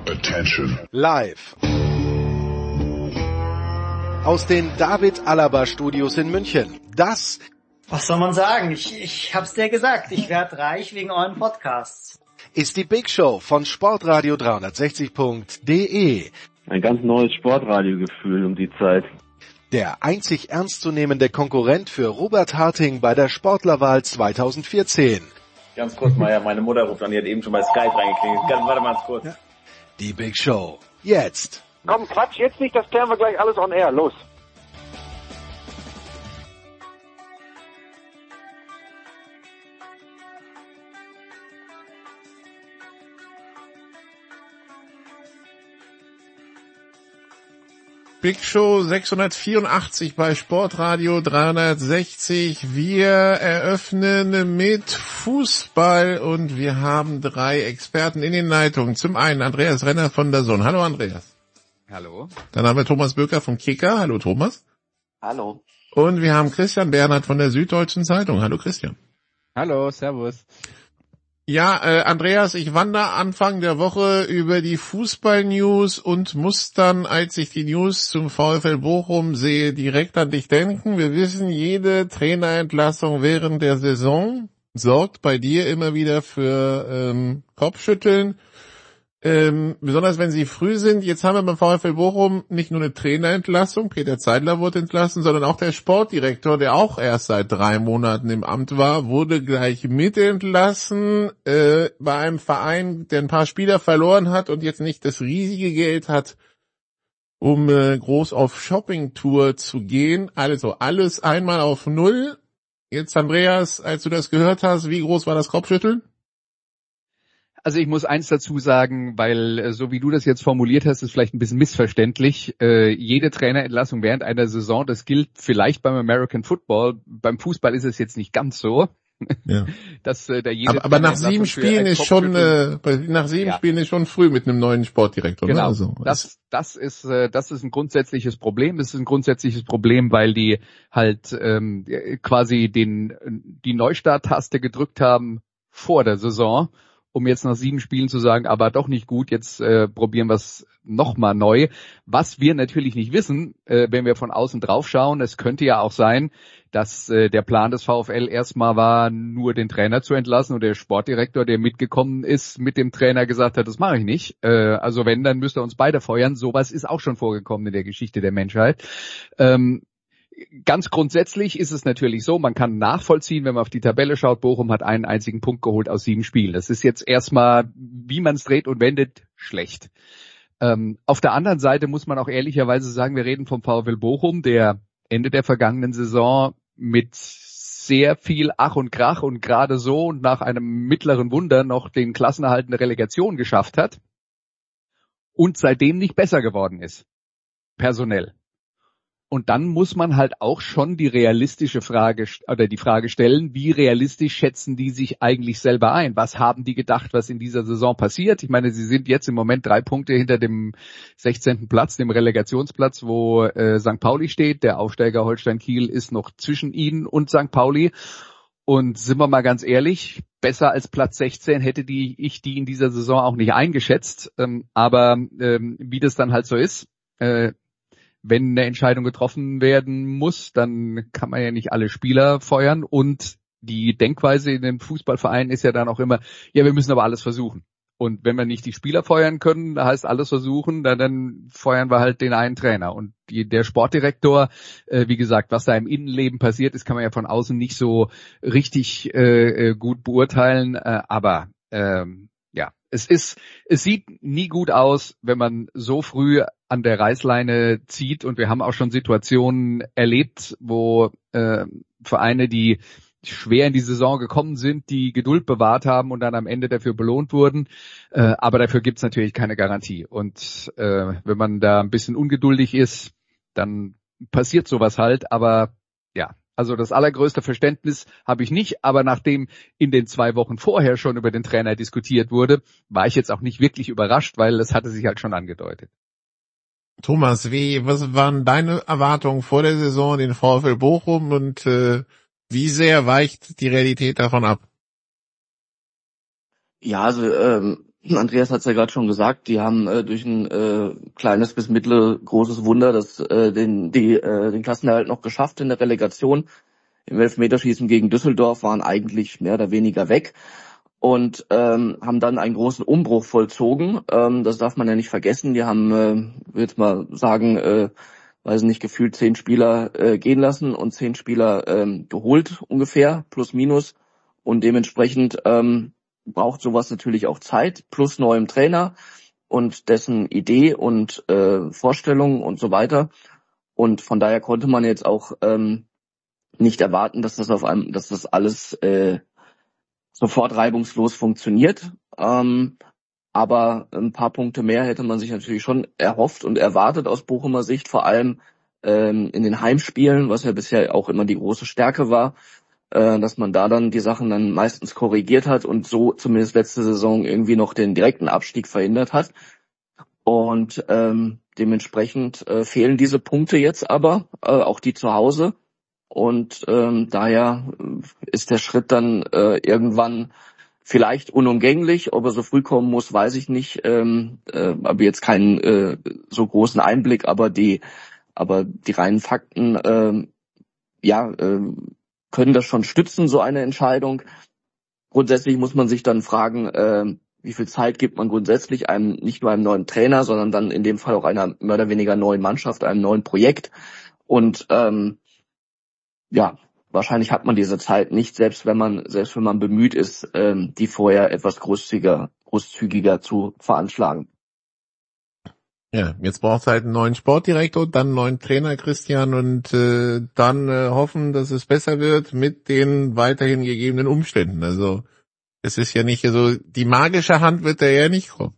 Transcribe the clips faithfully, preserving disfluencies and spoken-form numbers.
Attention. Live aus den David Alaba Studios in München. Das, was soll man sagen? Ich, ich hab's dir gesagt, ich werd reich wegen euren Podcasts. Ist die Big Show von Sportradio dreihundertsechzig Punkt de. Ein ganz neues Sportradiogefühl um die Zeit. Der einzig ernstzunehmende Konkurrent für Robert Harting bei der Sportlerwahl zweitausendvierzehn. Ganz kurz, Meier, meine Mutter ruft an, die hat eben schon bei Skype reingeklingelt. Ganz, warte mal ganz kurz. Ja. Die Big Show. Jetzt. Komm, Quatsch, jetzt nicht, das klären wir gleich alles on air. Los. Big Show sechshundertvierundachtzig bei Sportradio dreihundertsechzig. Wir eröffnen mit Fußball und wir haben drei Experten in den Leitungen. Zum einen Andreas Renner von der DAZN. Hallo Andreas. Hallo. Dann haben wir Thomas Böker vom Kicker. Hallo Thomas. Hallo. Und wir haben Christian Bernhard von der Süddeutschen Zeitung. Hallo Christian. Hallo, servus. Ja, äh, Andreas, ich wandere Anfang der Woche über die Fußball-News und muss dann, als ich die News zum VfL Bochum sehe, direkt an dich denken. Wir wissen, jede Trainerentlassung während der Saison sorgt bei dir immer wieder für ähm, Kopfschütteln. Ähm, besonders wenn sie früh sind. Jetzt haben wir beim VfL Bochum nicht nur eine Trainerentlassung, Peter Zeidler wurde entlassen, sondern auch der Sportdirektor, der auch erst seit drei Monaten im Amt war, wurde gleich mit entlassen äh, bei einem Verein, der ein paar Spieler verloren hat und jetzt nicht das riesige Geld hat, um äh, groß auf Shoppingtour zu gehen. Also alles einmal auf Null. Jetzt Andreas, als du das gehört hast, wie groß war das Kopfschütteln? Also ich muss eins dazu sagen, weil so wie du das jetzt formuliert hast, ist vielleicht ein bisschen missverständlich. Äh, jede Trainerentlassung während einer Saison, das gilt vielleicht beim American Football. Beim Fußball ist es jetzt nicht ganz so. Ja. Dass, äh, da jede aber, aber nach sieben Spielen ist schon äh, nach sieben ja. Spielen ist schon früh mit einem neuen Sportdirektor. Genau. Ne? Also, das das ist äh, das ist ein grundsätzliches Problem. Das ist ein grundsätzliches Problem, weil die halt ähm, quasi den die Neustart-Taste gedrückt haben vor der Saison, um jetzt nach sieben Spielen zu sagen, aber doch nicht gut, jetzt äh, probieren wir es nochmal neu. Was wir natürlich nicht wissen, äh, wenn wir von außen drauf schauen, es könnte ja auch sein, dass äh, der Plan des VfL erstmal war, nur den Trainer zu entlassen und der Sportdirektor, der mitgekommen ist, mit dem Trainer gesagt hat, das mache ich nicht. Äh, also wenn, dann müsst ihr uns beide feuern. Sowas ist auch schon vorgekommen in der Geschichte der Menschheit. Ähm, Ganz grundsätzlich ist es natürlich so, man kann nachvollziehen, wenn man auf die Tabelle schaut, Bochum hat einen einzigen Punkt geholt aus sieben Spielen. Das ist jetzt erstmal, wie man es dreht und wendet, schlecht. Ähm, auf der anderen Seite muss man auch ehrlicherweise sagen, wir reden vom VfL Bochum, der Ende der vergangenen Saison mit sehr viel Ach und Krach und gerade so und nach einem mittleren Wunder noch den Klassenerhalt in der Relegation geschafft hat und seitdem nicht besser geworden ist, personell. Und dann muss man halt auch schon die realistische Frage oder die Frage stellen, wie realistisch schätzen die sich eigentlich selber ein? Was haben die gedacht, was in dieser Saison passiert? Ich meine, sie sind jetzt im Moment drei Punkte hinter dem sechzehnten Platz, dem Relegationsplatz, wo äh, Sankt Pauli steht. Der Aufsteiger Holstein Kiel ist noch zwischen ihnen und Sankt Pauli. Und sind wir mal ganz ehrlich, besser als Platz sechzehn hätte die ich die in dieser Saison auch nicht eingeschätzt. Ähm, aber ähm, wie das dann halt so ist, äh, wenn eine Entscheidung getroffen werden muss, dann kann man ja nicht alle Spieler feuern und die Denkweise in den Fußballvereinen ist ja dann auch immer, ja, wir müssen aber alles versuchen. Und wenn wir nicht die Spieler feuern können, da heißt alles versuchen, dann, dann feuern wir halt den einen Trainer. Und die, der Sportdirektor, äh, wie gesagt, was da im Innenleben passiert ist, kann man ja von außen nicht so richtig äh, gut beurteilen, äh, aber ähm, ja, es ist, es sieht nie gut aus, wenn man so früh an der Reißleine zieht und wir haben auch schon Situationen erlebt, wo äh, Vereine, die schwer in die Saison gekommen sind, die Geduld bewahrt haben und dann am Ende dafür belohnt wurden, äh, aber dafür gibt's natürlich keine Garantie und äh, wenn man da ein bisschen ungeduldig ist, dann passiert sowas halt, aber ja. Also das allergrößte Verständnis habe ich nicht, aber nachdem in den zwei Wochen vorher schon über den Trainer diskutiert wurde, war ich jetzt auch nicht wirklich überrascht, weil es hatte sich halt schon angedeutet. Thomas, wie, was waren deine Erwartungen vor der Saison in den VfL Bochum und äh, wie sehr weicht die Realität davon ab? Ja, also ähm, Andreas hat es ja gerade schon gesagt, die haben äh, durch ein äh, kleines bis mittlere großes Wunder das, äh, den, die, äh, den Klassenerhalt noch geschafft in der Relegation. Im Elfmeterschießen gegen Düsseldorf waren eigentlich mehr oder weniger weg und ähm, haben dann einen großen Umbruch vollzogen. Ähm, das darf man ja nicht vergessen. Die haben, äh, jetzt mal sagen, äh, weiß nicht, gefühlt zehn Spieler äh, gehen lassen und zehn Spieler ähm, geholt ungefähr, plus minus. Und dementsprechend ähm, braucht sowas natürlich auch Zeit, plus neuem Trainer und dessen Idee und äh, Vorstellungen und so weiter. Und von daher konnte man jetzt auch ähm, nicht erwarten, dass das auf einem, dass das alles äh, sofort reibungslos funktioniert. Ähm, aber ein paar Punkte mehr hätte man sich natürlich schon erhofft und erwartet aus Bochumer Sicht, vor allem ähm, in den Heimspielen, was ja bisher auch immer die große Stärke war, äh, dass man da dann die Sachen dann meistens korrigiert hat und so zumindest letzte Saison irgendwie noch den direkten Abstieg verhindert hat. Und ähm, dementsprechend äh, fehlen diese Punkte jetzt aber, äh, auch die zu Hause. Und ähm, daher ist der Schritt dann äh, irgendwann vielleicht unumgänglich. Ob er so früh kommen muss, weiß ich nicht. Ähm, äh, habe jetzt keinen äh, so großen Einblick, aber die, aber die reinen Fakten, äh, ja, äh, können das schon stützen, so eine Entscheidung. Grundsätzlich muss man sich dann fragen, äh, wie viel Zeit gibt man grundsätzlich einem, nicht nur einem neuen Trainer, sondern dann in dem Fall auch einer mehr oder weniger neuen Mannschaft, einem neuen Projekt. Und ähm, ja, wahrscheinlich hat man diese Zeit nicht, selbst wenn man, selbst wenn man bemüht ist, ähm, die vorher etwas großzügiger, großzügiger zu veranschlagen. Ja, jetzt braucht es halt einen neuen Sportdirektor, dann einen neuen Trainer, Christian, und äh, dann äh, hoffen, dass es besser wird mit den weiterhin gegebenen Umständen. Also es ist ja nicht so, die magische Hand wird da ja nicht kommen.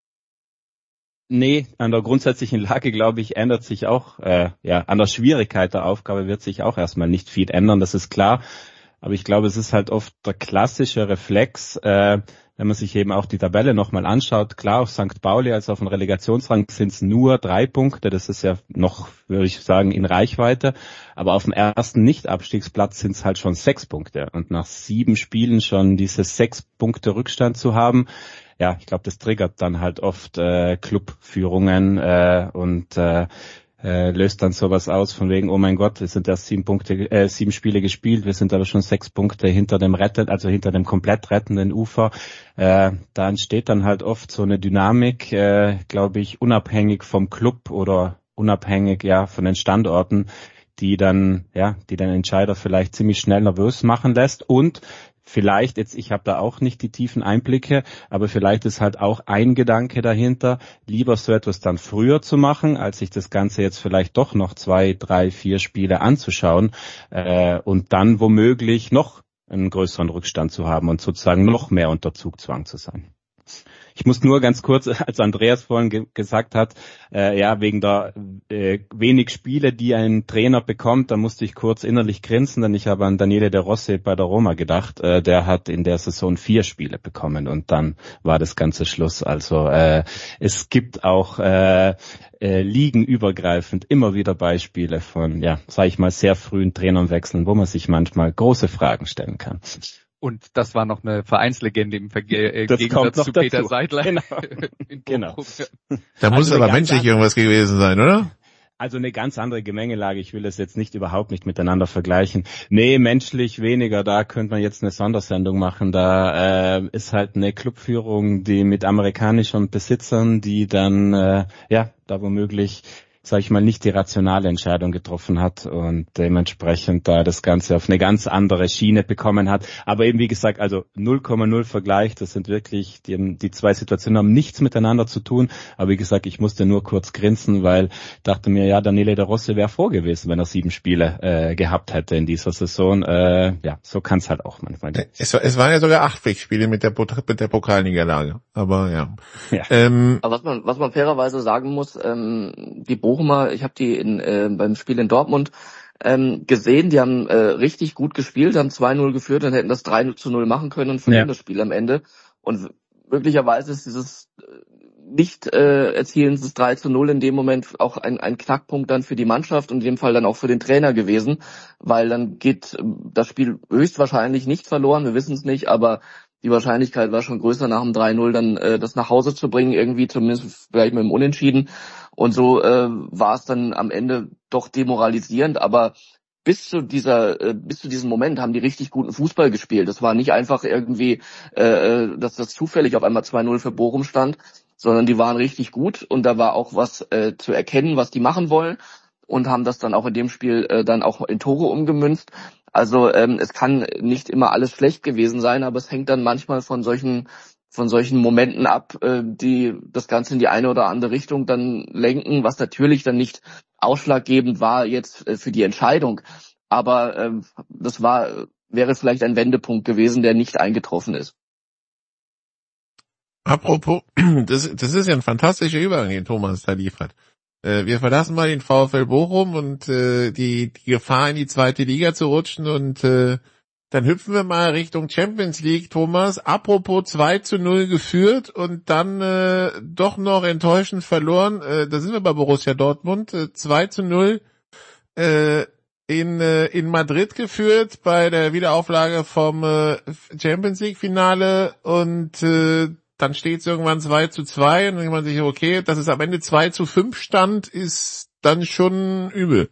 Nee, an der grundsätzlichen Lage, glaube ich, ändert sich auch, äh, ja, an der Schwierigkeit der Aufgabe wird sich auch erstmal nicht viel ändern, das ist klar. Aber ich glaube, es ist halt oft der klassische Reflex, äh, wenn man sich eben auch die Tabelle nochmal anschaut. Klar, auf Sankt Pauli, also auf dem Relegationsrang, sind es nur drei Punkte. Das ist ja noch, würde ich sagen, in Reichweite. Aber auf dem ersten Nicht-Abstiegsplatz sind es halt schon sechs Punkte. Und nach sieben Spielen schon diese sechs Punkte Rückstand zu haben, ja, ich glaube, das triggert dann halt oft äh, Clubführungen äh, und äh, äh, löst dann sowas aus von wegen, oh mein Gott, es sind erst sieben Punkte, äh, sieben Spiele gespielt, wir sind aber schon sechs Punkte hinter dem Rettet, also hinter dem komplett rettenden Ufer. Äh, da entsteht dann halt oft so eine Dynamik, äh, glaube ich, unabhängig vom Club oder unabhängig ja von den Standorten, die dann ja, die den Entscheider vielleicht ziemlich schnell nervös machen lässt und vielleicht, jetzt, ich habe da auch nicht die tiefen Einblicke, aber vielleicht ist halt auch ein Gedanke dahinter, lieber so etwas dann früher zu machen, als sich das Ganze jetzt vielleicht doch noch zwei, drei, vier Spiele anzuschauen äh, und dann womöglich noch einen größeren Rückstand zu haben und sozusagen noch mehr unter Zugzwang zu sein. Ich muss nur ganz kurz, als Andreas vorhin ge- gesagt hat, äh, ja, wegen der äh, wenig Spiele, die ein Trainer bekommt, da musste ich kurz innerlich grinsen, denn ich habe an Daniele De Rossi bei der Roma gedacht. Äh, der hat in der Saison vier Spiele bekommen und dann war das Ganze Schluss. Also äh, es gibt auch äh, äh, ligenübergreifend immer wieder Beispiele von, ja, sage ich mal, sehr frühen Trainernwechseln, wo man sich manchmal große Fragen stellen kann. Und das war noch eine Vereinslegende im Verge- äh, Gegensatz zu dazu. Peter Seidler. Genau. genau. Da muss also aber menschlich irgendwas gewesen sein, oder? Also eine ganz andere Gemengelage. Ich will das jetzt nicht überhaupt nicht miteinander vergleichen. Nee, menschlich weniger. Da könnte man jetzt eine Sondersendung machen. Da äh, ist halt eine Clubführung, die mit amerikanischen Besitzern, die dann, äh, ja, da womöglich, sage ich mal, nicht die rationale Entscheidung getroffen hat und dementsprechend da das Ganze auf eine ganz andere Schiene bekommen hat. Aber eben wie gesagt, also null Komma null Vergleich, das sind wirklich, die, die zwei Situationen haben nichts miteinander zu tun. Aber wie gesagt, ich musste nur kurz grinsen, weil ich dachte mir, ja, Daniele De Rossi wäre froh gewesen, wenn er sieben Spiele äh, gehabt hätte in dieser Saison. Äh, ja, so kann es halt auch manchmal gehen. Es, es waren ja sogar acht Pflichtspiele mit der, mit der Pokalniederlage. Aber ja. ja. Ähm, Aber was man, was man fairerweise sagen muss, ähm, die Bochumer, ich habe die in, äh, beim Spiel in Dortmund ähm, gesehen, die haben äh, richtig gut gespielt, haben zwei null geführt und hätten das drei zu null machen können und verlieren ja. das Spiel am Ende. Und möglicherweise ist dieses nicht äh, Erzielen des drei zu null in dem Moment auch ein, ein Knackpunkt dann für die Mannschaft und in dem Fall dann auch für den Trainer gewesen, weil dann geht das Spiel höchstwahrscheinlich nicht verloren, wir wissen es nicht, aber die Wahrscheinlichkeit war schon größer, nach dem drei null dann äh, das nach Hause zu bringen, irgendwie zumindest vielleicht mit dem Unentschieden. Und so äh, war es dann am Ende doch demoralisierend, aber bis zu dieser, äh, bis zu diesem Moment haben die richtig guten Fußball gespielt. Es war nicht einfach irgendwie, äh, dass das zufällig auf einmal zwei null für Bochum stand, sondern die waren richtig gut und da war auch was äh, zu erkennen, was die machen wollen und haben das dann auch in dem Spiel äh, dann auch in Tore umgemünzt. Also ähm, es kann nicht immer alles schlecht gewesen sein, aber es hängt dann manchmal von solchen von solchen Momenten ab, äh, die das Ganze in die eine oder andere Richtung dann lenken, was natürlich dann nicht ausschlaggebend war jetzt äh, für die Entscheidung. Aber äh, das war wäre vielleicht ein Wendepunkt gewesen, der nicht eingetroffen ist. Apropos, das, das ist ja ein fantastischer Übergang, den Thomas da liefert. Äh, wir verlassen mal den VfL Bochum und äh, die, die Gefahr, in die zweite Liga zu rutschen und äh, dann hüpfen wir mal Richtung Champions League, Thomas. Apropos zwei zu null geführt und dann äh, doch noch enttäuschend verloren. Äh, da sind wir bei Borussia Dortmund. Äh, zwei zu null äh, in äh, in Madrid geführt bei der Wiederauflage vom äh, Champions League Finale und äh, dann steht es irgendwann zwei zu zwei und dann denkt man sich, okay, dass es am Ende zwei zu fünf stand, ist dann schon übel.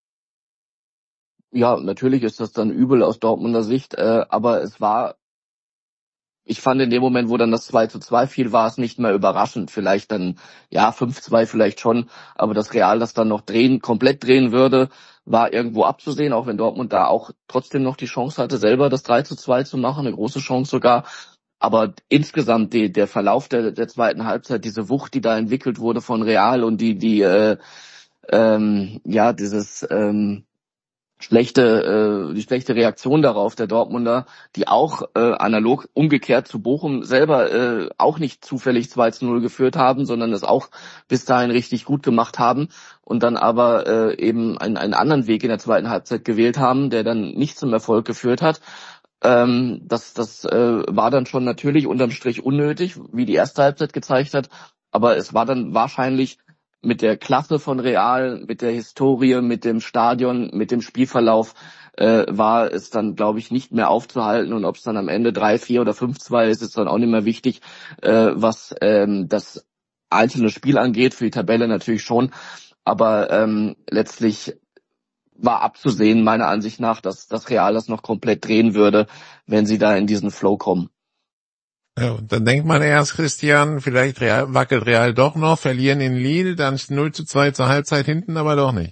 Ja, natürlich ist das dann übel aus Dortmunder Sicht, äh, aber es war, ich fand in dem Moment, wo dann das zwei zu zwei fiel, war es nicht mehr überraschend. Vielleicht dann, ja, fünf zwei vielleicht schon, aber das Real, das dann noch drehen, komplett drehen würde, war irgendwo abzusehen, auch wenn Dortmund da auch trotzdem noch die Chance hatte, selber das drei zu zwei zu machen, eine große Chance sogar. Aber insgesamt die, der Verlauf der, der zweiten Halbzeit, diese Wucht, die da entwickelt wurde von Real und die, die, äh, ähm, ja, dieses, ähm, schlechte, äh, die schlechte Reaktion darauf der Dortmunder, die auch äh, analog umgekehrt zu Bochum selber äh, auch nicht zufällig zwei zu null geführt haben, sondern es auch bis dahin richtig gut gemacht haben und dann aber äh, eben einen, einen anderen Weg in der zweiten Halbzeit gewählt haben, der dann nicht zum Erfolg geführt hat. Ähm, das das äh, war dann schon natürlich unterm Strich unnötig, wie die erste Halbzeit gezeigt hat, aber es war dann wahrscheinlich mit der Klasse von Real, mit der Historie, mit dem Stadion, mit dem Spielverlauf äh, war es dann, glaube ich, nicht mehr aufzuhalten. Und ob es dann am Ende drei vier oder fünf zwei ist, ist dann auch nicht mehr wichtig, äh, was ähm, das einzelne Spiel angeht. Für die Tabelle natürlich schon. Aber ähm, letztlich war abzusehen, meiner Ansicht nach, dass das Real das noch komplett drehen würde, wenn sie da in diesen Flow kommen. Ja, und dann denkt man erst, Christian, vielleicht Real, wackelt Real doch noch, verlieren in Lille, dann null zu zwei zur Halbzeit hinten, aber doch nicht.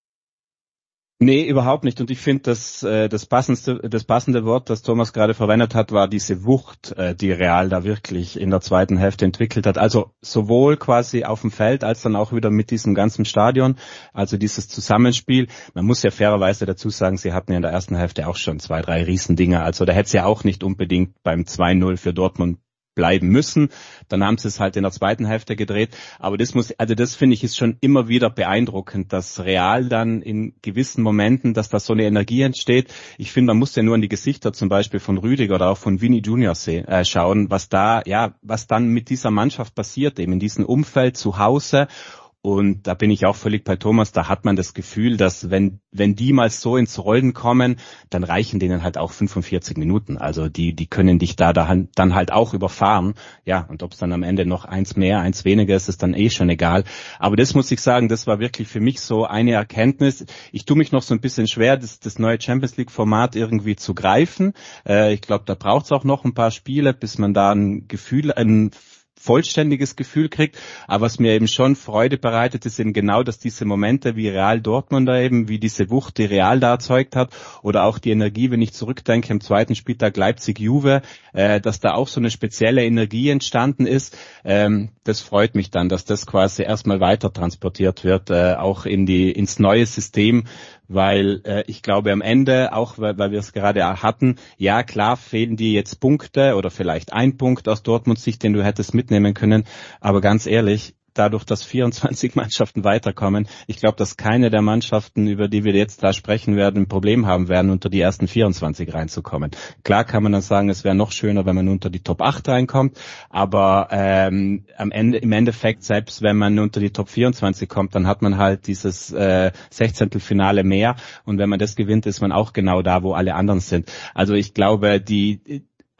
Nee, überhaupt nicht. Und ich finde, das, äh, das passendste, das passende Wort, das Thomas gerade verwendet hat, war diese Wucht, äh, die Real da wirklich in der zweiten Hälfte entwickelt hat. Also sowohl quasi auf dem Feld als dann auch wieder mit diesem ganzen Stadion. Also dieses Zusammenspiel. Man muss ja fairerweise dazu sagen, sie hatten ja in der ersten Hälfte auch schon zwei, drei Riesendinger. Also da hätte es ja auch nicht unbedingt beim zwei null für Dortmund bleiben müssen. Dann haben sie es halt in der zweiten Hälfte gedreht. Aber das muss, also das finde ich ist schon immer wieder beeindruckend, dass Real dann in gewissen Momenten, dass da so eine Energie entsteht. Ich finde, man muss ja nur an die Gesichter zum Beispiel von Rüdiger oder auch von Vini Junior sehen, äh, schauen, was da, ja, was dann mit dieser Mannschaft passiert, eben in diesem Umfeld zu Hause. Und da bin ich auch völlig bei Thomas, da hat man das Gefühl, dass wenn wenn die mal so ins Rollen kommen, dann reichen denen halt auch fünfundvierzig Minuten. Also die die können dich da dann halt auch überfahren. Ja, und ob es dann am Ende noch eins mehr, eins weniger ist, ist dann eh schon egal. Aber das muss ich sagen, das war wirklich für mich so eine Erkenntnis. Ich tue mich noch so ein bisschen schwer, das, das neue Champions League Format irgendwie zu greifen. Äh, ich glaube, da braucht es auch noch ein paar Spiele, bis man da ein Gefühl, ein vollständiges Gefühl kriegt, aber was mir eben schon Freude bereitet, ist eben genau, dass diese Momente wie Real Dortmund da eben, wie diese Wucht, die Real da erzeugt hat, oder auch die Energie, wenn ich zurückdenke, im zweiten Spieltag Leipzig-Juve, äh, dass da auch so eine spezielle Energie entstanden ist. Ähm, das freut mich dann, dass das quasi erstmal weiter transportiert wird, äh, auch in die ins neue System, weil äh, ich glaube am Ende, auch weil, weil wir es gerade hatten, ja klar fehlen dir jetzt Punkte oder vielleicht ein Punkt aus Dortmunds Sicht, den du hättest mitnehmen können, aber ganz ehrlich, dadurch, dass vierundzwanzig Mannschaften weiterkommen, ich glaube, dass keine der Mannschaften, über die wir jetzt da sprechen werden, ein Problem haben werden, unter die ersten vierundzwanzig reinzukommen. Klar kann man dann sagen, es wäre noch schöner, wenn man unter die Top acht reinkommt, aber ähm, am Ende, im Endeffekt, selbst wenn man unter die Top vierundzwanzig kommt, dann hat man halt dieses äh, Sechzehntelfinale mehr und wenn man das gewinnt, ist man auch genau da, wo alle anderen sind. Also ich glaube, die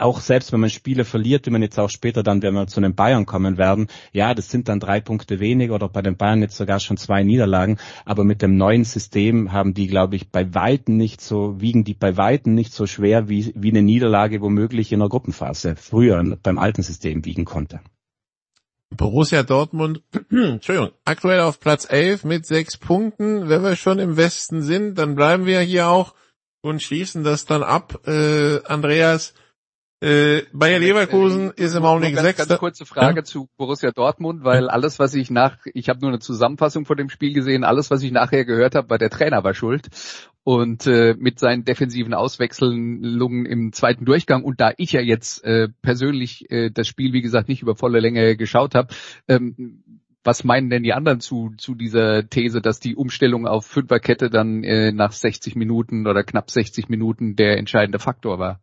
auch selbst wenn man Spiele verliert, wie man jetzt auch später dann, wenn wir zu den Bayern kommen werden, ja, das sind dann drei Punkte weniger oder bei den Bayern jetzt sogar schon zwei Niederlagen, aber mit dem neuen System haben die, glaube ich, bei Weitem nicht so, wiegen die bei Weitem nicht so schwer, wie, wie eine Niederlage womöglich in der Gruppenphase früher beim alten System wiegen konnte. Borussia Dortmund, Entschuldigung, aktuell auf Platz elf mit sechs Punkten. Wenn wir schon im Westen sind, dann bleiben wir hier auch und schließen das dann ab. Äh, Andreas, äh, Bayer Leverkusen äh, ist im Augenblick Sechster. Ganz kurze Frage ja? zu Borussia Dortmund, weil alles, was ich nach, ich habe nur eine Zusammenfassung von dem Spiel gesehen, alles, was ich nachher gehört habe, war der Trainer war schuld. Und äh, mit seinen defensiven Auswechslungen im zweiten Durchgang, und da ich ja jetzt äh, persönlich äh, das Spiel, wie gesagt, nicht über volle Länge geschaut habe, ähm, was meinen denn die anderen zu zu dieser These, dass die Umstellung auf Fünferkette dann äh, nach sechzig Minuten oder knapp sechzig Minuten der entscheidende Faktor war?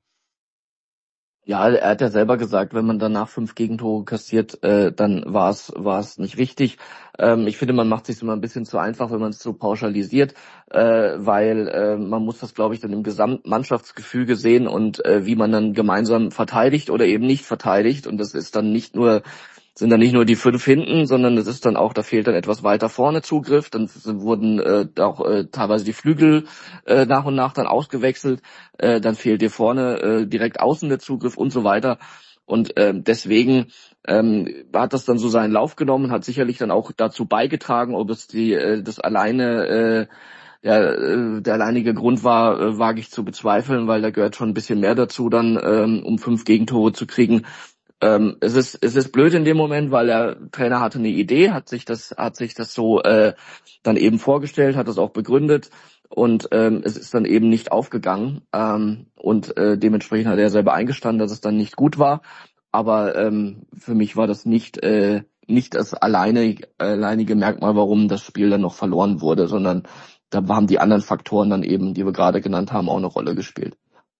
Ja, er hat ja selber gesagt, wenn man danach fünf Gegentore kassiert, äh, dann war es war es nicht richtig. Ähm, ich finde, man macht sich immer ein bisschen zu einfach, wenn man es so pauschalisiert, äh, weil äh, man muss das, glaube ich, dann im Gesamtmannschaftsgefüge sehen und äh, wie man dann gemeinsam verteidigt oder eben nicht verteidigt. Und das ist dann nicht nur sind dann nicht nur die fünf hinten, sondern es ist dann auch, da fehlt dann etwas weiter vorne Zugriff, dann wurden äh, auch äh, teilweise die Flügel äh, nach und nach dann ausgewechselt, äh, dann fehlt dir vorne äh, direkt außen der Zugriff und so weiter. Und äh, deswegen ähm, hat das dann so seinen Lauf genommen, hat sicherlich dann auch dazu beigetragen, ob es die äh, das alleine äh, der, äh, der alleinige Grund war, äh, wage ich zu bezweifeln, weil da gehört schon ein bisschen mehr dazu, dann ähm, um fünf Gegentore zu kriegen. Ähm, es ist es ist blöd in dem Moment, weil der Trainer hatte eine Idee, hat sich das hat sich das so äh, dann eben vorgestellt, hat das auch begründet und ähm, es ist dann eben nicht aufgegangen ähm, und äh, dementsprechend hat er selber eingestanden, dass es dann nicht gut war. Aber ähm, für mich war das nicht äh, nicht das alleine alleinige Merkmal, warum das Spiel dann noch verloren wurde, sondern da haben die anderen Faktoren dann eben, die wir gerade genannt haben, auch eine Rolle gespielt.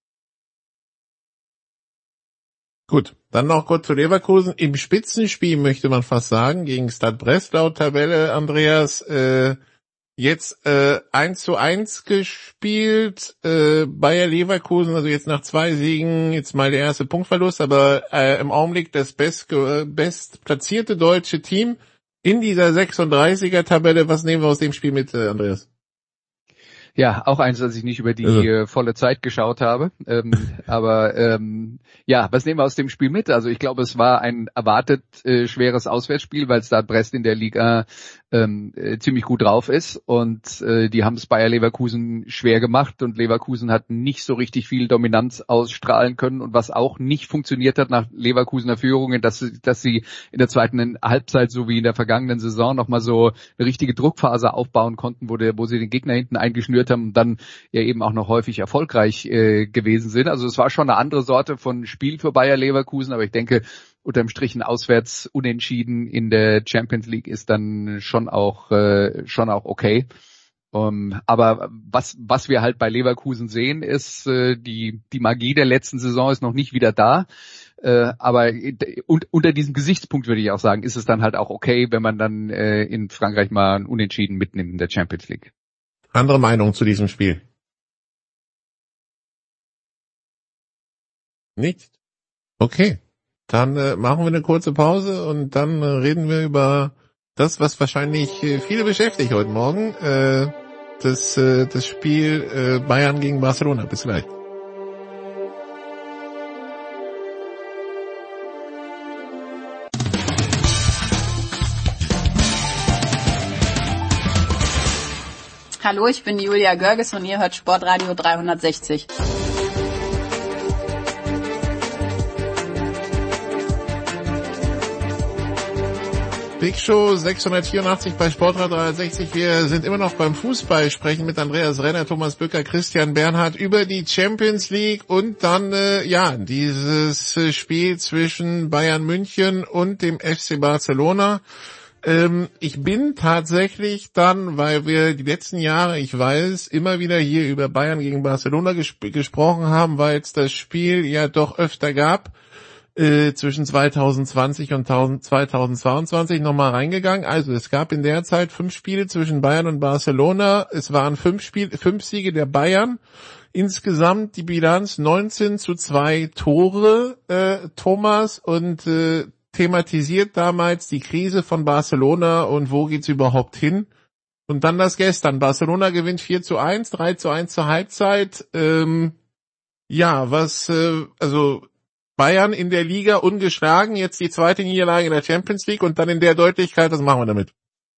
Gut, dann noch kurz zu Leverkusen. Im Spitzenspiel möchte man fast sagen, gegen Stade Breslau, Tabelle, Andreas, äh, jetzt äh, eins zu eins gespielt, äh, Bayer Leverkusen, also jetzt nach zwei Siegen, jetzt mal der erste Punktverlust, aber äh, im Augenblick das best, äh, best platzierte deutsche Team in dieser sechsunddreißiger Tabelle. Was nehmen wir aus dem Spiel mit, äh, Andreas? Ja, auch eins, das ich nicht über die also. äh, volle Zeit geschaut habe. Ähm, aber ähm, ja, was nehmen wir aus dem Spiel mit? Also ich glaube, es war ein erwartet äh, schweres Auswärtsspiel, weil Stade Brest in der Liga ähm, äh, ziemlich gut drauf ist und äh, die haben es Bayer Leverkusen schwer gemacht und Leverkusen hat nicht so richtig viel Dominanz ausstrahlen können und was auch nicht funktioniert hat nach Leverkusener Führungen, dass, dass sie in der zweiten Halbzeit so wie in der vergangenen Saison nochmal so eine richtige Druckphase aufbauen konnten, wo, der, wo sie den Gegner hinten eingeschnürt haben und dann ja eben auch noch häufig erfolgreich äh, gewesen sind. Also es war schon eine andere Sorte von Spiel für Bayer Leverkusen, aber ich denke, unterm Strich ein auswärts Unentschieden in der Champions League ist dann schon auch äh, schon auch okay. Um, aber was was wir halt bei Leverkusen sehen, ist äh, die die Magie der letzten Saison ist noch nicht wieder da. Äh, aber und, unter diesem Gesichtspunkt würde ich auch sagen, ist es dann halt auch okay, wenn man dann äh, in Frankreich mal ein Unentschieden mitnimmt in der Champions League. Andere Meinung zu diesem Spiel? Nicht? Okay. Dann äh, machen wir eine kurze Pause und dann äh, reden wir über das, was wahrscheinlich äh, viele beschäftigt heute Morgen. Äh, das, äh, das Spiel äh, Bayern gegen Barcelona. Bis gleich. Hallo, ich bin Julia Görges und ihr hört Sportradio dreihundertsechzig. Big Show sechshundertvierundachtzig bei Sportradio dreihundertsechzig. Wir sind immer noch beim Fußball, sprechen mit Andreas Renner, Thomas Bücker, Christian Bernhard über die Champions League und dann, äh, ja, dieses äh, Spiel zwischen Bayern München und dem F C Barcelona. Ähm, ich bin tatsächlich dann, weil wir die letzten Jahre, ich weiß, immer wieder hier über Bayern gegen Barcelona gesp- gesprochen haben, weil es das Spiel ja doch öfter gab, äh, zwischen zweitausendzwanzig und zweitausendzweiundzwanzig nochmal reingegangen. Also es gab in der Zeit fünf Spiele zwischen Bayern und Barcelona. Es waren fünf Spiele, fünf Siege der Bayern. Insgesamt die Bilanz neunzehn zu zwei Tore, äh, Thomas, und äh, thematisiert damals die Krise von Barcelona und wo geht's überhaupt hin. Und dann das gestern. Barcelona gewinnt vier zu eins, drei zu eins zur Halbzeit. Ähm, ja, was, äh, also Bayern in der Liga ungeschlagen, jetzt die zweite Niederlage in der Champions League und dann in der Deutlichkeit, was machen wir damit?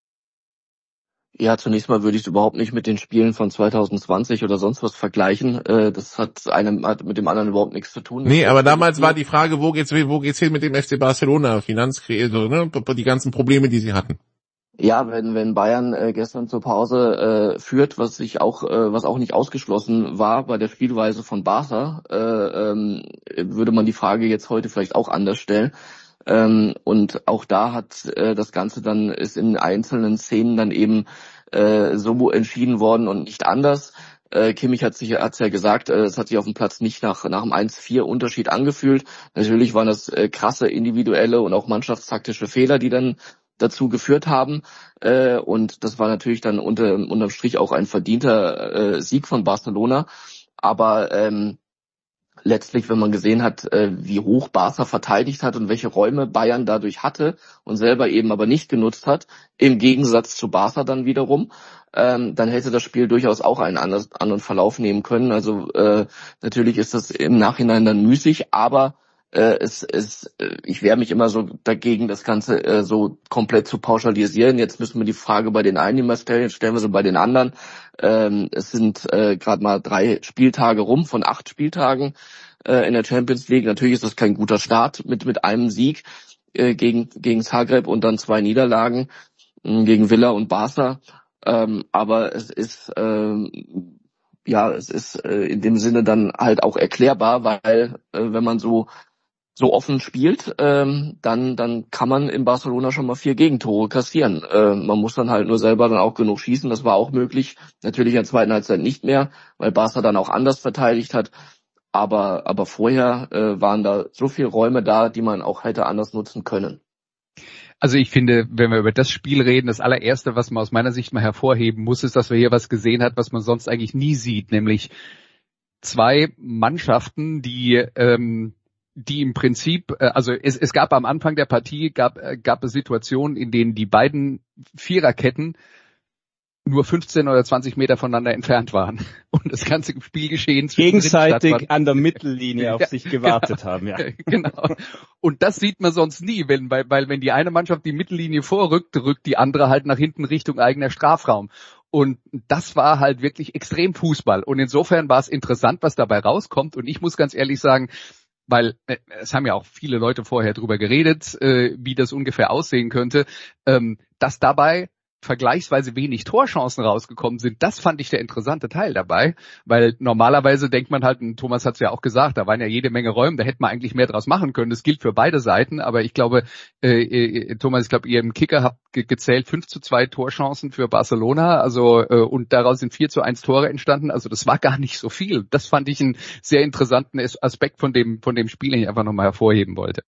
Ja, zunächst mal würde ich es überhaupt nicht mit den Spielen von zweitausendzwanzig oder sonst was vergleichen. Äh, das hat einem hat mit dem anderen überhaupt nichts zu tun. Nee, aber damals war die Frage, wo geht's wo geht's hin mit dem F C Barcelona, Finanzkrise, also, ne, die ganzen Probleme, die sie hatten. Ja, wenn wenn Bayern äh, gestern zur Pause äh, führt, was sich auch äh, was auch nicht ausgeschlossen war bei der Spielweise von Barca, äh, ähm, würde man die Frage jetzt heute vielleicht auch anders stellen. Ähm, und auch da hat äh, das Ganze dann ist in einzelnen Szenen dann eben äh, so entschieden worden und nicht anders. Äh, Kimmich hat sich hat's ja gesagt, äh, es hat sich auf dem Platz nicht nach nach einem eins vier Unterschied angefühlt. Natürlich waren das äh, krasse individuelle und auch mannschaftstaktische Fehler, die dann dazu geführt haben. Äh, und das war natürlich dann unter unterm Strich auch ein verdienter äh, Sieg von Barcelona. Aber ähm, letztlich, wenn man gesehen hat, äh, wie hoch Barca verteidigt hat und welche Räume Bayern dadurch hatte und selber eben aber nicht genutzt hat, im Gegensatz zu Barca dann wiederum, ähm, dann hätte das Spiel durchaus auch einen anders, anderen Verlauf nehmen können. Also äh, natürlich ist das im Nachhinein dann müßig, aber äh, es, es, äh, ich wehre mich immer so dagegen, das Ganze äh, so komplett zu pauschalisieren. Jetzt müssen wir die Frage bei den einen immer stellen, jetzt stellen wir sie bei den anderen. Ähm, es sind äh, gerade mal drei Spieltage rum von acht Spieltagen äh, in der Champions League. Natürlich ist das kein guter Start mit mit einem Sieg äh, gegen gegen Zagreb und dann zwei Niederlagen äh, gegen Villa und Barca. Ähm, aber es ist ähm, ja es ist äh, in dem Sinne dann halt auch erklärbar, weil äh, wenn man so so offen spielt, ähm, dann dann kann man in Barcelona schon mal vier Gegentore kassieren. Äh, man muss dann halt nur selber dann auch genug schießen. Das war auch möglich. Natürlich in der zweiten Halbzeit nicht mehr, weil Barca dann auch anders verteidigt hat. Aber aber vorher äh, waren da so viele Räume da, die man auch hätte anders nutzen können. Also ich finde, wenn wir über das Spiel reden, das allererste, was man aus meiner Sicht mal hervorheben muss, ist, dass wir hier was gesehen hat, was man sonst eigentlich nie sieht, nämlich zwei Mannschaften, die ähm, die im Prinzip, also es, es gab am Anfang der Partie, gab, gab es Situationen, in denen die beiden Viererketten nur fünfzehn oder zwanzig Meter voneinander entfernt waren und das ganze Spielgeschehen gegenseitig an der Mittellinie auf ja, sich gewartet genau, haben. Ja, genau. Und das sieht man sonst nie, wenn, weil, weil wenn die eine Mannschaft die Mittellinie vorrückt, rückt die andere halt nach hinten Richtung eigener Strafraum. Und das war halt wirklich extrem Fußball. Und insofern war es interessant, was dabei rauskommt. Und ich muss ganz ehrlich sagen, weil äh, es haben ja auch viele Leute vorher drüber geredet, äh, wie das ungefähr aussehen könnte, ähm, dass dabei vergleichsweise wenig Torchancen rausgekommen sind. Das fand ich der interessante Teil dabei, weil normalerweise denkt man halt, und Thomas hat es ja auch gesagt, da waren ja jede Menge Räume, da hätte man eigentlich mehr draus machen können. Das gilt für beide Seiten, aber ich glaube, äh, äh, Thomas, ich glaube, ihr im Kicker habt ge- gezählt fünf zu zwei Torchancen für Barcelona, also äh, und daraus sind vier zu eins Tore entstanden, also das war gar nicht so viel. Das fand ich einen sehr interessanten Aspekt von dem von dem Spiel, den ich einfach nochmal hervorheben wollte.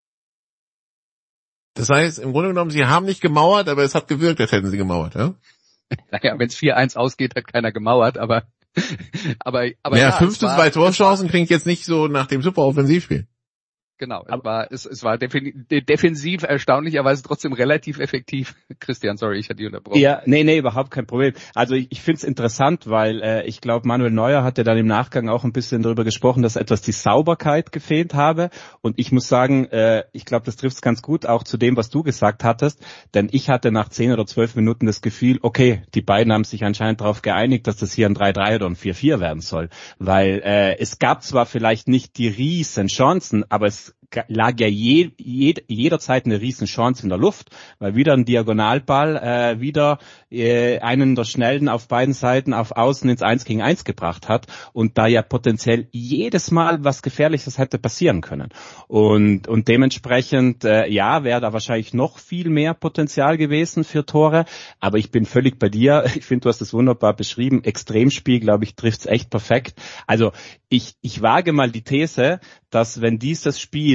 Das heißt, im Grunde genommen, sie haben nicht gemauert, aber es hat gewirkt, als hätten sie gemauert, ja? Naja, wenn es vier eins ausgeht, hat keiner gemauert, aber aber aber ja, ja, fünf zu zwei Torchancen klingt jetzt nicht so nach dem super Offensivspiel. Genau, es war, es, es war defensiv erstaunlicherweise trotzdem relativ effektiv. Christian, sorry, ich hatte dich unterbrochen. Ja, nee, nee, überhaupt kein Problem. Also ich, ich finde es interessant, weil äh, ich glaube, Manuel Neuer hat ja dann im Nachgang auch ein bisschen darüber gesprochen, dass etwas die Sauberkeit gefehlt habe. Und ich muss sagen, äh, ich glaube, das trifft es ganz gut auch zu dem, was du gesagt hattest. Denn ich hatte nach zehn oder zwölf Minuten das Gefühl, okay, die beiden haben sich anscheinend darauf geeinigt, dass das hier ein drei drei oder ein vier vier werden soll. Weil äh, es gab zwar vielleicht nicht die riesen Chancen, aber es lag ja je, je, jederzeit eine riesen Chance in der Luft, weil wieder ein Diagonalball, äh, wieder äh, einen der Schnellen auf beiden Seiten auf Außen ins eins gegen eins gebracht hat und da ja potenziell jedes Mal was Gefährliches hätte passieren können. Und, und dementsprechend, äh, ja, wäre da wahrscheinlich noch viel mehr Potenzial gewesen für Tore, aber ich bin völlig bei dir. Ich finde, du hast es wunderbar beschrieben. Extremspiel, glaube ich, trifft's echt perfekt. Also ich, ich wage mal die These, dass wenn dieses Spiel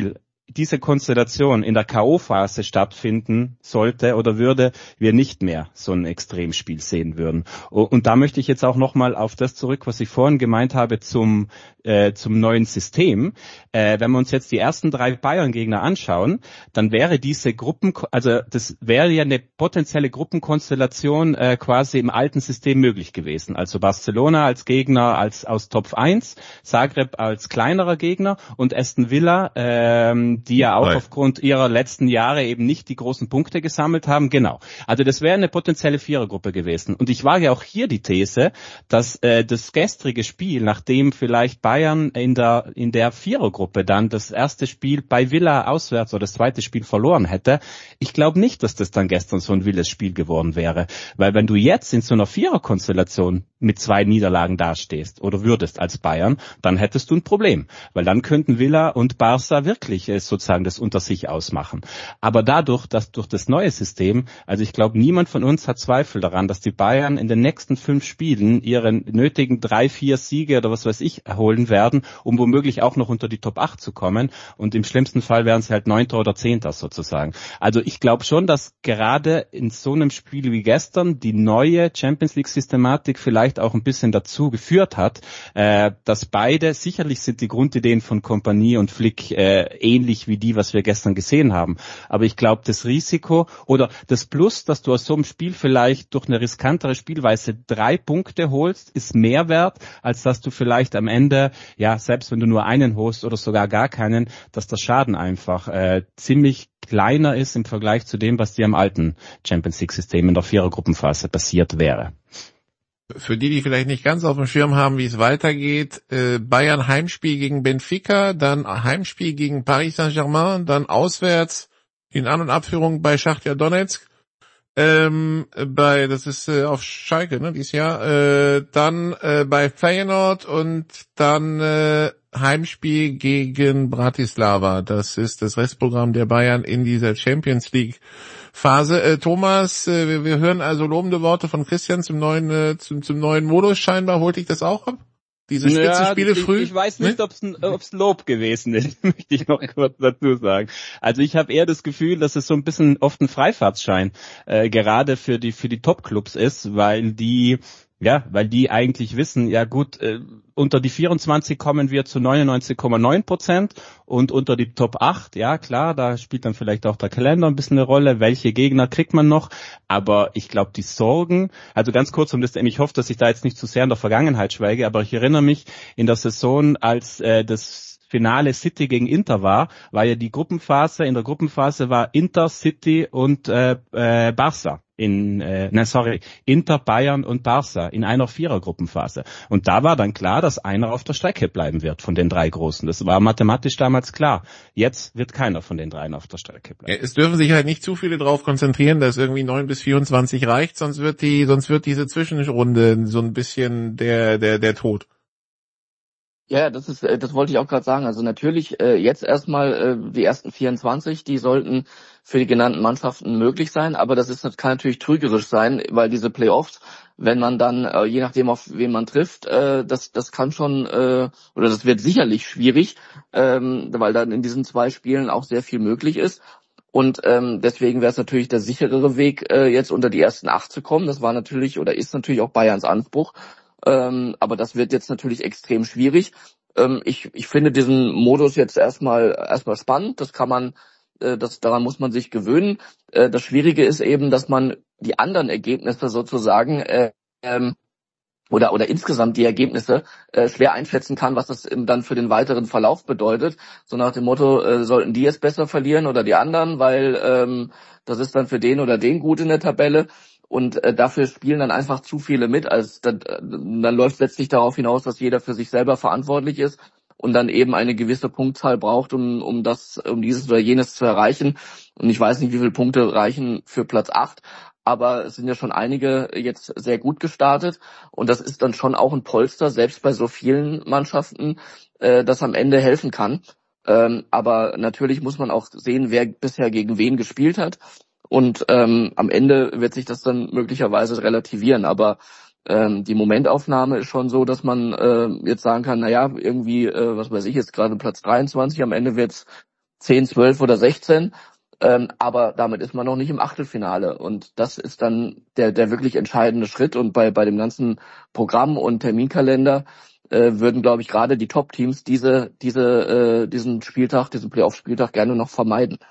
diese Konstellation in der K O-Phase stattfinden sollte oder würde, wir nicht mehr so ein Extremspiel sehen würden. Und da möchte ich jetzt auch nochmal auf das zurück, was ich vorhin gemeint habe zum äh, zum neuen System. Äh, wenn wir uns jetzt die ersten drei Bayern-Gegner anschauen, dann wäre diese Gruppen, also das wäre ja eine potenzielle Gruppenkonstellation äh, quasi im alten System möglich gewesen. Also Barcelona als Gegner als aus Top eins, Zagreb als kleinerer Gegner und Aston Villa, ähm, die ja auch Nein. aufgrund ihrer letzten Jahre eben nicht die großen Punkte gesammelt haben. Genau. Also das wäre eine potenzielle Vierergruppe gewesen. Und ich wage auch hier die These, dass äh, das gestrige Spiel, nachdem vielleicht Bayern in der in der Vierergruppe dann das erste Spiel bei Villa auswärts oder das zweite Spiel verloren hätte, ich glaube nicht, dass das dann gestern so ein wildes Spiel geworden wäre. Weil wenn du jetzt in so einer Viererkonstellation mit zwei Niederlagen dastehst oder würdest als Bayern, dann hättest du ein Problem. Weil dann könnten Villa und Barca wirklich äh, sozusagen das unter sich ausmachen. Aber dadurch, dass durch das neue System, also ich glaube, niemand von uns hat Zweifel daran, dass die Bayern in den nächsten fünf Spielen ihre nötigen drei, vier Siege oder was weiß ich erholen werden, um womöglich auch noch unter die Top acht zu kommen. Und im schlimmsten Fall wären sie halt Neunter oder Zehnter sozusagen. Also ich glaube schon, dass gerade in so einem Spiel wie gestern die neue Champions League-Systematik vielleicht auch ein bisschen dazu geführt hat, äh, dass beide, sicherlich sind die Grundideen von Kompanie und Flick äh, ähnlich wie die, was wir gestern gesehen haben. Aber ich glaube, das Risiko oder das Plus, dass du aus so einem Spiel vielleicht durch eine riskantere Spielweise drei Punkte holst, ist mehr wert, als dass du vielleicht am Ende, ja, selbst wenn du nur einen holst oder sogar gar keinen, dass der Schaden einfach äh, ziemlich kleiner ist im Vergleich zu dem, was dir im alten Champions League-System in der Vierergruppenphase passiert wäre. Für die, die vielleicht nicht ganz auf dem Schirm haben, wie es weitergeht, äh, Bayern Heimspiel gegen Benfica, dann Heimspiel gegen Paris Saint-Germain, dann auswärts in An- und Abführung bei Schachtar Donetsk, ähm, bei, das ist äh, auf Schalke, ne, dieses Jahr, äh, dann äh, bei Feyenoord und dann äh, Heimspiel gegen Bratislava. Das ist das Restprogramm der Bayern in dieser Champions League Phase. Äh, Thomas, äh, wir, wir hören also lobende Worte von Christian zum neuen äh, zum, zum neuen Modus. Scheinbar holt ich das auch ab. Diese Spitzenspiele ja, früh. Ich, ich weiß nicht, ne? ob es ein ob's Lob gewesen ist, möchte ich noch kurz dazu sagen. Also ich habe eher das Gefühl, dass es so ein bisschen oft ein Freifahrtsschein äh, gerade für die für die Top-Clubs ist, weil die Ja, weil die eigentlich wissen, ja gut, äh, unter die vierundzwanzig kommen wir zu neunundneunzig Komma neun Prozent und unter die Top acht, ja klar, da spielt dann vielleicht auch der Kalender ein bisschen eine Rolle, welche Gegner kriegt man noch, aber ich glaube die Sorgen, also ganz kurz, um das, ich hoffe, dass ich da jetzt nicht zu sehr in der Vergangenheit schweige, aber ich erinnere mich in der Saison, als äh, das Finale City gegen Inter war, war ja die Gruppenphase, in der Gruppenphase war Inter, City und äh, äh, Barca. In, äh, nein, sorry, Inter, Bayern und Barca in einer Vierergruppenphase. Und da war dann klar, dass einer auf der Strecke bleiben wird von den drei Großen. Das war mathematisch damals klar. Jetzt wird keiner von den dreien auf der Strecke bleiben. Ja, es dürfen sich halt nicht zu viele darauf konzentrieren, dass irgendwie neun bis vierundzwanzig reicht, sonst wird die, sonst wird diese Zwischenrunde so ein bisschen der, der, der Tod. Ja, das ist, das wollte ich auch gerade sagen. Also natürlich äh, jetzt erstmal äh, die ersten vierundzwanzig, die sollten für die genannten Mannschaften möglich sein, aber das ist, das kann natürlich trügerisch sein, weil diese Playoffs, wenn man dann, äh, je nachdem auf wen man trifft, äh, das das kann schon, äh, oder das wird sicherlich schwierig, ähm, weil dann in diesen zwei Spielen auch sehr viel möglich ist. Und ähm, deswegen wäre es natürlich der sicherere Weg, äh, jetzt unter die ersten acht zu kommen. Das war natürlich oder ist natürlich auch Bayerns Anspruch. Ähm, aber das wird jetzt natürlich extrem schwierig. Ähm, ich, ich finde diesen Modus jetzt erstmal erstmal spannend. Das kann man, äh, das daran muss man sich gewöhnen. Äh, das Schwierige ist eben, dass man die anderen Ergebnisse sozusagen äh, ähm, oder oder insgesamt die Ergebnisse äh, schwer einschätzen kann, was das dann für den weiteren Verlauf bedeutet. So nach dem Motto, äh, sollten die jetzt besser verlieren oder die anderen, weil ähm, das ist dann für den oder den gut in der Tabelle. Und äh, dafür spielen dann einfach zu viele mit. Also dann, dann läuft es letztlich darauf hinaus, dass jeder für sich selber verantwortlich ist und dann eben eine gewisse Punktzahl braucht, um um das, um dieses oder jenes zu erreichen. Und ich weiß nicht, wie viele Punkte reichen für Platz acht, aber es sind ja schon einige jetzt sehr gut gestartet. Und das ist dann schon auch ein Polster, selbst bei so vielen Mannschaften, äh, das am Ende helfen kann. Ähm, aber natürlich muss man auch sehen, wer bisher gegen wen gespielt hat. Und ähm, am Ende wird sich das dann möglicherweise relativieren. Aber ähm, die Momentaufnahme ist schon so, dass man äh, jetzt sagen kann, naja, irgendwie, äh, was weiß ich, jetzt gerade Platz dreiundzwanzig, am Ende wird's zehn, zwölf oder sechzehn. Ähm, aber damit ist man noch nicht im Achtelfinale. Und das ist dann der, der wirklich entscheidende Schritt. Und bei, bei dem ganzen Programm und Terminkalender äh, würden, glaube ich, gerade die Top-Teams diese, diese, äh, diesen Spieltag, diesen Playoff-Spieltag gerne noch vermeiden.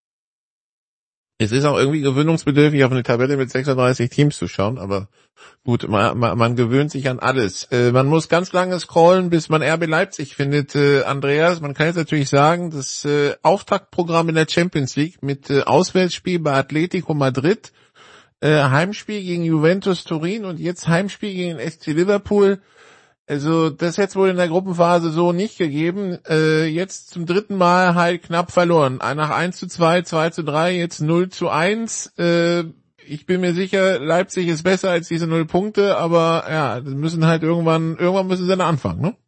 Es ist auch irgendwie gewöhnungsbedürftig, auf eine Tabelle mit sechsunddreißig Teams zu schauen, aber gut, man, man, man gewöhnt sich an alles. Äh, man muss ganz lange scrollen, bis man R B Leipzig findet, äh, Andreas. Man kann jetzt natürlich sagen, das äh, Auftaktprogramm in der Champions League mit äh, Auswärtsspiel bei Atletico Madrid, äh, Heimspiel gegen Juventus Turin und jetzt Heimspiel gegen S C Liverpool. Also das hätte es wohl in der Gruppenphase so nicht gegeben. Äh, jetzt zum dritten Mal halt knapp verloren. Nach eins zu zwei, zwei zu drei, jetzt null zu eins. Äh, ich bin mir sicher, Leipzig ist besser als diese null Punkte, aber ja, das müssen halt irgendwann, irgendwann müssen sie dann anfangen, ne?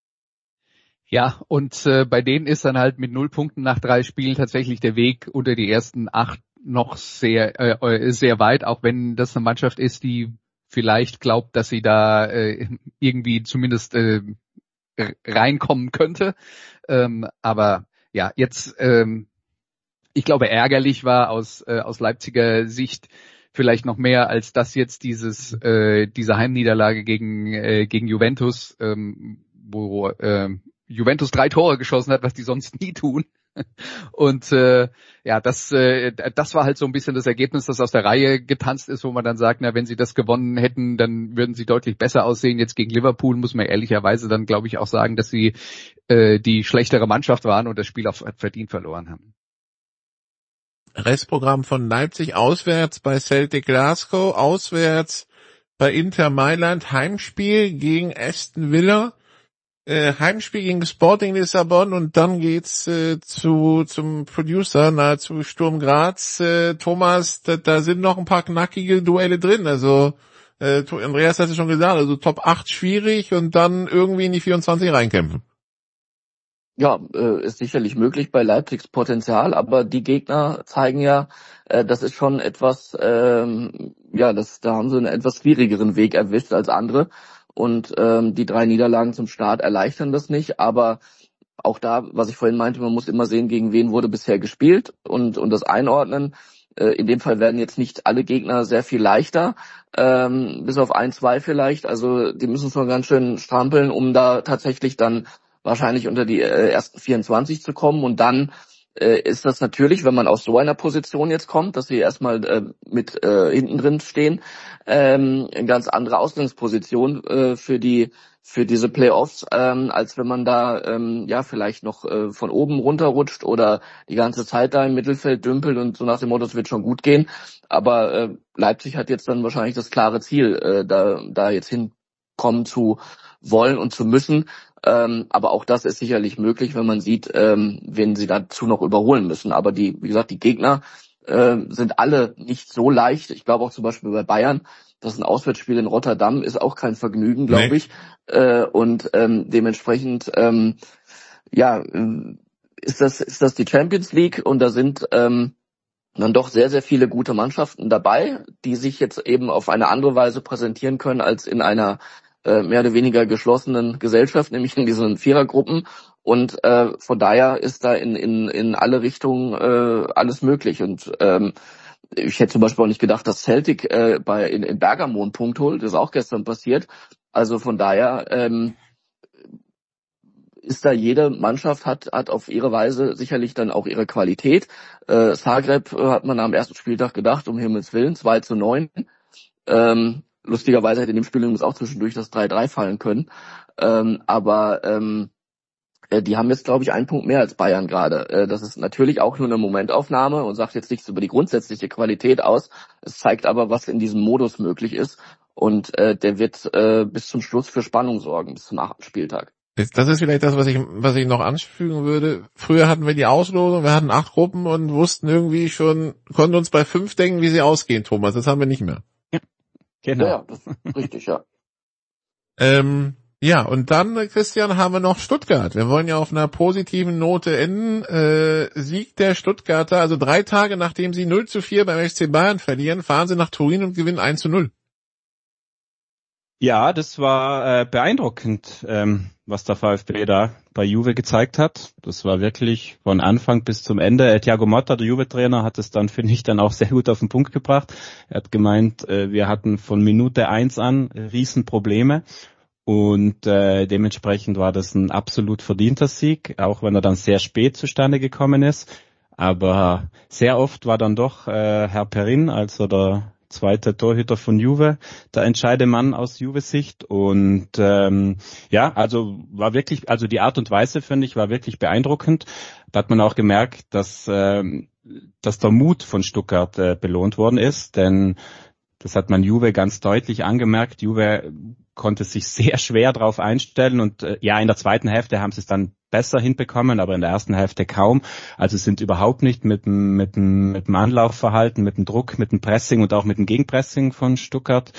Ja, und äh, bei denen ist dann halt mit null Punkten nach drei Spielen tatsächlich der Weg unter die ersten acht noch sehr, äh, sehr weit, auch wenn das eine Mannschaft ist, die vielleicht glaubt, dass sie da äh, irgendwie zumindest äh, reinkommen könnte. Ähm, aber ja, jetzt, ähm, ich glaube, ärgerlich war aus äh, aus Leipziger Sicht vielleicht noch mehr, als dass jetzt dieses äh, diese Heimniederlage gegen äh, gegen Juventus, ähm, wo äh, Juventus drei Tore geschossen hat, was die sonst nie tun. Und äh, ja, das äh, das war halt so ein bisschen das Ergebnis, das aus der Reihe getanzt ist, wo man dann sagt, na, wenn sie das gewonnen hätten, dann würden sie deutlich besser aussehen. Jetzt gegen Liverpool muss man ehrlicherweise dann, glaube ich, auch sagen, dass sie äh, die schlechtere Mannschaft waren und das Spiel auch verdient verloren haben. Restprogramm von Leipzig auswärts bei Celtic Glasgow, auswärts bei Inter Mailand, Heimspiel gegen Aston Villa, Äh, Heimspiel gegen Sporting Lissabon und dann geht's äh, zu zum Producer, nahezu Sturm Graz. Äh, Thomas, da, da sind noch ein paar knackige Duelle drin. Also äh, Andreas hat es schon gesagt, also Top acht schwierig und dann irgendwie in die vierundzwanzig reinkämpfen. Ja, äh, ist sicherlich möglich bei Leipzigs Potenzial, aber die Gegner zeigen ja, äh, das ist schon etwas, ähm, ja, das, da haben sie einen etwas schwierigeren Weg erwischt als andere. Und ähm, die drei Niederlagen zum Start erleichtern das nicht, aber auch da, was ich vorhin meinte, man muss immer sehen, gegen wen wurde bisher gespielt und und das einordnen. Äh, in dem Fall werden jetzt nicht alle Gegner sehr viel leichter, ähm, bis auf ein, zwei vielleicht. Also die müssen schon ganz schön strampeln, um da tatsächlich dann wahrscheinlich unter die äh, ersten vierundzwanzig zu kommen. Und dann äh, ist das natürlich, wenn man aus so einer Position jetzt kommt, dass sie erstmal äh, mit äh, hinten drin stehen, ähm, eine ganz andere Ausgangsposition äh, für die für diese Playoffs, ähm, als wenn man da ähm, ja vielleicht noch äh, von oben runterrutscht oder die ganze Zeit da im Mittelfeld dümpelt und so nach dem Motto, es wird schon gut gehen. Aber äh, Leipzig hat jetzt dann wahrscheinlich das klare Ziel, äh, da da jetzt hinkommen zu wollen und zu müssen. Ähm, aber auch das ist sicherlich möglich, wenn man sieht, ähm, wen sie dazu noch überholen müssen. Aber die, wie gesagt, die Gegner äh, sind alle nicht so leicht. Ich glaube auch zum Beispiel bei Bayern, das ist ein Auswärtsspiel in Rotterdam, ist auch kein Vergnügen, glaube nee. ich. Äh, und ähm, dementsprechend, ähm, ja, ist das ist das die Champions League und da sind ähm, dann doch sehr, sehr viele gute Mannschaften dabei, die sich jetzt eben auf eine andere Weise präsentieren können als in einer äh, mehr oder weniger geschlossenen Gesellschaft, nämlich in diesen Vierergruppen. Und äh, von daher ist da in in in alle Richtungen äh, alles möglich. Und ähm, ich hätte zum Beispiel auch nicht gedacht, dass Celtic äh, bei in, in Bergamo einen Punkt holt. Das ist auch gestern passiert. Also von daher ähm, ist da jede Mannschaft hat hat auf ihre Weise sicherlich dann auch ihre Qualität. Äh, Zagreb äh, hat man am ersten Spieltag gedacht, um Himmels Willen, zwei zu neun. Ähm, lustigerweise hätte in dem Spiel übrigens auch zwischendurch das drei drei fallen können. Ähm, aber ähm, die haben jetzt, glaube ich, einen Punkt mehr als Bayern gerade. Das ist natürlich auch nur eine Momentaufnahme und sagt jetzt nichts über die grundsätzliche Qualität aus. Es zeigt aber, was in diesem Modus möglich ist. Und äh, der wird äh, bis zum Schluss für Spannung sorgen, bis zum achten Spieltag. Das ist vielleicht das, was ich was ich noch anfügen würde. Früher hatten wir die Auslosung, wir hatten acht Gruppen und wussten irgendwie schon, konnten uns bei fünf denken, wie sie ausgehen, Thomas. Das haben wir nicht mehr. Ja, genau. Ja, das ist richtig, ja. ähm, ja, und dann, Christian, haben wir noch Stuttgart. Wir wollen ja auf einer positiven Note enden. Äh, Sieg der Stuttgarter, also drei Tage nachdem sie null zu vier beim F C Bayern verlieren, fahren sie nach Turin und gewinnen eins zu null. Ja, das war äh, beeindruckend, ähm, was der VfB da bei Juve gezeigt hat. Das war wirklich von Anfang bis zum Ende. Äh, Thiago Motta, der Juve-Trainer, hat es dann, finde ich, dann auch sehr gut auf den Punkt gebracht. Er hat gemeint, äh, wir hatten von Minute eins an äh, Riesenprobleme. Und äh, dementsprechend war das ein absolut verdienter Sieg, auch wenn er dann sehr spät zustande gekommen ist. Aber sehr oft war dann doch äh, Herr Perin, also der zweite Torhüter von Juve, der Entscheidemann aus Juve-Sicht. Und ähm, ja, also war wirklich, also die Art und Weise, finde ich, war wirklich beeindruckend. Da hat man auch gemerkt, dass ähm, dass der Mut von Stuttgart äh, belohnt worden ist, denn das hat man Juve ganz deutlich angemerkt. Juve konnte sich sehr schwer darauf einstellen und äh, ja, in der zweiten Hälfte haben sie es dann besser hinbekommen, aber in der ersten Hälfte kaum. Also sind überhaupt nicht mit dem, mit dem, mit dem Anlaufverhalten, mit dem Druck, mit dem Pressing und auch mit dem Gegenpressing von Stuttgart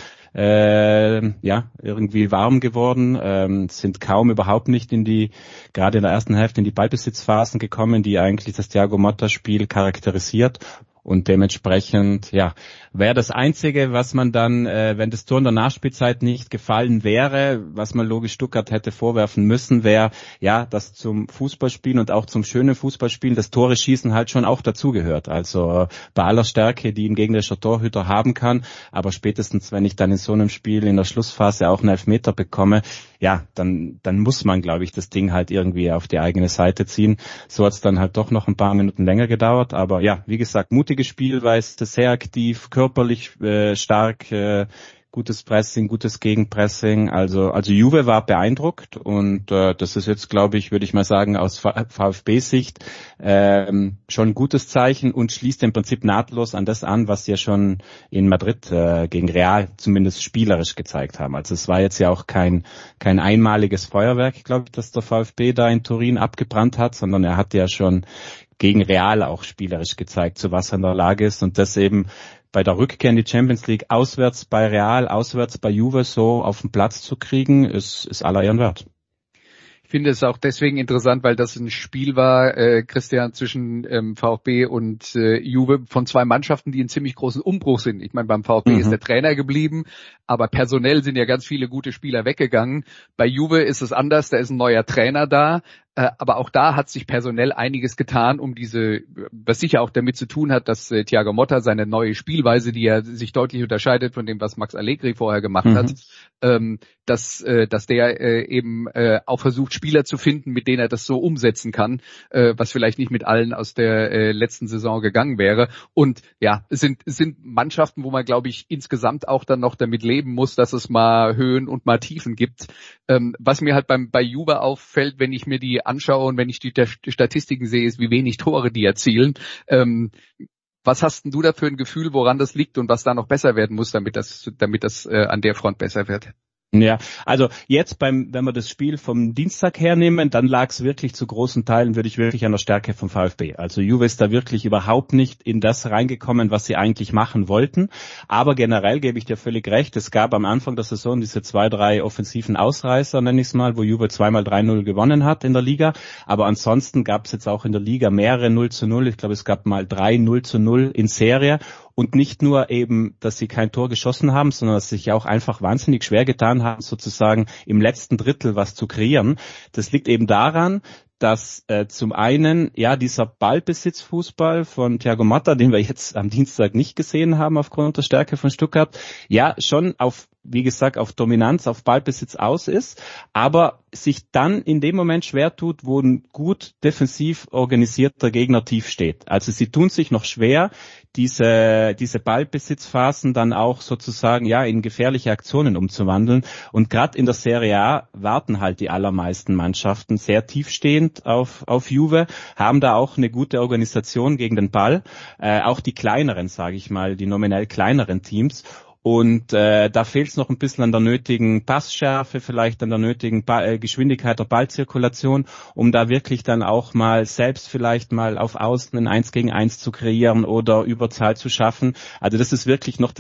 äh, ja irgendwie warm geworden, ähm, sind kaum überhaupt nicht in die, gerade in der ersten Hälfte in die Ballbesitzphasen gekommen, die eigentlich das Thiago Motta-Spiel charakterisiert. Und dementsprechend, ja, wäre das Einzige, was man dann, äh, wenn das Tor in der Nachspielzeit nicht gefallen wäre, was man logisch Stuttgart hätte vorwerfen müssen, wäre, ja, dass zum Fußballspielen und auch zum schönen Fußballspielen das Tore schießen halt schon auch dazugehört. Also bei aller Stärke, die ein gegnerischer Torhüter haben kann, aber spätestens, wenn ich dann in so einem Spiel in der Schlussphase auch einen Elfmeter bekomme, ja, dann dann muss man, glaube ich, das Ding halt irgendwie auf die eigene Seite ziehen. So hat es dann halt doch noch ein paar Minuten länger gedauert, aber ja, wie gesagt, mutige Spielweise, sehr aktiv, körperlich äh, stark, äh, gutes Pressing, gutes Gegenpressing. Also also Juve war beeindruckt und äh, das ist jetzt, glaube ich, würde ich mal sagen, aus VfB-Sicht ähm, schon ein gutes Zeichen und schließt im Prinzip nahtlos an das an, was sie ja schon in Madrid äh, gegen Real zumindest spielerisch gezeigt haben. Also es war jetzt ja auch kein kein einmaliges Feuerwerk, glaube ich, das der VfB da in Turin abgebrannt hat, sondern er hat ja schon gegen Real auch spielerisch gezeigt, zu was er in der Lage ist und das eben bei der Rückkehr in die Champions League auswärts bei Real, auswärts bei Juve so auf den Platz zu kriegen, ist, ist aller Ehren wert. Ich finde es auch deswegen interessant, weil das ein Spiel war, äh, Christian, zwischen ähm, VfB und äh, Juve von zwei Mannschaften, die in ziemlich großen Umbruch sind. Ich meine, beim VfB mhm. ist der Trainer geblieben, aber personell sind ja ganz viele gute Spieler weggegangen. Bei Juve ist es anders, da ist ein neuer Trainer da. Aber auch da hat sich personell einiges getan, um diese, was sicher auch damit zu tun hat, dass äh, Thiago Motta seine neue Spielweise, die ja sich deutlich unterscheidet von dem, was Max Allegri vorher gemacht mhm. hat, ähm, dass, äh, dass der äh, eben äh, auch versucht, Spieler zu finden, mit denen er das so umsetzen kann, äh, was vielleicht nicht mit allen aus der äh, letzten Saison gegangen wäre. Und ja, es sind, es sind Mannschaften, wo man, glaube ich, insgesamt auch dann noch damit leben muss, dass es mal Höhen und mal Tiefen gibt. Ähm, was mir halt beim bei Juve auffällt, wenn ich mir die anschaue und wenn ich die, die Statistiken sehe, ist, wie wenig Tore die erzielen. Ähm, was hast denn du da für ein Gefühl, woran das liegt und was da noch besser werden muss, damit das, damit das äh, an der Front besser wird? Ja, also jetzt beim, wenn wir das Spiel vom Dienstag hernehmen, dann lag es wirklich zu großen Teilen, würde ich wirklich an der Stärke vom VfB. Also Juve ist da wirklich überhaupt nicht in das reingekommen, was sie eigentlich machen wollten. Aber generell gebe ich dir völlig recht, es gab am Anfang der Saison diese zwei, drei offensiven Ausreißer, nenne ich es mal, wo Juve zweimal drei null gewonnen hat in der Liga. Aber ansonsten gab es jetzt auch in der Liga mehrere null zu null. Ich glaube, es gab mal drei null zu null in Serie. Und nicht nur eben, dass sie kein Tor geschossen haben, sondern dass sie sich auch einfach wahnsinnig schwer getan haben, sozusagen im letzten Drittel was zu kreieren. Das liegt eben daran, dass äh, zum einen ja dieser Ballbesitzfußball von Thiago Motta, den wir jetzt am Dienstag nicht gesehen haben aufgrund der Stärke von Stuttgart, ja schon auf, wie gesagt, auf Dominanz, auf Ballbesitz aus ist, aber sich dann in dem Moment schwer tut, wo ein gut defensiv organisierter Gegner tief steht. Also sie tun sich noch schwer, diese diese Ballbesitzphasen dann auch sozusagen ja in gefährliche Aktionen umzuwandeln. Und gerade in der Serie A warten halt die allermeisten Mannschaften sehr tiefstehend auf auf Juve, haben da auch eine gute Organisation gegen den Ball, äh, auch die kleineren, sage ich mal, die nominell kleineren Teams. Und äh, da fehlt es noch ein bisschen an der nötigen Passschärfe, vielleicht an der nötigen ba- äh, Geschwindigkeit der Ballzirkulation, um da wirklich dann auch mal selbst vielleicht mal auf Außen ein eins gegen eins zu kreieren oder Überzahl zu schaffen. Also das ist wirklich noch das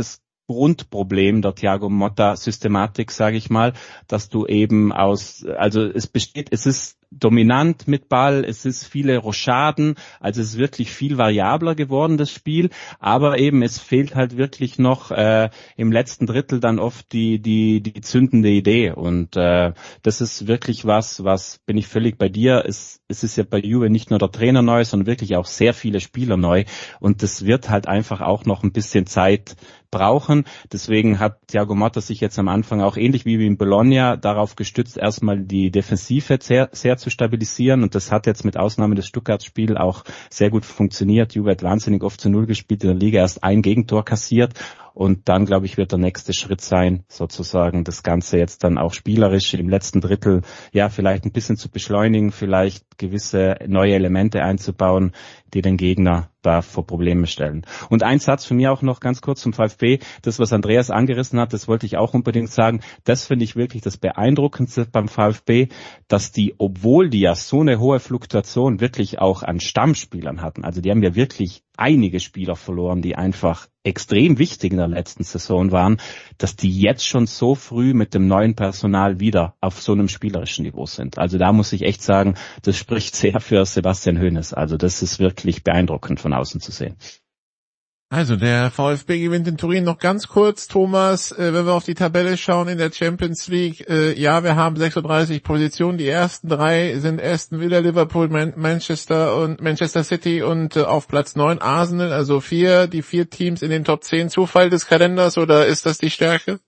Grundproblem der Thiago Motta Systematik, sage ich mal, dass du eben aus, also es besteht, es ist dominant mit Ball, es ist viele Rochaden, also es ist wirklich viel variabler geworden, das Spiel, aber eben es fehlt halt wirklich noch äh, im letzten Drittel dann oft die die die zündende Idee und äh, das ist wirklich was, was bin ich völlig bei dir, es, es ist ja bei Juve nicht nur der Trainer neu, sondern wirklich auch sehr viele Spieler neu und das wird halt einfach auch noch ein bisschen Zeit brauchen. Deswegen hat Thiago Motta sich jetzt am Anfang auch ähnlich wie in Bologna darauf gestützt, erstmal die Defensive sehr, sehr zu stabilisieren und das hat jetzt mit Ausnahme des Stuttgart-Spiels auch sehr gut funktioniert. Juve hat wahnsinnig oft zu Null gespielt, in der Liga erst ein Gegentor kassiert und dann, glaube ich, wird der nächste Schritt sein, sozusagen das Ganze jetzt dann auch spielerisch im letzten Drittel, ja, vielleicht ein bisschen zu beschleunigen, vielleicht gewisse neue Elemente einzubauen, die den Gegner da vor Probleme stellen. Und ein Satz von mir auch noch ganz kurz zum VfB, das, was Andreas angerissen hat, das wollte ich auch unbedingt sagen, das finde ich wirklich das Beeindruckendste beim VfB, dass die, obwohl die ja so eine hohe Fluktuation wirklich auch an Stammspielern hatten, also die haben ja wirklich einige Spieler verloren, die einfach extrem wichtig in der letzten Saison waren, dass die jetzt schon so früh mit dem neuen Personal wieder auf so einem spielerischen Niveau sind. Also da muss ich echt sagen, das spricht sehr für Sebastian Hoeneß. Also das ist wirklich beeindruckend von außen zu sehen. Also der VfB gewinnt in Turin. Noch ganz kurz, Thomas, äh, wenn wir auf die Tabelle schauen in der Champions League, äh, ja, wir haben sechsunddreißig Positionen. Die ersten drei sind Aston Villa, Liverpool, Man- Manchester und Manchester City und äh, auf Platz neun Arsenal, also vier, die vier Teams in den Top zehn. Zufall des Kalenders oder ist das die Stärke?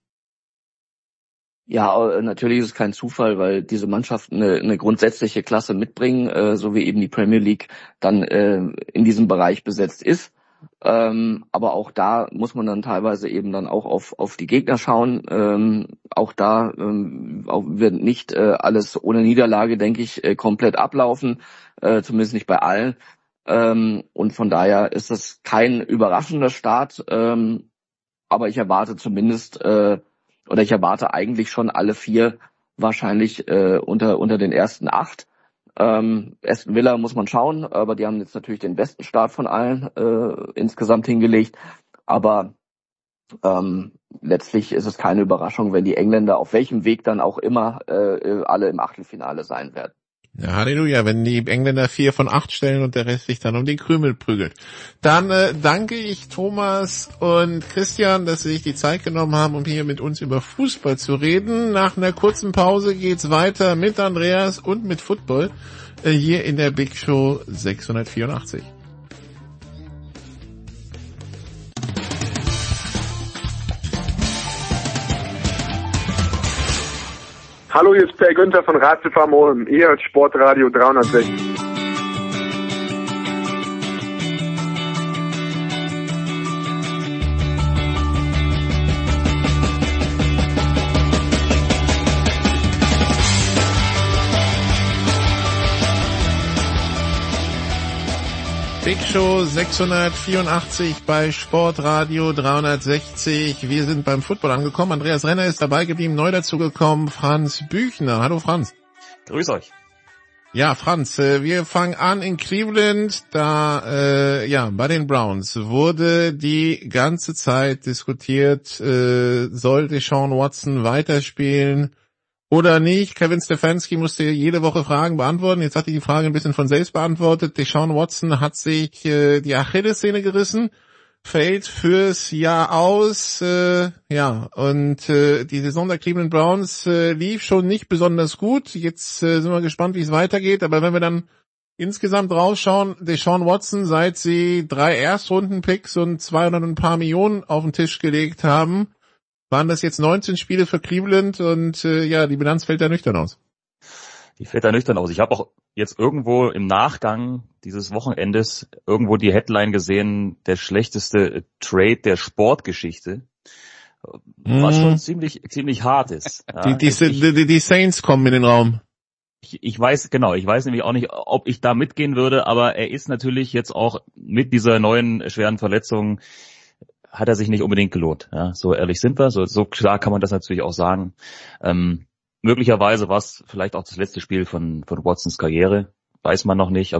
Ja, natürlich ist es kein Zufall, weil diese Mannschaften eine, eine grundsätzliche Klasse mitbringen, äh, so wie eben die Premier League dann äh, in diesem Bereich besetzt ist. Ähm, aber auch da muss man dann teilweise eben dann auch auf auf die Gegner schauen. Ähm, auch da ähm, auch wird nicht äh, alles ohne Niederlage, denke ich, äh, komplett ablaufen, äh, zumindest nicht bei allen. Ähm, und von daher ist das kein überraschender Start, ähm, aber ich erwarte zumindest äh, oder ich erwarte eigentlich schon alle vier wahrscheinlich äh, unter unter den ersten acht. Ähm, Aston Villa muss man schauen, aber die haben jetzt natürlich den besten Start von allen äh, insgesamt hingelegt. Aber ähm, letztlich ist es keine Überraschung, wenn die Engländer auf welchem Weg dann auch immer äh, alle im Achtelfinale sein werden. Ja, Halleluja, wenn die Engländer vier von acht stellen und der Rest sich dann um die Krümel prügelt. Dann äh, danke ich Thomas und Christian, dass sie sich die Zeit genommen haben, um hier mit uns über Fußball zu reden. Nach einer kurzen Pause geht's weiter mit Andreas und mit Football äh, hier in der Big Show sechshundertvierundachtzig. Hallo, hier ist Per Günther von Ratiofarm Ulm. Ihr hört Sportradio dreihundertsechzig. Big Show sechshundertvierundachtzig bei Sportradio dreihundertsechzig. Wir sind beim Football angekommen. Andreas Renner ist dabei geblieben, neu dazugekommen, Franz Büchner. Hallo Franz. Grüß euch. Ja, Franz, äh, wir fangen an in Cleveland. Da, äh, ja, bei den Browns wurde die ganze Zeit diskutiert, äh, soll Deshaun Watson weiterspielen oder nicht? Kevin Stefanski musste jede Woche Fragen beantworten. Jetzt hat er die Frage ein bisschen von selbst beantwortet. Deshaun Watson hat sich äh, die Achillessehne gerissen, fällt fürs Jahr aus. Äh, ja, und äh, die Saison der Cleveland Browns äh, lief schon nicht besonders gut. Jetzt äh, sind wir gespannt, wie es weitergeht. Aber wenn wir dann insgesamt rausschauen, Deshaun Watson, seit sie drei Erstrunden-Picks und zweihundert und ein paar Millionen auf den Tisch gelegt haben, waren das jetzt neunzehn Spiele für Cleveland und äh, ja, die Bilanz fällt da nüchtern aus. Die fällt da nüchtern aus. Ich habe auch jetzt irgendwo im Nachgang dieses Wochenendes irgendwo die Headline gesehen, der schlechteste Trade der Sportgeschichte, was mm. schon ziemlich ziemlich hart ist. Ja, die, die, ich, die, die Saints kommen in den Raum. Ich, ich weiß, genau, ich weiß nämlich auch nicht, ob ich da mitgehen würde, aber er ist natürlich jetzt auch mit dieser neuen schweren Verletzung hat er sich nicht unbedingt gelohnt. Ja, so ehrlich sind wir, so, so klar kann man das natürlich auch sagen. Ähm, möglicherweise war es vielleicht auch das letzte Spiel von, von Watsons Karriere, weiß man noch nicht, aber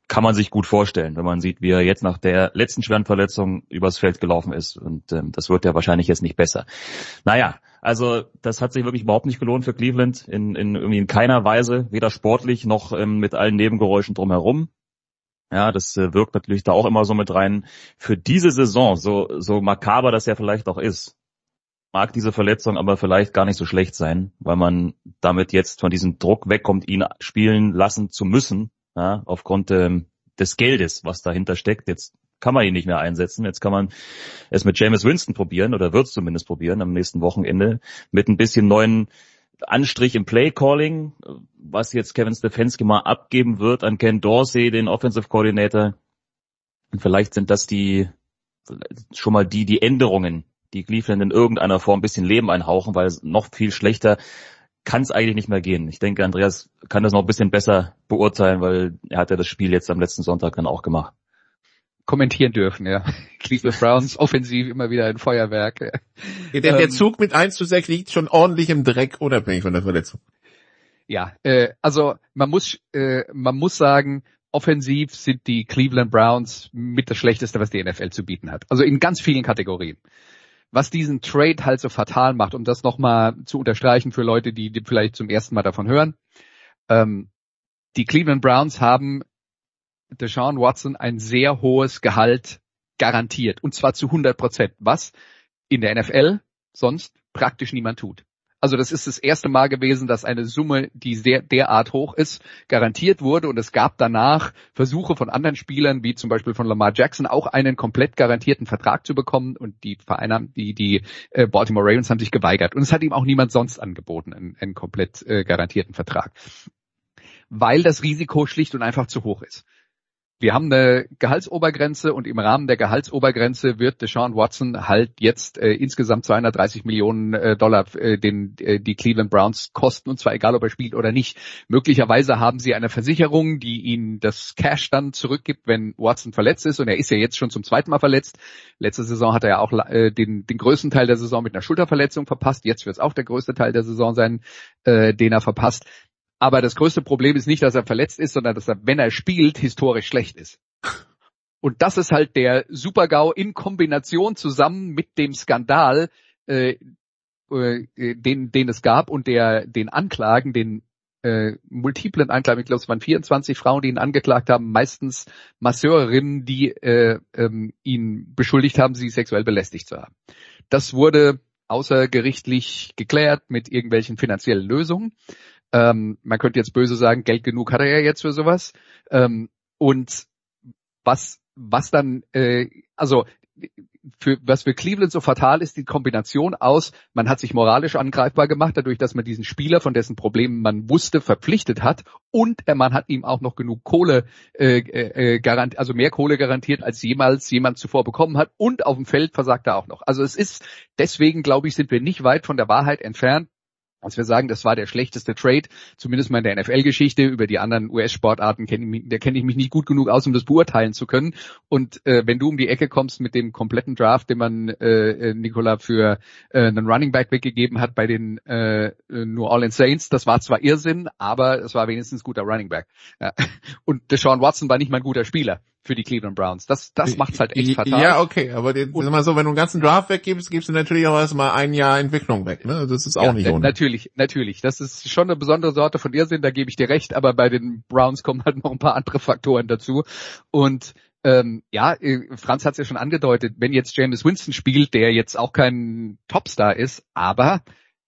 kann man sich gut vorstellen, wenn man sieht, wie er jetzt nach der letzten schweren Verletzung übers Feld gelaufen ist. Und ähm, das wird ja wahrscheinlich jetzt nicht besser. Naja, also das hat sich wirklich überhaupt nicht gelohnt für Cleveland, in, in irgendwie in keiner Weise, weder sportlich noch ähm, mit allen Nebengeräuschen drumherum. Ja, das äh, wirkt natürlich da auch immer so mit rein. Für diese Saison, so so makaber das ja vielleicht auch ist, mag diese Verletzung aber vielleicht gar nicht so schlecht sein, weil man damit jetzt von diesem Druck wegkommt, ihn spielen lassen zu müssen, ja, aufgrund ähm, des Geldes, was dahinter steckt. Jetzt kann man ihn nicht mehr einsetzen. Jetzt kann man es mit Jameis Winston probieren oder wird es zumindest probieren am nächsten Wochenende mit ein bisschen neuen Anstrich im Play-Calling, was jetzt Kevin Stefanski mal abgeben wird an Ken Dorsey, den Offensive Coordinator. Und vielleicht sind das die schon mal die die Änderungen, die Cleveland in irgendeiner Form ein bisschen Leben einhauchen, weil es noch viel schlechter kann es eigentlich nicht mehr gehen. Ich denke, Andreas kann das noch ein bisschen besser beurteilen, weil er hat ja das Spiel jetzt am letzten Sonntag dann auch gemacht. Kommentieren dürfen, ja. Cleveland Browns offensiv immer wieder ein Feuerwerk. Ja, der, der Zug mit eins zu sechs liegt schon ordentlich im Dreck, unabhängig von der Verletzung. Ja, äh, also man muss äh, man muss sagen, offensiv sind die Cleveland Browns mit das Schlechteste, was die N F L zu bieten hat. Also in ganz vielen Kategorien. Was diesen Trade halt so fatal macht, um das nochmal zu unterstreichen für Leute, die, die vielleicht zum ersten Mal davon hören. Ähm, die Cleveland Browns haben Deshaun Watson ein sehr hohes Gehalt garantiert. Und zwar zu hundert Prozent. Was in der N F L sonst praktisch niemand tut. Also das ist das erste Mal gewesen, dass eine Summe, die sehr derart hoch ist, garantiert wurde. Und es gab danach Versuche von anderen Spielern, wie zum Beispiel von Lamar Jackson, auch einen komplett garantierten Vertrag zu bekommen. Und die Vereine, die, die äh, Baltimore Ravens haben sich geweigert. Und es hat ihm auch niemand sonst angeboten, einen, einen komplett äh, garantierten Vertrag. Weil das Risiko schlicht und einfach zu hoch ist. Wir haben eine Gehaltsobergrenze und im Rahmen der Gehaltsobergrenze wird Deshaun Watson halt jetzt äh, insgesamt zweihundertdreißig Millionen äh, Dollar äh, den äh, die Cleveland Browns kosten, und zwar egal, ob er spielt oder nicht. Möglicherweise haben sie eine Versicherung, die ihnen das Cash dann zurückgibt, wenn Watson verletzt ist, und er ist ja jetzt schon zum zweiten Mal verletzt. Letzte Saison hat er ja auch äh, den den größten Teil der Saison mit einer Schulterverletzung verpasst. Jetzt wird es auch der größte Teil der Saison sein, äh, den er verpasst. Aber das größte Problem ist nicht, dass er verletzt ist, sondern dass er, wenn er spielt, historisch schlecht ist. Und das ist halt der Super-GAU in Kombination zusammen mit dem Skandal, äh, äh, den, den es gab, und der den Anklagen, den äh, multiplen Anklagen. Ich glaube, es waren vierundzwanzig Frauen, die ihn angeklagt haben, meistens Masseurinnen, die äh, ähm, ihn beschuldigt haben, sie sexuell belästigt zu haben. Das wurde außergerichtlich geklärt mit irgendwelchen finanziellen Lösungen. Ähm, man könnte jetzt böse sagen, Geld genug hat er ja jetzt für sowas. Ähm, und was, was dann, äh, also für was für Cleveland so fatal ist, die Kombination aus, man hat sich moralisch angreifbar gemacht, dadurch, dass man diesen Spieler, von dessen Problemen man wusste, verpflichtet hat, und äh, man hat ihm auch noch genug Kohle, äh, äh, garantiert, also mehr Kohle garantiert, als jemals jemand zuvor bekommen hat, und auf dem Feld versagt er auch noch. Also es ist, deswegen glaube ich, sind wir nicht weit von der Wahrheit entfernt, als wir sagen, das war der schlechteste Trade, zumindest mal in der N F L-Geschichte. Über die anderen U S-Sportarten kenne ich mich, da kenne ich mich nicht gut genug aus, um das beurteilen zu können. Und äh, wenn du um die Ecke kommst mit dem kompletten Draft, den man äh, Nicola für äh, einen Running Back weggegeben hat bei den äh, New Orleans Saints, das war zwar Irrsinn, aber es war wenigstens guter Running Back. Ja. Und Deshaun Watson war nicht mal ein guter Spieler für die Cleveland Browns. Das, das macht's halt echt fatal. Ja, okay, aber den, sag mal so, wenn du einen ganzen Draft weggibst, gibst du natürlich auch erstmal ein Jahr Entwicklung weg, ne? Das ist auch ja, nicht ohne. Natürlich, natürlich. Das ist schon eine besondere Sorte von Irrsinn, da gebe ich dir recht, aber bei den Browns kommen halt noch ein paar andere Faktoren dazu. Und ähm, ja, Franz hat es ja schon angedeutet, wenn jetzt Jameis Winston spielt, der jetzt auch kein Topstar ist, aber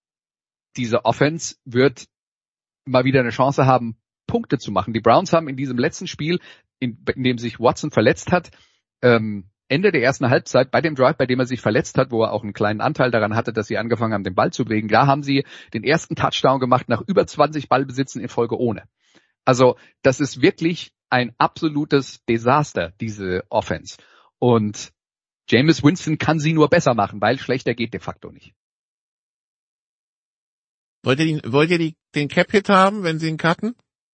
diese Offense wird mal wieder eine Chance haben, Punkte zu machen. Die Browns haben in diesem letzten Spiel, in, in dem sich Watson verletzt hat, ähm, Ende der ersten Halbzeit, bei dem Drive, bei dem er sich verletzt hat, wo er auch einen kleinen Anteil daran hatte, dass sie angefangen haben, den Ball zu bewegen, da haben sie den ersten Touchdown gemacht nach über zwanzig Ballbesitzen in Folge ohne. Also das ist wirklich ein absolutes Desaster, diese Offense. Und Jameis Winston kann sie nur besser machen, weil schlechter geht de facto nicht. Wollt ihr, die, wollt ihr die, den Cap-Hit haben, wenn sie ihn cutten?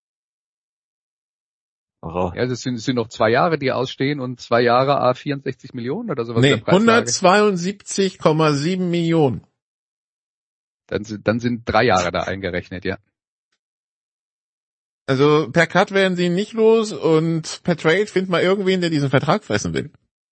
Oh. Ja, das sind, das sind noch zwei Jahre, die ausstehen, und zwei Jahre a vierundsechzig Millionen oder sowas. Nee, hundertzweiundsiebzig Komma sieben Millionen. Dann sind, dann sind drei Jahre da eingerechnet, ja. Also per Cut werden sie ihn nicht los und per Trade findet man irgendwen, der diesen Vertrag fressen will.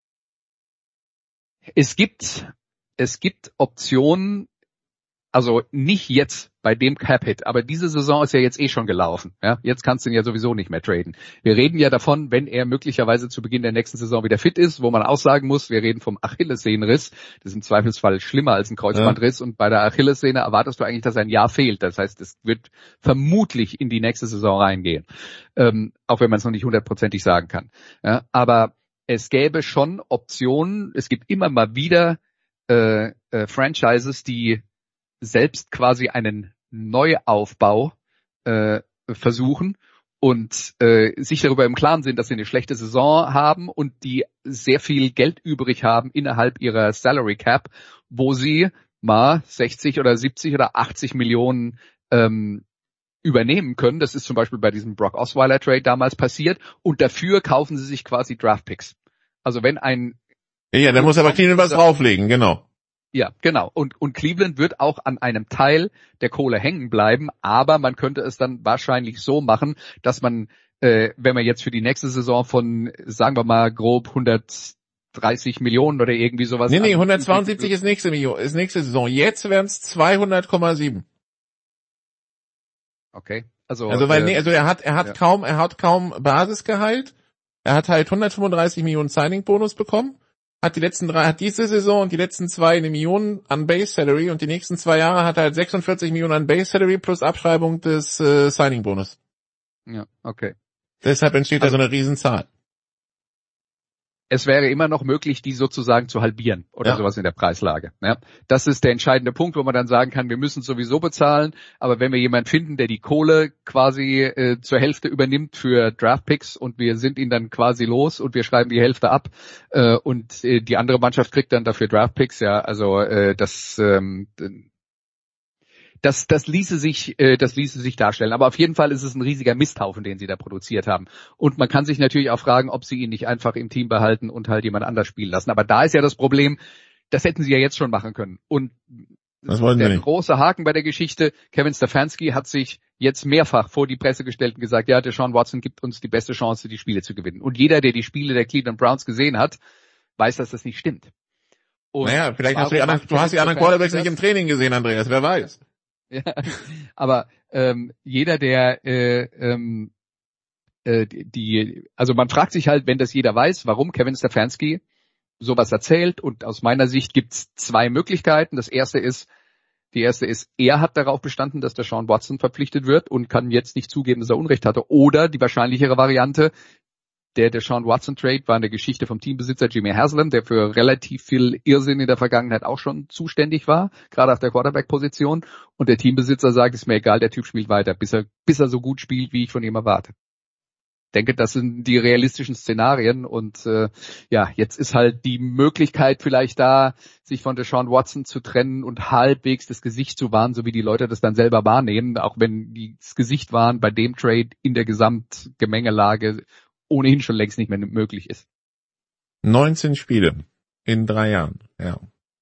Es gibt, es gibt Optionen, also nicht jetzt bei dem Cap-Hit, aber diese Saison ist ja jetzt eh schon gelaufen. Ja, jetzt kannst du ihn ja sowieso nicht mehr traden. Wir reden ja davon, wenn er möglicherweise zu Beginn der nächsten Saison wieder fit ist, wo man auch sagen muss, wir reden vom Achillessehnenriss. Das ist im Zweifelsfall schlimmer als ein Kreuzbandriss. Ja. Und bei der Achillessehne erwartest du eigentlich, dass ein Jahr fehlt. Das heißt, es wird vermutlich in die nächste Saison reingehen. Ähm, auch wenn man es noch nicht hundertprozentig sagen kann. Ja, aber es gäbe schon Optionen. Es gibt immer mal wieder äh, äh, Franchises, die selbst quasi einen Neuaufbau äh, versuchen und äh, sich darüber im Klaren sind, dass sie eine schlechte Saison haben und die sehr viel Geld übrig haben innerhalb ihrer Salary Cap, wo sie mal sechzig oder siebzig oder achtzig Millionen ähm, übernehmen können. Das ist zum Beispiel bei diesem Brock Osweiler Trade damals passiert und dafür kaufen sie sich quasi Draftpicks. Also wenn ein Ja, da muss aber Cleveland was drauflegen, genau. Ja, genau. Und, und Cleveland wird auch an einem Teil der Kohle hängen bleiben, aber man könnte es dann wahrscheinlich so machen, dass man, äh, wenn man jetzt für die nächste Saison von, sagen wir mal, grob hundertdreißig Millionen oder irgendwie sowas... Nee, nee, hundertzweiundsiebzig ist nächste, Million, ist nächste Saison. Jetzt wären es zweihundert Komma sieben. Okay. Also, also, weil, äh, nee, also er hat, er hat ja. kaum, er hat kaum Basisgehalt. Er hat halt hundertfünfunddreißig Millionen Signing-Bonus bekommen. Hat die letzten drei, hat diese Saison und die letzten zwei eine Million an Base Salary und die nächsten zwei Jahre hat er halt sechsundvierzig Millionen an Base Salary plus Abschreibung des äh, Signing Bonus. Ja, okay. Deshalb entsteht also, da so eine Riesenzahl. Es wäre immer noch möglich, die sozusagen zu halbieren oder ja. sowas in der Preislage. Ja, das ist der entscheidende Punkt, wo man dann sagen kann, wir müssen sowieso bezahlen, aber wenn wir jemanden finden, der die Kohle quasi äh, zur Hälfte übernimmt für Draftpicks und wir sind ihn dann quasi los und wir schreiben die Hälfte ab äh, und äh, die andere Mannschaft kriegt dann dafür Draftpicks, ja, also äh, das ähm, Das, das ließe sich, äh, das ließe sich darstellen. Aber auf jeden Fall ist es ein riesiger Misthaufen, den sie da produziert haben. Und man kann sich natürlich auch fragen, ob sie ihn nicht einfach im Team behalten und halt jemand anders spielen lassen. Aber da ist ja das Problem, das hätten sie ja jetzt schon machen können. Und das wollen der wir nicht. Große Haken bei der Geschichte, Kevin Stefanski hat sich jetzt mehrfach vor die Presse gestellt und gesagt, ja, Deshaun Watson gibt uns die beste Chance, die Spiele zu gewinnen. Und jeder, der die Spiele der Cleveland Browns gesehen hat, weiß, dass das nicht stimmt. Und naja, vielleicht hast du die anderen, du hast die anderen Quarterbacks nicht im Training gesehen, Andreas, wer weiß. Ja, aber ähm, jeder, der äh, ähm, äh, die, also man fragt sich halt, wenn das jeder weiß, warum Kevin Stefanski sowas erzählt. Und aus meiner Sicht gibt's zwei Möglichkeiten. Das erste ist, die erste ist, er hat darauf bestanden, dass der Deshaun Watson verpflichtet wird und kann jetzt nicht zugeben, dass er Unrecht hatte. Oder die wahrscheinlichere Variante, der Deshaun Watson Trade war eine Geschichte vom Teambesitzer Jimmy Haslam, der für relativ viel Irrsinn in der Vergangenheit auch schon zuständig war, gerade auf der Quarterback-Position. Und der Teambesitzer sagt, ist mir egal, der Typ spielt weiter, bis er, bis er so gut spielt, wie ich von ihm erwarte. Ich denke, das sind die realistischen Szenarien. Und äh, ja, jetzt ist halt die Möglichkeit vielleicht da, sich von Deshaun Watson zu trennen und halbwegs das Gesicht zu wahren, so wie die Leute das dann selber wahrnehmen, auch wenn die das Gesicht wahren bei dem Trade in der Gesamtgemengelage ohnehin schon längst nicht mehr möglich ist. neunzehn Spiele in drei Jahren, ja.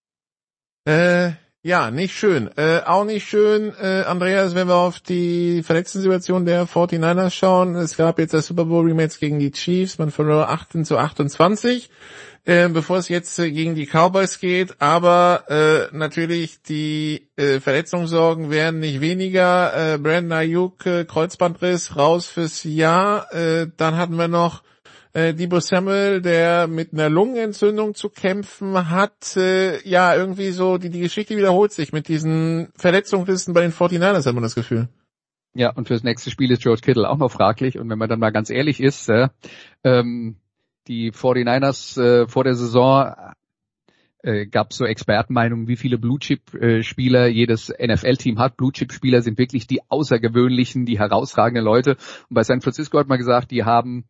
Äh, ja, nicht schön. Äh, auch nicht schön, äh, Andreas, wenn wir auf die Verletzten-Situation der forty-niners schauen. Es gab jetzt das Super Bowl-Rematch gegen die Chiefs. Man verlor achtzehn zu achtundzwanzig, äh, bevor es jetzt äh, gegen die Cowboys geht. Aber äh, natürlich die äh, Verletzungssorgen werden nicht weniger. Äh, Brandon Ayuk, äh, Kreuzbandriss, raus fürs Jahr. Äh, dann hatten wir noch äh, Deebo Samuel, der mit einer Lungenentzündung zu kämpfen hat. Äh, ja, irgendwie so, die, die Geschichte wiederholt sich mit diesen Verletzungslisten bei den forty-niners, hat man das Gefühl. Ja, und fürs nächste Spiel ist George Kittle auch noch fraglich. Und wenn man dann mal ganz ehrlich ist, äh, ähm, die forty-niners äh, vor der Saison äh, gab es so Expertenmeinungen, wie viele Blue-Chip-Spieler jedes N F L-Team hat. Blue-Chip-Spieler sind wirklich die außergewöhnlichen, die herausragenden Leute. Und bei San Francisco hat man gesagt, die haben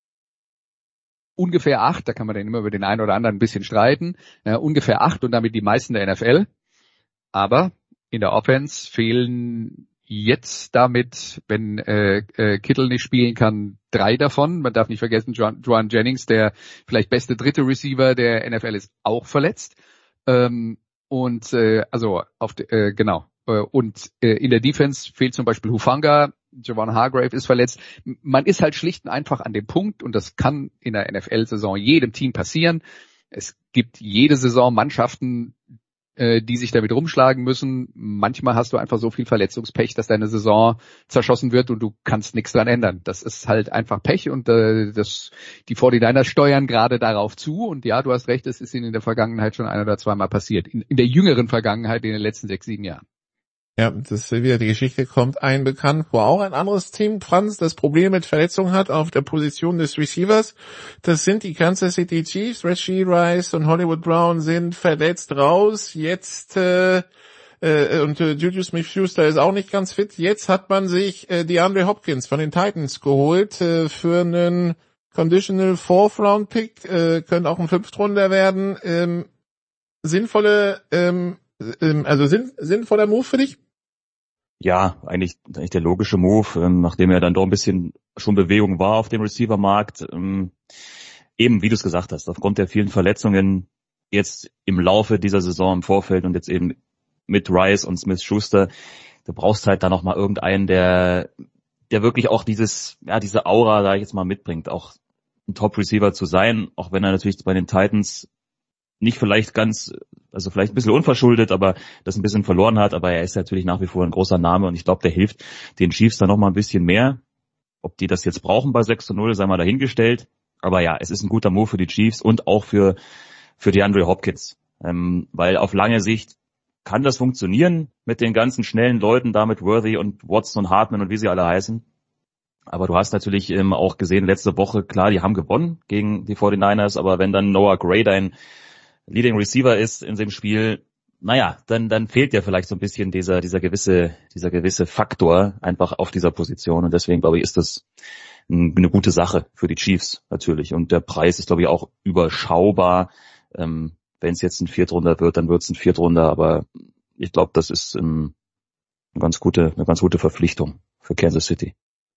ungefähr acht, da kann man dann immer über den einen oder anderen ein bisschen streiten, äh, ungefähr acht und damit die meisten der N F L. Aber in der Offense fehlen jetzt damit, wenn äh, äh, Kittle nicht spielen kann, drei davon. Man darf nicht vergessen, Juwan Jennings, der vielleicht beste dritte Receiver der N F L, ist auch verletzt. Ähm, und äh, also auf de, äh, genau. Äh, und äh, in der Defense fehlt zum Beispiel Hufanga, Javon Hargrave ist verletzt. Man ist halt schlicht und einfach an dem Punkt, und das kann in der N F L-Saison jedem Team passieren. Es gibt jede Saison Mannschaften, äh, die sich damit rumschlagen müssen. Manchmal hast du einfach so viel Verletzungspech, dass deine Saison zerschossen wird und du kannst nichts dran ändern. Das ist halt einfach Pech, und äh, das, die forty-niners steuern gerade darauf zu. Und ja, du hast recht, es ist ihnen in der Vergangenheit schon ein oder zweimal passiert. In, in der jüngeren Vergangenheit, in den letzten sechs, sieben Jahren. Ja, das ist wieder die Geschichte, kommt ein bekannt, wo auch ein anderes Team, Franz, das Problem mit Verletzungen hat auf der Position des Receivers. Das sind die Kansas City Chiefs. Rashee Rice und Hollywood Brown sind verletzt raus. Jetzt äh, äh, und äh, Juju Smith-Schuster ist auch nicht ganz fit. Jetzt hat man sich äh, DeAndre Hopkins von den Titans geholt äh, für einen Conditional Fourth Round Pick, äh, könnte auch ein Fünftrunder werden. Ähm, sinnvolle ähm, Also sinn, sinnvoller Move für dich? Ja, eigentlich, eigentlich der logische Move, ähm, nachdem ja dann doch ein bisschen schon Bewegung war auf dem Receiver-Markt. Ähm, eben, wie du es gesagt hast, aufgrund der vielen Verletzungen jetzt im Laufe dieser Saison im Vorfeld und jetzt eben mit Rice und Smith-Schuster, du brauchst halt da nochmal irgendeinen, der der wirklich auch dieses, ja, diese Aura, da ich jetzt mal mitbringt, auch ein Top-Receiver zu sein, auch wenn er natürlich bei den Titans nicht vielleicht ganz, also vielleicht ein bisschen unverschuldet, aber das ein bisschen verloren hat, aber er ist natürlich nach wie vor ein großer Name, und ich glaube, der hilft den Chiefs da noch mal ein bisschen mehr. Ob die das jetzt brauchen bei sechs zu null, sei mal dahingestellt. Aber ja, es ist ein guter Move für die Chiefs und auch für für DeAndre Hopkins, ähm, weil auf lange Sicht kann das funktionieren mit den ganzen schnellen Leuten, da mit Worthy und Watson und Hartman und wie sie alle heißen. Aber du hast natürlich ähm, auch gesehen letzte Woche, klar, die haben gewonnen gegen die forty-niners, aber wenn dann Noah Gray dein Leading Receiver ist in dem Spiel, naja, dann dann fehlt ja vielleicht so ein bisschen dieser dieser gewisse dieser gewisse Faktor einfach auf dieser Position, und deswegen glaube ich, ist das eine gute Sache für die Chiefs natürlich, und der Preis ist glaube ich auch überschaubar. Ähm, wenn es jetzt ein Viertrunder wird, dann wird es ein Viertrunder, aber ich glaube, das ist ähm, eine ganz gute eine ganz gute Verpflichtung für Kansas City.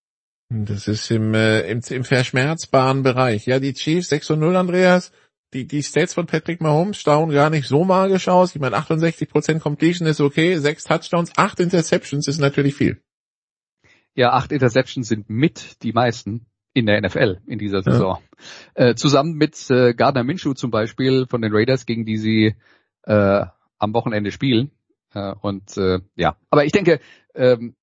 Das ist im äh, im, im verschmerzbaren Bereich. Ja, die Chiefs sechs zu null, Andreas. Die, die Stats von Patrick Mahomes staunen gar nicht so magisch aus. Ich meine, achtundsechzig Prozent Completion ist okay, sechs Touchdowns, acht Interceptions ist natürlich viel. Ja, acht Interceptions sind mit die meisten in der N F L in dieser Saison. Ja. Äh, zusammen mit äh, Gardner Minshew zum Beispiel von den Raiders, gegen die sie äh, am Wochenende spielen. Äh, und äh, ja, aber ich denke, ähm,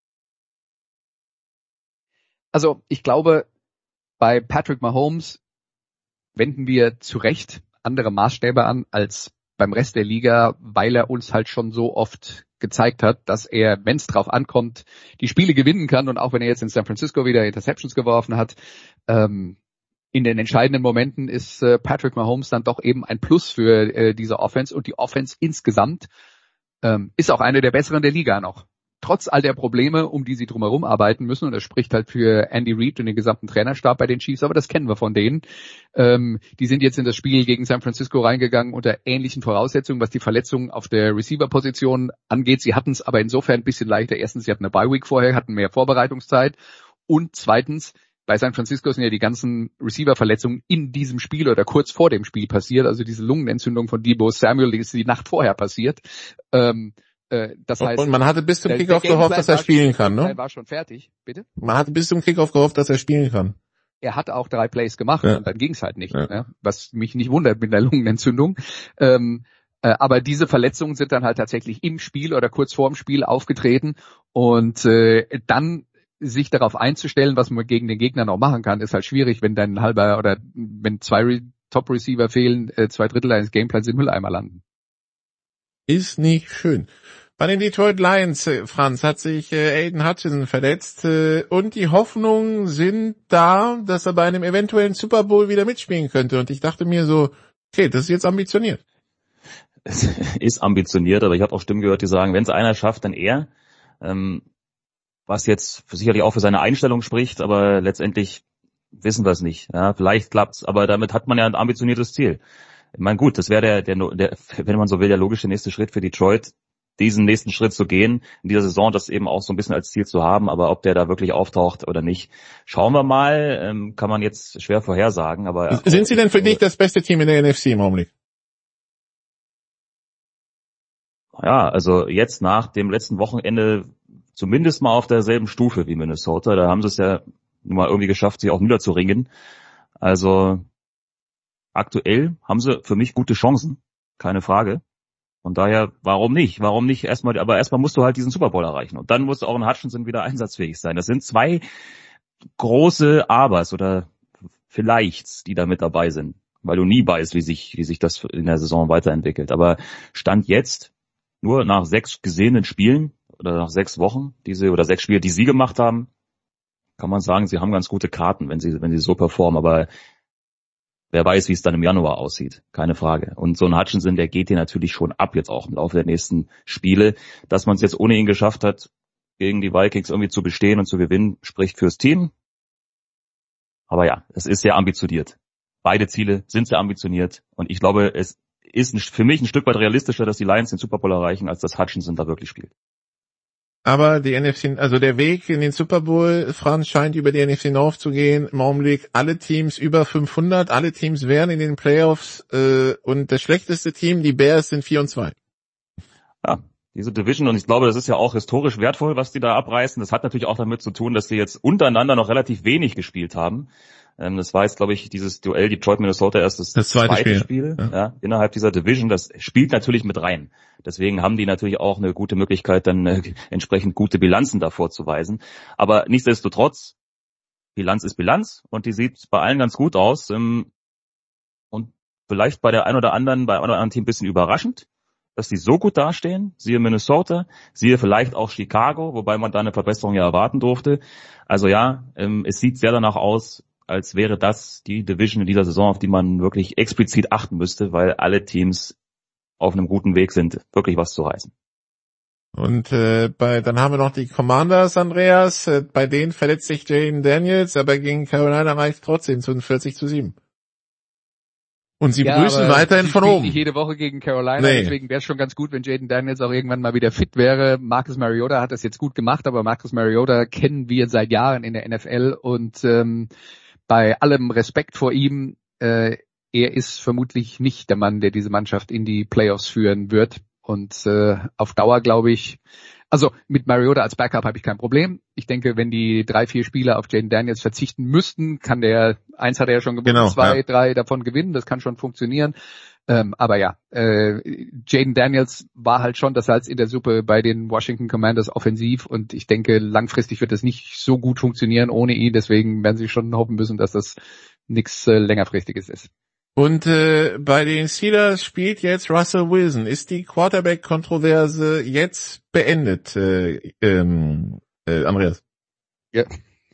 also ich glaube, bei Patrick Mahomes wenden wir zu Recht andere Maßstäbe an als beim Rest der Liga, weil er uns halt schon so oft gezeigt hat, dass er, wenn es drauf ankommt, die Spiele gewinnen kann. Und auch wenn er jetzt in San Francisco wieder Interceptions geworfen hat, ähm, in den entscheidenden Momenten ist äh, Patrick Mahomes dann doch eben ein Plus für äh, diese Offense. Und die Offense insgesamt ähm, ist auch eine der besseren der Liga noch. Trotz all der Probleme, um die sie drumherum arbeiten müssen, und das spricht halt für Andy Reid und den gesamten Trainerstab bei den Chiefs, aber das kennen wir von denen. Ähm, die sind jetzt in das Spiel gegen San Francisco reingegangen unter ähnlichen Voraussetzungen, was die Verletzungen auf der Receiver-Position angeht. Sie hatten es aber insofern ein bisschen leichter. Erstens, sie hatten eine Bye-Week vorher, hatten mehr Vorbereitungszeit, und zweitens, bei San Francisco sind ja die ganzen Receiver-Verletzungen in diesem Spiel oder kurz vor dem Spiel passiert. Also diese Lungenentzündung von Deebo Samuel, die ist die Nacht vorher passiert. Ähm, Das heißt, und man hatte bis zum Kickoff gehofft, dass er spielen kann, ne? Er war schon fertig, bitte? Man hatte bis zum Kickoff gehofft, dass er spielen kann. Er hat auch drei Plays gemacht, ja, und dann ging es halt nicht, ja. Ne? Was mich nicht wundert mit einer Lungenentzündung. Ähm, äh, aber diese Verletzungen sind dann halt tatsächlich im Spiel oder kurz vorm Spiel aufgetreten, und äh, dann sich darauf einzustellen, was man gegen den Gegner noch machen kann, ist halt schwierig, wenn dann ein halber oder wenn zwei Re- Top-Receiver fehlen, äh, zwei Drittel eines Gameplans im Mülleimer landen. Ist nicht schön. Bei den Detroit Lions, äh, Franz, hat sich äh, Aiden Hutchinson verletzt, äh, und die Hoffnungen sind da, dass er bei einem eventuellen Super Bowl wieder mitspielen könnte. Und ich dachte mir so, okay, das ist jetzt ambitioniert. Es ist ambitioniert, aber ich habe auch Stimmen gehört, die sagen, wenn es einer schafft, dann er. Ähm, was jetzt sicherlich auch für seine Einstellung spricht, aber letztendlich wissen wir es nicht. Ja, vielleicht klappt's, aber damit hat man ja ein ambitioniertes Ziel. Ich meine, gut, das wäre der, der, der, wenn man so will, der logische nächste Schritt für Detroit, diesen nächsten Schritt zu gehen, in dieser Saison das eben auch so ein bisschen als Ziel zu haben, aber ob der da wirklich auftaucht oder nicht, schauen wir mal, ähm, kann man jetzt schwer vorhersagen. Aber sind sie denn für dich das beste Team in der N F C im Augenblick? Ja, also jetzt nach dem letzten Wochenende zumindest mal auf derselben Stufe wie Minnesota. Da haben sie es ja nun mal irgendwie geschafft, sich auch niederzuringen. Also aktuell haben sie für mich gute Chancen, keine Frage. Von daher, warum nicht? Warum nicht erstmal, aber erstmal musst du halt diesen Super Bowl erreichen. Und dann muss auch ein Hutchinson wieder einsatzfähig sein. Das sind zwei große Abers oder Vielleichts, die da mit dabei sind. Weil du nie weißt, wie sich, wie sich das in der Saison weiterentwickelt. Aber Stand jetzt, nur nach sechs gesehenen Spielen, oder nach sechs Wochen, diese, oder sechs Spiele, die sie gemacht haben, kann man sagen, sie haben ganz gute Karten, wenn sie, wenn sie so performen. Aber wer weiß, wie es dann im Januar aussieht. Keine Frage. Und so ein Hutchinson, der geht hier natürlich schon ab jetzt auch im Laufe der nächsten Spiele. Dass man es jetzt ohne ihn geschafft hat, gegen die Vikings irgendwie zu bestehen und zu gewinnen, spricht fürs Team. Aber ja, es ist sehr ambitioniert. Beide Ziele sind sehr ambitioniert. Und ich glaube, es ist für mich ein Stück weit realistischer, dass die Lions den Super Bowl erreichen, als dass Hutchinson da wirklich spielt. Aber die N F C, also der Weg in den Super Bowl, Franz, scheint über die N F C North zu gehen. Im Augenblick alle Teams über fünfhundert, alle Teams wären in den Playoffs äh, und das schlechteste Team, die Bears, sind vier und zwei. Ja, diese Division, und ich glaube, das ist ja auch historisch wertvoll, was die da abreißen. Das hat natürlich auch damit zu tun, dass sie jetzt untereinander noch relativ wenig gespielt haben. Ähm, das war jetzt, glaube ich, dieses Duell Detroit-Minnesota erst das, das zweite, zweite Spiel, Spiel ja. Ja, innerhalb dieser Division. Das spielt natürlich mit rein. Deswegen haben die natürlich auch eine gute Möglichkeit, dann äh, entsprechend gute Bilanzen davor zu weisen. Aber nichtsdestotrotz, Bilanz ist Bilanz und die sieht bei allen ganz gut aus. Ähm, und vielleicht bei der ein oder anderen, bei einem oder anderen Team ein bisschen überraschend, dass die so gut dastehen. Siehe Minnesota, siehe vielleicht auch Chicago, wobei man da eine Verbesserung ja erwarten durfte. Also ja, ähm, es sieht sehr danach aus, als wäre das die Division in dieser Saison, auf die man wirklich explizit achten müsste, weil alle Teams auf einem guten Weg sind, wirklich was zu reißen. Und äh, bei dann haben wir noch die Commanders, Andreas. Äh, bei denen verletzt sich Jaden Daniels, aber gegen Carolina reicht trotzdem fünfundvierzig zu sieben. Und sie ja, grüßen weiterhin sie von oben. Nicht jede Woche gegen Carolina, nee. Deswegen wäre es schon ganz gut, wenn Jaden Daniels auch irgendwann mal wieder fit wäre. Marcus Mariota hat das jetzt gut gemacht, aber Marcus Mariota kennen wir seit Jahren in der N F L und ähm, bei allem Respekt vor ihm, äh, er ist vermutlich nicht der Mann, der diese Mannschaft in die Playoffs führen wird. Und äh, auf Dauer glaube ich, also mit Mariota als Backup habe ich kein Problem. Ich denke, wenn die drei, vier Spieler auf Jaden Daniels verzichten müssten, kann der, eins hat er ja schon gewonnen, genau, zwei, ja. drei davon gewinnen, das kann schon funktionieren. Ähm, aber ja, äh, Jaden Daniels war halt schon das Salz in der Suppe bei den Washington Commanders offensiv und ich denke, langfristig wird das nicht so gut funktionieren ohne ihn, deswegen werden sie schon hoffen müssen, dass das nichts äh, längerfristiges ist. Und äh, bei den Steelers spielt jetzt Russell Wilson. Ist die Quarterback-Kontroverse jetzt beendet, äh, ähm, äh, Andreas? Ja.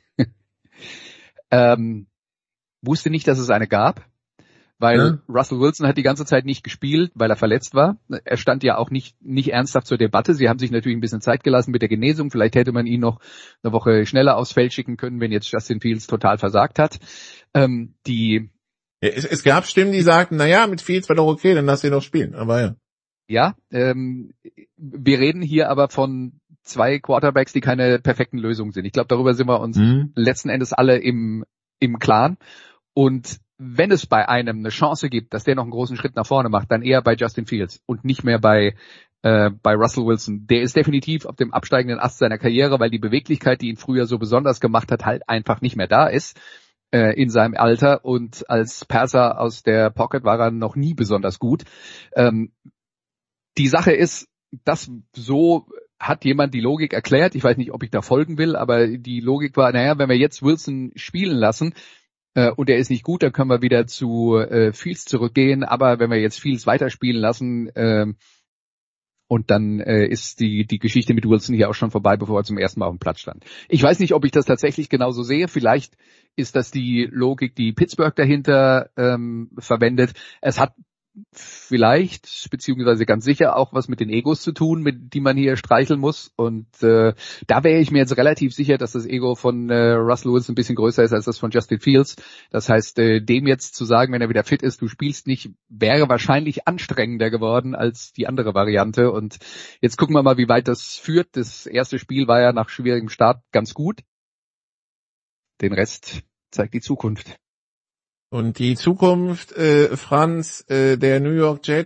ähm, wusste nicht, dass es eine gab, weil ja. Russell Wilson hat die ganze Zeit nicht gespielt, weil er verletzt war. Er stand ja auch nicht nicht ernsthaft zur Debatte. Sie haben sich natürlich ein bisschen Zeit gelassen mit der Genesung. Vielleicht hätte man ihn noch eine Woche schneller aufs Feld schicken können, wenn jetzt Justin Fields total versagt hat. Ähm, die Es, es gab Stimmen, die sagten, na ja, mit Fields war doch okay, dann lass ihn doch spielen. Aber ja. Ja, ähm, wir reden hier aber von zwei Quarterbacks, die keine perfekten Lösungen sind. Ich glaube, darüber sind wir uns mhm. letzten Endes alle im im Klaren. Und wenn es bei einem eine Chance gibt, dass der noch einen großen Schritt nach vorne macht, dann eher bei Justin Fields und nicht mehr bei äh, bei Russell Wilson. Der ist definitiv auf dem absteigenden Ast seiner Karriere, weil die Beweglichkeit, die ihn früher so besonders gemacht hat, halt einfach nicht mehr da ist in seinem Alter und als Passer aus der Pocket war er noch nie besonders gut. Ähm, die Sache ist, dass so hat jemand die Logik erklärt, ich weiß nicht, ob ich da folgen will, aber die Logik war, naja, wenn wir jetzt Wilson spielen lassen äh, und er ist nicht gut, dann können wir wieder zu äh, Fields zurückgehen, aber wenn wir jetzt Fields weiterspielen lassen, äh, und dann äh, ist die die Geschichte mit Wilson hier auch schon vorbei, bevor er zum ersten Mal auf dem Platz stand. Ich weiß nicht, ob ich das tatsächlich genauso sehe. Vielleicht ist das die Logik, die Pittsburgh dahinter ähm, verwendet. Es hat vielleicht, beziehungsweise ganz sicher auch was mit den Egos zu tun, mit die man hier streicheln muss. Und äh, da wäre ich mir jetzt relativ sicher, dass das Ego von äh, Russell Wilson ein bisschen größer ist als das von Justin Fields. Das heißt, äh, dem jetzt zu sagen, wenn er wieder fit ist, du spielst nicht, wäre wahrscheinlich anstrengender geworden als die andere Variante. Und jetzt gucken wir mal, wie weit das führt. Das erste Spiel war ja nach schwierigem Start ganz gut. Den Rest zeigt die Zukunft. Und die Zukunft, äh, Franz, äh, der New York Jets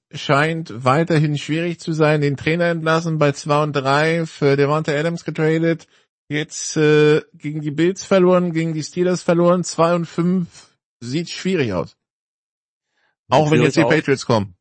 scheint weiterhin schwierig zu sein. Den Trainer entlassen, bei zwei und drei für Davante Adams getradet. Jetzt äh, gegen die Bills verloren, gegen die Steelers verloren, zwei und fünf. Sieht schwierig aus. Auch wenn jetzt die Patriots kommen.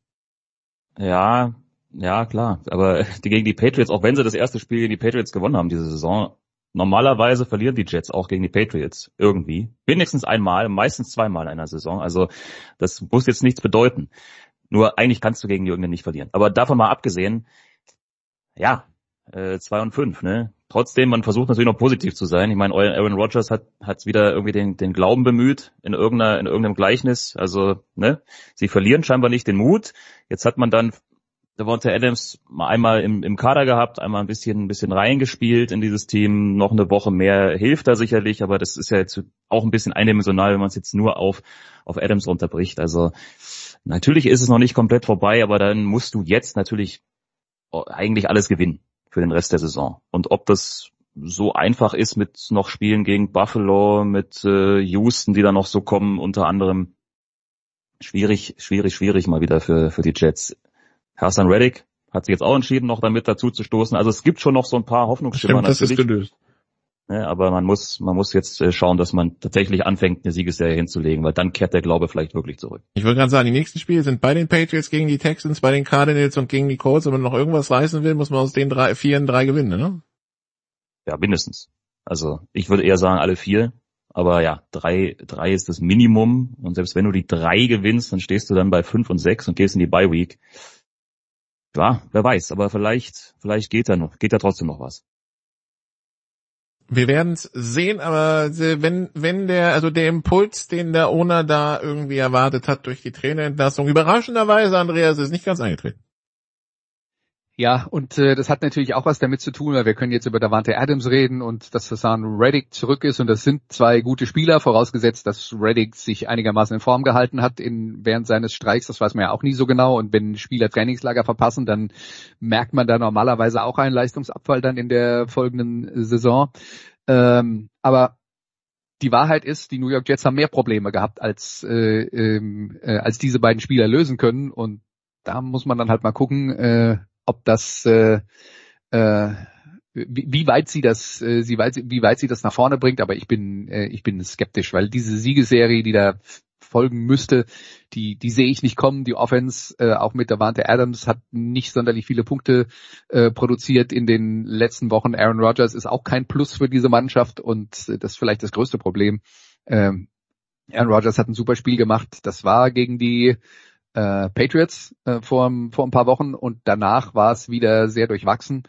Ja, ja, klar. Aber die, gegen die Patriots, auch wenn sie das erste Spiel gegen die Patriots gewonnen haben diese Saison, normalerweise verlieren die Jets auch gegen die Patriots irgendwie. Wenigstens einmal, meistens zweimal in einer Saison. Also das muss jetzt nichts bedeuten. Nur eigentlich kannst du gegen die irgendwann nicht verlieren. Aber davon mal abgesehen, ja, äh, zwei und fünf, ne? Trotzdem, man versucht natürlich noch positiv zu sein. Ich meine, Aaron Rodgers hat hat wieder irgendwie den den Glauben bemüht in irgendeiner in irgendeinem Gleichnis. Also, ne, sie verlieren scheinbar nicht den Mut. Jetzt hat man dann Davante Adams mal einmal im im Kader gehabt, einmal ein bisschen ein bisschen reingespielt in dieses Team. Noch eine Woche mehr hilft da sicherlich, aber das ist ja jetzt auch ein bisschen eindimensional, wenn man es jetzt nur auf auf Adams runterbricht. Also natürlich ist es noch nicht komplett vorbei, aber dann musst du jetzt natürlich eigentlich alles gewinnen für den Rest der Saison. Und ob das so einfach ist mit noch Spielen gegen Buffalo, mit äh, Houston, die da noch so kommen, unter anderem schwierig, schwierig, schwierig mal wieder für für die Jets. Haason Reddick hat sich jetzt auch entschieden, noch damit dazu zu stoßen. Also es gibt schon noch so ein paar Hoffnungsschimmer. Stimmt, das ist gelöst. Ja, aber man muss man muss jetzt äh, schauen, dass man tatsächlich anfängt, eine Siegesserie hinzulegen, weil dann kehrt der Glaube vielleicht wirklich zurück. Ich wollte gerade sagen, die nächsten Spiele sind bei den Patriots gegen die Texans, bei den Cardinals und gegen die Colts. Wenn man noch irgendwas reißen will, muss man aus den drei, vier in drei gewinnen, ne? Ja, mindestens. Also ich würde eher sagen, alle vier. Aber ja, drei, drei ist das Minimum. Und selbst wenn du die drei gewinnst, dann stehst du dann bei fünf und sechs und gehst in die Bye Week. Ja, wer weiß. Aber vielleicht, vielleicht geht da noch, geht da trotzdem noch was. Wir werden es sehen, aber wenn wenn der also der Impuls, den der Owner da irgendwie erwartet hat durch die Trainerentlassung, überraschenderweise, Andreas, ist nicht ganz eingetreten. Ja, und äh, das hat natürlich auch was damit zu tun, weil wir können jetzt über Davante Adams reden und dass Haason Reddick zurück ist und das sind zwei gute Spieler, vorausgesetzt, dass Reddick sich einigermaßen in Form gehalten hat in während seines Streiks, das weiß man ja auch nie so genau und wenn Spieler Trainingslager verpassen, dann merkt man da normalerweise auch einen Leistungsabfall dann in der folgenden Saison. Ähm, aber die Wahrheit ist, die New York Jets haben mehr Probleme gehabt, als äh, äh, als diese beiden Spieler lösen können und da muss man dann halt mal gucken, äh, ob das, äh, äh, wie, wie weit sie das, äh, wie weit, wie weit sie das nach vorne bringt. Aber ich bin, äh, ich bin skeptisch, weil diese Siegesserie, die da folgen müsste, die, die sehe ich nicht kommen. Die Offense, äh, auch mit Davante Adams, hat nicht sonderlich viele Punkte äh, produziert in den letzten Wochen. Aaron Rodgers ist auch kein Plus für diese Mannschaft und äh, das ist vielleicht das größte Problem. Ähm, Aaron Rodgers hat ein super Spiel gemacht. Das war gegen die Äh, Patriots äh, vor, vor ein paar Wochen und danach war es wieder sehr durchwachsen.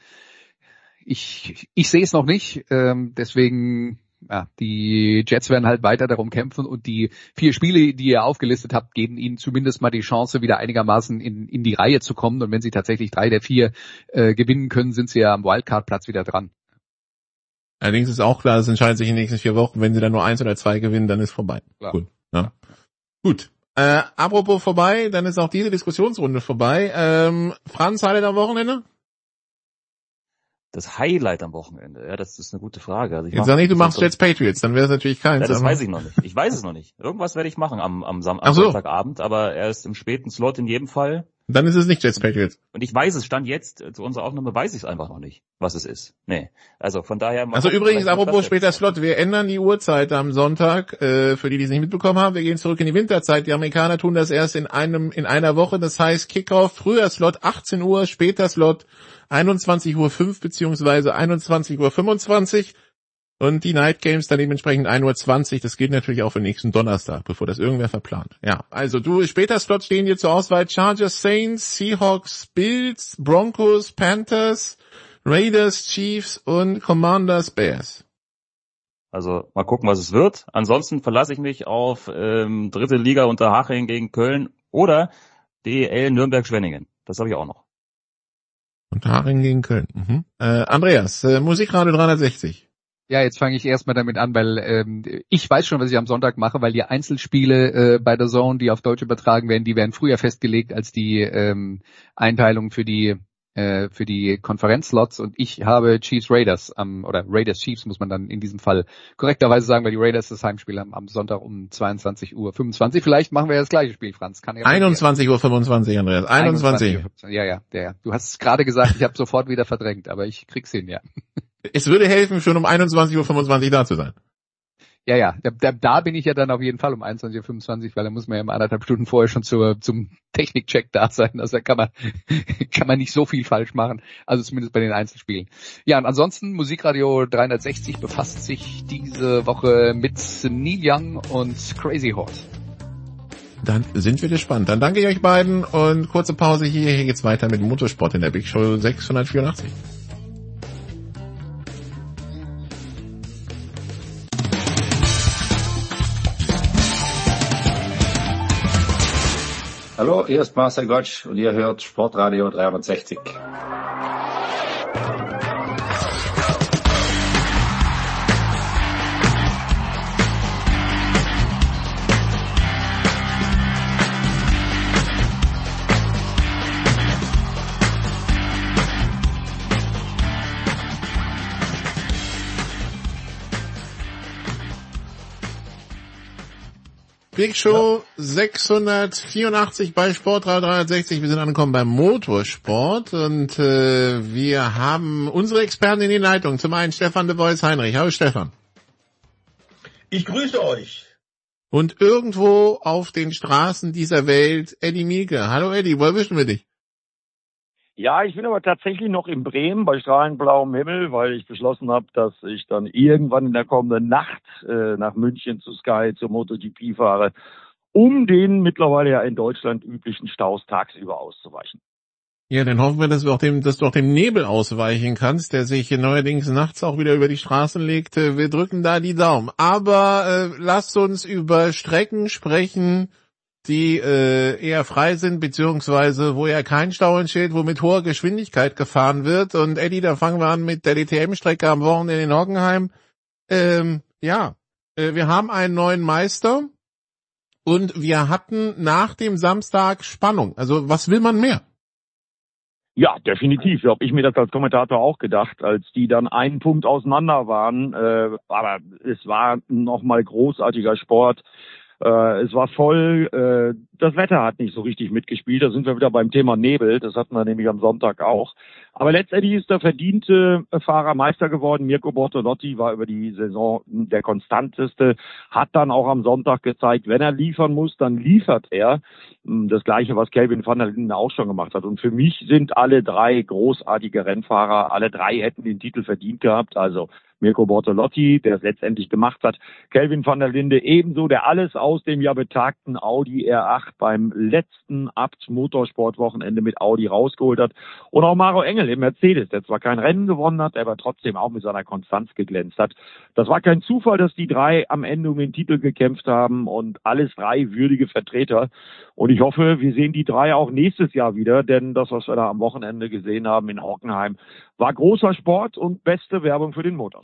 Ich, ich sehe es noch nicht, ähm, deswegen ja, die Jets werden halt weiter darum kämpfen und die vier Spiele, die ihr aufgelistet habt, geben ihnen zumindest mal die Chance, wieder einigermaßen in, in die Reihe zu kommen und wenn sie tatsächlich drei der vier äh, gewinnen können, sind sie ja am Wildcard-Platz wieder dran. Allerdings ist auch klar, es entscheidet sich in den nächsten vier Wochen, wenn sie dann nur eins oder zwei gewinnen, dann ist vorbei. Klar. Gut. Ja. Gut. Äh, apropos vorbei, dann ist auch diese Diskussionsrunde vorbei. Ähm, Franz, Highlight am Wochenende? Das Highlight am Wochenende, ja, das ist eine gute Frage. Also ich Jetzt sag nicht, du machst Jets Patriots, dann wäre es natürlich keins. Ja, das weiß ich noch nicht. Ich weiß es noch nicht. Irgendwas werde ich machen am, am, Sam- am Ach so. Sonntagabend, aber er ist im späten Slot in jedem Fall. Dann ist es nicht Jets Patriots. Und ich weiß es, Stand jetzt, zu unserer Aufnahme weiß ich es einfach noch nicht, was es ist. Nee. Also von daher... Also übrigens, apropos später Slot, wir ändern die Uhrzeit am Sonntag, äh, für die, die es nicht mitbekommen haben. Wir gehen zurück in die Winterzeit. Die Amerikaner tun das erst in einem in einer Woche. Das heißt Kickoff, früher Slot achtzehn Uhr, später Slot einundzwanzig Uhr fünf beziehungsweise einundzwanzig Uhr fünfundzwanzig. Und die Night Games dann dementsprechend ein Uhr zwanzig. Das gilt natürlich auch für nächsten Donnerstag, bevor das irgendwer verplant. Ja, also du, später Slots stehen dir zur Auswahl Chargers, Saints, Seahawks, Bills, Broncos, Panthers, Raiders, Chiefs und Commanders, Bears. Also mal gucken, was es wird. Ansonsten verlasse ich mich auf ähm, dritte Liga unter Haching gegen Köln oder D E L Nürnberg-Schwenningen. Das habe ich auch noch. Unter Haching gegen Köln. Mhm. Äh, Andreas, äh, Musikradio dreihundertsechzig. Ja, jetzt fange ich erstmal damit an, weil ähm, ich weiß schon, was ich am Sonntag mache, weil die Einzelspiele äh, bei der Zone, die auf Deutsch übertragen werden, die werden früher festgelegt als die ähm, Einteilung für die äh, für die Konferenzslots und ich habe Chiefs Raiders am oder Raiders Chiefs muss man dann in diesem Fall korrekterweise sagen, weil die Raiders das Heimspiel haben am Sonntag um zweiundzwanzig Uhr fünfundzwanzig. Vielleicht machen wir ja das gleiche Spiel, Franz. Kann ja einundzwanzig Uhr fünfundzwanzig, Andreas. einundzwanzig. Ja, ja, ja. Du hast es gerade gesagt, ich habe sofort wieder verdrängt, aber ich krieg's hin, ja. Es würde helfen, schon um einundzwanzig Uhr fünfundzwanzig da zu sein. Ja, ja, da, da, da bin ich ja dann auf jeden Fall um einundzwanzig Uhr fünfundzwanzig, weil da muss man ja mal anderthalb Stunden vorher schon zur, zum Technikcheck da sein. Also da kann man, kann man nicht so viel falsch machen. Also zumindest bei den Einzelspielen. Ja, und ansonsten Musikradio dreihundertsechzig befasst sich diese Woche mit Neil Young und Crazy Horse. Dann sind wir gespannt. Dann danke ich euch beiden und kurze Pause hier. Hier geht's weiter mit Motorsport in der Big Show sechshundertvierundachtzig. Hallo, hier ist Marcel Gottsch und ihr hört Sportradio dreihundertsechzig. Big Show sechshundertvierundachtzig bei Sportradio dreihundertsechzig. Wir sind angekommen beim Motorsport und äh, wir haben unsere Experten in die Leitung. Zum einen Stefan de Vois Heinrich. Hallo Stefan. Ich grüße euch. Und irgendwo auf den Straßen dieser Welt Eddie Mielke. Hallo Eddie, wo erwischen wir dich? Ja, ich bin aber tatsächlich noch in Bremen bei strahlend blauem Himmel, weil ich beschlossen habe, dass ich dann irgendwann in der kommenden Nacht äh, nach München zu Sky zur MotoGP fahre, um den mittlerweile ja in Deutschland üblichen Staus tagsüber auszuweichen. Ja, dann hoffen wir, dass du auch dem, dass du auch dem Nebel ausweichen kannst, der sich neuerdings nachts auch wieder über die Straßen legt. Wir drücken da die Daumen. Aber äh, lasst uns über Strecken sprechen, die äh, eher frei sind, beziehungsweise wo ja kein Stau entsteht, wo mit hoher Geschwindigkeit gefahren wird. Und Eddie, da fangen wir an mit der D T M-Strecke am Wochenende in Hockenheim. Ähm, ja, äh, wir haben einen neuen Meister und wir hatten nach dem Samstag Spannung. Also was will man mehr? Ja, definitiv. So habe ich mir das als Kommentator auch gedacht, als die dann einen Punkt auseinander waren. Äh, aber es war nochmal großartiger Sport. Äh, es war voll, äh, das Wetter hat nicht so richtig mitgespielt, da sind wir wieder beim Thema Nebel, das hatten wir nämlich am Sonntag auch. Aber letztendlich ist der verdiente Fahrer Meister geworden. Mirko Bortolotti war über die Saison der konstanteste, hat dann auch am Sonntag gezeigt, wenn er liefern muss, dann liefert er. Das Gleiche, was Kelvin van der Linde auch schon gemacht hat. Und für mich sind alle drei großartige Rennfahrer, alle drei hätten den Titel verdient gehabt, also Mirko Bortolotti, der es letztendlich gemacht hat, Kelvin van der Linde ebenso, der alles aus dem ja betagten Audi R acht beim letzten Abt Motorsportwochenende mit Audi rausgeholt hat. Und auch Maro Engel im Mercedes, der zwar kein Rennen gewonnen hat, aber trotzdem auch mit seiner Konstanz geglänzt hat. Das war kein Zufall, dass die drei am Ende um den Titel gekämpft haben und alles drei würdige Vertreter. Und ich hoffe, wir sehen die drei auch nächstes Jahr wieder, denn das, was wir da am Wochenende gesehen haben in Hockenheim, war großer Sport und beste Werbung für den Motorsport.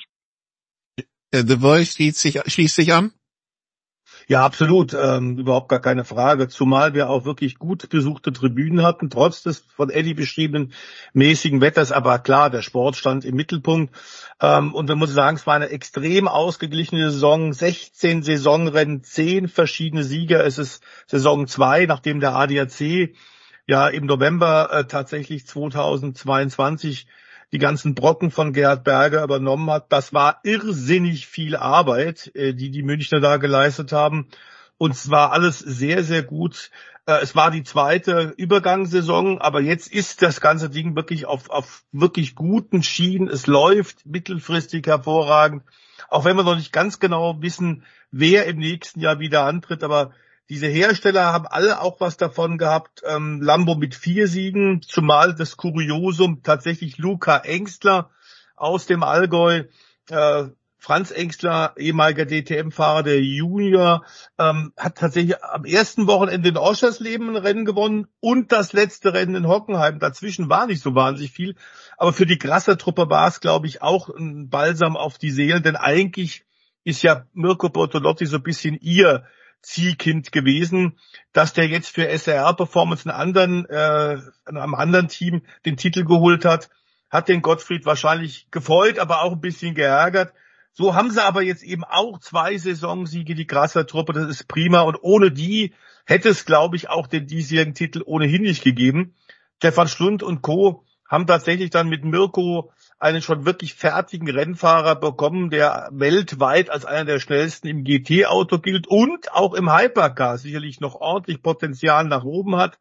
The Voice schließt sich, schließt sich an? Ja, absolut, ähm, überhaupt gar keine Frage. Zumal wir auch wirklich gut besuchte Tribünen hatten, trotz des von Eddie beschriebenen mäßigen Wetters. Aber klar, der Sport stand im Mittelpunkt. Ähm, und man muss sagen, es war eine extrem ausgeglichene Saison. sechzehn Saisonrennen, zehn verschiedene Sieger. Es ist Saison zwei, nachdem der A D A C ja im November äh, tatsächlich zweitausendzweiundzwanzig die ganzen Brocken von Gerhard Berger übernommen hat. Das war irrsinnig viel Arbeit, die die Münchner da geleistet haben. Und es war alles sehr, sehr gut. Es war die zweite Übergangssaison, aber jetzt ist das ganze Ding wirklich auf, auf wirklich guten Schienen. Es läuft mittelfristig hervorragend. Auch wenn wir noch nicht ganz genau wissen, wer im nächsten Jahr wieder antritt, aber diese Hersteller haben alle auch was davon gehabt. Ähm, Lambo mit vier Siegen, zumal das Kuriosum tatsächlich Luca Engstler aus dem Allgäu, äh, Franz Engstler, ehemaliger D T M-Fahrer der Junior, ähm, hat tatsächlich am ersten Wochenende in Oschersleben ein Rennen gewonnen und das letzte Rennen in Hockenheim. Dazwischen war nicht so wahnsinnig viel, aber für die Grasser-Truppe war es, glaube ich, auch ein Balsam auf die Seele, denn eigentlich ist ja Mirko Bortolotti so ein bisschen ihr Ziehkind gewesen, dass der jetzt für S R R Performance einen anderen, äh, einem anderen Team den Titel geholt hat, hat den Gottfried wahrscheinlich gefreut, aber auch ein bisschen geärgert. So haben sie aber jetzt eben auch zwei Saisonsiege, die Grasser Truppe, das ist prima. Und ohne die hätte es, glaube ich, auch den diesjährigen Titel ohnehin nicht gegeben. Stefan Schlund und Co. haben tatsächlich dann mit Mirko einen schon wirklich fertigen Rennfahrer bekommen, der weltweit als einer der schnellsten im G T-Auto gilt und auch im Hypercar sicherlich noch ordentlich Potenzial nach oben hat.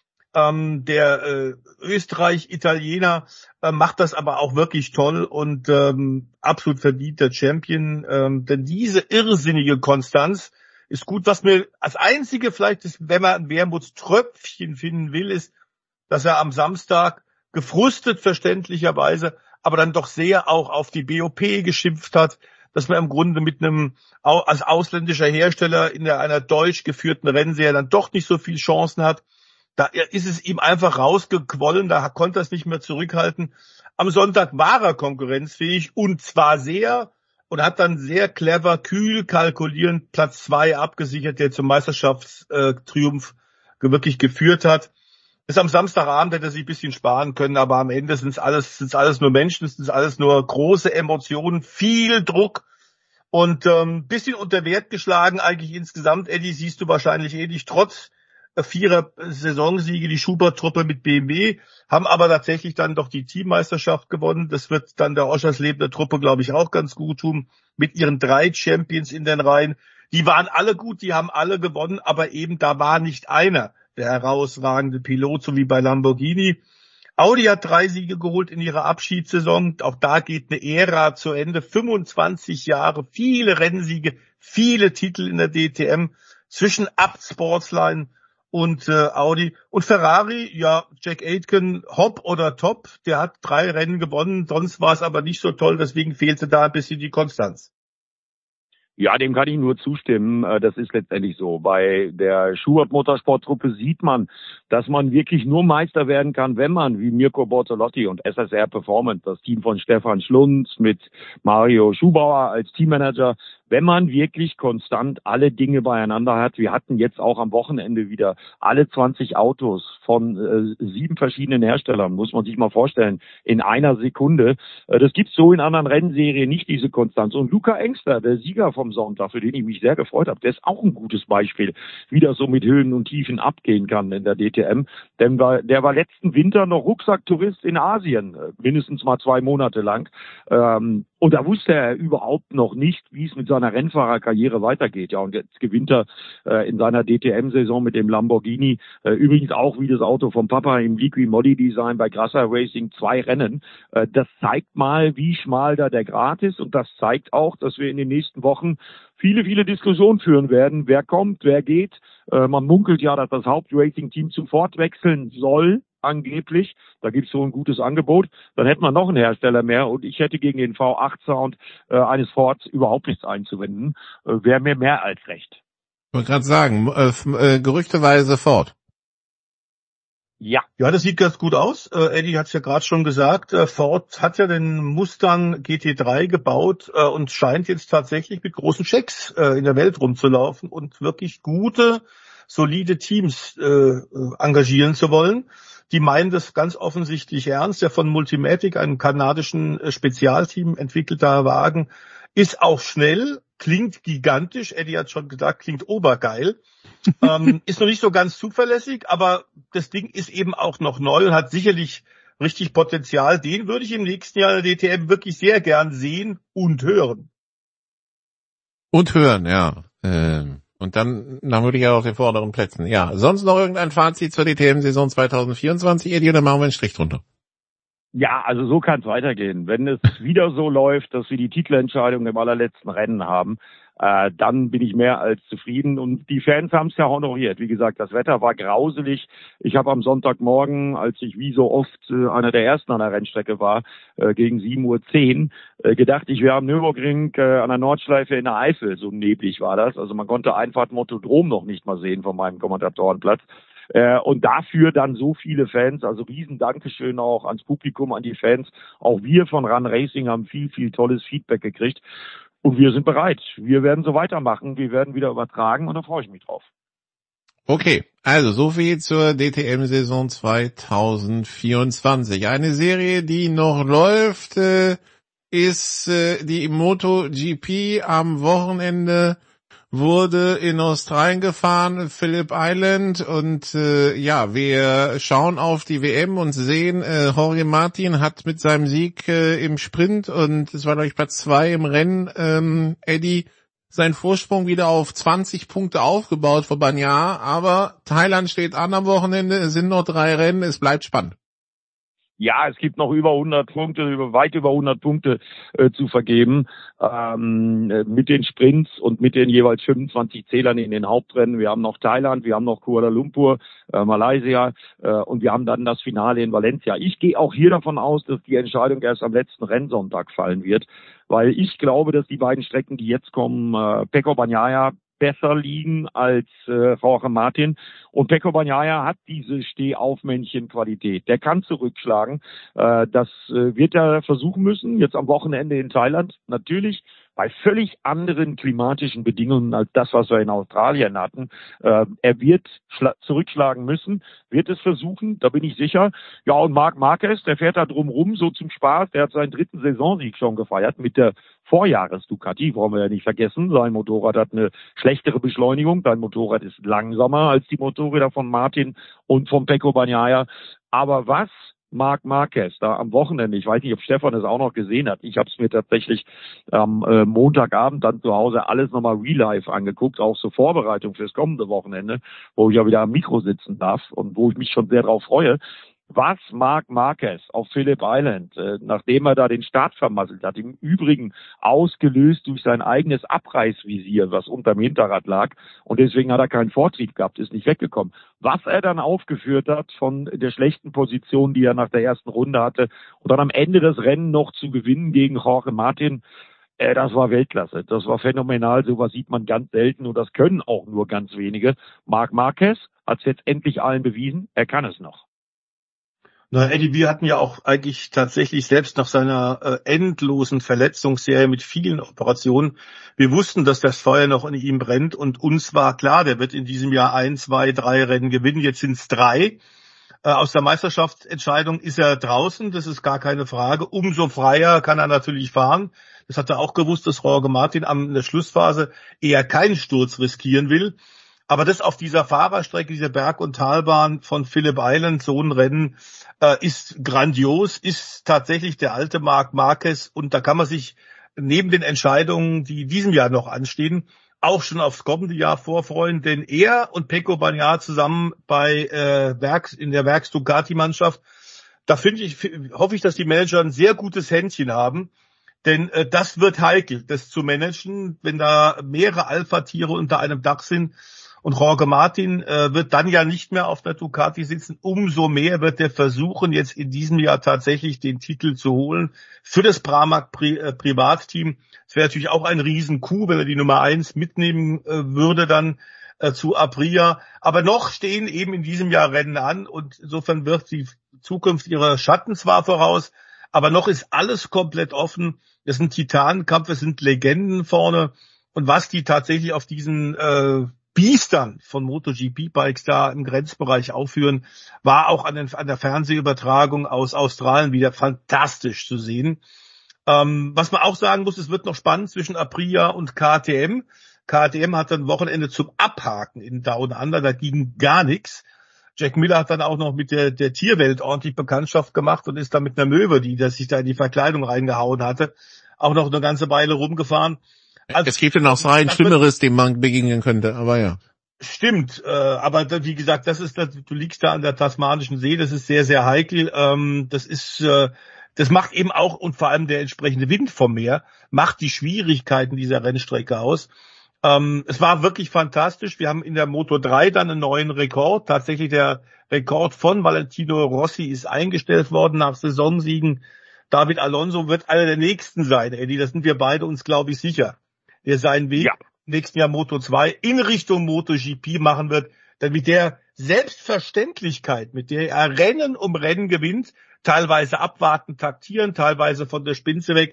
Ähm, der äh, Österreich-Italiener äh, macht das aber auch wirklich toll und ähm, absolut verdienter Champion. Ähm, denn diese irrsinnige Konstanz ist gut. Was mir als einzige vielleicht ist, wenn man ein Wermutströpfchen finden will, ist, dass er am Samstag gefrustet verständlicherweise, aber dann doch sehr auch auf die B O P geschimpft hat, dass man im Grunde mit einem als ausländischer Hersteller in einer deutsch geführten Rennserie dann doch nicht so viel Chancen hat. Da ist es ihm einfach rausgequollen, da konnte er es nicht mehr zurückhalten. Am Sonntag war er konkurrenzfähig und zwar sehr und hat dann sehr clever, kühl kalkulierend Platz zwei abgesichert, der zum Meisterschaftstriumph wirklich geführt hat. Bis am Samstagabend hätte er sich ein bisschen sparen können, aber am Ende sind es alles, sind es alles nur Menschen, sind es alles nur große Emotionen, viel Druck und ähm, bisschen unter Wert geschlagen eigentlich insgesamt. Eddie, siehst du wahrscheinlich ähnlich, trotz vierer Saisonsiege, die Schubert-Truppe mit B M W, haben aber tatsächlich dann doch die Teammeisterschaft gewonnen. Das wird dann der Oscherslebner Truppe, glaube ich, auch ganz gut tun, mit ihren drei Champions in den Reihen. Die waren alle gut, die haben alle gewonnen, aber eben da war nicht einer der herausragende Pilot, so wie bei Lamborghini. Audi hat drei Siege geholt in ihrer Abschiedssaison. Auch da geht eine Ära zu Ende. fünfundzwanzig Jahre, viele Rennsiege, viele Titel in der D T M zwischen Abt Sportsline und äh, Audi. Und Ferrari, ja, Jack Aitken, Hop oder Top, der hat drei Rennen gewonnen, sonst war es aber nicht so toll, deswegen fehlte da ein bisschen die Konstanz. Ja, dem kann ich nur zustimmen. Das ist letztendlich so. Bei der Schubert Motorsporttruppe sieht man, dass man wirklich nur Meister werden kann, wenn man wie Mirko Bortolotti und S S R Performance, das Team von Stefan Schlunz mit Mario Schubauer als Teammanager, wenn man wirklich konstant alle Dinge beieinander hat. Wir hatten jetzt auch am Wochenende wieder alle zwanzig Autos von äh, sieben verschiedenen Herstellern, muss man sich mal vorstellen, in einer Sekunde. Äh, das gibt's so in anderen Rennserien nicht, diese Konstanz. Und Luca Engster, der Sieger vom Sonntag, für den ich mich sehr gefreut habe, der ist auch ein gutes Beispiel, wie das so mit Höhen und Tiefen abgehen kann in der D T M. Denn war, der war letzten Winter noch Rucksacktourist in Asien, äh, mindestens mal zwei Monate lang. Ähm, Und da wusste er überhaupt noch nicht, wie es mit seiner Rennfahrerkarriere weitergeht. Ja, und jetzt gewinnt er äh, in seiner D T M-Saison mit dem Lamborghini, äh, übrigens auch wie das Auto vom Papa im Liqui Modi Design bei Grasser Racing, zwei Rennen. Äh, das zeigt mal, wie schmal da der Grat ist, und das zeigt auch, dass wir in den nächsten Wochen viele, viele Diskussionen führen werden. Wer kommt, wer geht. Äh, man munkelt ja, dass das Hauptracing-Team zum Ford wechseln soll. Angeblich, da gibt es so ein gutes Angebot, dann hätte man noch einen Hersteller mehr, und ich hätte gegen den V acht Sound äh, eines Fords überhaupt nichts einzuwenden. Äh, Wäre mir mehr als recht. Ich wollte gerade sagen, äh, äh, gerüchteweise Ford. Ja. Ja, das sieht ganz gut aus. Äh, Eddie hat es ja gerade schon gesagt. Äh, Ford hat ja den Mustang G T drei gebaut äh, und scheint jetzt tatsächlich mit großen Schecks äh, in der Welt rumzulaufen und wirklich gute, solide Teams äh, engagieren zu wollen. Die meinen das ganz offensichtlich ernst. Der von Multimatic, einem kanadischen Spezialteam entwickelter Wagen, ist auch schnell, klingt gigantisch. Eddie hat schon gesagt, klingt obergeil. ähm, ist noch nicht so ganz zuverlässig, aber das Ding ist eben auch noch neu und hat sicherlich richtig Potenzial. Den würde ich im nächsten Jahr in der D T M wirklich sehr gern sehen und hören. Und hören, ja. Ähm. Und dann natürlich auch auf den vorderen Plätzen. Ja, sonst noch irgendein Fazit zur D T M-Saison zwanzig vierundzwanzig, Eddie, oder machen wir einen Strich drunter? Ja, also so kann es weitergehen. Wenn es wieder so läuft, dass wir die Titelentscheidung im allerletzten Rennen haben, äh, dann bin ich mehr als zufrieden. Und die Fans haben es ja honoriert. Wie gesagt, das Wetter war grauselig. Ich habe am Sonntagmorgen, als ich wie so oft äh, einer der ersten an der Rennstrecke war, äh, gegen sieben Uhr zehn, äh, gedacht, ich wäre am Nürburgring äh, an der Nordschleife in der Eifel. So neblig war das. Also man konnte Einfahrt Motodrom noch nicht mal sehen von meinem Kommentatorenplatz. Äh, und dafür dann so viele Fans, also riesen Dankeschön auch ans Publikum, an die Fans. Auch wir von Run Racing haben viel, viel tolles Feedback gekriegt. und wir sind bereit. Wir werden so weitermachen. Wir werden wieder übertragen und da freue ich mich drauf. Okay, also so viel zur D T M-Saison zwanzig vierundzwanzig. Eine Serie, die noch läuft, äh, ist äh, die MotoGP. Am Wochenende wurde in Australien gefahren, Phillip Island, und äh, ja, wir schauen auf die W M und sehen, äh, Jorge Martin hat mit seinem Sieg äh, im Sprint, und es war glaube ich Platz zwei im Rennen, ähm, Eddie, sein Vorsprung wieder auf zwanzig Punkte aufgebaut vor Bagnaia, aber Thailand steht an am Wochenende, es sind noch drei Rennen, es bleibt spannend. Ja, es gibt noch über hundert Punkte, über weit über hundert Punkte äh, zu vergeben, ähm, mit den Sprints und mit den jeweils fünfundzwanzig Zählern in den Hauptrennen. Wir haben noch Thailand, wir haben noch Kuala Lumpur, äh, Malaysia äh, und wir haben dann das Finale in Valencia. Ich gehe auch hier davon aus, dass die Entscheidung erst am letzten Rennsonntag fallen wird, weil ich glaube, dass die beiden Strecken, die jetzt kommen, äh, Pecco Bagnaia besser liegen als äh, Jorge Martin. Und Pecco Bagnaia hat diese Stehaufmännchen-Qualität. Der kann zurückschlagen. Äh, das äh, wird er versuchen müssen, jetzt am Wochenende in Thailand. Natürlich bei völlig anderen klimatischen Bedingungen als das, was wir in Australien hatten. Äh, er wird schla- zurückschlagen müssen, wird es versuchen, da bin ich sicher. Ja, und Marc Marquez, der fährt da drumrum so zum Spaß. Der hat seinen dritten Saisonsieg schon gefeiert mit der Vorjahres-Ducati, wollen wir ja nicht vergessen. Sein Motorrad hat eine schlechtere Beschleunigung. Sein Motorrad ist langsamer als die Motorräder von Martin und von Pecco Bagnaia. Aber was Marc Marquez da am Wochenende, ich weiß nicht, ob Stefan es auch noch gesehen hat, ich habe es mir tatsächlich am äh, Montagabend dann zu Hause alles nochmal real life angeguckt, auch zur Vorbereitung fürs kommende Wochenende, wo ich ja wieder am Mikro sitzen darf und wo ich mich schon sehr drauf freue. Was Marc Marquez auf Phillip Island, äh, nachdem er da den Start vermasselt hat, im Übrigen ausgelöst durch sein eigenes Abreißvisier, was unterm Hinterrad lag, und deswegen hat er keinen Vortrieb gehabt, ist nicht weggekommen. Was er dann aufgeführt hat von der schlechten Position, die er nach der ersten Runde hatte, und dann am Ende das Rennen noch zu gewinnen gegen Jorge Martin, äh, das war Weltklasse. Das war phänomenal, sowas sieht man ganz selten und das können auch nur ganz wenige. Marc Marquez hat es jetzt endlich allen bewiesen, er kann es noch. Na, Eddie, wir hatten ja auch eigentlich tatsächlich selbst nach seiner äh, endlosen Verletzungsserie mit vielen Operationen, wir wussten, dass das Feuer noch in ihm brennt, und uns war klar, der wird in diesem Jahr ein, zwei, drei Rennen gewinnen. Jetzt sind es drei. Äh, aus der Meisterschaftsentscheidung ist er draußen, das ist gar keine Frage. Umso freier kann er natürlich fahren. Das hat er auch gewusst, dass Jorge Martin am, in der Schlussphase eher keinen Sturz riskieren will. Aber das auf dieser Fahrerstrecke, dieser Berg- und Talbahn von Phillip Island, so ein Rennen, äh, ist grandios, ist tatsächlich der alte Marc Marquez, und da kann man sich neben den Entscheidungen, die in diesem Jahr noch anstehen, auch schon aufs kommende Jahr vorfreuen, denn er und Pecco Bagnaia zusammen bei äh, Werks, in der Werks Ducati-Mannschaft, da finde ich, hoffe ich, dass die Manager ein sehr gutes Händchen haben, denn äh, das wird heikel, das zu managen, wenn da mehrere Alpha-Tiere unter einem Dach sind. Und Jorge Martin äh, wird dann ja nicht mehr auf der Ducati sitzen. Umso mehr wird er versuchen, jetzt in diesem Jahr tatsächlich den Titel zu holen für das Pramac Pri- äh, Privatteam. Es wäre natürlich auch ein Riesen-Coup, wenn er die Nummer eins mitnehmen äh, würde dann äh, zu Aprilia. Aber noch stehen eben in diesem Jahr Rennen an, und insofern wird die Zukunft ihrer Schatten zwar voraus, aber noch ist alles komplett offen. Es ist ein Titanenkampf, es sind Legenden vorne, und was die tatsächlich auf diesen äh, Biestern von MotoGP-Bikes da im Grenzbereich aufführen, war auch an, den, an der Fernsehübertragung aus Australien wieder fantastisch zu sehen. Ähm, was man auch sagen muss, es wird noch spannend zwischen Aprilia und K T M. K T M hat dann Wochenende zum Abhaken in Down Under, da ging gar nichts. Jack Miller hat dann auch noch mit der, der Tierwelt ordentlich Bekanntschaft gemacht und ist dann mit einer Möwe, die das sich da in die Verkleidung reingehauen hatte, auch noch eine ganze Weile rumgefahren. Also, es gibt ja noch ein Schlimmeres, dem man begegnen könnte, aber ja. Stimmt, äh, aber da, wie gesagt, das ist, das, du liegst da an der tasmanischen See, das ist sehr, sehr heikel. Ähm, das ist, äh, das macht eben auch, und vor allem der entsprechende Wind vom Meer, macht die Schwierigkeiten dieser Rennstrecke aus. Ähm, es war wirklich fantastisch. Wir haben in der Moto drei dann einen neuen Rekord. Tatsächlich der Rekord von Valentino Rossi ist eingestellt worden nach Saisonsiegen. David Alonso wird einer der Nächsten sein, Eddie. Das sind wir beide uns, glaube ich, sicher. Der seinen Weg ja. nächsten Jahr Moto zwei in Richtung MotoGP machen wird. Denn mit der Selbstverständlichkeit, mit der er Rennen um Rennen gewinnt, teilweise abwarten, taktieren, teilweise von der Spitze weg,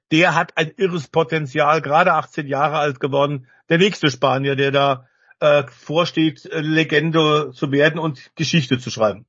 der hat ein irres Potenzial, gerade achtzehn Jahre alt geworden. Der nächste Spanier, der da äh, vorsteht, äh, Legende zu werden und Geschichte zu schreiben.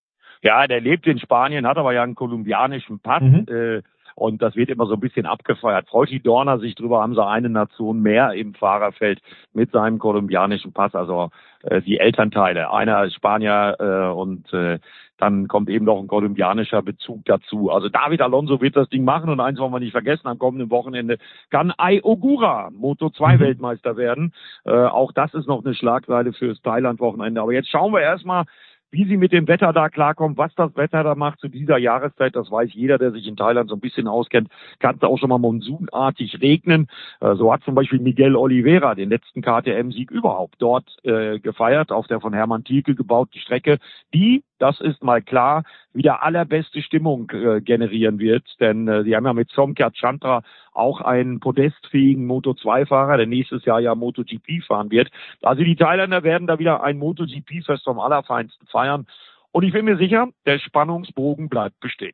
Ja, der lebt in Spanien, hat aber ja einen kolumbianischen Pass. Mhm. Äh, Und das wird immer so ein bisschen abgefeiert. Freut die Dorner sich drüber, haben sie eine Nation mehr im Fahrerfeld mit seinem kolumbianischen Pass, also äh, die Elternteile. Einer ist Spanier äh, und äh, dann kommt eben noch ein kolumbianischer Bezug dazu. Also David Alonso wird das Ding machen und eins wollen wir nicht vergessen, am kommenden Wochenende kann Ai Ogura Moto zwei Weltmeister werden. Äh, auch das ist noch eine Schlagzeile fürs Thailand-Wochenende. Aber jetzt schauen wir erstmal, wie sie mit dem Wetter da klarkommen, was das Wetter da macht zu dieser Jahreszeit, das weiß jeder, der sich in Thailand so ein bisschen auskennt, kann es auch schon mal monsunartig regnen. Äh, so hat zum Beispiel Miguel Oliveira den letzten K T M-Sieg überhaupt dort äh, gefeiert, auf der von Hermann Tielke gebauten Strecke, die, das ist mal klar, wieder allerbeste Stimmung äh, generieren wird, denn äh, sie haben ja mit Somkhat Chandra auch einen podestfähigen Moto zwei Fahrer, der nächstes Jahr ja MotoGP fahren wird. Also die Thailänder werden da wieder ein MotoGP-Fest vom Allerfeinsten feiern. Und ich bin mir sicher, der Spannungsbogen bleibt bestehen.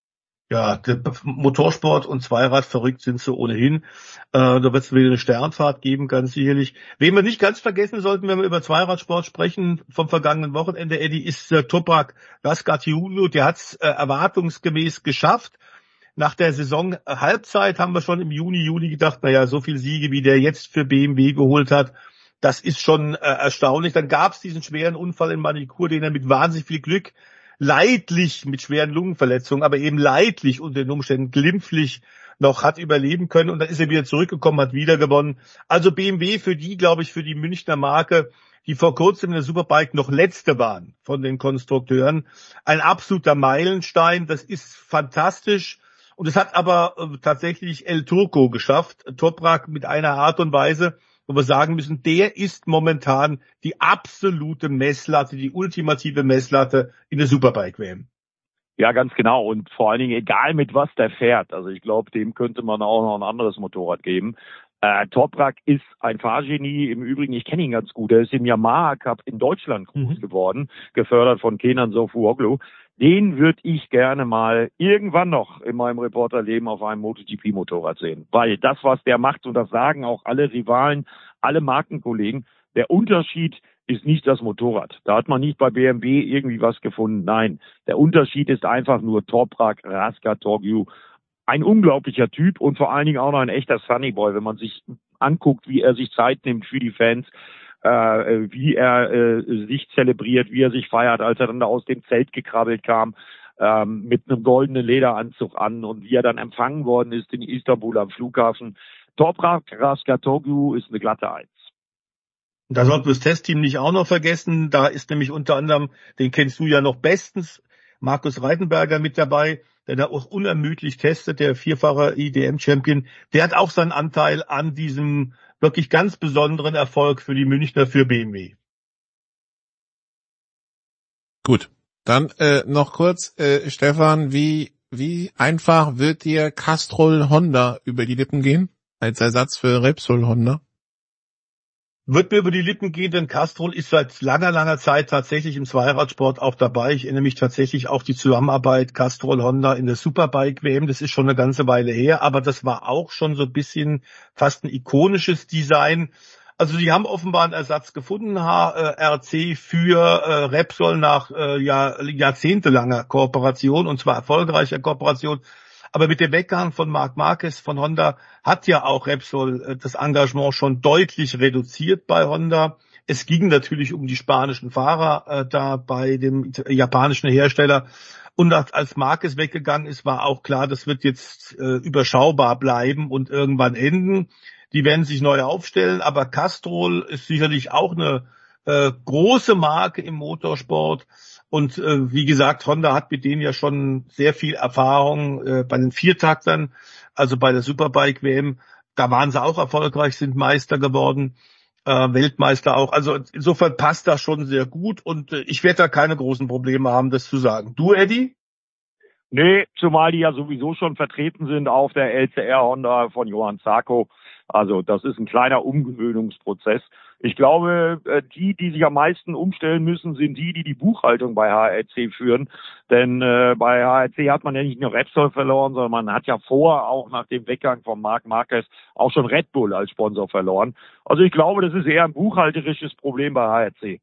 Ja, der Motorsport und Zweirad verrückt sind sie ohnehin. Äh, da wird es wieder eine Sternfahrt geben, ganz sicherlich. Wen wir nicht ganz vergessen sollten, wenn wir über Zweiradsport sprechen, vom vergangenen Wochenende, Eddie, ist äh, Toprak Razgatlioglu. Der hat es äh, erwartungsgemäß geschafft. Nach der Saison Halbzeit haben wir schon im Juni, Juli gedacht, naja, so viel Siege, wie der jetzt für B M W geholt hat, das ist schon äh, erstaunlich. Dann gab es diesen schweren Unfall in Manicourt, den er mit wahnsinnig viel Glück, leidlich mit schweren Lungenverletzungen, aber eben leidlich unter den Umständen glimpflich noch hat überleben können. Und dann ist er wieder zurückgekommen, hat wieder gewonnen. Also B M W für die, glaube ich, für die Münchner Marke, die vor kurzem in der Superbike noch letzte waren von den Konstrukteuren, ein absoluter Meilenstein. Das ist fantastisch. Und es hat aber äh, tatsächlich El Turco geschafft, Toprak mit einer Art und Weise, wo wir sagen müssen, der ist momentan die absolute Messlatte, die ultimative Messlatte in der Superbike-W M. Ja, ganz genau. Und vor allen Dingen, egal mit was der fährt. Also ich glaube, dem könnte man auch noch ein anderes Motorrad geben. Äh, Toprak ist ein Fahrgenie. Im Übrigen, ich kenne ihn ganz gut. Er ist im Yamaha Cup in Deutschland groß mhm. geworden, gefördert von Kenan Sofuoglu. Den würde ich gerne mal irgendwann noch in meinem Reporterleben auf einem MotoGP-Motorrad sehen. Weil das, was der macht, und das sagen auch alle Rivalen, alle Markenkollegen, der Unterschied ist nicht das Motorrad. Da hat man nicht bei B M W irgendwie was gefunden. Nein, der Unterschied ist einfach nur Toprak Razgatlioglu. Ein unglaublicher Typ und vor allen Dingen auch noch ein echter Sunnyboy, wenn man sich anguckt, wie er sich Zeit nimmt für die Fans. Äh, wie er äh, sich zelebriert, wie er sich feiert, als er dann da aus dem Zelt gekrabbelt kam, ähm, mit einem goldenen Lederanzug an und wie er dann empfangen worden ist in Istanbul am Flughafen. Toprak Razgatlioglu ist eine glatte Eins. Da sollten wir das Testteam nicht auch noch vergessen. Da ist nämlich unter anderem, den kennst du ja noch bestens, Markus Reitenberger mit dabei, der da auch unermüdlich testet, der vierfache I D M-Champion. Der hat auch seinen Anteil an diesem wirklich ganz besonderen Erfolg für die Münchner, für B M W. Gut, dann äh, noch kurz, äh, Stefan, wie wie einfach wird dir Castrol Honda über die Lippen gehen als Ersatz für Repsol Honda? Wird mir über die Lippen gehen, denn Castrol ist seit langer, langer Zeit tatsächlich im Zweiradsport auch dabei. Ich erinnere mich tatsächlich auch die Zusammenarbeit Castrol-Honda in der Superbike-W M. Das ist schon eine ganze Weile her, aber das war auch schon so ein bisschen fast ein ikonisches Design. Also die haben offenbar einen Ersatz gefunden, H R C, für äh, Repsol nach äh, Jahr, jahrzehntelanger Kooperation, und zwar erfolgreicher Kooperation. Aber mit dem Weggang von Marc Marquez von Honda hat ja auch Repsol äh, das Engagement schon deutlich reduziert bei Honda. Es ging natürlich um die spanischen Fahrer äh, da bei dem japanischen Hersteller. Und als Marquez weggegangen ist, war auch klar, das wird jetzt äh, überschaubar bleiben und irgendwann enden. Die werden sich neu aufstellen, aber Castrol ist sicherlich auch eine äh, große Marke im Motorsport. Und äh, wie gesagt, Honda hat mit denen ja schon sehr viel Erfahrung äh, bei den Viertaktern, also bei der Superbike-W M. Da waren sie auch erfolgreich, sind Meister geworden, äh, Weltmeister auch. Also insofern passt das schon sehr gut und äh, ich werde da keine großen Probleme haben, das zu sagen. Du, Eddie? Nee, zumal die ja sowieso schon vertreten sind auf der L C R Honda von Johann Zarco. Also das ist ein kleiner Umgewöhnungsprozess. Ich glaube, die, die sich am meisten umstellen müssen, sind die, die die Buchhaltung bei H R C führen. Denn äh, bei H R C hat man ja nicht nur Repsol verloren, sondern man hat ja vor, auch nach dem Weggang von Marc Marquez, auch schon Red Bull als Sponsor verloren. Also ich glaube, das ist eher ein buchhalterisches Problem bei H R C.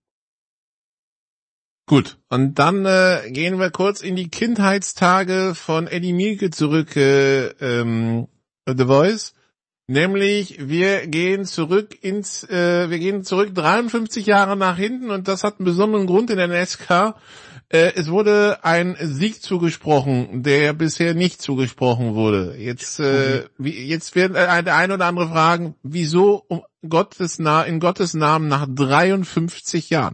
Gut, und dann äh, gehen wir kurz in die Kindheitstage von Eddie Mielke zurück, äh, ähm, The Voice. Nämlich, wir gehen zurück ins, äh, wir gehen zurück dreiundfünfzig Jahre nach hinten und das hat einen besonderen Grund in der NASCAR. Äh, es wurde ein Sieg zugesprochen, der bisher nicht zugesprochen wurde. Jetzt, äh, wie, jetzt werden äh, der eine oder andere fragen, wieso um Gottes Na- in Gottes Namen nach dreiundfünfzig Jahren?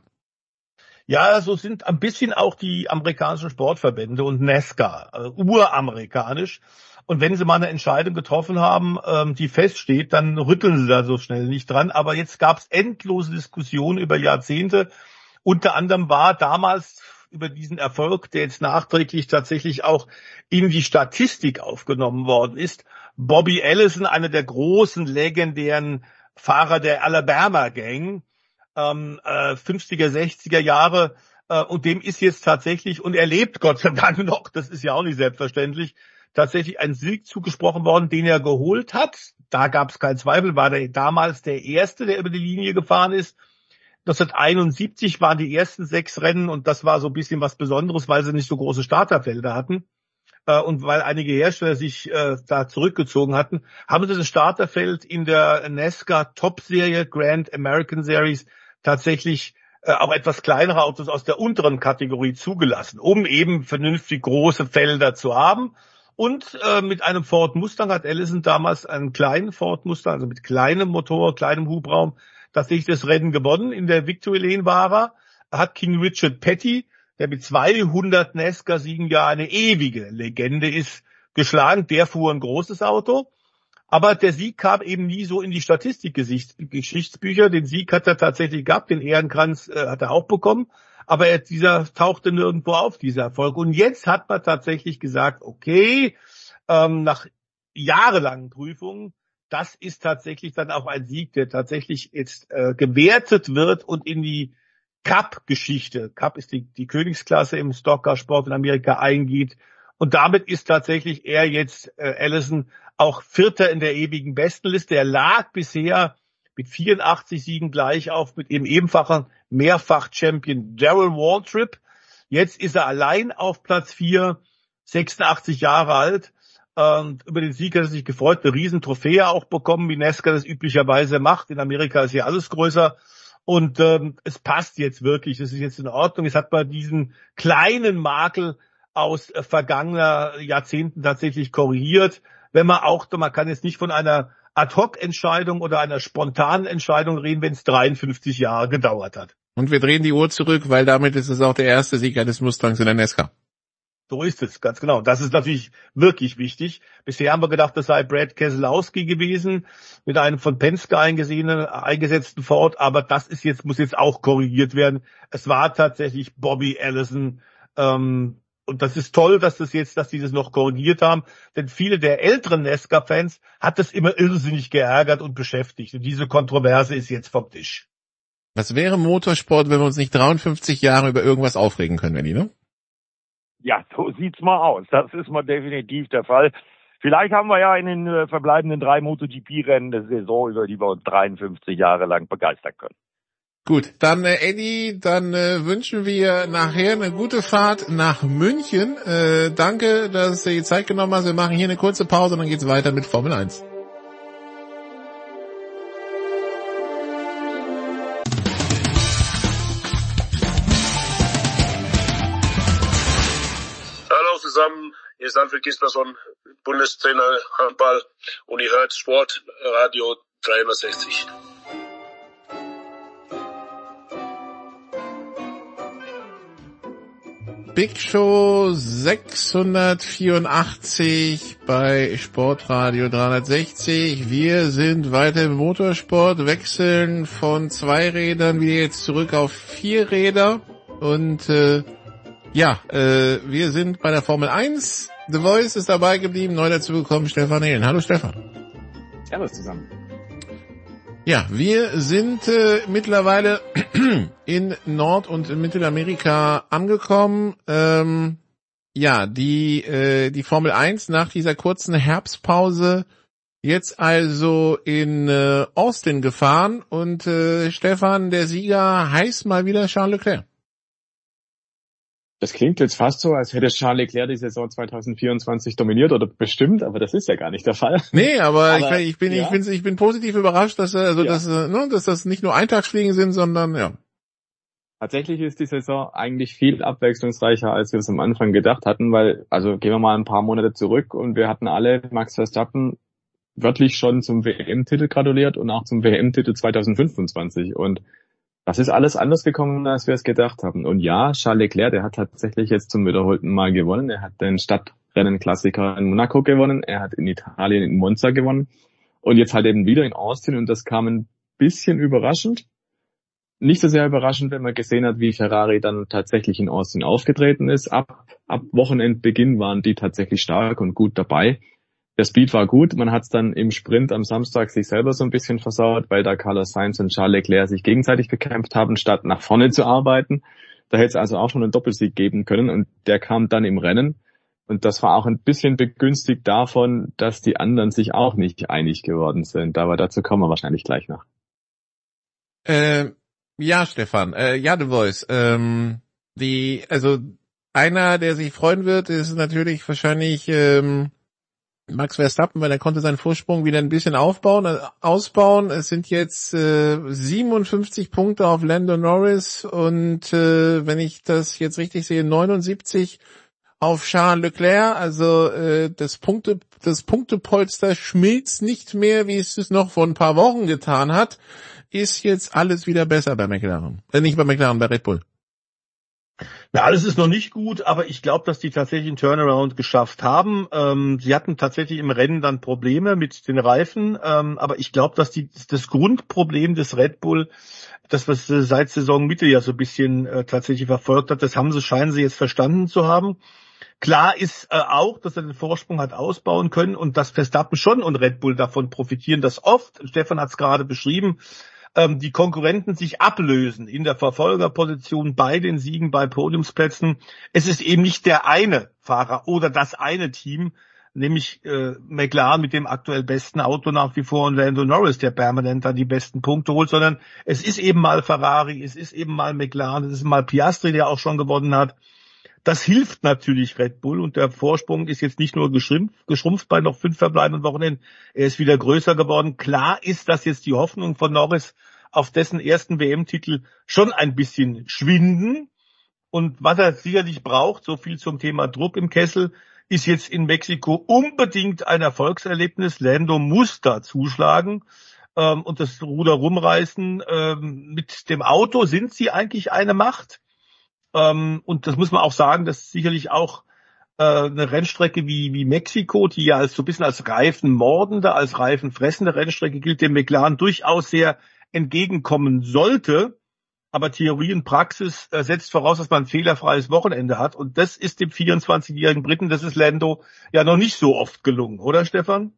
Ja, so sind ein bisschen auch die amerikanischen Sportverbände und NASCAR, also uramerikanisch. Und wenn sie mal eine Entscheidung getroffen haben, ähm, die feststeht, dann rütteln sie da so schnell nicht dran. Aber jetzt gab es endlose Diskussionen über Jahrzehnte. Unter anderem war damals über diesen Erfolg, der jetzt nachträglich tatsächlich auch in die Statistik aufgenommen worden ist, Bobby Allison, einer der großen, legendären Fahrer der Alabama Gang, ähm, äh, fünfziger, sechziger Jahre. Äh, und dem ist jetzt tatsächlich, und er lebt Gott sei Dank noch, das ist ja auch nicht selbstverständlich, tatsächlich ein Sieg zugesprochen worden, den er geholt hat. Da gab es keinen Zweifel, war der damals der Erste, der über die Linie gefahren ist. neunzehnhunderteinundsiebzig waren die ersten sechs Rennen und das war so ein bisschen was Besonderes, weil sie nicht so große Starterfelder hatten. Äh, und weil einige Hersteller sich äh, da zurückgezogen hatten, haben sie das Starterfeld in der NASCAR Top-Serie Grand American Series tatsächlich äh, auch etwas kleinere Autos aus der unteren Kategorie zugelassen, um eben vernünftig große Felder zu haben. Und äh, mit einem Ford Mustang hat Allison damals einen kleinen Ford Mustang, also mit kleinem Motor, kleinem Hubraum, tatsächlich das Rennen gewonnen. In der Victory Lane war er, hat King Richard Petty, der mit zweihundert NASCAR-Siegen ja eine ewige Legende ist, geschlagen. Der fuhr ein großes Auto. Aber der Sieg kam eben nie so in die Statistikgeschichtsbücher. Den Sieg hat er tatsächlich gehabt, den Ehrenkranz äh, hat er auch bekommen. Aber er, dieser tauchte nirgendwo auf, dieser Erfolg. Und jetzt hat man tatsächlich gesagt, okay, ähm, nach jahrelangen Prüfungen, das ist tatsächlich dann auch ein Sieg, der tatsächlich jetzt äh, gewertet wird und in die Cup-Geschichte, Cup ist die, die Königsklasse im Stockcar-Sport in Amerika, eingeht. Und damit ist tatsächlich er jetzt, äh, Allison, auch Vierter in der ewigen Bestenliste. Er lag bisher mit vierundachtzig Siegen gleich auf mit dem ebenfachen Mehrfach-Champion Darrell Waltrip. Jetzt ist er allein auf Platz vier, sechsundachtzig Jahre alt. Und über den Sieg hat er sich gefreut, eine riesen Trophäe auch bekommen, wie NASCAR das üblicherweise macht. In Amerika ist ja alles größer. Und ähm, es passt jetzt wirklich, das ist jetzt in Ordnung. Jetzt hat man diesen kleinen Makel aus äh, vergangener Jahrzehnten tatsächlich korrigiert. Wenn man auch, man kann jetzt nicht von einer Ad-Hoc-Entscheidung oder einer spontanen Entscheidung reden, wenn es dreiundfünfzig Jahre gedauert hat. Und wir drehen die Uhr zurück, weil damit ist es auch der erste Sieg eines Mustangs in der NASCAR. So ist es, ganz genau. Das ist natürlich wirklich wichtig. Bisher haben wir gedacht, das sei Brad Keselowski gewesen, mit einem von Penske eingesehenen, eingesetzten Ford, aber das ist jetzt, muss jetzt auch korrigiert werden. Es war tatsächlich Bobby Allison, ähm, und das ist toll, dass das jetzt, dass die das noch korrigiert haben, denn viele der älteren NASCAR-Fans hat das immer irrsinnig geärgert und beschäftigt. Und diese Kontroverse ist jetzt vom Tisch. Was wäre Motorsport, wenn wir uns nicht dreiundfünfzig Jahre über irgendwas aufregen können, Andy, ne? Ja, so sieht's mal aus. Das ist mal definitiv der Fall. Vielleicht haben wir ja in den äh, verbleibenden drei MotoGP-Rennen eine Saison, über die wir uns dreiundfünfzig Jahre lang begeistern können. Gut, dann äh, Eddie, dann äh, wünschen wir nachher eine gute Fahrt nach München. Äh, danke, dass du die Zeit genommen hast. Wir machen hier eine kurze Pause und dann geht's weiter mit Formel eins. Hallo zusammen, hier ist Alfred Gisperson, Bundestrainer Handball und ihr hört Sportradio dreihundertsechzig. Big Show sechshundertvierundachtzig bei Sportradio dreihundertsechzig. Wir sind weiter im Motorsport, wechseln von zwei Rädern wieder jetzt zurück auf vier Räder. Und äh, ja, äh, wir sind bei der Formel eins. The Voice ist dabei geblieben, neu dazu gekommen, Stefan Ehlen. Hallo Stefan. Servus zusammen. Ja, wir sind äh, mittlerweile in Nord- und Mittelamerika angekommen. Ähm, ja, die äh, die Formel eins nach dieser kurzen Herbstpause jetzt also in äh, Austin gefahren und äh, Stefan, der Sieger heißt mal wieder Charles Leclerc. Das klingt jetzt fast so, als hätte Charles Leclerc die Saison zwanzig vierundzwanzig dominiert oder bestimmt, aber das ist ja gar nicht der Fall. Nee, aber, aber ich, ich bin, ja. ich bin, ich bin positiv überrascht, dass, also, ja. dass, ne, dass das nicht nur Eintagsfliegen sind, sondern, ja. Tatsächlich ist die Saison eigentlich viel abwechslungsreicher, als wir es am Anfang gedacht hatten, weil, also gehen wir mal ein paar Monate zurück und wir hatten alle Max Verstappen wörtlich schon zum W M-Titel gratuliert und auch zum W M-Titel zwanzig fünfundzwanzig und das ist alles anders gekommen, als wir es gedacht haben. Und ja, Charles Leclerc, der hat tatsächlich jetzt zum wiederholten Mal gewonnen. Er hat den Stadtrennenklassiker in Monaco gewonnen. Er hat in Italien in Monza gewonnen. Und jetzt halt eben wieder in Austin. Und das kam ein bisschen überraschend. Nicht so sehr überraschend, wenn man gesehen hat, wie Ferrari dann tatsächlich in Austin aufgetreten ist. Ab, ab Wochenendbeginn waren die tatsächlich stark und gut dabei. Der Speed war gut, man hat es dann im Sprint am Samstag sich selber so ein bisschen versaut, weil da Carlos Sainz und Charles Leclerc sich gegenseitig bekämpft haben, statt nach vorne zu arbeiten. Da hätte es also auch schon einen Doppelsieg geben können und der kam dann im Rennen. Und das war auch ein bisschen begünstigt davon, dass die anderen sich auch nicht einig geworden sind. Aber dazu kommen wir wahrscheinlich gleich noch. Äh, ja, Stefan, äh, ja, The Voice. Ähm, die, also einer, der sich freuen wird, ist natürlich wahrscheinlich ähm, Max Verstappen, weil er konnte seinen Vorsprung wieder ein bisschen aufbauen, äh, ausbauen. Es sind jetzt äh, siebenundfünfzig Punkte auf Lando Norris und äh, wenn ich das jetzt richtig sehe, neunundsiebzig auf Charles Leclerc. Also äh, das Punkte, das Punktepolster schmilzt nicht mehr, wie es es noch vor ein paar Wochen getan hat. Ist jetzt alles wieder besser bei McLaren. Äh, nicht bei McLaren, bei Red Bull. Na, alles ist noch nicht gut, aber ich glaube, dass die tatsächlich einen Turnaround geschafft haben. Ähm, sie hatten tatsächlich im Rennen dann Probleme mit den Reifen, ähm, aber ich glaube, dass die das Grundproblem des Red Bull, das was äh, seit Saisonmitte ja so ein bisschen äh, tatsächlich verfolgt hat, das haben sie, scheinen sie jetzt verstanden zu haben. Klar ist äh, auch, dass er den Vorsprung hat ausbauen können und dass Verstappen schon und Red Bull davon profitieren, dass oft, Stefan hat es gerade beschrieben, die Konkurrenten sich ablösen in der Verfolgerposition bei den Siegen, bei Podiumsplätzen. Es ist eben nicht der eine Fahrer oder das eine Team, nämlich äh, McLaren mit dem aktuell besten Auto nach wie vor und Lando Norris, der permanent dann die besten Punkte holt, sondern es ist eben mal Ferrari, es ist eben mal McLaren, es ist mal Piastri, der auch schon gewonnen hat. Das hilft natürlich Red Bull und der Vorsprung ist jetzt nicht nur geschrumpft, geschrumpft bei noch fünf verbleibenden Wochenenden, er ist wieder größer geworden. Klar ist, dass jetzt die Hoffnung von Norris auf dessen ersten W M-Titel schon ein bisschen schwinden und was er sicherlich braucht, so viel zum Thema Druck im Kessel, ist jetzt in Mexiko unbedingt ein Erfolgserlebnis. Lando muss da zuschlagen ähm, und das Ruder rumreißen. Ähm, mit dem Auto sind sie eigentlich eine Macht. Ähm, und das muss man auch sagen, dass sicherlich auch äh, eine Rennstrecke wie wie Mexiko, die ja als so ein bisschen als reifenmordende, als reifenfressende Rennstrecke gilt, dem McLaren durchaus sehr entgegenkommen sollte. Aber Theorie und Praxis äh, setzt voraus, dass man ein fehlerfreies Wochenende hat. Und das ist dem vierundzwanzigjährigen Briten, das ist Lando, ja noch nicht so oft gelungen, oder Stefan?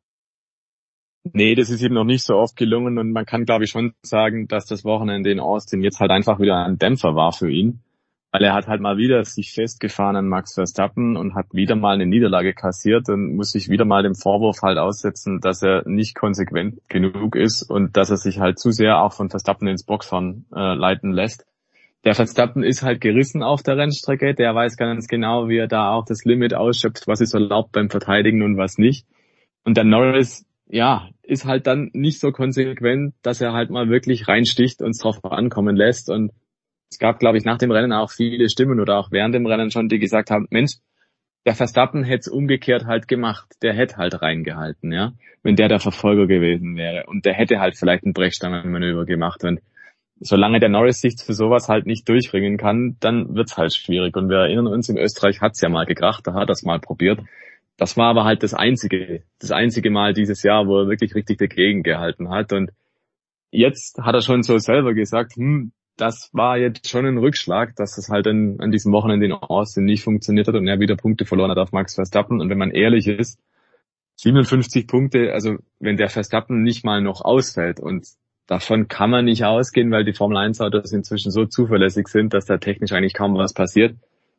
Nee, das ist ihm noch nicht so oft gelungen. Und man kann, glaube ich, schon sagen, dass das Wochenende in Austin jetzt halt einfach wieder ein Dämpfer war für ihn. Weil er hat halt mal wieder sich festgefahren an Max Verstappen und hat wieder mal eine Niederlage kassiert und muss sich wieder mal dem Vorwurf halt aussetzen, dass er nicht konsequent genug ist und dass er sich halt zu sehr auch von Verstappen ins Boxhorn äh, leiten lässt. Der Verstappen ist halt gerissen auf der Rennstrecke, der weiß ganz genau, wie er da auch das Limit ausschöpft, was ist erlaubt beim Verteidigen und was nicht. Und der Norris, ja, ist halt dann nicht so konsequent, dass er halt mal wirklich reinsticht und es drauf ankommen lässt. Und es gab, glaube ich, nach dem Rennen auch viele Stimmen oder auch während dem Rennen schon, die gesagt haben, Mensch, der Verstappen hätte es umgekehrt halt gemacht. Der hätte halt reingehalten, ja, wenn der der Verfolger gewesen wäre. Und der hätte halt vielleicht ein Brechstangenmanöver gemacht. Und solange der Norris sich zu sowas halt nicht durchringen kann, dann wird's halt schwierig. Und wir erinnern uns, in Österreich hat's ja mal gekracht, da hat er's mal probiert. Das war aber halt das einzige, das einzige Mal dieses Jahr, wo er wirklich richtig dagegen gehalten hat. Und jetzt hat er schon so selber gesagt, hm, das war jetzt schon ein Rückschlag, dass es halt an, an diesem Wochenende in Austin nicht funktioniert hat und er wieder Punkte verloren hat auf Max Verstappen. Und wenn man ehrlich ist, siebenundfünfzig Punkte, also wenn der Verstappen nicht mal noch ausfällt und davon kann man nicht ausgehen, weil die Formel eins Autos inzwischen so zuverlässig sind, dass da technisch eigentlich kaum was passiert.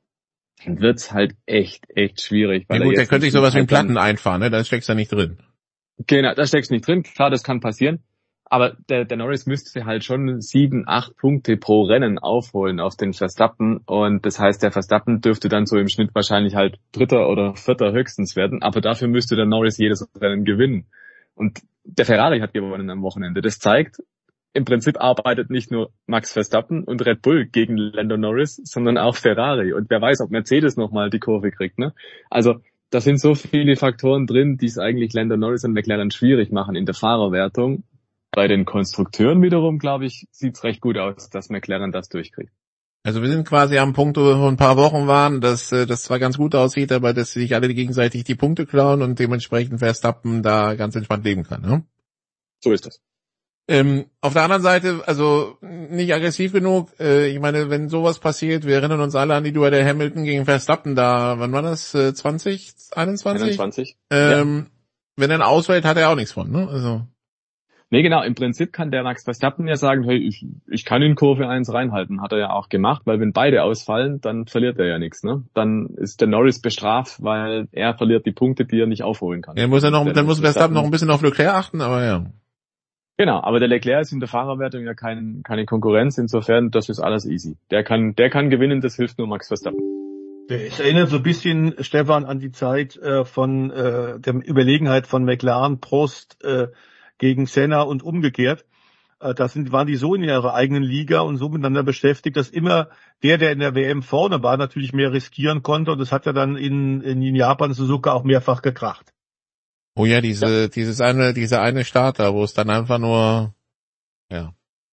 Dann wird's halt echt, echt schwierig. Weil ja gut, er der jetzt könnte sich sowas wie einen halt dann- Platten einfahren, ne? Da steckst du ja nicht drin. Genau, da steckst du nicht drin. Klar, das kann passieren. Aber der, der Norris müsste halt schon sieben, acht Punkte pro Rennen aufholen auf den Verstappen. Und das heißt, der Verstappen dürfte dann so im Schnitt wahrscheinlich halt Dritter oder Vierter höchstens werden. Aber dafür müsste der Norris jedes Rennen gewinnen. Und der Ferrari hat gewonnen am Wochenende. Das zeigt, im Prinzip arbeitet nicht nur Max Verstappen und Red Bull gegen Lando Norris, sondern auch Ferrari. Und wer weiß, ob Mercedes nochmal die Kurve kriegt, ne? Also, da sind so viele Faktoren drin, die es eigentlich Lando Norris und McLaren schwierig machen in der Fahrerwertung. Bei den Konstrukteuren wiederum, glaube ich, sieht's recht gut aus, dass McLaren das durchkriegt. Also wir sind quasi am Punkt, wo wir vor ein paar Wochen waren, dass äh, das zwar ganz gut aussieht, aber dass sich alle gegenseitig die Punkte klauen und dementsprechend Verstappen da ganz entspannt leben kann, ne? So ist das. Ähm, auf der anderen Seite, also nicht aggressiv genug. Äh, ich meine, wenn sowas passiert, wir erinnern uns alle an die Duelle Hamilton gegen Verstappen da, wann war das? Äh, zwanzig einundzwanzig? einundzwanzig. Ähm, ja. Wenn er ausfällt, hat er auch nichts von, ne? Also. Nee, genau. Im Prinzip kann der Max Verstappen ja sagen, hey, ich, ich kann in Kurve eins reinhalten. Hat er ja auch gemacht, weil wenn beide ausfallen, dann verliert er ja nichts, ne? Dann ist der Norris bestraft, weil er verliert die Punkte, die er nicht aufholen kann. Ja, muss er noch, der dann muss Verstappen noch ein bisschen auf Leclerc achten, aber ja. Genau, aber der Leclerc ist in der Fahrerwertung ja kein, keine Konkurrenz, insofern, das ist alles easy. Der kann, der kann gewinnen, das hilft nur Max Verstappen. Es erinnert so ein bisschen, Stefan, an die Zeit äh, von äh, der Überlegenheit von McLaren, Prost, äh, gegen Senna und umgekehrt. Äh, da sind, waren die so in ihrer eigenen Liga und so miteinander beschäftigt, dass immer der, der in der W M vorne war, natürlich mehr riskieren konnte. Und das hat ja dann in, in Japan Suzuka auch mehrfach gekracht. Oh ja, diese, ja. dieses eine, diese eine Starter, wo es dann einfach nur, ja.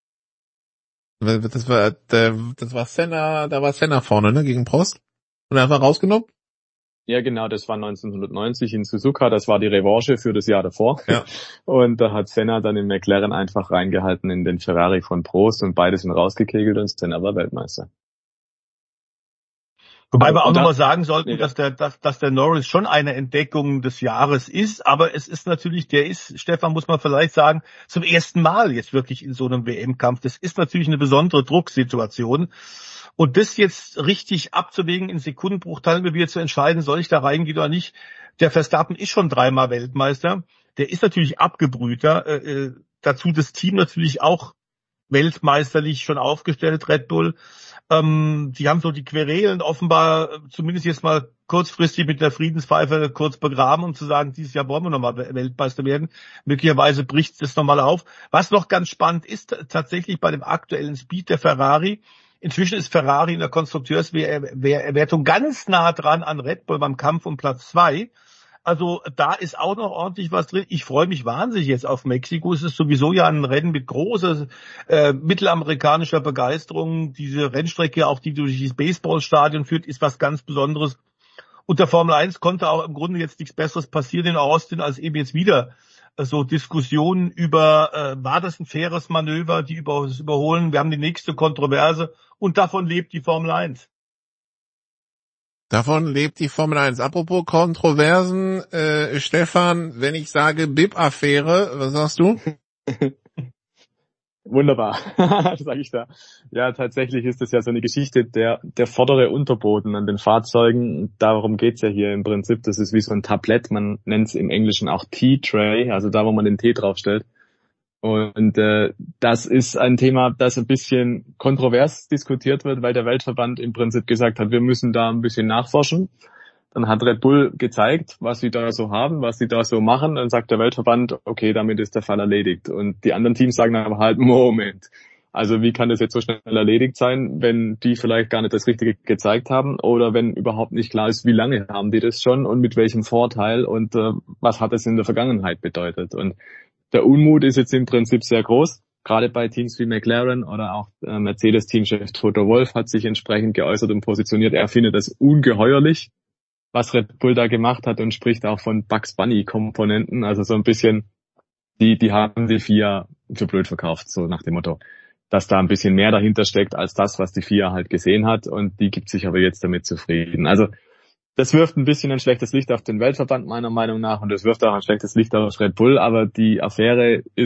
Das war, das war Senna, da war Senna vorne, ne, gegen Prost. Und einfach rausgenommen? Ja, genau, das war neunzehnhundertneunzig in Suzuka, das war die Revanche für das Jahr davor. Ja. Und da hat Senna dann in McLaren einfach reingehalten in den Ferrari von Prost und beide sind rausgekegelt und Senna war Weltmeister. Wobei wir auch nochmal sagen sollten, ja. dass der, dass, dass der Norris schon eine Entdeckung des Jahres ist, aber es ist natürlich, der ist, Stefan, muss man vielleicht sagen, zum ersten Mal jetzt wirklich in so einem W M-Kampf. Das ist natürlich eine besondere Drucksituation. Und das jetzt richtig abzuwägen in Sekundenbruchteilen, wie wir zu entscheiden, soll ich da reingehen oder nicht. Der Verstappen ist schon dreimal Weltmeister. Der ist natürlich abgebrühter. Äh, dazu das Team natürlich auch weltmeisterlich schon aufgestellt, Red Bull. Ähm, die haben so die Querelen offenbar zumindest jetzt mal kurzfristig mit der Friedenspfeife kurz begraben, um zu sagen, dieses Jahr wollen wir nochmal Weltmeister werden. Möglicherweise bricht es nochmal auf. Was noch ganz spannend ist, tatsächlich bei dem aktuellen Speed der Ferrari, inzwischen ist Ferrari in der Konstrukteurswertung ganz nah dran an Red Bull beim Kampf um Platz zwei. Also da ist auch noch ordentlich was drin. Ich freue mich wahnsinnig jetzt auf Mexiko. Es ist sowieso ja ein Rennen mit großer äh, mittelamerikanischer Begeisterung. Diese Rennstrecke, auch die durch das Baseballstadion führt, ist was ganz Besonderes. Und der Formel eins konnte auch im Grunde jetzt nichts Besseres passieren in Austin, als eben jetzt wieder so Diskussionen über, äh, war das ein faires Manöver, die über das Überholen, wir haben die nächste Kontroverse und davon lebt die Formel eins. Davon lebt die Formel eins. Apropos Kontroversen, äh, Stefan, wenn ich sage B I P-Affäre, was sagst du? Wunderbar, das sage ich da. Ja, tatsächlich ist das ja so eine Geschichte, der der vordere Unterboden an den Fahrzeugen, darum geht's ja hier im Prinzip, das ist wie so ein Tablett, man nennt es im Englischen auch Tea-Tray, also da, wo man den Tee draufstellt. Und äh, das ist ein Thema, das ein bisschen kontrovers diskutiert wird, weil der Weltverband im Prinzip gesagt hat, wir müssen da ein bisschen nachforschen. Dann hat Red Bull gezeigt, was sie da so haben, was sie da so machen. Dann sagt der Weltverband, okay, damit ist der Fall erledigt. Und die anderen Teams sagen aber halt, Moment. Also wie kann das jetzt so schnell erledigt sein, wenn die vielleicht gar nicht das Richtige gezeigt haben oder wenn überhaupt nicht klar ist, wie lange haben die das schon und mit welchem Vorteil und äh, was hat es in der Vergangenheit bedeutet. Und der Unmut ist jetzt im Prinzip sehr groß. Gerade bei Teams wie McLaren oder auch äh, Mercedes-Teamchef Toto Wolff hat sich entsprechend geäußert und positioniert. Er findet das ungeheuerlich, was Red Bull da gemacht hat und spricht auch von Bugs Bunny-Komponenten. Also so ein bisschen, die die haben die F I A für blöd verkauft, so nach dem Motto, dass da ein bisschen mehr dahinter steckt als das, was die F I A halt gesehen hat. Und die gibt sich aber jetzt damit zufrieden. Also das wirft ein bisschen ein schlechtes Licht auf den Weltverband meiner Meinung nach und das wirft auch ein schlechtes Licht auf Red Bull. Aber die Affäre ist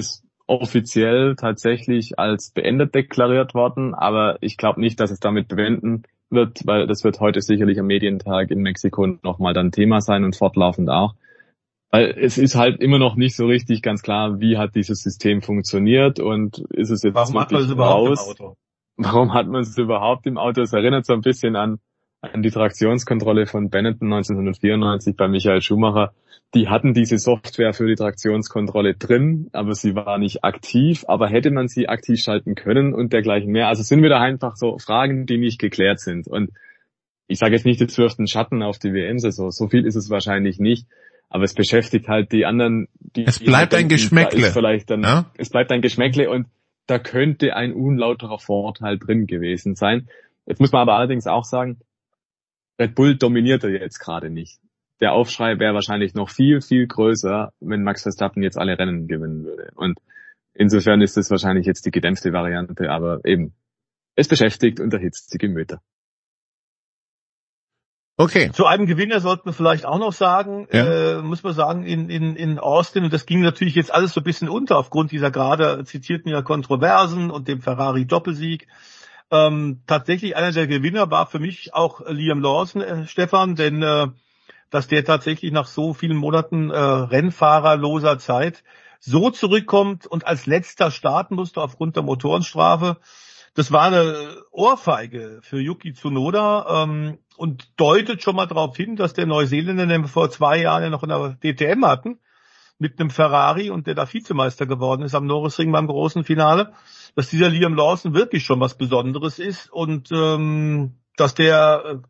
offiziell tatsächlich als beendet deklariert worden, aber ich glaube nicht, dass es damit bewenden wird, weil das wird heute sicherlich am Medientag in Mexiko nochmal dann Thema sein und fortlaufend auch. Weil es ist halt immer noch nicht so richtig ganz klar, wie hat dieses System funktioniert und ist es jetzt Warum hat man es überhaupt raus? im Auto? Warum hat man es überhaupt im Auto? Es erinnert so ein bisschen an, an die Traktionskontrolle von Benetton neunzehnhundertvierundneunzig bei Michael Schumacher. Die hatten diese Software für die Traktionskontrolle drin, aber sie war nicht aktiv. Aber hätte man sie aktiv schalten können und dergleichen mehr? Also sind wir da einfach so Fragen, die nicht geklärt sind. Und ich sage jetzt nicht, es wirft einen Schatten auf die W M-Saison. So viel ist es wahrscheinlich nicht. Aber es beschäftigt halt die anderen. Die, es bleibt die ein denken, Geschmäckle. Da ist vielleicht dann, ja? Es bleibt ein Geschmäckle und da könnte ein unlauterer Vorteil drin gewesen sein. Jetzt muss man aber allerdings auch sagen, Red Bull dominiert er jetzt gerade nicht. Der Aufschrei wäre wahrscheinlich noch viel, viel größer, wenn Max Verstappen jetzt alle Rennen gewinnen würde. Und insofern ist das wahrscheinlich jetzt die gedämpfte Variante, aber eben, es beschäftigt und erhitzt die Gemüter. Okay. Zu einem Gewinner sollten wir vielleicht auch noch sagen, ja. äh, muss man sagen, in, in, in Austin, und das ging natürlich jetzt alles so ein bisschen unter aufgrund dieser gerade zitierten ja Kontroversen und dem Ferrari-Doppelsieg. Ähm, tatsächlich einer der Gewinner war für mich auch Liam Lawson, äh, Stefan, denn äh, dass der tatsächlich nach so vielen Monaten äh, rennfahrerloser Zeit so zurückkommt und als letzter starten musste aufgrund der Motorenstrafe. Das war eine Ohrfeige für Yuki Tsunoda ähm, und deutet schon mal darauf hin, dass der Neuseeländer, den wir vor zwei Jahren ja noch in der D T M hatten, mit einem Ferrari und der da Vizemeister geworden ist am Norrisring beim großen Finale, dass dieser Liam Lawson wirklich schon was Besonderes ist und ähm, dass der äh,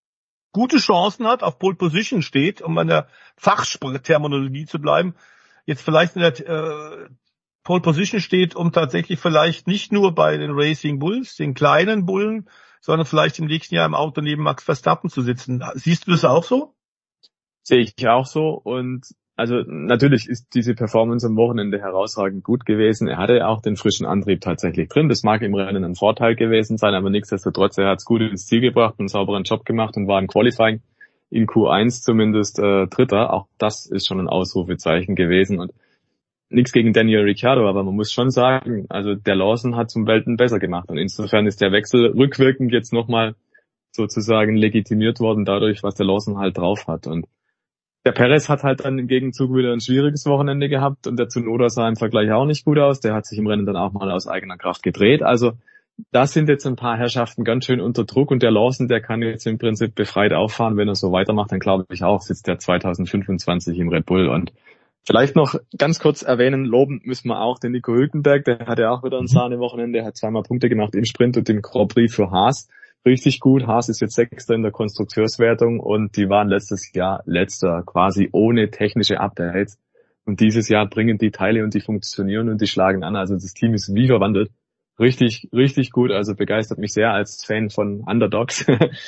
gute Chancen hat, auf Pole Position steht, um an der Fachterminologie zu bleiben, jetzt vielleicht in der äh, Pole Position steht, um tatsächlich vielleicht nicht nur bei den Racing Bulls, den kleinen Bullen, sondern vielleicht im nächsten Jahr im Auto neben Max Verstappen zu sitzen. Siehst du das auch so? Sehe ich auch so und also natürlich ist diese Performance am Wochenende herausragend gut gewesen. Er hatte auch den frischen Antrieb tatsächlich drin. Das mag im Rennen ein Vorteil gewesen sein, aber nichtsdestotrotz, er hat es gut ins Ziel gebracht, einen sauberen Job gemacht und war im Qualifying in Q eins zumindest äh, Dritter. Auch das ist schon ein Ausrufezeichen gewesen und nichts gegen Daniel Ricciardo, aber man muss schon sagen, also der Lawson hat zum Welten besser gemacht und insofern ist der Wechsel rückwirkend jetzt nochmal sozusagen legitimiert worden dadurch, was der Lawson halt drauf hat und der Perez hat halt dann im Gegenzug wieder ein schwieriges Wochenende gehabt und der Tsunoda sah im Vergleich auch nicht gut aus. Der hat sich im Rennen dann auch mal aus eigener Kraft gedreht. Also da sind jetzt ein paar Herrschaften ganz schön unter Druck und der Lawson, der kann jetzt im Prinzip befreit auffahren. Wenn er so weitermacht, dann glaube ich auch, sitzt der zwanzig fünfundzwanzig im Red Bull. Und vielleicht noch ganz kurz erwähnen, loben müssen wir auch den Nico Hülkenberg. Der hatte auch wieder ein Sahne-Wochenende, hat zweimal Punkte gemacht im Sprint und im Grand Prix für Haas. Richtig gut. Haas ist jetzt Sechster in der Konstrukteurswertung und die waren letztes Jahr Letzter, quasi ohne technische Updates. Und dieses Jahr bringen die Teile und die funktionieren und die schlagen an. Also das Team ist wie verwandelt. Richtig, richtig gut. Also begeistert mich sehr als Fan von Underdogs.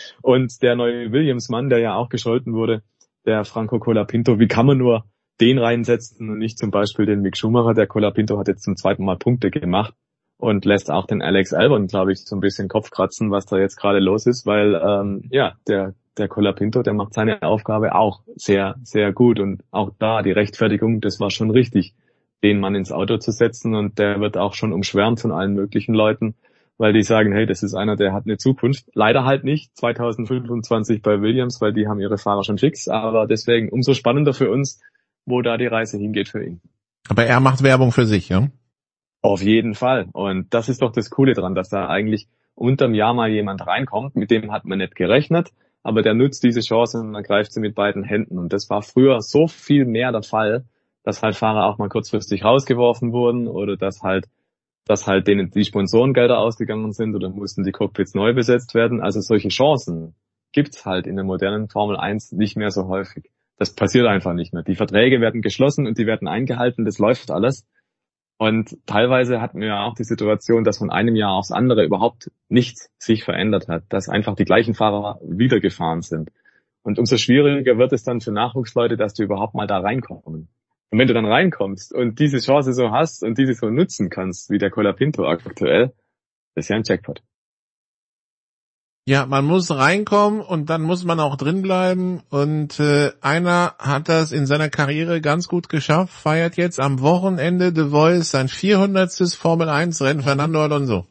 Und der neue Williams-Mann, der ja auch gescholten wurde, der Franco Colapinto, wie kann man nur den reinsetzen und nicht zum Beispiel den Mick Schumacher? Der Colapinto hat jetzt zum zweiten Mal Punkte gemacht. Und lässt auch den Alex Albon, glaube ich, so ein bisschen Kopf kratzen, was da jetzt gerade los ist, weil ähm, ja, der der Colapinto, der macht seine Aufgabe auch sehr, sehr gut. Und auch da die Rechtfertigung, das war schon richtig, den Mann ins Auto zu setzen. Und der wird auch schon umschwärmt von allen möglichen Leuten, weil die sagen, hey, das ist einer, der hat eine Zukunft. Leider halt nicht zwanzig fünfundzwanzig bei Williams, weil die haben ihre Fahrer schon fix. Aber deswegen umso spannender für uns, wo da die Reise hingeht für ihn. Aber er macht Werbung für sich, ja? Auf jeden Fall. Und das ist doch das Coole dran, dass da eigentlich unterm Jahr mal jemand reinkommt, mit dem hat man nicht gerechnet, aber der nutzt diese Chance und man greift sie mit beiden Händen. Und das war früher so viel mehr der Fall, dass halt Fahrer auch mal kurzfristig rausgeworfen wurden oder dass halt, dass halt denen die Sponsorengelder ausgegangen sind oder mussten die Cockpits neu besetzt werden. Also solche Chancen gibt's halt in der modernen Formel eins nicht mehr so häufig. Das passiert einfach nicht mehr. Die Verträge werden geschlossen und die werden eingehalten, das läuft alles. Und teilweise hatten wir ja auch die Situation, dass von einem Jahr aufs andere überhaupt nichts sich verändert hat, dass einfach die gleichen Fahrer wieder gefahren sind. Und umso schwieriger wird es dann für Nachwuchsleute, dass du überhaupt mal da reinkommen. Und wenn du dann reinkommst und diese Chance so hast und diese so nutzen kannst, wie der Colapinto aktuell, das ist ja ein Jackpot. Ja, man muss reinkommen und dann muss man auch drin bleiben und äh, einer hat das in seiner Karriere ganz gut geschafft, feiert jetzt am Wochenende The Voice sein vierhundertstes Formel eins Rennen, Fernando Alonso.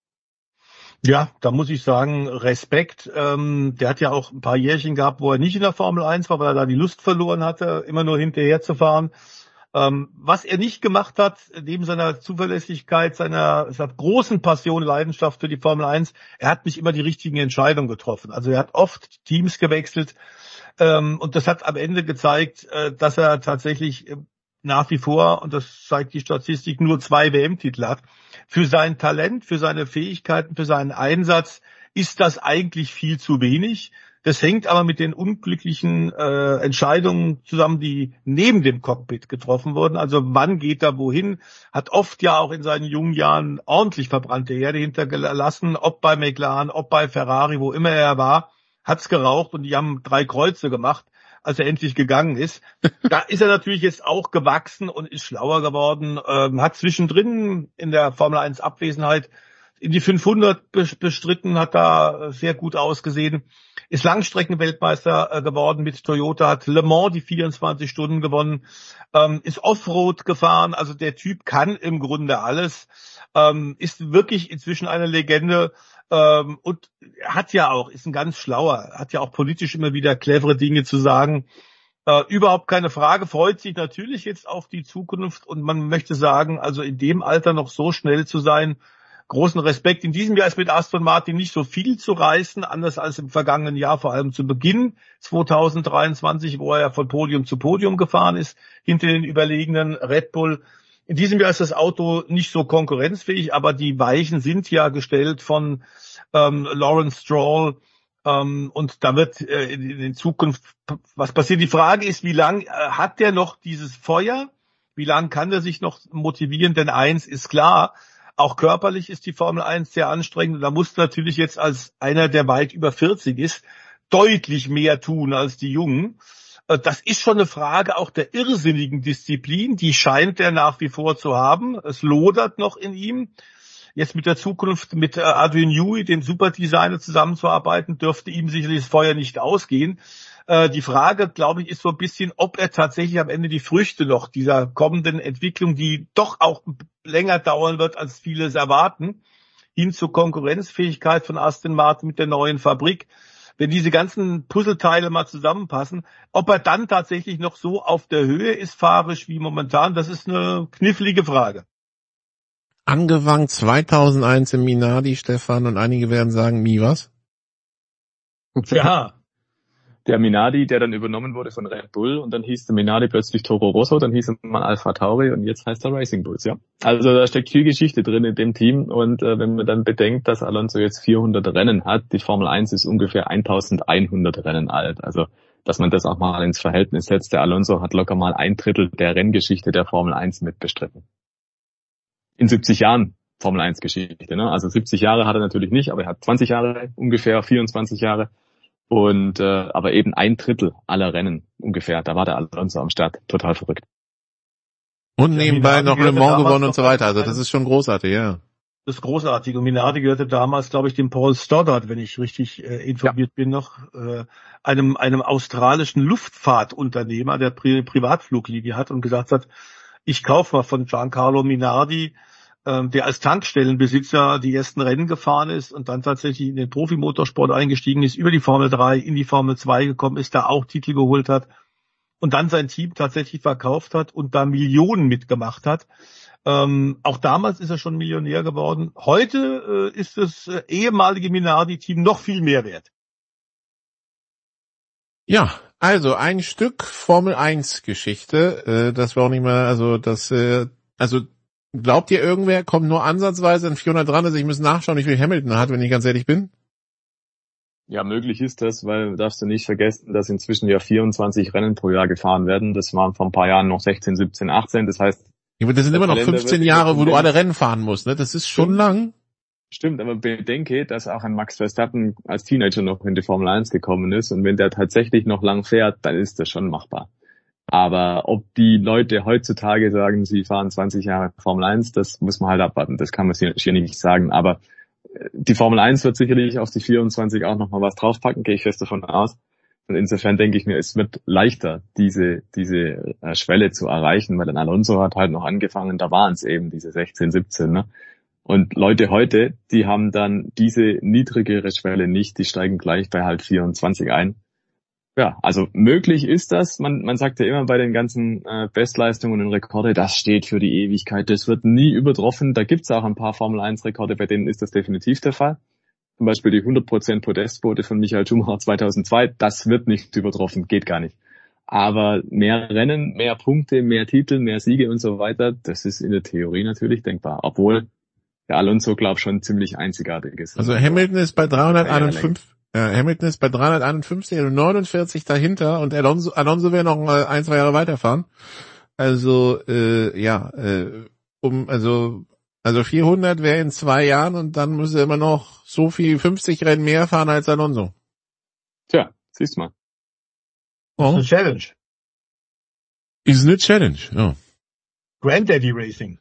Ja, da muss ich sagen, Respekt. Ähm, der hat ja auch ein paar Jährchen gehabt, wo er nicht in der Formel eins war, weil er da die Lust verloren hatte, immer nur hinterher zu fahren. Ähm, was er nicht gemacht hat, neben seiner Zuverlässigkeit, seiner, seiner großen Passion, Leidenschaft für die Formel eins, er hat nicht immer die richtigen Entscheidungen getroffen. Also er hat oft Teams gewechselt ähm, und das hat am Ende gezeigt, äh, dass er tatsächlich äh, nach wie vor, und das zeigt die Statistik, nur zwei W M-Titel hat. Für sein Talent, für seine Fähigkeiten, für seinen Einsatz ist das eigentlich viel zu wenig. Das hängt aber mit den unglücklichen äh, Entscheidungen zusammen, die neben dem Cockpit getroffen wurden. Also wann geht er wohin? Hat oft ja auch in seinen jungen Jahren ordentlich verbrannte Erde hintergelassen, ob bei McLaren, ob bei Ferrari, wo immer er war, hat's geraucht und die haben drei Kreuze gemacht, als er endlich gegangen ist. Da ist er natürlich jetzt auch gewachsen und ist schlauer geworden, ähm, hat zwischendrin in der Formel eins Abwesenheit in die fünfhundert bestritten, hat da sehr gut ausgesehen, ist Langstreckenweltmeister äh, geworden mit Toyota, hat Le Mans die vierundzwanzig Stunden gewonnen, ähm, ist Offroad gefahren, also der Typ kann im Grunde alles, ähm, ist wirklich inzwischen eine Legende ähm, und hat ja auch, ist ein ganz schlauer, hat ja auch politisch immer wieder clevere Dinge zu sagen. Äh, überhaupt keine Frage, freut sich natürlich jetzt auf die Zukunft und man möchte sagen, also in dem Alter noch so schnell zu sein, großen Respekt. In diesem Jahr ist mit Aston Martin nicht so viel zu reißen, anders als im vergangenen Jahr, vor allem zu Beginn zweitausenddreiundzwanzig, wo er ja von Podium zu Podium gefahren ist, hinter den überlegenen Red Bull. In diesem Jahr ist das Auto nicht so konkurrenzfähig, aber die Weichen sind ja gestellt von ähm, Lawrence Stroll ähm, und da wird äh, in, in Zukunft was passiert. Die Frage ist, wie lang äh, hat der noch dieses Feuer? Wie lang kann er sich noch motivieren? Denn eins ist klar, auch körperlich ist die Formel eins sehr anstrengend. Da muss natürlich jetzt als einer, der weit über vierzig ist, deutlich mehr tun als die Jungen. Das ist schon eine Frage auch der irrsinnigen Disziplin. Die scheint er nach wie vor zu haben. Es lodert noch in ihm. Jetzt mit der Zukunft mit Adrian Newey, dem Superdesigner, zusammenzuarbeiten, dürfte ihm sicherlich das Feuer nicht ausgehen. Die Frage, glaube ich, ist so ein bisschen, ob er tatsächlich am Ende die Früchte noch dieser kommenden Entwicklung, die doch auch länger dauern wird, als viele es erwarten, hin zur Konkurrenzfähigkeit von Aston Martin mit der neuen Fabrik, wenn diese ganzen Puzzleteile mal zusammenpassen, ob er dann tatsächlich noch so auf der Höhe ist, fahrisch wie momentan, das ist eine knifflige Frage. Angefangen zweitausendeins im Minardi, Stefan, und einige werden sagen, Mi was? Ja. Der Minardi, der dann übernommen wurde von Red Bull und dann hieß der Minardi plötzlich Toro Rosso, dann hieß er mal Alpha Tauri und jetzt heißt er Racing Bulls, ja. Also da steckt viel Geschichte drin in dem Team und äh, wenn man dann bedenkt, dass Alonso jetzt vierhundert Rennen hat, die Formel eins ist ungefähr eintausendeinhundert Rennen alt, also dass man das auch mal ins Verhältnis setzt, der Alonso hat locker mal ein Drittel der Renngeschichte der Formel eins mitbestritten. In siebzig Jahren Formel eins Geschichte, ne? Also siebzig Jahre hat er natürlich nicht, aber er hat zwanzig Jahre, ungefähr vierundzwanzig Jahre. Und äh, aber eben ein Drittel aller Rennen ungefähr, da war der Alonso am Start, total verrückt. Und nebenbei noch Le Mans gewonnen und so weiter, also das ist schon großartig, ja. Das ist großartig und Minardi gehörte damals, glaube ich, dem Paul Stoddart, wenn ich richtig äh, informiert ja. bin, noch äh, einem einem australischen Luftfahrtunternehmer, der Pri- Privatfluglinie hat und gesagt hat, ich kaufe mal von Giancarlo Minardi, der als Tankstellenbesitzer die ersten Rennen gefahren ist und dann tatsächlich in den Profimotorsport eingestiegen ist, über die Formel drei in die Formel zwei gekommen ist, da auch Titel geholt hat und dann sein Team tatsächlich verkauft hat und da Millionen mitgemacht hat. Ähm, auch damals ist er schon Millionär geworden. Heute äh, ist das äh, ehemalige Minardi-Team noch viel mehr wert. Ja, also ein Stück Formel eins Geschichte, äh, das war auch nicht mehr, also das, äh, also glaubt ihr, irgendwer kommt nur ansatzweise an vierhundert dran? Also ich muss nachschauen, wie viel Hamilton hat, wenn ich ganz ehrlich bin. Ja, möglich ist das, weil darfst du nicht vergessen, dass inzwischen ja vierundzwanzig Rennen pro Jahr gefahren werden. Das waren vor ein paar Jahren noch sechzehn, siebzehn, achtzehn. Das heißt, ja, aber das sind immer noch fünfzehn Jahre, wo du alle Rennen fahren musst, ne? Das ist schon Stimmt. lang. Stimmt, aber bedenke, dass auch ein Max Verstappen als Teenager noch in die Formel eins gekommen ist und wenn der tatsächlich noch lang fährt, dann ist das schon machbar. Aber ob die Leute heutzutage sagen, sie fahren zwanzig Jahre Formel eins, das muss man halt abwarten. Das kann man hier nicht sagen. Aber die Formel eins wird sicherlich auf die vierundzwanzig auch nochmal was draufpacken, gehe ich fest davon aus. Und insofern denke ich mir, es wird leichter, diese diese äh, Schwelle zu erreichen, weil dann Alonso hat halt noch angefangen, da waren es eben diese sechzehn, siebzehn, ne? Und Leute heute, die haben dann diese niedrigere Schwelle nicht, die steigen gleich bei halt vierundzwanzig ein. Ja, also möglich ist das. Man man sagt ja immer bei den ganzen äh, Bestleistungen und Rekorde, das steht für die Ewigkeit, das wird nie übertroffen. Da gibt's auch ein paar Formel eins Rekorde, bei denen ist das definitiv der Fall. Zum Beispiel die hundert Prozent Podestquote von Michael Schumacher zweitausendzwei, das wird nicht übertroffen, geht gar nicht. Aber mehr Rennen, mehr Punkte, mehr Titel, mehr Siege und so weiter, das ist in der Theorie natürlich denkbar. Obwohl der Alonso, glaube ich, schon ziemlich einzigartig ist. Also Hamilton ist bei dreihunderteinundfünfzig, ja, Hamilton ist bei dreihunderteinundfünfzig und neunundvierzig dahinter und Alonso, Alonso wäre noch ein, zwei Jahre weiterfahren. Also, äh, ja, äh, um, also, Also vierhundert wäre in zwei Jahren und dann müsste er immer noch so viel fünfzig Rennen mehr fahren als Alonso. Tja, siehst mal. Oh. Ist eine Challenge. Ist eine Challenge, ja. Granddaddy Racing.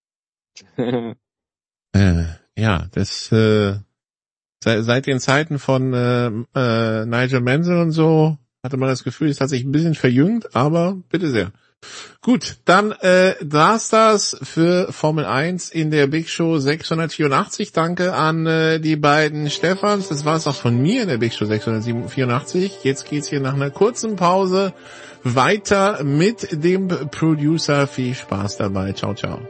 äh, ja, das äh, seit, seit den Zeiten von äh, äh, Nigel Mansell und so hatte man das Gefühl, es hat sich ein bisschen verjüngt, aber bitte sehr. Gut, dann äh, war's das für Formel eins in der Big Show sechshundertvierundachtzig. Danke an äh, die beiden Stefans. Das war's auch von mir in der Big Show sechshundertvierundachtzig. Jetzt geht's hier nach einer kurzen Pause weiter mit dem Producer. Viel Spaß dabei. Ciao, ciao.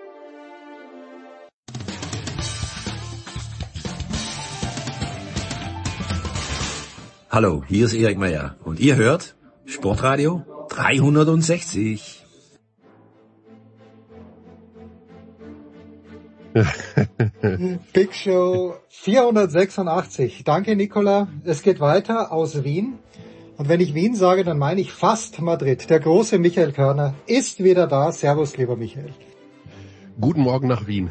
Hallo, hier ist Erik Meyer und ihr hört Sportradio dreihundertsechzig. Big Show vierhundertsechsundachtzig. Danke, Nicola. Es geht weiter aus Wien. Und wenn ich Wien sage, dann meine ich fast Madrid. Der große Michael Körner ist wieder da. Servus, lieber Michael. Guten Morgen nach Wien.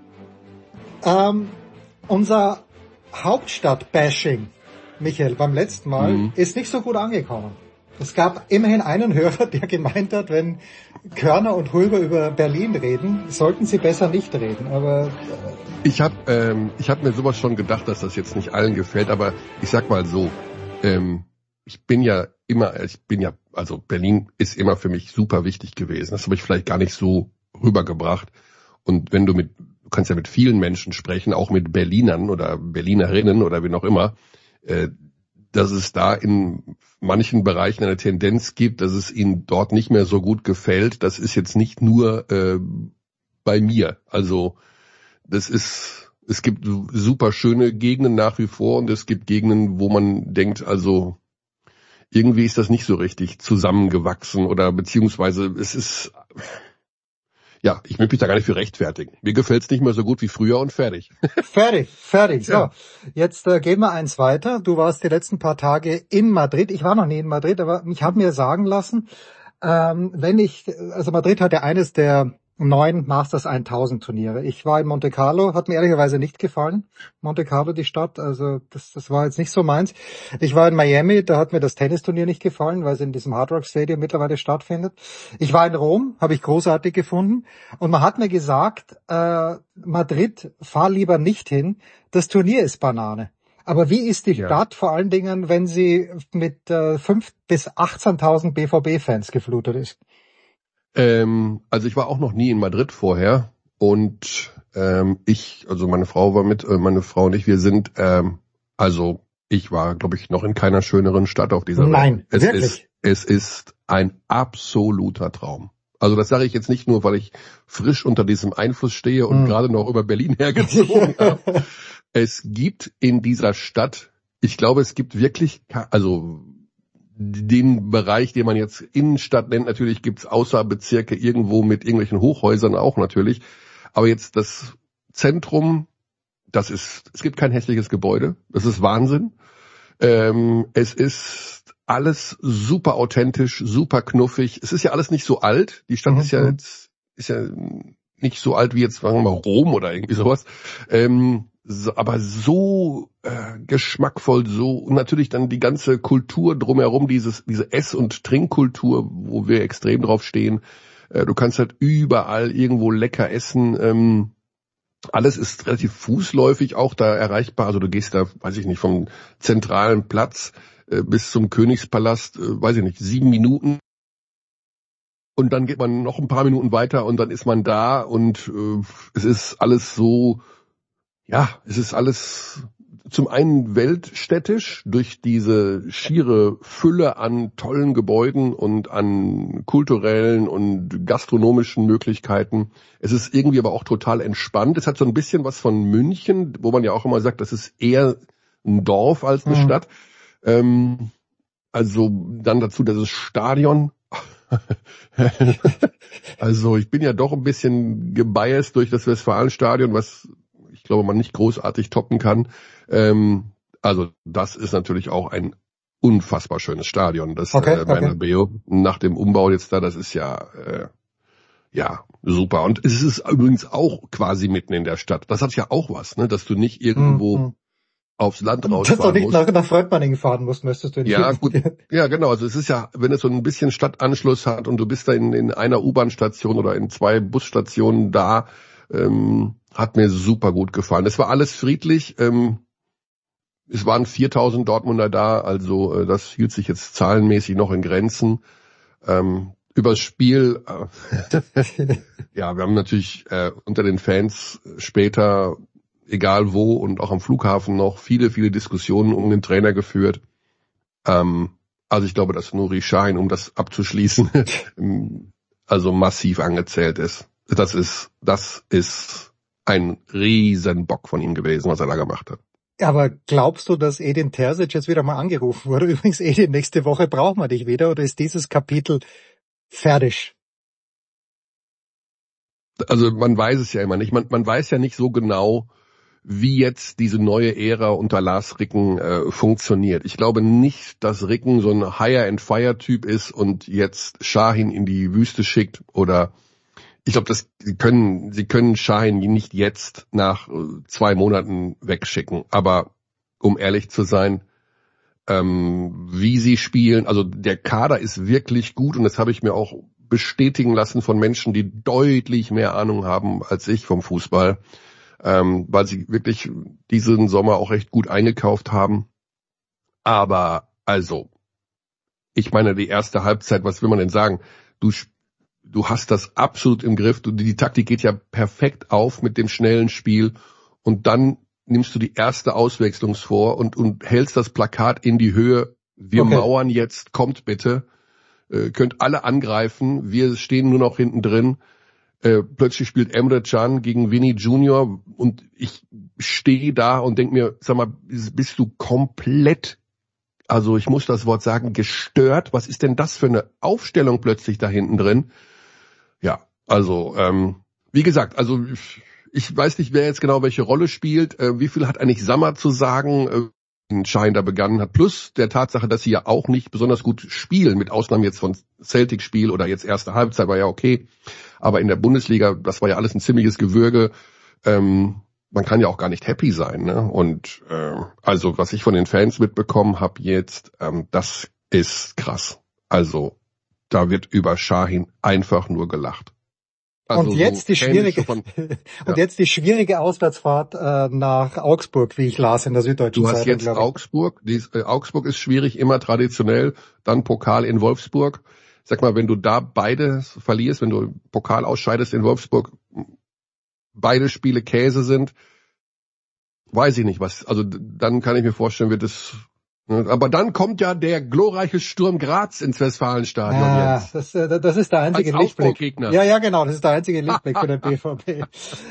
Ähm, unser Hauptstadt-Bashing, Michael, beim letzten Mal mhm. ist nicht so gut angekommen. Es gab immerhin einen Hörer, der gemeint hat, wenn Körner und Hulber über Berlin reden, sollten sie besser nicht reden. Aber äh ich habe ähm, ich hab mir sowas schon gedacht, dass das jetzt nicht allen gefällt. Aber ich sag mal so, ähm, ich bin ja immer, ich bin ja, also Berlin ist immer für mich super wichtig gewesen. Das habe ich vielleicht gar nicht so rübergebracht. Und wenn du mit, du kannst ja mit vielen Menschen sprechen, auch mit Berlinern oder Berlinerinnen oder wie auch immer, äh, dass es da in manchen Bereichen eine Tendenz gibt, dass es ihnen dort nicht mehr so gut gefällt. Das ist jetzt nicht nur äh, bei mir. Also das ist, es gibt super schöne Gegenden nach wie vor und es gibt Gegenden, wo man denkt, also irgendwie ist das nicht so richtig zusammengewachsen oder beziehungsweise es ist, ja, ich will mich da gar nicht für rechtfertigen. Mir gefällt's nicht mehr so gut wie früher und fertig. Fertig, fertig. So, ja. Jetzt äh, gehen wir eins weiter. Du warst die letzten paar Tage in Madrid. Ich war noch nie in Madrid, aber ich habe mir sagen lassen, ähm, wenn ich, also Madrid hat ja eines der neun Masters tausend Turniere. Ich war in Monte Carlo, hat mir ehrlicherweise nicht gefallen. Monte Carlo, die Stadt, also das, das war jetzt nicht so meins. Ich war in Miami, da hat mir das Tennisturnier nicht gefallen, weil es in diesem Hard Rock Stadium mittlerweile stattfindet. Ich war in Rom, habe ich großartig gefunden. Und man hat mir gesagt, äh, Madrid, fahr lieber nicht hin, das Turnier ist Banane. Aber wie ist die ja. Stadt, vor allen Dingen, wenn sie mit äh, fünf bis achtzehntausend B V B-Fans geflutet ist? Ähm, also ich war auch noch nie in Madrid vorher und ähm, ich, also meine Frau war mit, äh, meine Frau und ich, wir sind, ähm, also ich war, glaube ich, noch in keiner schöneren Stadt auf dieser Welt. Nein, es wirklich? Ist, es ist ein absoluter Traum. Also das sage ich jetzt nicht nur, weil ich frisch unter diesem Einfluss stehe und hm. gerade noch über Berlin hergezogen habe. Es gibt in dieser Stadt, ich glaube, es gibt wirklich, also den Bereich, den man jetzt Innenstadt nennt, natürlich gibt's außer Bezirke irgendwo mit irgendwelchen Hochhäusern auch natürlich. Aber jetzt das Zentrum, das ist, es gibt kein hässliches Gebäude. Das ist Wahnsinn. Ähm, es ist alles super authentisch, super knuffig. Es ist ja alles nicht so alt. Die Stadt mhm. ist ja jetzt, ist ja nicht so alt wie jetzt, sagen wir mal, Rom oder irgendwie sowas. Ähm, So, aber so äh, geschmackvoll, so und natürlich dann die ganze Kultur drumherum, dieses diese Ess- und Trinkkultur, wo wir extrem drauf stehen. Äh, du kannst halt überall irgendwo lecker essen. Ähm, alles ist relativ fußläufig auch da erreichbar. Also du gehst da, weiß ich nicht, vom zentralen Platz äh, bis zum Königspalast, äh, weiß ich nicht, sieben Minuten. Und dann geht man noch ein paar Minuten weiter und dann ist man da und äh, es ist alles so, ja, es ist alles zum einen weltstädtisch durch diese schiere Fülle an tollen Gebäuden und an kulturellen und gastronomischen Möglichkeiten. Es ist irgendwie aber auch total entspannt. Es hat so ein bisschen was von München, wo man ja auch immer sagt, das ist eher ein Dorf als eine mhm. Stadt. Ähm, also dann dazu das Stadion. Also ich bin ja doch ein bisschen gebiased durch das Westfalenstadion, was ich glaube man nicht großartig toppen kann. Ähm, also das ist natürlich auch ein unfassbar schönes Stadion. Das okay, äh, Bernabeu okay. nach dem Umbau jetzt da, das ist ja äh, ja super. Und es ist übrigens auch quasi mitten in der Stadt. Das hat ja auch was, ne, dass du nicht irgendwo hm, hm. aufs Land rausfahren musst. Dass du nicht nach, nach Freudenmanning fahren musst, müsstest du nicht. Ja, gut. Ja, genau. Also es ist ja, wenn es so ein bisschen Stadtanschluss hat und du bist da in, in einer U-Bahn-Station oder in zwei Busstationen da, ähm, hat mir super gut gefallen. Es war alles friedlich. Ähm, es waren viertausend Dortmunder da, also äh, das hielt sich jetzt zahlenmäßig noch in Grenzen. Ähm, übers Spiel, äh, ja, wir haben natürlich äh, unter den Fans später, egal wo und auch am Flughafen noch viele, viele Diskussionen um den Trainer geführt. Ähm, also ich glaube, dass Nuri Sahin, um das abzuschließen, also massiv angezählt ist. Das ist, das ist ein Riesenbock von ihm gewesen, was er da gemacht hat. Aber glaubst du, dass Edin Terzic jetzt wieder mal angerufen wurde? Übrigens, Edin, nächste Woche brauchen wir dich wieder, oder ist dieses Kapitel fertig? Also man weiß es ja immer nicht. Man, man weiß ja nicht so genau, wie jetzt diese neue Ära unter Lars Ricken äh, funktioniert. Ich glaube nicht, dass Ricken so ein Hire-and-Fire-Typ ist und jetzt Sahin in die Wüste schickt oder ich glaube, das sie können sie können Sahin nicht jetzt nach zwei Monaten wegschicken. Aber um ehrlich zu sein, ähm, wie sie spielen, also der Kader ist wirklich gut und das habe ich mir auch bestätigen lassen von Menschen, die deutlich mehr Ahnung haben als ich vom Fußball, ähm, weil sie wirklich diesen Sommer auch recht gut eingekauft haben. Aber also, ich meine, die erste Halbzeit, was will man denn sagen? Du Du hast das absolut im Griff. Du, die Taktik geht ja perfekt auf mit dem schnellen Spiel. Und dann nimmst du die erste Auswechslung vor und, und hältst das Plakat in die Höhe. Wir okay. mauern jetzt, kommt bitte. Äh, könnt alle angreifen. Wir stehen nur noch hinten drin. Äh, plötzlich spielt Emre Can gegen Vinny Junior. Und ich stehe da und denk mir, sag mal, bist du komplett, also ich muss das Wort sagen, gestört? Was ist denn das für eine Aufstellung plötzlich da hinten drin? Ja, also ähm, wie gesagt, also ich, ich weiß nicht, wer jetzt genau welche Rolle spielt. Äh, wie viel hat eigentlich Sammer zu sagen, äh, wenn Sahin da begonnen hat? Plus der Tatsache, dass sie ja auch nicht besonders gut spielen, mit Ausnahme jetzt von Celtic-Spiel oder jetzt erste Halbzeit war ja okay. Aber in der Bundesliga, das war ja alles ein ziemliches Gewürge. Ähm, man kann ja auch gar nicht happy sein. Ne? Und äh, also was ich von den Fans mitbekommen habe jetzt, ähm, das ist krass. Also da wird über Sahin einfach nur gelacht. Also und jetzt so die schwierige von, ja. und jetzt die schwierige Auswärtsfahrt äh, nach Augsburg, wie ich las in der Süddeutschen Zeitung. Du hast Zeitung, jetzt Augsburg. Die, äh, Augsburg ist schwierig, immer traditionell. Dann Pokal in Wolfsburg. Sag mal, wenn du da beide verlierst, wenn du Pokal ausscheidest in Wolfsburg, beide Spiele Käse sind, weiß ich nicht was. Also dann kann ich mir vorstellen, wird es. Aber dann kommt ja der glorreiche Sturm Graz ins Westfalenstadion ja, jetzt. Das, das ist der einzige Als Lichtblick. Ja, ja, genau, das ist der einzige Lichtblick für den B V B.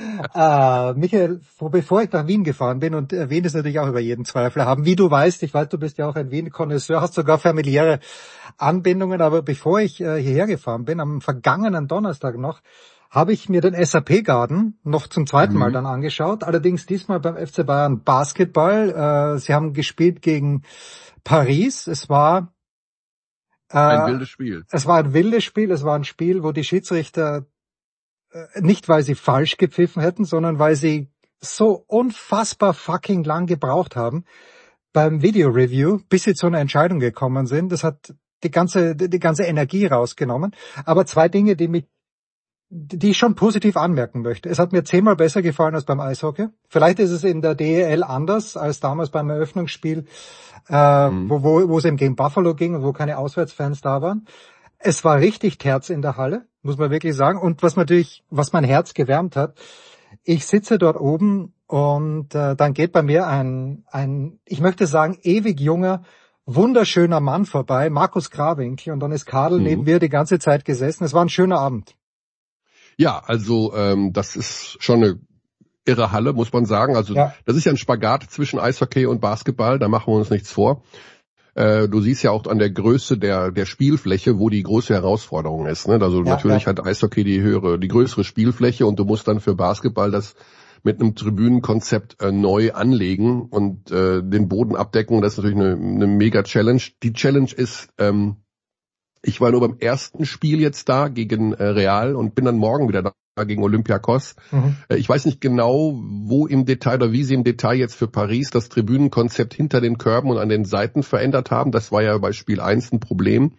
äh, Michael, bevor ich nach Wien gefahren bin, und Wien ist natürlich auch über jeden Zweifel haben, wie du weißt, ich weiß, du bist ja auch ein Wien-Konnoisseur, hast sogar familiäre Anbindungen, aber bevor ich äh, hierher gefahren bin, am vergangenen Donnerstag noch, habe ich mir den S A P-Garden noch zum zweiten mhm. Mal dann angeschaut, allerdings diesmal beim F C Bayern Basketball. Äh, sie haben gespielt gegen Paris. Es war äh, ein wildes Spiel. Es war ein wildes Spiel. Es war ein Spiel, wo die Schiedsrichter äh, nicht, weil sie falsch gepfiffen hätten, sondern weil sie so unfassbar fucking lang gebraucht haben beim Video-Review, bis sie zu einer Entscheidung gekommen sind. Das hat die ganze die ganze Energie rausgenommen. Aber zwei Dinge, die mich die ich schon positiv anmerken möchte. Es hat mir zehnmal besser gefallen als beim Eishockey. Vielleicht ist es in der D E L anders als damals beim Eröffnungsspiel, äh, mhm. wo, wo, wo es eben gegen Buffalo ging und wo keine Auswärtsfans da waren. Es war richtig Terz in der Halle, muss man wirklich sagen. Und was natürlich, was mein Herz gewärmt hat, ich sitze dort oben und äh, dann geht bei mir ein, ein, ich möchte sagen, ewig junger, wunderschöner Mann vorbei, Markus Krawinkel, und dann ist Kadel mhm. neben mir die ganze Zeit gesessen. Es war ein schöner Abend. Ja, also ähm, das ist schon eine irre Halle, muss man sagen. Also ja. Das ist ja ein Spagat zwischen Eishockey und Basketball, da machen wir uns nichts vor. Äh, du siehst ja auch an der Größe der der Spielfläche, wo die große Herausforderung ist. Ne? Also ja, natürlich ja. hat Eishockey die höhere, die größere Spielfläche und du musst dann für Basketball das mit einem Tribünenkonzept äh, neu anlegen und äh, den Boden abdecken. Das ist natürlich eine, eine mega Challenge. Die Challenge ist, ähm, ich war nur beim ersten Spiel jetzt da gegen äh, Real und bin dann morgen wieder da gegen Olympiakos. Mhm. Äh, ich weiß nicht genau, wo im Detail oder wie sie im Detail jetzt für Paris das Tribünenkonzept hinter den Körben und an den Seiten verändert haben. Das war ja bei Spiel eins ein Problem,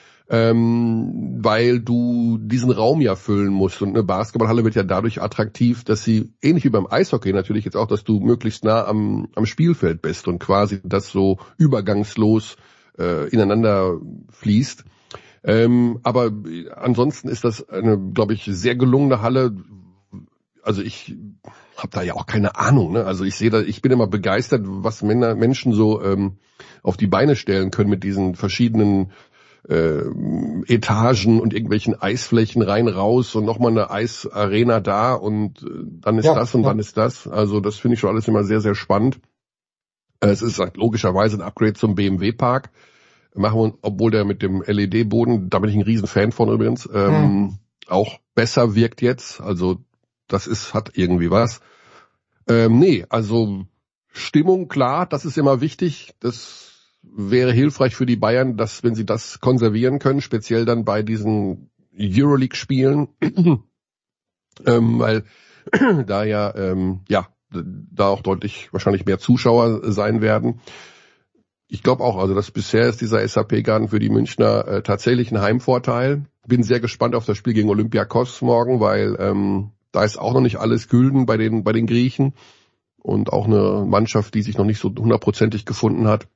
ähm, weil du diesen Raum ja füllen musst. Und eine Basketballhalle wird ja dadurch attraktiv, dass sie, ähnlich wie beim Eishockey natürlich jetzt auch, dass du möglichst nah am, am Spielfeld bist und quasi das so übergangslos äh, ineinander fließt. Ähm, aber ansonsten ist das eine, glaube ich, sehr gelungene Halle. Also ich habe da ja auch keine Ahnung. Ne? Also ich sehe da, ich bin immer begeistert, was Männer, Menschen so ähm, auf die Beine stellen können mit diesen verschiedenen äh, Etagen und irgendwelchen Eisflächen rein, raus und nochmal eine Eisarena da und äh, dann ist ja, das und ja. dann ist das. Also das finde ich schon alles immer sehr, sehr spannend. Äh, es ist logischerweise ein Upgrade zum B M W-Park. Machen wir, obwohl der mit dem L E D-Boden, da bin ich ein riesen Fan von übrigens, ähm, hm. auch besser wirkt jetzt. Also das ist, hat irgendwie was. Ähm, nee, also Stimmung, klar, das ist immer wichtig. Das wäre hilfreich für die Bayern, dass, wenn sie das konservieren können, speziell dann bei diesen Euroleague-Spielen, ähm, weil da ja, ähm, ja, da auch deutlich wahrscheinlich mehr Zuschauer sein werden. Ich glaube auch, also das bisher ist dieser S A P-Garten für die Münchner äh, tatsächlich ein Heimvorteil. Bin sehr gespannt auf das Spiel gegen Olympiakos morgen, weil ähm, da ist auch noch nicht alles gülden bei den bei den Griechen und auch eine Mannschaft, die sich noch nicht so hundertprozentig gefunden hat.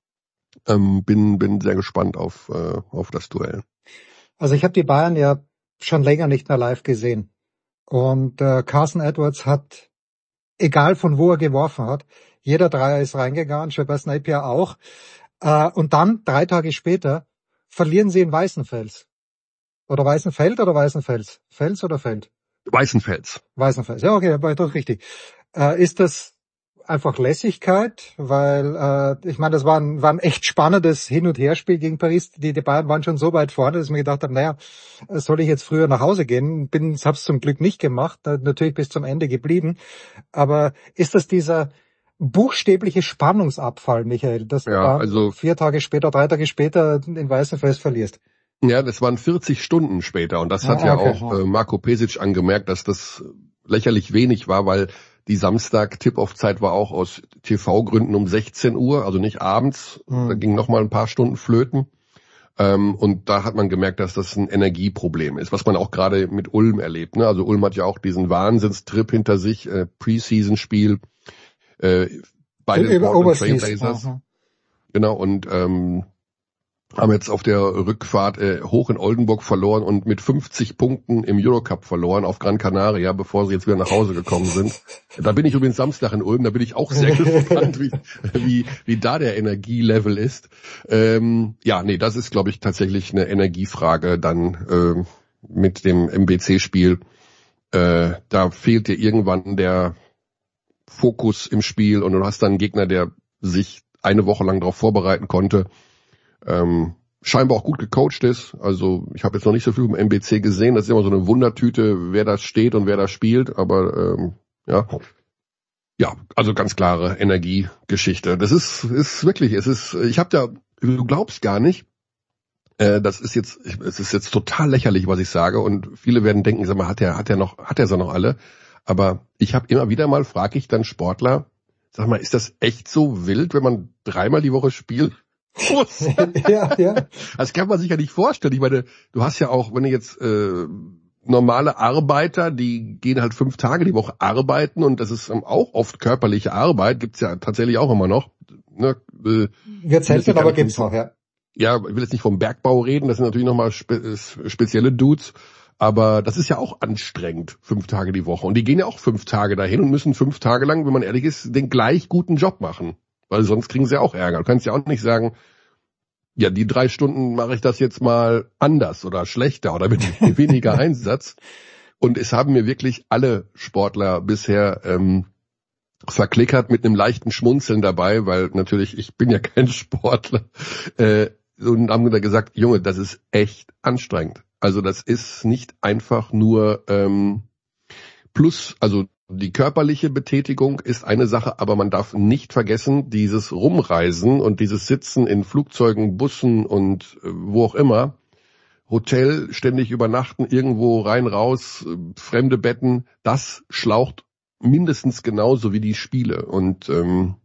Ähm, bin bin sehr gespannt auf äh, auf das Duell. Also ich habe die Bayern ja schon länger nicht mehr live gesehen und äh, Carson Edwards hat, egal von wo er geworfen hat, jeder Dreier ist reingegangen, Sebastian Napier auch. Äh, und dann, drei Tage später, verlieren sie in Weißenfels. Oder Weißenfeld oder Weißenfels? Fels oder Feld? Weißenfels. Weißenfels, ja okay, war doch richtig. Äh, ist das einfach Lässigkeit? Weil, äh, ich meine, das war ein, war ein echt spannendes Hin- und Herspiel gegen Paris. Die, die Bayern waren schon so weit vorne, dass ich mir gedacht habe, naja, soll ich jetzt früher nach Hause gehen? Bin, hab's zum Glück nicht gemacht, natürlich bis zum Ende geblieben. Aber ist das dieser buchstäbliche Spannungsabfall, Michael, dass ja, du also, vier Tage später, drei Tage später in Weißenfels verlierst? Ja, das waren vierzig Stunden später und das ah, hat ja okay. auch äh, Marco Pesic angemerkt, dass das lächerlich wenig war, weil die Samstag-Tip-Off-Zeit war auch aus T V-Gründen um sechzehn Uhr, also nicht abends, hm. da ging noch mal ein paar Stunden flöten. Ähm, und da hat man gemerkt, dass das ein Energieproblem ist, was man auch gerade mit Ulm erlebt. Ne? Also Ulm hat ja auch diesen Wahnsinnstrip hinter sich, äh, Preseason-Spiel, Äh, bei den Portland Trailblazers. Genau, und ähm, haben jetzt auf der Rückfahrt äh, hoch in Oldenburg verloren und mit fünfzig Punkten im Eurocup verloren auf Gran Canaria, bevor sie jetzt wieder nach Hause gekommen sind. Da bin ich übrigens Samstag in Ulm, da bin ich auch sehr gespannt, wie, wie, wie da der Energielevel ist. Ähm, ja, nee, das ist, glaube ich, tatsächlich eine Energiefrage dann äh, mit dem M B C-Spiel. Äh, da fehlt dir irgendwann der Fokus im Spiel und du hast dann einen Gegner, der sich eine Woche lang darauf vorbereiten konnte, ähm, scheinbar auch gut gecoacht ist. Also ich habe jetzt noch nicht so viel vom M B C gesehen, das ist immer so eine Wundertüte, wer da steht und wer da spielt, aber ähm, ja, ja, also ganz klare Energiegeschichte. Das ist ist wirklich, es ist, ich habe da, du glaubst gar nicht, äh, das ist jetzt, es ist jetzt total lächerlich, was ich sage und viele werden denken, sag mal, hat er hat er noch, hat er so noch alle? Aber ich habe immer wieder mal, frage ich dann Sportler, sag mal, ist das echt so wild, wenn man dreimal die Woche spielt? ja, ja. Das kann man sich ja nicht vorstellen. Ich meine, du hast ja auch, wenn du jetzt äh, normale Arbeiter, die gehen halt fünf Tage die Woche arbeiten und das ist auch oft körperliche Arbeit, gibt's ja tatsächlich auch immer noch. Ne? Wird selten, aber gibt's noch, ja. Ja, ich will jetzt nicht vom Bergbau reden, das sind natürlich nochmal spe- spezielle Dudes, aber das ist ja auch anstrengend, fünf Tage die Woche. Und die gehen ja auch fünf Tage dahin und müssen fünf Tage lang, wenn man ehrlich ist, den gleich guten Job machen. Weil sonst kriegen sie ja auch Ärger. Du kannst ja auch nicht sagen, ja, die drei Stunden mache ich das jetzt mal anders oder schlechter oder mit weniger Einsatz. Und es haben mir wirklich alle Sportler bisher ähm, verklickert mit einem leichten Schmunzeln dabei, weil natürlich, ich bin ja kein Sportler, äh, und haben dann gesagt, Junge, das ist echt anstrengend. Also das ist nicht einfach nur ähm, plus, also die körperliche Betätigung ist eine Sache, aber man darf nicht vergessen, dieses Rumreisen und dieses Sitzen in Flugzeugen, Bussen und äh, wo auch immer, Hotel, ständig übernachten, irgendwo rein, raus, äh, fremde Betten, das schlaucht mindestens genauso wie die Spiele. Und ähm,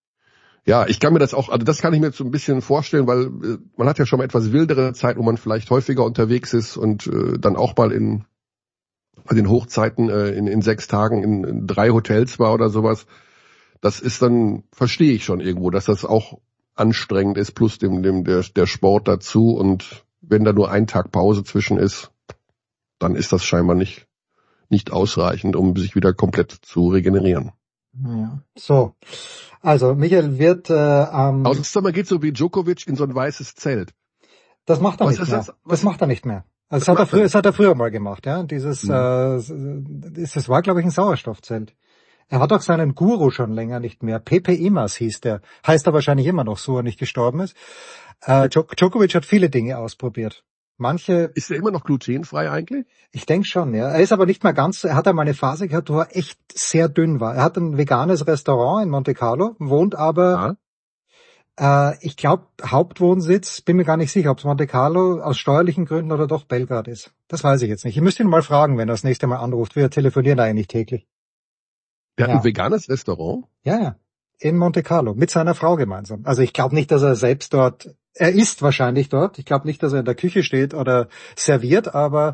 ja, ich kann mir das auch, also das kann ich mir jetzt so ein bisschen vorstellen, weil äh, man hat ja schon mal etwas wildere Zeit, wo man vielleicht häufiger unterwegs ist und äh, dann auch mal in bei den Hochzeiten äh, in, in sechs Tagen in, in drei Hotels war oder sowas. Das ist dann, verstehe ich schon irgendwo, dass das auch anstrengend ist, plus dem, dem der, der Sport dazu. Und wenn da nur ein Tag Pause zwischen ist, dann ist das scheinbar nicht nicht ausreichend, um sich wieder komplett zu regenerieren. Ja. So, also Michael wird äh, am... Ähm, Außer man geht so wie Djokovic in so ein weißes Zelt. Das macht er Was nicht mehr. Das? das macht er nicht mehr. Also das, hat er früher, das hat er früher mal gemacht, ja. Dieses, mhm. äh, das war, glaube ich, ein Sauerstoffzelt. Er hat auch seinen Guru schon länger nicht mehr. Pepe Imas hieß der. Heißt er wahrscheinlich immer noch, so er nicht gestorben ist. Äh, Djokovic hat viele Dinge ausprobiert. Manche. Ist er immer noch glutenfrei eigentlich? Ich denke schon, ja. Er ist aber nicht mehr ganz, er hat einmal eine Phase gehabt, wo er echt sehr dünn war. Er hat ein veganes Restaurant in Monte Carlo, wohnt aber, ja. äh, ich glaube, Hauptwohnsitz, bin mir gar nicht sicher, ob es Monte Carlo aus steuerlichen Gründen oder doch Belgrad ist. Das weiß ich jetzt nicht. Ich müsste ihn mal fragen, wenn er das nächste Mal anruft. Wir telefonieren eigentlich täglich. Der ja. hat ein veganes Restaurant? Ja, ja. In Monte Carlo, mit seiner Frau gemeinsam. Also ich glaube nicht, dass er selbst dort, er isst wahrscheinlich dort. Ich glaube nicht, dass er in der Küche steht oder serviert, aber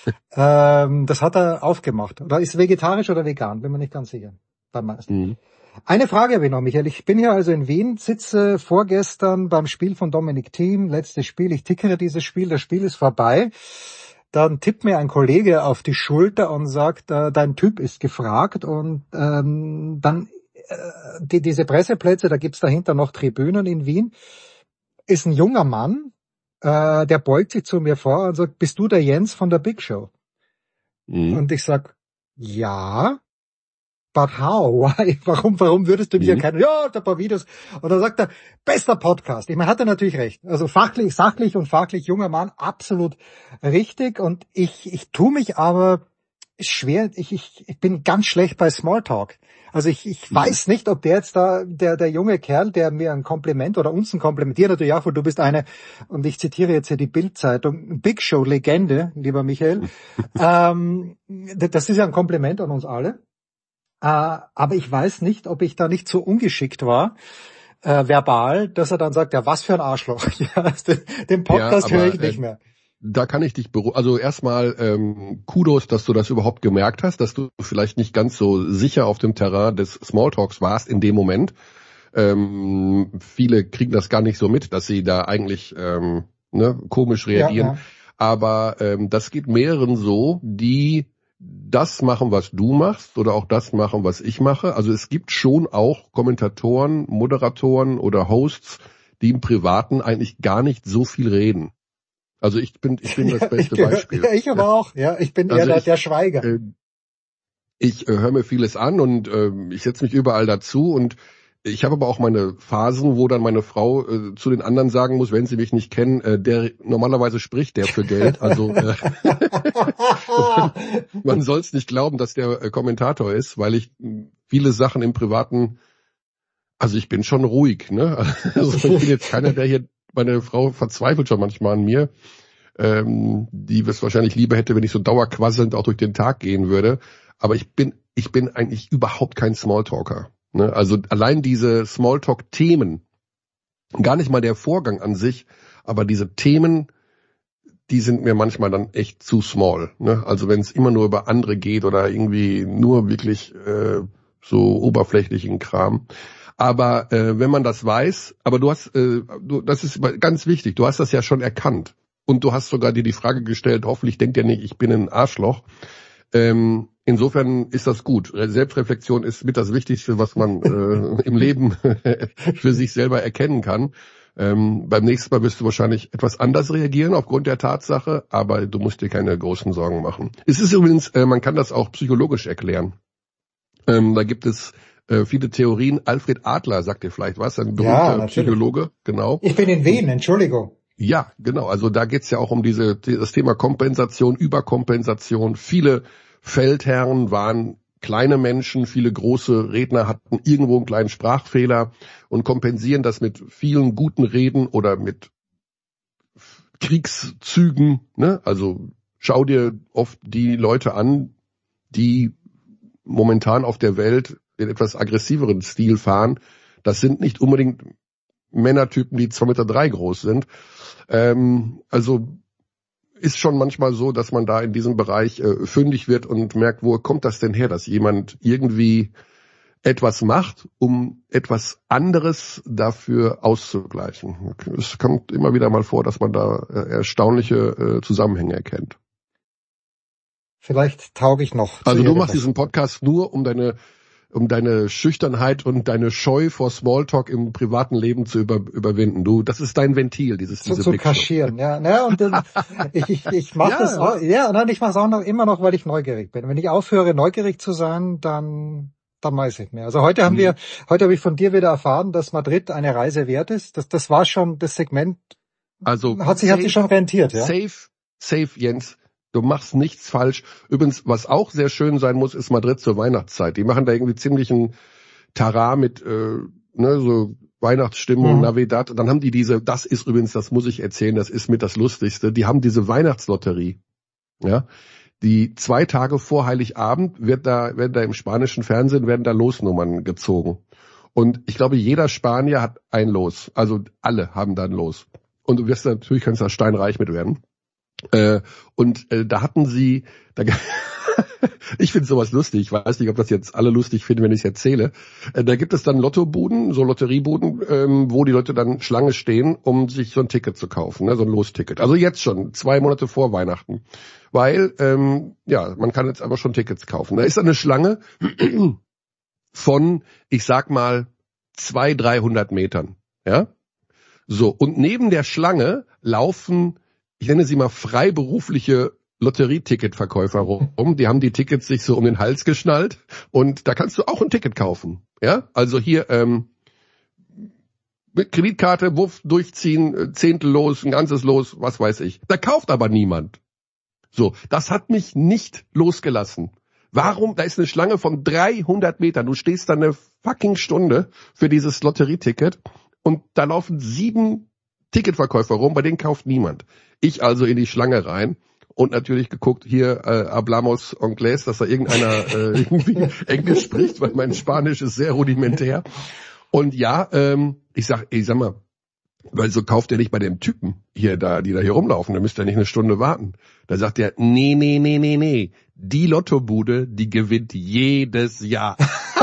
ähm, das hat er aufgemacht. Oder ist vegetarisch oder vegan? Bin mir nicht ganz sicher. Beim meisten. Mhm. Eine Frage habe ich noch, Michael. Ich bin hier also in Wien, sitze vorgestern beim Spiel von Dominic Thiem, letztes Spiel. Ich tickere dieses Spiel, das Spiel ist vorbei. Dann tippt mir ein Kollege auf die Schulter und sagt, äh, dein Typ ist gefragt. Und ähm, dann äh, die, diese Presseplätze, da gibt's dahinter noch Tribünen in Wien, ist ein junger Mann, äh, der beugt sich zu mir vor und sagt, bist du der Jens von der Big Show? Mhm. Und ich sag, ja, but how? Why? Warum, warum würdest du mich mhm. erkennen? Ja, da ein paar Videos. Und dann sagt er, bester Podcast. Ich meine, hat er natürlich recht. Also fachlich, sachlich und fachlich junger Mann, absolut richtig. Und ich, ich tue mich aber schwer, ich, ich, ich bin ganz schlecht bei Smalltalk. Also ich, ich mhm. weiß nicht, ob der jetzt da, der, der junge Kerl, der mir ein Kompliment oder uns ein Kompliment, dir natürlich auch, weil du bist eine, und ich zitiere jetzt hier die Bild-Zeitung, Big Show Legende, lieber Michael. ähm, das ist ja ein Kompliment an uns alle. Uh, aber ich weiß nicht, ob ich da nicht so ungeschickt war, äh, verbal, dass er dann sagt, ja, was für ein Arschloch. Ja, den, den Podcast ja, aber, höre ich nicht mehr. Da kann ich dich beruhigen. Also erstmal ähm, Kudos, dass du das überhaupt gemerkt hast, dass du vielleicht nicht ganz so sicher auf dem Terrain des Smalltalks warst in dem Moment. Ähm, viele kriegen das gar nicht so mit, dass sie da eigentlich ähm, ne, komisch reagieren. Ja, ja. Aber ähm, das geht mehreren so, die das machen, was du machst oder auch das machen, was ich mache. Also es gibt schon auch Kommentatoren, Moderatoren oder Hosts, die im Privaten eigentlich gar nicht so viel reden. Also ich bin ich bin das beste ja, Beispiel. Ja, ich aber ja. auch. Ja, ich bin also eher ich, der Schweiger. Äh, ich äh, höre mir vieles an und äh, ich setze mich überall dazu und ich habe aber auch meine Phasen, wo dann meine Frau äh, zu den anderen sagen muss, wenn sie mich nicht kennen, äh, der normalerweise spricht der für Geld. Also äh, man soll es nicht glauben, dass der äh, Kommentator ist, weil ich viele Sachen im Privaten, also ich bin schon ruhig, ne? Also ich bin jetzt keiner, der hier, meine Frau verzweifelt schon manchmal an mir, ähm, die es wahrscheinlich lieber hätte, wenn ich so dauerquasselnd auch durch den Tag gehen würde. Aber ich bin, ich bin eigentlich überhaupt kein Smalltalker. Ne, also allein diese Smalltalk-Themen, gar nicht mal der Vorgang an sich, aber diese Themen, die sind mir manchmal dann echt zu small. Ne? Also wenn es immer nur über andere geht oder irgendwie nur wirklich äh, so oberflächlichen Kram. Aber äh, wenn man das weiß, aber du hast, äh, du, das ist ganz wichtig, du hast das ja schon erkannt. Und du hast sogar dir die Frage gestellt, hoffentlich denkt ihr nicht, ich bin ein Arschloch. Ähm, insofern ist das gut. Selbstreflexion ist mit das Wichtigste, was man äh, im Leben für sich selber erkennen kann. Ähm, beim nächsten Mal wirst du wahrscheinlich etwas anders reagieren aufgrund der Tatsache, aber du musst dir keine großen Sorgen machen. Es ist übrigens, äh, man kann das auch psychologisch erklären. Ähm, da gibt es äh, viele Theorien. Alfred Adler sagt dir vielleicht was, ein berühmter ja, Psychologe. Genau. Ich bin in Wien, Entschuldigung. Ja, genau. Also da geht's ja auch um diese das Thema Kompensation, Überkompensation. Viele Feldherren waren kleine Menschen, viele große Redner hatten irgendwo einen kleinen Sprachfehler und kompensieren das mit vielen guten Reden oder mit Kriegszügen. Ne? Also schau dir oft die Leute an, die momentan auf der Welt in etwas aggressiveren Stil fahren. Das sind nicht unbedingt Männertypen, die zwei Meter drei groß sind. Ähm, also ist schon manchmal so, dass man da in diesem Bereich äh, fündig wird und merkt, wo kommt das denn her, dass jemand irgendwie etwas macht, um etwas anderes dafür auszugleichen. Es kommt immer wieder mal vor, dass man da äh, erstaunliche äh, Zusammenhänge erkennt. Vielleicht tauge ich noch. Also du machst diesen Podcast nur, um deine um deine Schüchternheit und deine Scheu vor Smalltalk im privaten Leben zu über, überwinden. Du, das ist dein Ventil, dieses zu, diese zu kaschieren, ja, ja und dann, ich ich ich mache ja, das auch, ja, nein, ich mache es auch noch immer noch, weil ich neugierig bin. Wenn ich aufhöre, neugierig zu sein, dann dann weiß ich mehr. Also heute haben mhm. wir, heute habe ich von dir wieder erfahren, dass Madrid eine Reise wert ist. Das das war schon das Segment. Also hat sich safe, hat sich schon rentiert, ja. Safe, safe, Jens. Du machst nichts falsch. Übrigens, was auch sehr schön sein muss, ist Madrid zur Weihnachtszeit. Die machen da irgendwie ziemlichen Tara mit äh, ne, so Weihnachtsstimmung, mhm. Navidad. Und dann haben die diese, das ist übrigens, das muss ich erzählen, das ist mit das Lustigste, die haben diese Weihnachtslotterie. Ja, die zwei Tage vor Heiligabend wird da, werden da im spanischen Fernsehen, werden da Losnummern gezogen. Und ich glaube, jeder Spanier hat ein Los. Also alle haben da ein Los. Und du wirst natürlich, kannst da steinreich mit werden. Äh, und äh, da hatten sie, da, ich finde sowas lustig, ich weiß nicht, ob das jetzt alle lustig finden, wenn ich es erzähle, äh, da gibt es dann Lottobuden, so Lotteriebuden, ähm, wo die Leute dann Schlange stehen, um sich so ein Ticket zu kaufen, ne, so ein Losticket. Also jetzt schon, zwei Monate vor Weihnachten, weil, ähm, ja, man kann jetzt aber schon Tickets kaufen. Da ist eine Schlange von, ich sag mal, zweihundert, dreihundert Metern, ja. So, und neben der Schlange laufen, ich nenne sie mal freiberufliche Lotterieticketverkäufer rum. Die haben die Tickets sich so um den Hals geschnallt und da kannst du auch ein Ticket kaufen. Ja, also hier ähm, mit Kreditkarte, Wuff, durchziehen, Zehntel los, ein ganzes Los, was weiß ich. Da kauft aber niemand. So, das hat mich nicht losgelassen. Warum? Da ist eine Schlange von dreihundert Metern. Du stehst da eine fucking Stunde für dieses Lotterieticket und da laufen sieben Ticketverkäufer rum, bei denen kauft niemand. Ich also in die Schlange rein und natürlich geguckt, hier äh, hablamos Inglés, dass da irgendeiner äh, irgendwie Englisch spricht, weil mein Spanisch ist sehr rudimentär. Und ja, ähm, ich sag, ich sag mal, weil so kauft ihr nicht bei dem Typen hier da, die da hier rumlaufen, da müsst ihr nicht eine Stunde warten. Da sagt er, nee, nee, nee, nee, nee, die Lottobude, die gewinnt jedes Jahr.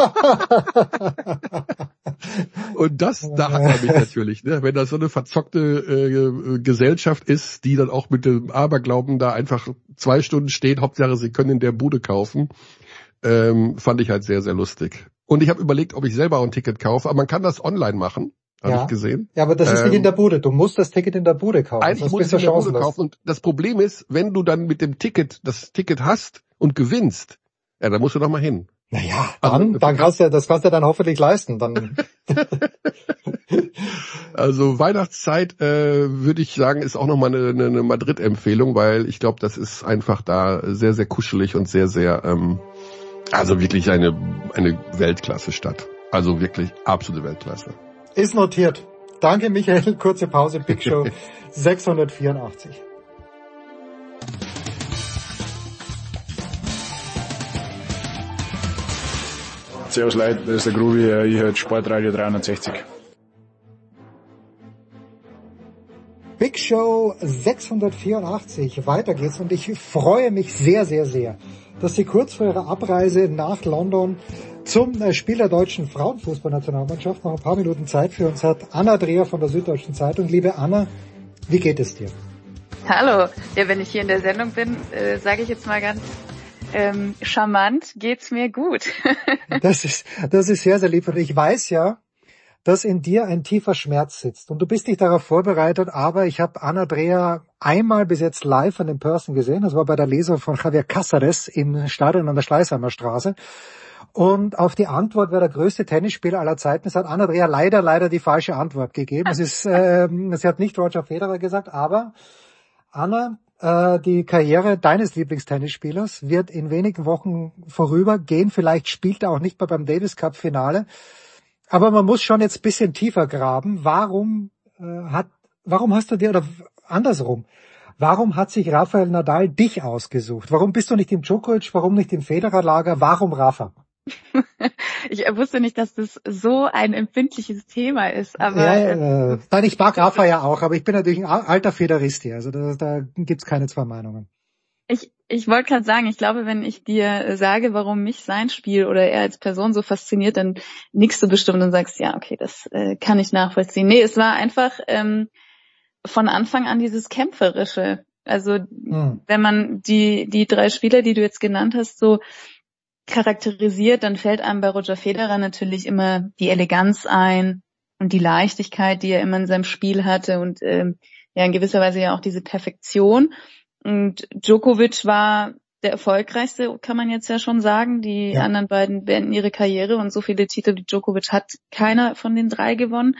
Und das, da hat man mich natürlich, ne, wenn das so eine verzockte äh, Gesellschaft ist, die dann auch mit dem Aberglauben da einfach zwei Stunden steht, Hauptsache sie können in der Bude kaufen, ähm, fand ich halt sehr, sehr lustig. Und ich habe überlegt, ob ich selber auch ein Ticket kaufe, aber man kann das online machen. Habe ja. ich gesehen. Ja, aber das ist ähm, nicht in der Bude. Du musst das Ticket in der Bude kaufen. Eigentlich musst du in der Bude kaufen. Und das Problem ist, wenn du dann mit dem Ticket das Ticket hast und gewinnst, ja, dann musst du doch mal hin. Naja, dann, also, dann kannst du, das kannst du dann hoffentlich leisten. Dann. Also Weihnachtszeit, äh, würde ich sagen, ist auch nochmal eine, eine Madrid-Empfehlung, weil ich glaube, das ist einfach da sehr, sehr kuschelig und sehr, sehr, ähm, also wirklich eine, eine Weltklasse-Stadt. Also wirklich absolute Weltklasse. Ist notiert. Danke, Michael. Kurze Pause. Big Show sechshundertvierundachtzig. Servus Leute, das ist der Grubi. Ich höre Sportradio dreihundertsechzig. Big Show sechshundertvierundachtzig. Weiter geht's und ich freue mich sehr, sehr, sehr, dass sie kurz vor ihrer Abreise nach London zum Spiel der deutschen Frauenfußballnationalmannschaft noch ein paar Minuten Zeit für uns hat. Anna Dreher von der Süddeutschen Zeitung. Liebe Anna, wie geht es dir? Hallo. Ja, wenn ich hier in der Sendung bin, äh, sage ich jetzt mal ganz ähm, charmant, geht's mir gut. Das ist, das ist sehr, sehr lieb. Und ich weiß ja, dass in dir ein tiefer Schmerz sitzt. Und du bist nicht darauf vorbereitet, aber ich habe Anna Dreher einmal bis jetzt live an den Person gesehen. Das war bei der Lesung von Javier Cáceres im Stadion an der Schleißheimer Straße. Und auf die Antwort, wer der größte Tennisspieler aller Zeiten ist, hat Anna Dreher leider, leider die falsche Antwort gegeben. Es ist, äh, sie hat nicht Roger Federer gesagt, aber Anna, äh, die Karriere deines Lieblingstennisspielers wird in wenigen Wochen vorübergehen. Vielleicht spielt er auch nicht mehr beim Davis Cup Finale. Aber man muss schon jetzt ein bisschen tiefer graben. Warum äh, hat, warum hast du dir, oder andersrum, warum hat sich Rafael Nadal dich ausgesucht? Warum bist du nicht im Djokovic, warum nicht im Federer-Lager? Warum Rafa? Ich wusste nicht, dass das so ein empfindliches Thema ist. Aber ja, äh, nein, ich mag Rafa ja auch, aber ich bin natürlich ein alter Federist hier. Also da, da gibt's keine zwei Meinungen. Ich, ich wollte gerade sagen, ich glaube, wenn ich dir sage, warum mich sein Spiel oder er als Person so fasziniert, dann nickst du bestimmt und sagst, ja, okay, das äh, kann ich nachvollziehen. Nee, es war einfach ähm, von Anfang an dieses Kämpferische. Also hm. wenn man die die drei Spieler, die du jetzt genannt hast, so charakterisiert, dann fällt einem bei Roger Federer natürlich immer die Eleganz ein und die Leichtigkeit, die er immer in seinem Spiel hatte und ähm, ja in gewisser Weise ja auch diese Perfektion. Und Djokovic war der erfolgreichste, kann man jetzt ja schon sagen. Die ja. anderen beiden beenden ihre Karriere und so viele Titel wie Djokovic hat keiner von den drei gewonnen.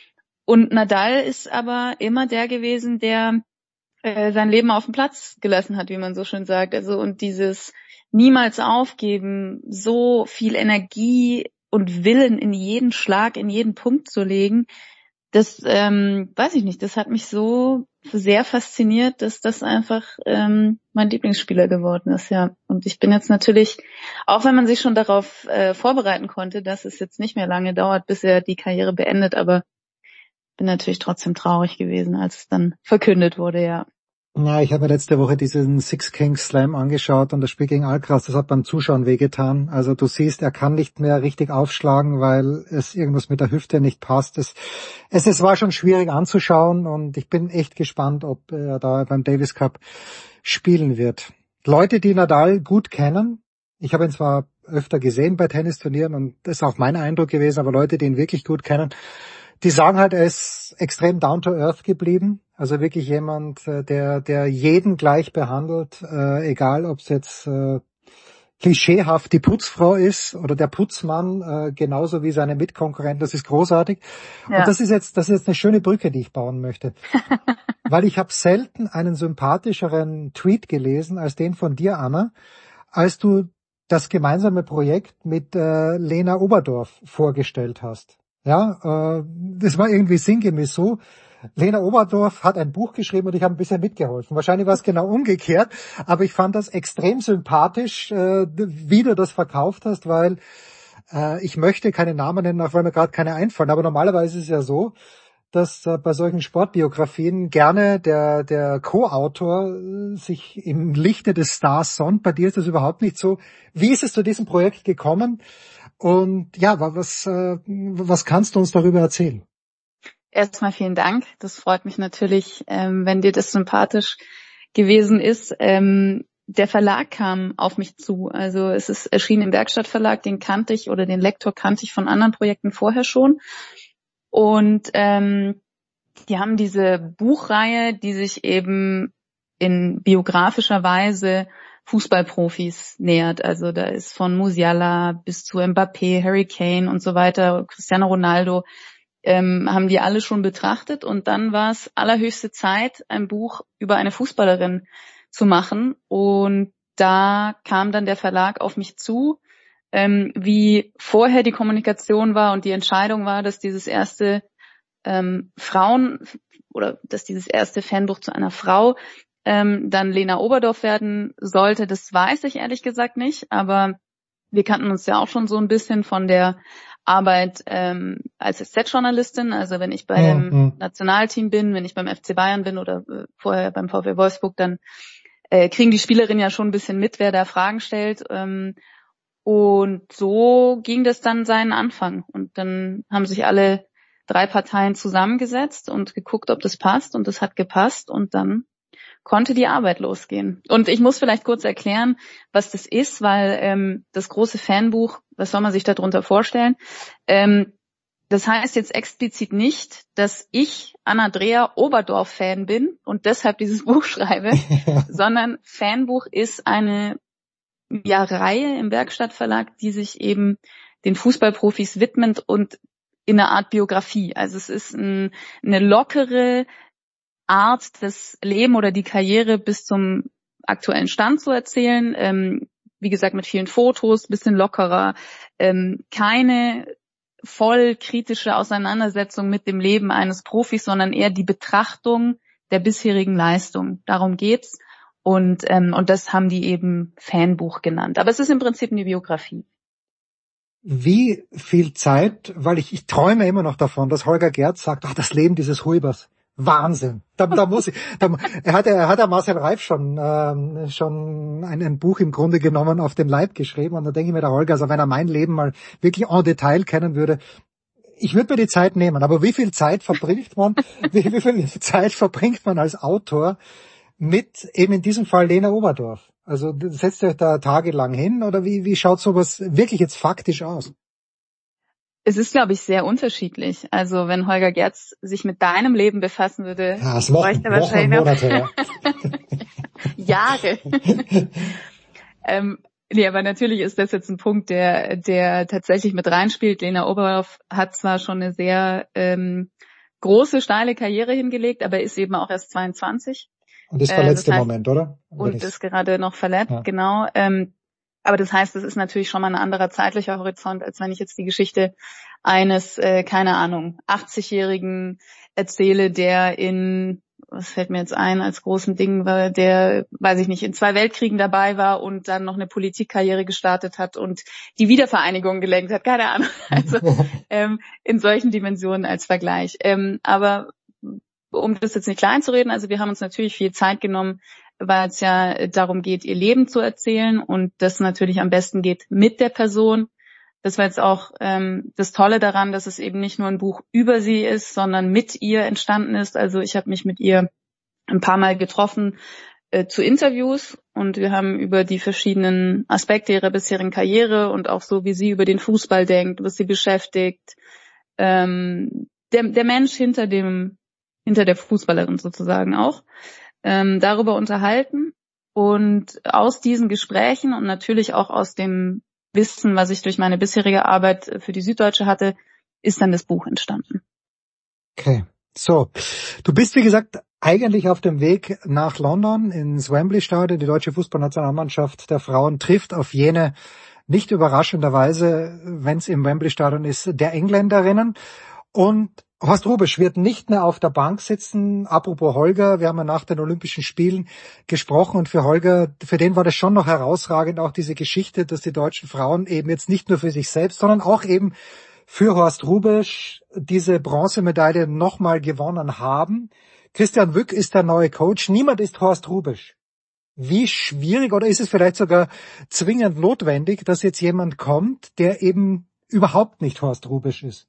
Und Nadal ist aber immer der gewesen, der äh, sein Leben auf dem Platz gelassen hat, wie man so schön sagt. Also und dieses niemals aufgeben, so viel Energie und Willen in jeden Schlag, in jeden Punkt zu legen, das ähm, weiß ich nicht, das hat mich so sehr fasziniert, dass das einfach ähm, mein Lieblingsspieler geworden ist, ja. Und ich bin jetzt natürlich, auch wenn man sich schon darauf äh, vorbereiten konnte, dass es jetzt nicht mehr lange dauert, bis er die Karriere beendet, aber bin natürlich trotzdem traurig gewesen, als es dann verkündet wurde, ja. Ja, ich habe mir letzte Woche diesen Six Kings Slam angeschaut und das Spiel gegen Alcaraz, das hat beim Zuschauen wehgetan. Also du siehst, er kann nicht mehr richtig aufschlagen, weil es irgendwas mit der Hüfte nicht passt. Es, es, es war schon schwierig anzuschauen und ich bin echt gespannt, ob er da beim Davis Cup spielen wird. Leute, die Nadal gut kennen, ich habe ihn zwar öfter gesehen bei Tennisturnieren und das ist auch mein Eindruck gewesen, aber Leute, die ihn wirklich gut kennen, die sagen halt, er ist extrem down to earth geblieben. Also wirklich jemand, der der jeden gleich behandelt, äh, egal ob es jetzt äh, klischeehaft die Putzfrau ist oder der Putzmann, äh, genauso wie seine Mitkonkurrenten. Das ist großartig. Ja. Und das ist jetzt das ist jetzt eine schöne Brücke, die ich bauen möchte. Weil ich habe selten einen sympathischeren Tweet gelesen als den von dir, Anna, als du das gemeinsame Projekt mit äh, Lena Oberdorf vorgestellt hast. Ja, äh, das war irgendwie sinngemäß so. Lena Oberdorf hat ein Buch geschrieben und ich habe ein bisschen mitgeholfen. Wahrscheinlich war es genau umgekehrt, aber ich fand das extrem sympathisch, äh, wie du das verkauft hast, weil äh, ich möchte keine Namen nennen, auch weil mir gerade keine einfallen. Aber normalerweise ist es ja so, dass äh, bei solchen Sportbiografien gerne der der Co-Autor äh, sich im Lichte des Stars sonnt. Bei dir ist das überhaupt nicht so. Wie ist es zu diesem Projekt gekommen? Und ja, was äh, was kannst du uns darüber erzählen? Erstmal vielen Dank. Das freut mich natürlich, ähm, wenn dir das sympathisch gewesen ist. Ähm, der Verlag kam auf mich zu. Also es ist erschienen im Werkstattverlag, den kannte ich oder den Lektor kannte ich von anderen Projekten vorher schon. Und ähm, die haben diese Buchreihe, die sich eben in biografischer Weise Fußballprofis nähert. Also da ist von Musiala bis zu Mbappé, Harry Kane und so weiter, Cristiano Ronaldo, ähm, haben die alle schon betrachtet. Und dann war es allerhöchste Zeit, ein Buch über eine Fußballerin zu machen. Und da kam dann der Verlag auf mich zu, ähm, wie vorher die Kommunikation war und die Entscheidung war, dass dieses erste ähm, Frauen oder dass dieses erste Fanbuch zu einer Frau ähm, dann Lena Oberdorf werden sollte. Das weiß ich ehrlich gesagt nicht, aber wir kannten uns ja auch schon so ein bisschen von der Arbeit ähm, als S Z-Journalistin, also wenn ich bei Mhm. dem Nationalteam bin, wenn ich beim F C Bayern bin oder äh, vorher beim VfL Wolfsburg, dann äh, kriegen die Spielerinnen ja schon ein bisschen mit, wer da Fragen stellt. Ähm, und so ging das dann seinen Anfang. Und dann haben sich alle drei Parteien zusammengesetzt und geguckt, ob das passt. Und das hat gepasst. Und dann konnte die Arbeit losgehen. Und ich muss vielleicht kurz erklären, was das ist, weil ähm, das große Fanbuch, was soll man sich darunter vorstellen? Ähm, das heißt jetzt explizit nicht, dass ich, Anna-Andrea Oberdorf-Fan bin und deshalb dieses Buch schreibe, sondern Fanbuch ist eine ja, Reihe im Werkstattverlag, die sich eben den Fußballprofis widmet und in einer Art Biografie. Also es ist ein, eine lockere Art, das Leben oder die Karriere bis zum aktuellen Stand zu erzählen. Ähm, wie gesagt, mit vielen Fotos, bisschen lockerer. Ähm, keine voll kritische Auseinandersetzung mit dem Leben eines Profis, sondern eher die Betrachtung der bisherigen Leistung. Darum geht's. Und, ähm, und das haben die eben Fanbuch genannt. Aber es ist im Prinzip eine Biografie. Wie viel Zeit, weil ich, ich träume immer noch davon, dass Holger Gerz sagt, ach, das Leben dieses Huibers. Wahnsinn. Da, da muss ich, da, er hat, er hat ja Marcel Reif schon, ähm, schon ein, ein Buch im Grunde genommen auf den Leib geschrieben. Und da denke ich mir, der Holger, also wenn er mein Leben mal wirklich en Detail kennen würde, ich würde mir die Zeit nehmen. Aber wie viel Zeit verbringt man, wie, wie viel Zeit verbringt man als Autor mit eben in diesem Fall Lena Oberdorf? Also setzt ihr euch da tagelang hin oder wie, wie schaut sowas wirklich jetzt faktisch aus? Es ist, glaube ich, sehr unterschiedlich. Also wenn Holger Gerz sich mit deinem Leben befassen würde, ja, es Wochen, bräuchte er wahrscheinlich Monate, ja. Jahre. ähm, nee, aber natürlich ist das jetzt ein Punkt, der der tatsächlich mit reinspielt. Lena Oberdorf hat zwar schon eine sehr ähm, große, steile Karriere hingelegt, aber ist eben auch erst zweiundzwanzig. Und ist verletzt äh, das heißt, im Moment, oder? Und ist gerade noch verletzt, ja. Genau. Ähm, aber das heißt, das ist natürlich schon mal ein anderer zeitlicher Horizont, als wenn ich jetzt die Geschichte eines, äh, keine Ahnung, achtzigjährigen erzähle, der in, was fällt mir jetzt ein, als großen Ding war, der, weiß ich nicht, in zwei Weltkriegen dabei war und dann noch eine Politikkarriere gestartet hat und die Wiedervereinigung gelenkt hat, keine Ahnung. Also ähm, in solchen Dimensionen als Vergleich. Ähm, aber um das jetzt nicht klein zu reden, also wir haben uns natürlich viel Zeit genommen, weil es ja darum geht, ihr Leben zu erzählen und das natürlich am besten geht mit der Person. Das war jetzt auch ähm, das Tolle daran, dass es eben nicht nur ein Buch über sie ist, sondern mit ihr entstanden ist. Also ich habe mich mit ihr ein paar Mal getroffen äh, zu Interviews und wir haben über die verschiedenen Aspekte ihrer bisherigen Karriere und auch so, wie sie über den Fußball denkt, was sie beschäftigt, ähm, der, der Mensch hinter dem hinter der Fußballerin sozusagen auch, ähm, darüber unterhalten. Und aus diesen Gesprächen und natürlich auch aus dem Wissen, was ich durch meine bisherige Arbeit für die Süddeutsche hatte, ist dann das Buch entstanden. Okay, so. Du bist, wie gesagt, eigentlich auf dem Weg nach London ins Wembley-Stadion. Die deutsche Fußballnationalmannschaft der Frauen trifft auf jene, nicht überraschenderweise, wenn es im Wembley-Stadion ist, der Engländerinnen. Und Horst Hrubesch wird nicht mehr auf der Bank sitzen. Apropos Holger, wir haben ja nach den Olympischen Spielen gesprochen und für Holger, für den war das schon noch herausragend, auch diese Geschichte, dass die deutschen Frauen eben jetzt nicht nur für sich selbst, sondern auch eben für Horst Hrubesch diese Bronzemedaille nochmal gewonnen haben. Christian Wück ist der neue Coach. Niemand ist Horst Hrubesch. Wie schwierig oder ist es vielleicht sogar zwingend notwendig, dass jetzt jemand kommt, der eben überhaupt nicht Horst Hrubesch ist?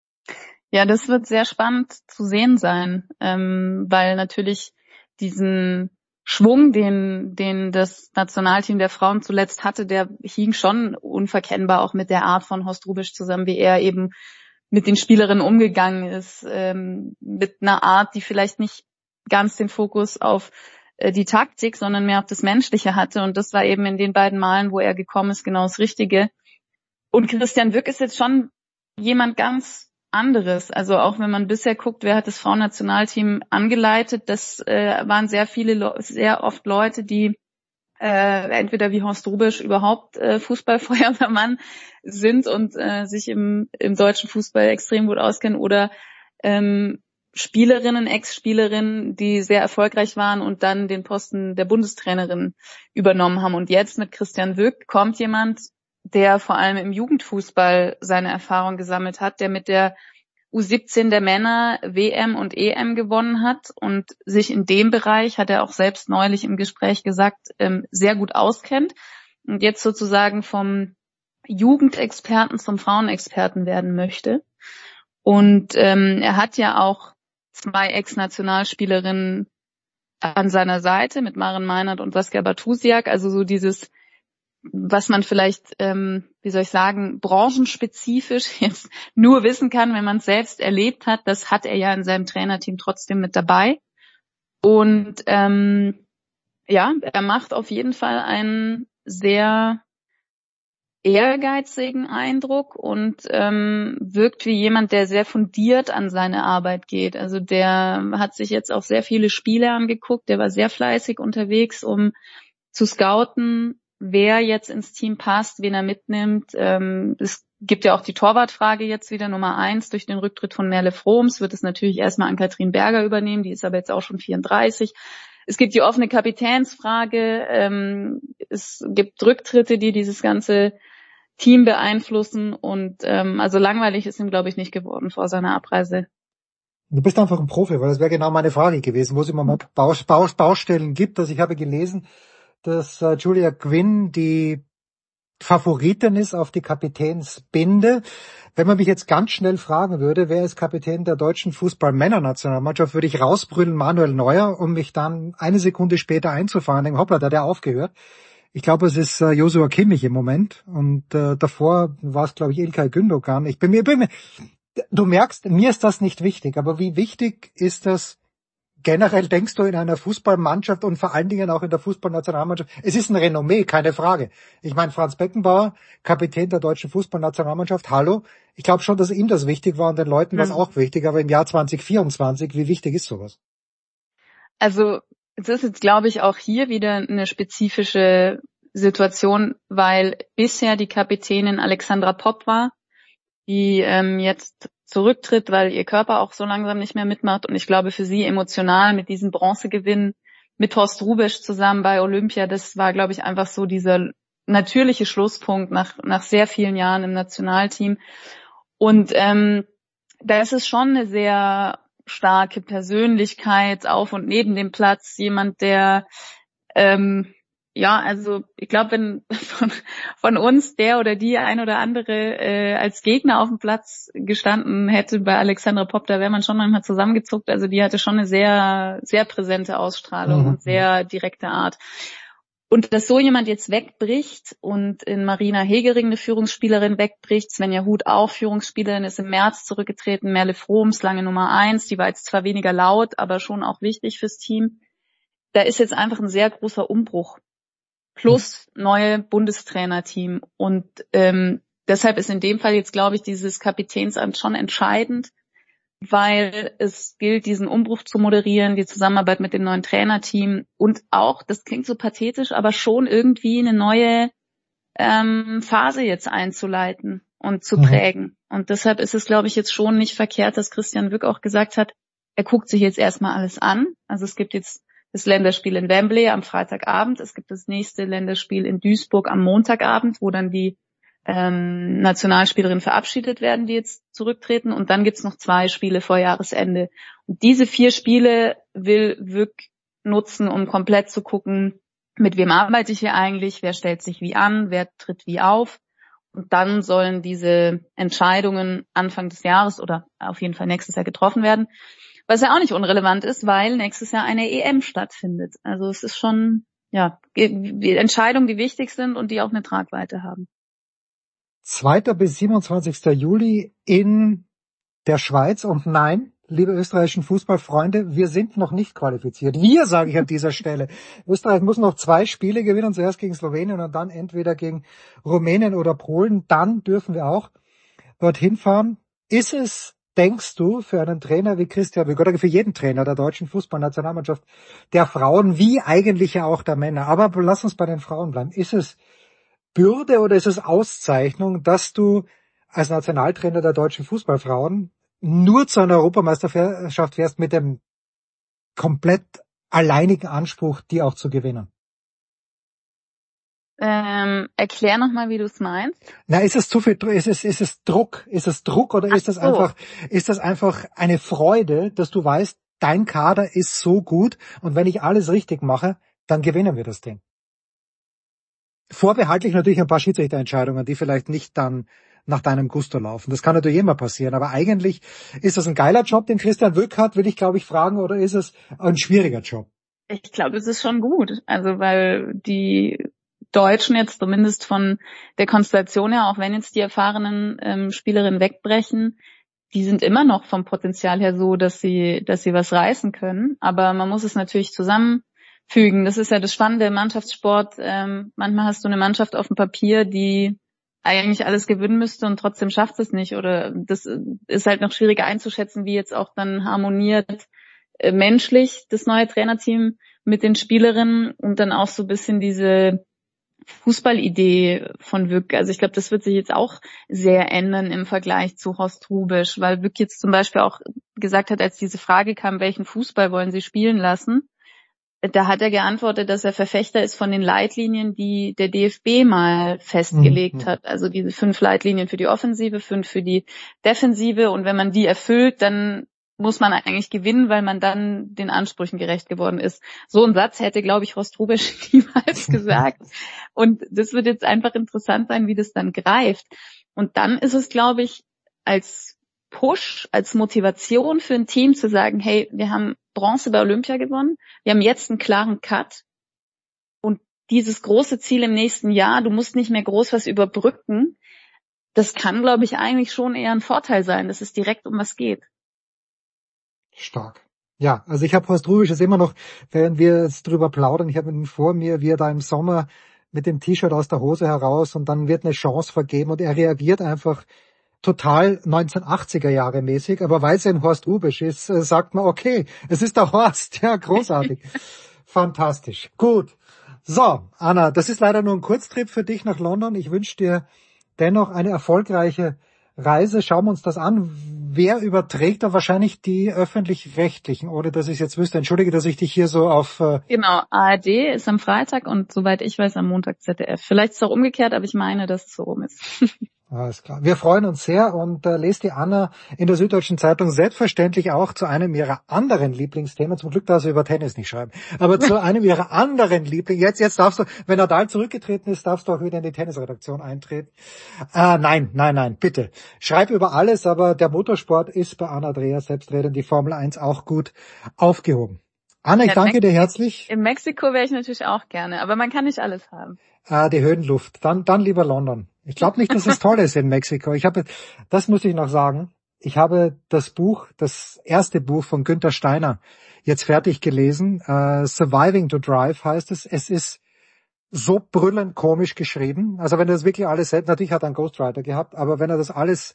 Ja, das wird sehr spannend zu sehen sein, ähm, weil natürlich diesen Schwung, den den das Nationalteam der Frauen zuletzt hatte, der hing schon unverkennbar auch mit der Art von Horst Hrubesch zusammen, wie er eben mit den Spielerinnen umgegangen ist, ähm, mit einer Art, die vielleicht nicht ganz den Fokus auf äh, die Taktik, sondern mehr auf das Menschliche hatte. Und das war eben in den beiden Malen, wo er gekommen ist, genau das Richtige. Und Christian Wück ist jetzt schon jemand ganz anderes. Also auch wenn man bisher guckt, wer hat das Frauennationalteam angeleitet, das äh, waren sehr viele, Le- sehr oft Leute, die äh, entweder wie Horst Hrubesch überhaupt äh, Fußballfeuerwehrmann sind und äh, sich im, im deutschen Fußball extrem gut auskennen oder ähm, Spielerinnen, Ex-Spielerinnen, die sehr erfolgreich waren und dann den Posten der Bundestrainerin übernommen haben. Und jetzt mit Christian Wück kommt jemand, der vor allem im Jugendfußball seine Erfahrung gesammelt hat, der mit der U siebzehn der Männer W M und E M gewonnen hat und sich in dem Bereich, hat er auch selbst neulich im Gespräch gesagt, sehr gut auskennt und jetzt sozusagen vom Jugendexperten zum Frauenexperten werden möchte. Und ähm, er hat ja auch zwei Ex-Nationalspielerinnen an seiner Seite mit Maren Meinert und Saskia Bartusiak, also so dieses, was man vielleicht, ähm, wie soll ich sagen, branchenspezifisch jetzt nur wissen kann, wenn man es selbst erlebt hat, das hat er ja in seinem Trainerteam trotzdem mit dabei. Und ähm, ja, er macht auf jeden Fall einen sehr ehrgeizigen Eindruck und ähm, wirkt wie jemand, der sehr fundiert an seine Arbeit geht. Also der hat sich jetzt auch sehr viele Spiele angeguckt, der war sehr fleißig unterwegs, um zu scouten, wer jetzt ins Team passt, wen er mitnimmt. Ähm, es gibt ja auch die Torwartfrage jetzt wieder Nummer eins. Durch den Rücktritt von Merle Froms wird es natürlich erstmal an Katrin Berger übernehmen, die ist aber jetzt auch schon vierunddreißig. Es gibt die offene Kapitänsfrage, ähm, es gibt Rücktritte, die dieses ganze Team beeinflussen und ähm, also langweilig ist ihm, glaube ich, nicht geworden vor seiner Abreise. Du bist einfach ein Profi, weil das wäre genau meine Frage gewesen, wo es immer mal Baus- Baus- Baustellen gibt. Also ich habe gelesen, dass äh, Julia Quinn die Favoritin ist auf die Kapitänsbinde. Wenn man mich jetzt ganz schnell fragen würde, wer ist Kapitän der deutschen Fußball-Männernationalmannschaft, würde ich rausbrüllen Manuel Neuer, um mich dann eine Sekunde später einzufahren. Denke, hoppla, da hat er aufgehört. Ich glaube, es ist äh, Joshua Kimmich im Moment und äh, davor war es, glaube ich, İlkay Gündoğan. Ich bin mir, bin mir, du merkst, mir ist das nicht wichtig, aber wie wichtig ist das generell, denkst du, in einer Fußballmannschaft und vor allen Dingen auch in der Fußballnationalmannschaft? Es ist ein Renommee, keine Frage. Ich meine, Franz Beckenbauer, Kapitän der deutschen Fußballnationalmannschaft, hallo. Ich glaube schon, dass ihm das wichtig war und den Leuten war es auch wichtig, aber im Jahr zwanzig vierundzwanzig, wie wichtig ist sowas? Also es ist jetzt, glaube ich, auch hier wieder eine spezifische Situation, weil bisher die Kapitänin Alexandra Popp war, die ähm, jetzt zurücktritt, weil ihr Körper auch so langsam nicht mehr mitmacht. Und ich glaube, für sie emotional mit diesem Bronzegewinn mit Horst Hrubesch zusammen bei Olympia, das war, glaube ich, einfach so dieser natürliche Schlusspunkt nach nach sehr vielen Jahren im Nationalteam. Und ähm, da ist es schon eine sehr starke Persönlichkeit auf und neben dem Platz, jemand, der ähm, ja, also ich glaube, wenn von, von uns der oder die ein oder andere äh, als Gegner auf dem Platz gestanden hätte bei Alexandra Popp, da wäre man schon manchmal zusammengezuckt. Also die hatte schon eine sehr, sehr präsente Ausstrahlung mhm. und sehr direkte Art. Und dass so jemand jetzt wegbricht und in Marina Hegering eine Führungsspielerin wegbricht, Svenja Huth auch Führungsspielerin, ist im März zurückgetreten, Merle Froms, lange Nummer eins, die war jetzt zwar weniger laut, aber schon auch wichtig fürs Team. Da ist jetzt einfach ein sehr großer Umbruch. Plus neue Bundestrainerteam. Und ähm, deshalb ist in dem Fall jetzt, glaube ich, dieses Kapitänsamt schon entscheidend, weil es gilt, diesen Umbruch zu moderieren, die Zusammenarbeit mit dem neuen Trainerteam und auch, das klingt so pathetisch, aber schon irgendwie eine neue ähm, Phase jetzt einzuleiten und zu mhm. prägen. Und deshalb ist es, glaube ich, jetzt schon nicht verkehrt, dass Christian Wück auch gesagt hat, er guckt sich jetzt erstmal alles an. Also es gibt jetzt das Länderspiel in Wembley am Freitagabend. Es gibt das nächste Länderspiel in Duisburg am Montagabend, wo dann die ähm, Nationalspielerinnen verabschiedet werden, die jetzt zurücktreten. Und dann gibt's noch zwei Spiele vor Jahresende. Und diese vier Spiele will Wück nutzen, um komplett zu gucken, mit wem arbeite ich hier eigentlich, wer stellt sich wie an, wer tritt wie auf. Und dann sollen diese Entscheidungen Anfang des Jahres oder auf jeden Fall nächstes Jahr getroffen werden. Was ja auch nicht unrelevant ist, weil nächstes Jahr eine E M stattfindet. Also es ist schon, ja, Entscheidungen, die wichtig sind und die auch eine Tragweite haben. zweiten bis siebenundzwanzigsten Juli in der Schweiz. Und nein, liebe österreichischen Fußballfreunde, wir sind noch nicht qualifiziert. Wir, sage ich an dieser Stelle. Österreich muss noch zwei Spiele gewinnen, zuerst gegen Slowenien und dann entweder gegen Rumänien oder Polen. Dann dürfen wir auch dorthin fahren. Ist es, denkst du, für einen Trainer wie Christian Wück oder für jeden Trainer der deutschen Fußballnationalmannschaft, der Frauen wie eigentlich ja auch der Männer, aber lass uns bei den Frauen bleiben, ist es Bürde oder ist es Auszeichnung, dass du als Nationaltrainer der deutschen Fußballfrauen nur zu einer Europameisterschaft fährst mit dem komplett alleinigen Anspruch, die auch zu gewinnen? Ähm, erklär nochmal, wie du es meinst. Na, ist es zu viel, ist es, ist es Druck? Ist es Druck oder Ach ist das so. einfach, ist das einfach eine Freude, dass du weißt, dein Kader ist so gut und wenn ich alles richtig mache, dann gewinnen wir das Ding. Vorbehaltlich natürlich ein paar Schiedsrichterentscheidungen, die vielleicht nicht dann nach deinem Gusto laufen. Das kann natürlich immer passieren, aber eigentlich ist das ein geiler Job, den Christian Wück hat, will ich glaube ich fragen, oder ist es ein schwieriger Job? Ich glaube, es ist schon gut. Also, weil die Deutschen jetzt zumindest von der Konstellation her, auch wenn jetzt die erfahrenen ähm, Spielerinnen wegbrechen, die sind immer noch vom Potenzial her so, dass sie, dass sie was reißen können. Aber man muss es natürlich zusammenfügen. Das ist ja das Spannende im Mannschaftssport. Ähm, manchmal hast du eine Mannschaft auf dem Papier, die eigentlich alles gewinnen müsste und trotzdem schafft es nicht. Oder das ist halt noch schwieriger einzuschätzen, wie jetzt auch dann harmoniert äh, menschlich das neue Trainerteam mit den Spielerinnen und dann auch so ein bisschen diese Fußballidee von Wück. Also ich glaube, das wird sich jetzt auch sehr ändern im Vergleich zu Horst Hrubesch, weil Wück jetzt zum Beispiel auch gesagt hat, als diese Frage kam, welchen Fußball wollen Sie spielen lassen, da hat er geantwortet, dass er Verfechter ist von den Leitlinien, die der D F B mal festgelegt mhm. hat. Also diese fünf Leitlinien für die Offensive, fünf für die Defensive. Und wenn man die erfüllt, dann muss man eigentlich gewinnen, weil man dann den Ansprüchen gerecht geworden ist. So ein Satz hätte, glaube ich, Horst Hrubesch niemals gesagt. Und das wird jetzt einfach interessant sein, wie das dann greift. Und dann ist es, glaube ich, als Push, als Motivation für ein Team zu sagen, hey, wir haben Bronze bei Olympia gewonnen, wir haben jetzt einen klaren Cut und dieses große Ziel im nächsten Jahr, du musst nicht mehr groß was überbrücken, das kann, glaube ich, eigentlich schon eher ein Vorteil sein, dass es direkt um was geht. Stark. Ja, also ich habe Horst Hrubesch jetzt immer noch, während wir jetzt drüber plaudern, ich habe ihn vor mir, wie er da im Sommer mit dem T-Shirt aus der Hose heraus und dann wird eine Chance vergeben und er reagiert einfach total neunzehnhundertachtziger Jahre mäßig, aber weil es ein Horst Hrubesch ist, sagt man, okay, es ist der Horst, ja, großartig. Fantastisch. Gut. So, Anna, das ist leider nur ein Kurztrip für dich nach London. Ich wünsche dir dennoch eine erfolgreiche Reise. Schauen wir uns das an. Wer überträgt da wahrscheinlich die Öffentlich-Rechtlichen, oder dass ich es jetzt wüsste? Entschuldige, dass ich dich hier so auf... Äh Genau, A R D ist am Freitag und soweit ich weiß am Montag Z D F. Vielleicht ist es auch umgekehrt, aber ich meine, dass es so rum ist. Alles klar. Wir freuen uns sehr und äh, lest die Anna in der Süddeutschen Zeitung selbstverständlich auch zu einem ihrer anderen Lieblingsthemen. Zum Glück darf sie über Tennis nicht schreiben. Aber zu einem ihrer anderen Lieblings... Jetzt, jetzt darfst du, wenn Nadal zurückgetreten ist, darfst du auch wieder in die Tennisredaktion eintreten. Äh, nein, nein, nein, bitte. Schreib über alles, aber der Motorsport ist bei Anna Dreher, Selbstredend, die Formel eins auch gut aufgehoben. Anna, ich ja, danke dir herzlich. In Mexiko wäre ich natürlich auch gerne, aber man kann nicht alles haben. Ah, die Höhenluft. Dann, dann lieber London. Ich glaube nicht, dass es toll ist in Mexiko. Ich habe, das muss ich noch sagen. Ich habe das Buch, das erste Buch von Günther Steiner jetzt fertig gelesen. Uh, Surviving to Drive heißt es. Es ist so brüllend komisch geschrieben. Also wenn er das wirklich alles selbst, natürlich hat er einen Ghostwriter gehabt, aber wenn er das alles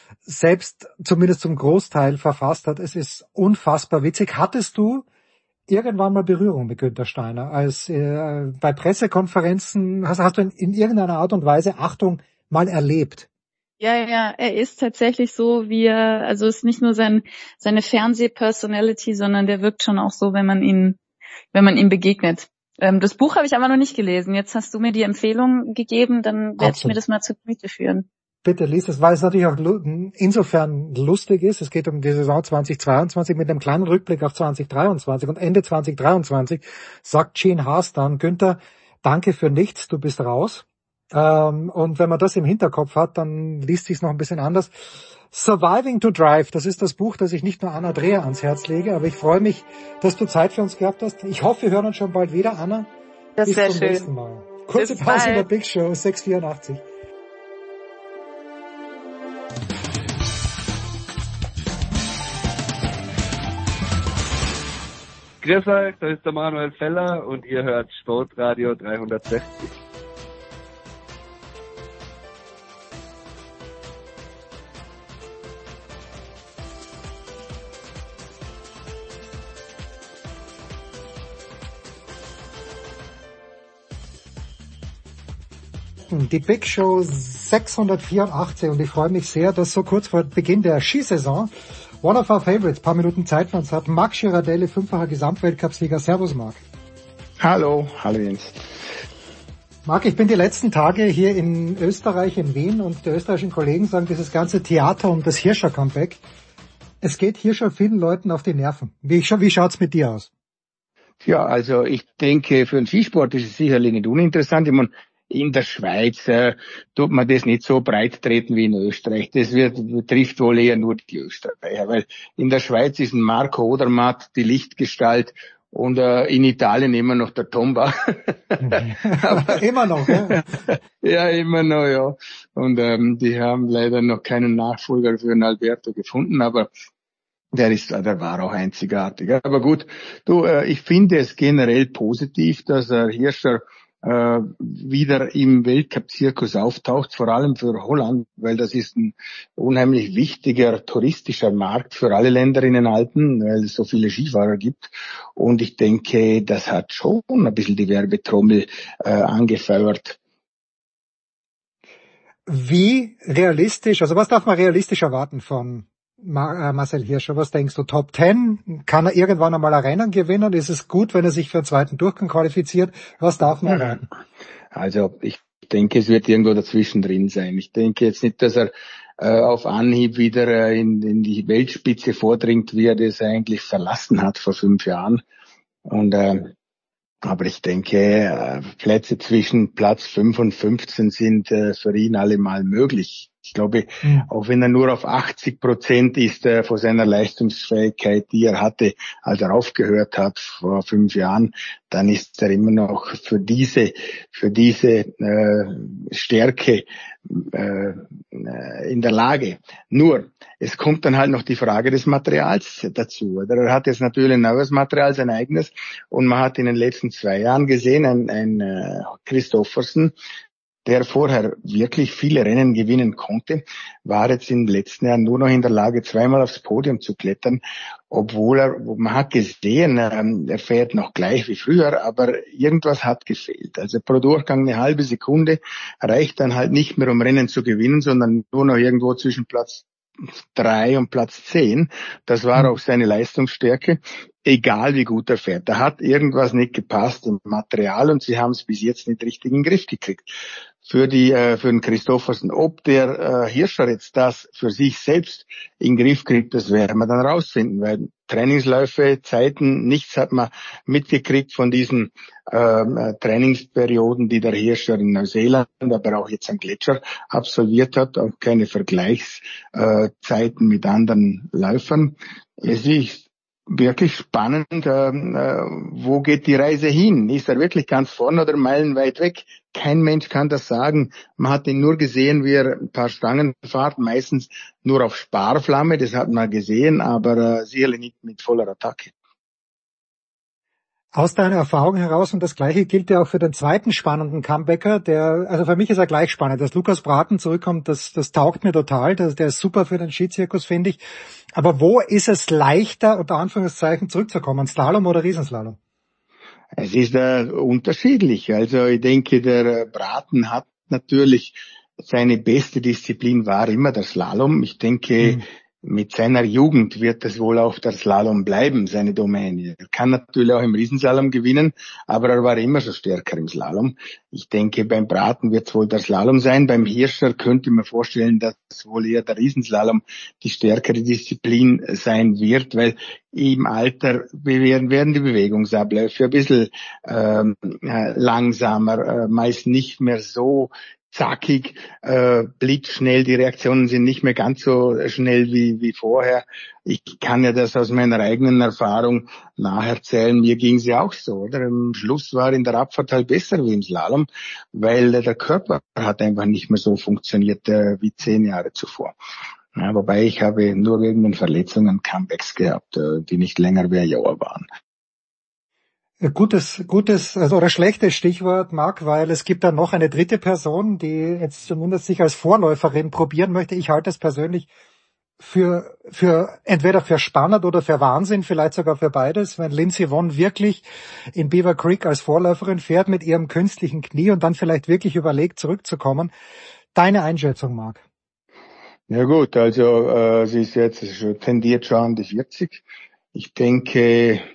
selbst zumindest zum Großteil verfasst hat, es ist unfassbar witzig. Hattest du irgendwann mal Berührung mit Günther Steiner? Als äh, bei Pressekonferenzen hast, hast du in, in irgendeiner Art und Weise, Achtung, mal erlebt? Ja, ja, er ist tatsächlich so, wie er, also ist nicht nur sein seine Fernseh-Personality, sondern der wirkt schon auch so, wenn man ihn, wenn man ihm begegnet. Ähm, das Buch habe ich aber noch nicht gelesen. Jetzt hast du mir die Empfehlung gegeben, dann werde ich mir das mal zu Gemüte führen. Bitte lies es, weil es natürlich auch insofern lustig ist. Es geht um die Saison zweitausendzweiundzwanzig mit einem kleinen Rückblick auf zweitausenddreiundzwanzig. Und Ende zweitausenddreiundzwanzig sagt Gene Haas dann, Günther, danke für nichts, du bist raus. Ähm, und wenn man das im Hinterkopf hat, dann liest sich's noch ein bisschen anders. Surviving to Drive, das ist das Buch, das ich nicht nur Anna Dreher ans Herz lege, aber ich freue mich, dass du Zeit für uns gehabt hast. Ich hoffe, wir hören uns schon bald wieder, Anna. Das Bis wäre zum schön. nächsten Mal. Kurze Bis Pause bald. in der Big Show, sechs vierundachtzig. Grüß euch, da ist der Manuel Feller und ihr hört Sportradio dreihundertsechzig. Die Big Show sechshundertvierundachtzig und ich freue mich sehr, dass so kurz vor Beginn der Skisaison One of our favorites, paar Minuten Zeit für uns hat. Marc Girardelli, fünffacher Gesamtweltcupsieger. Servus, Marc. Hallo, hallo Jens. Marc, ich bin die letzten Tage hier in Österreich, in Wien, und die österreichischen Kollegen sagen, dieses ganze Theater um das Hirscher-Comeback, es geht hier schon vielen Leuten auf die Nerven. Wie, wie schaut's mit dir aus? Ja, also ich denke, für den Skisport ist es sicherlich nicht uninteressant. Ich meine, in der Schweiz äh, tut man das nicht so breit treten wie in Österreich. Das wird, betrifft wohl eher nur die Österreicher, weil in der Schweiz ist ein Marco Odermatt die Lichtgestalt und äh, in Italien immer noch der Tomba. Immer noch, ja? Ja, immer noch, ja. Und ähm, die haben leider noch keinen Nachfolger für den Alberto gefunden, aber der ist, der war auch einzigartig. Aber gut, du, äh, ich finde es generell positiv, dass äh, Hirscher äh, wieder im Weltcup-Zirkus auftaucht, vor allem für Holland, weil das ist ein unheimlich wichtiger touristischer Markt für alle Länder in den Alpen, weil es so viele Skifahrer gibt. Und ich denke, das hat schon ein bisschen die Werbetrommel äh, angefeuert. Wie realistisch, also was darf man realistisch erwarten von Marcel Hirscher? Was denkst du? Top Ten? Kann er irgendwann einmal ein Rennen gewinnen? Ist es gut, wenn er sich für den zweiten Durchgang qualifiziert? Was darf man erwarten? Also ich denke, es wird irgendwo dazwischen drin sein. Ich denke jetzt nicht, dass er äh, auf Anhieb wieder äh, in, in die Weltspitze vordringt, wie er das eigentlich verlassen hat vor fünf Jahren. Und äh, aber ich denke, äh, Plätze zwischen Platz fünf und fünfzehn sind äh, für ihn allemal möglich. Ich glaube, mhm. auch wenn er nur auf achtzig Prozent ist äh, von seiner Leistungsfähigkeit, die er hatte, als er aufgehört hat vor fünf Jahren, dann ist er immer noch für diese, für diese äh, Stärke äh, in der Lage. Nur, es kommt dann halt noch die Frage des Materials dazu. Er hat jetzt natürlich ein neues Material, sein eigenes, und man hat in den letzten zwei Jahren gesehen, ein, ein äh, Christoffersen, der vorher wirklich viele Rennen gewinnen konnte, war jetzt in den letzten Jahren nur noch in der Lage, zweimal aufs Podium zu klettern, obwohl er, man hat gesehen, er fährt noch gleich wie früher, aber irgendwas hat gefehlt. Also pro Durchgang eine halbe Sekunde reicht dann halt nicht mehr, um Rennen zu gewinnen, sondern nur noch irgendwo zwischen Platz drei und Platz zehn. Das war auch seine Leistungsstärke. Egal wie gut er fährt. Da hat irgendwas nicht gepasst im Material und sie haben es bis jetzt nicht richtig in den Griff gekriegt. Für die, äh, für den Christoffersen. Ob der äh, Hirscher jetzt das für sich selbst in den Griff kriegt, das werden wir dann rausfinden, weil Trainingsläufe, Zeiten, nichts hat man mitgekriegt von diesen ähm, Trainingsperioden, die der Hirscher in Neuseeland, aber auch jetzt am Gletscher absolviert hat, auch keine Vergleichszeiten mit anderen Läufern. Es ist wirklich spannend, äh, wo geht die Reise hin? Ist er wirklich ganz vorne oder meilenweit weg? Kein Mensch kann das sagen. Man hat ihn nur gesehen, wie er ein paar Stangen fährt, meistens nur auf Sparflamme, das hat man gesehen, aber äh, sicherlich nicht mit voller Attacke. Aus deiner Erfahrung heraus, und das Gleiche gilt ja auch für den zweiten spannenden Comebacker, der, also für mich ist er gleich spannend, dass Lukas Braten zurückkommt, das, das taugt mir total, das, der ist super für den Skizirkus, finde ich. Aber wo ist es leichter, unter Anführungszeichen, zurückzukommen, Slalom oder Riesenslalom? Es ist äh, unterschiedlich. Also ich denke, der Braten hat natürlich seine beste Disziplin war immer der Slalom. Ich denke, mhm. mit seiner Jugend wird es wohl auch der Slalom bleiben, seine Domäne. Er kann natürlich auch im Riesenslalom gewinnen, aber er war immer schon stärker im Slalom. Ich denke, beim Braten wird es wohl der Slalom sein. Beim Hirscher könnte man vorstellen, dass wohl eher der Riesenslalom die stärkere Disziplin sein wird, weil im Alter werden, werden die Bewegungsabläufe ein bisschen ähm, langsamer, äh, meist nicht mehr so zackig, äh, blitzschnell, die Reaktionen sind nicht mehr ganz so schnell wie wie vorher. Ich kann ja das aus meiner eigenen Erfahrung nacherzählen, mir ging es ja auch so, oder? Am Schluss war in der Abfahrt halt besser wie im Slalom, weil äh, der Körper hat einfach nicht mehr so funktioniert äh, wie zehn Jahre zuvor. Ja, wobei ich habe nur wegen den Verletzungen Comebacks gehabt, äh, die nicht länger wie ein Jahr waren. Gutes, gutes also oder schlechtes Stichwort, Marc, weil es gibt da noch eine dritte Person, die jetzt zumindest sich als Vorläuferin probieren möchte. Ich halte es persönlich für für entweder für spannend oder für Wahnsinn, vielleicht sogar für beides, wenn Lindsey Vonn wirklich in Beaver Creek als Vorläuferin fährt mit ihrem künstlichen Knie und dann vielleicht wirklich überlegt, zurückzukommen. Deine Einschätzung, Marc? Ja gut, also äh, sie ist jetzt schon tendiert schon an die vierzig. Ich denke,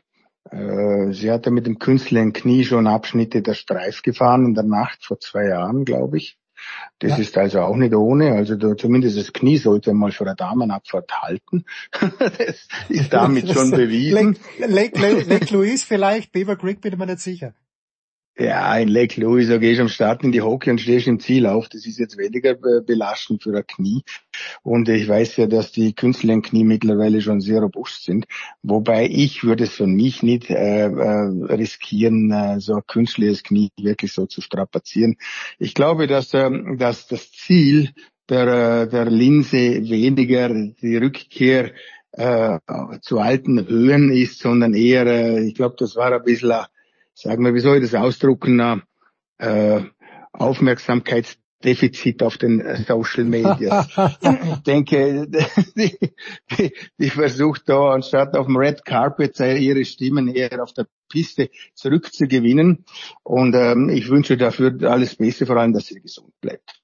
Äh, sie hatte mit dem künstlichen Knie schon Abschnitte der Streif gefahren in der Nacht vor zwei Jahren, glaube ich. Das ja. ist also auch nicht ohne. Also da, zumindest das Knie sollte mal für eine Damenabfahrt halten. Das ist damit schon bewiesen. Lake, Lake, Lake Louise vielleicht, Beaver Creek bin ich mir nicht sicher. Ja, in Lake Louise, da gehst du am Start in die Hockey und stehst im Ziel auf. Das ist jetzt weniger belastend für ein Knie. Und ich weiß ja, dass die künstlichen Knie mittlerweile schon sehr robust sind. Wobei ich würde es für mich nicht äh, äh, riskieren, äh, so ein künstliches Knie wirklich so zu strapazieren. Ich glaube, dass, äh, dass das Ziel der, der Linse weniger die Rückkehr äh, zu alten Höhen ist, sondern eher, äh, ich glaube, das war ein bisschen ein, sagen wir, wie soll ich das ausdrucken, äh, Aufmerksamkeitsdefizit auf den Social Media. Ich denke, die, die, die versucht da, anstatt auf dem Red Carpet ihre Stimmen eher auf der Piste zurückzugewinnen. Und ähm, ich wünsche dafür alles Beste, vor allem, dass sie gesund bleibt.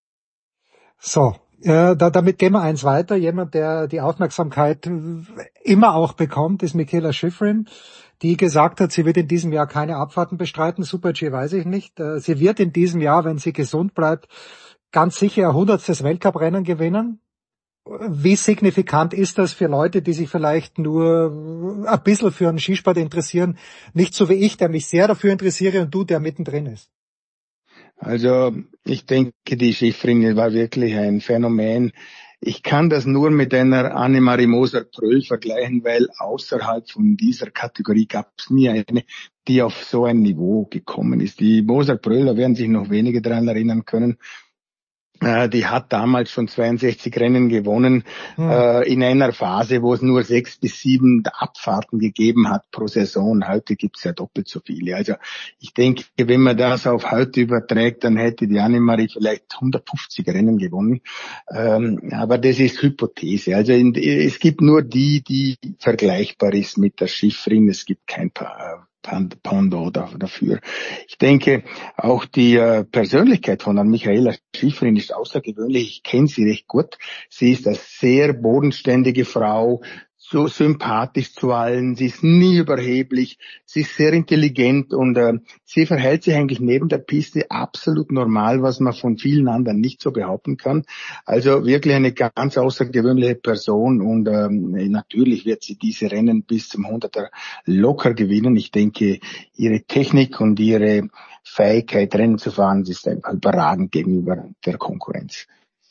So. Äh, da, damit gehen wir eins weiter. Jemand, der die Aufmerksamkeit immer auch bekommt, ist Mikaela Shiffrin, die gesagt hat, sie wird in diesem Jahr keine Abfahrten bestreiten. Super-G weiß ich nicht. Äh, sie wird in diesem Jahr, wenn sie gesund bleibt, ganz sicher ein hundertstes Weltcuprennen gewinnen. Wie signifikant ist das für Leute, die sich vielleicht nur ein bisschen für einen Skisport interessieren? Nicht so wie ich, der mich sehr dafür interessiere, und du, der mittendrin ist. Also ich denke, die Schiffrin war wirklich ein Phänomen. Ich kann das nur mit einer Annemarie Moser-Pröll vergleichen, weil außerhalb von dieser Kategorie gab es nie eine, die auf so ein Niveau gekommen ist. Die Moser-Pröll, da werden sich noch wenige daran erinnern können, äh, die hat damals schon zweiundsechzig Rennen gewonnen, hm. äh, in einer Phase, wo es nur sechs bis sieben Abfahrten gegeben hat pro Saison. Heute gibt es ja doppelt so viele. Also ich denke, wenn man das auf heute überträgt, dann hätte die Annemarie vielleicht hundertfünfzig Rennen gewonnen. Ähm, aber das ist Hypothese. Also in, es gibt nur die, die vergleichbar ist mit der Shiffrin. Es gibt kein Paar Pendant dafür. Ich denke, auch die äh, Persönlichkeit von Mikaela Shiffrin ist außergewöhnlich. Ich kenne sie recht gut. Sie ist eine sehr bodenständige Frau, so sympathisch zu allen. Sie ist nie überheblich. Sie ist sehr intelligent und äh, sie verhält sich eigentlich neben der Piste absolut normal, was man von vielen anderen nicht so behaupten kann. Also wirklich eine ganz außergewöhnliche Person und ähm, natürlich wird sie diese Rennen bis zum hunderter locker gewinnen. Ich denke, ihre Technik und ihre Fähigkeit, Rennen zu fahren, ist einfach überragend gegenüber der Konkurrenz.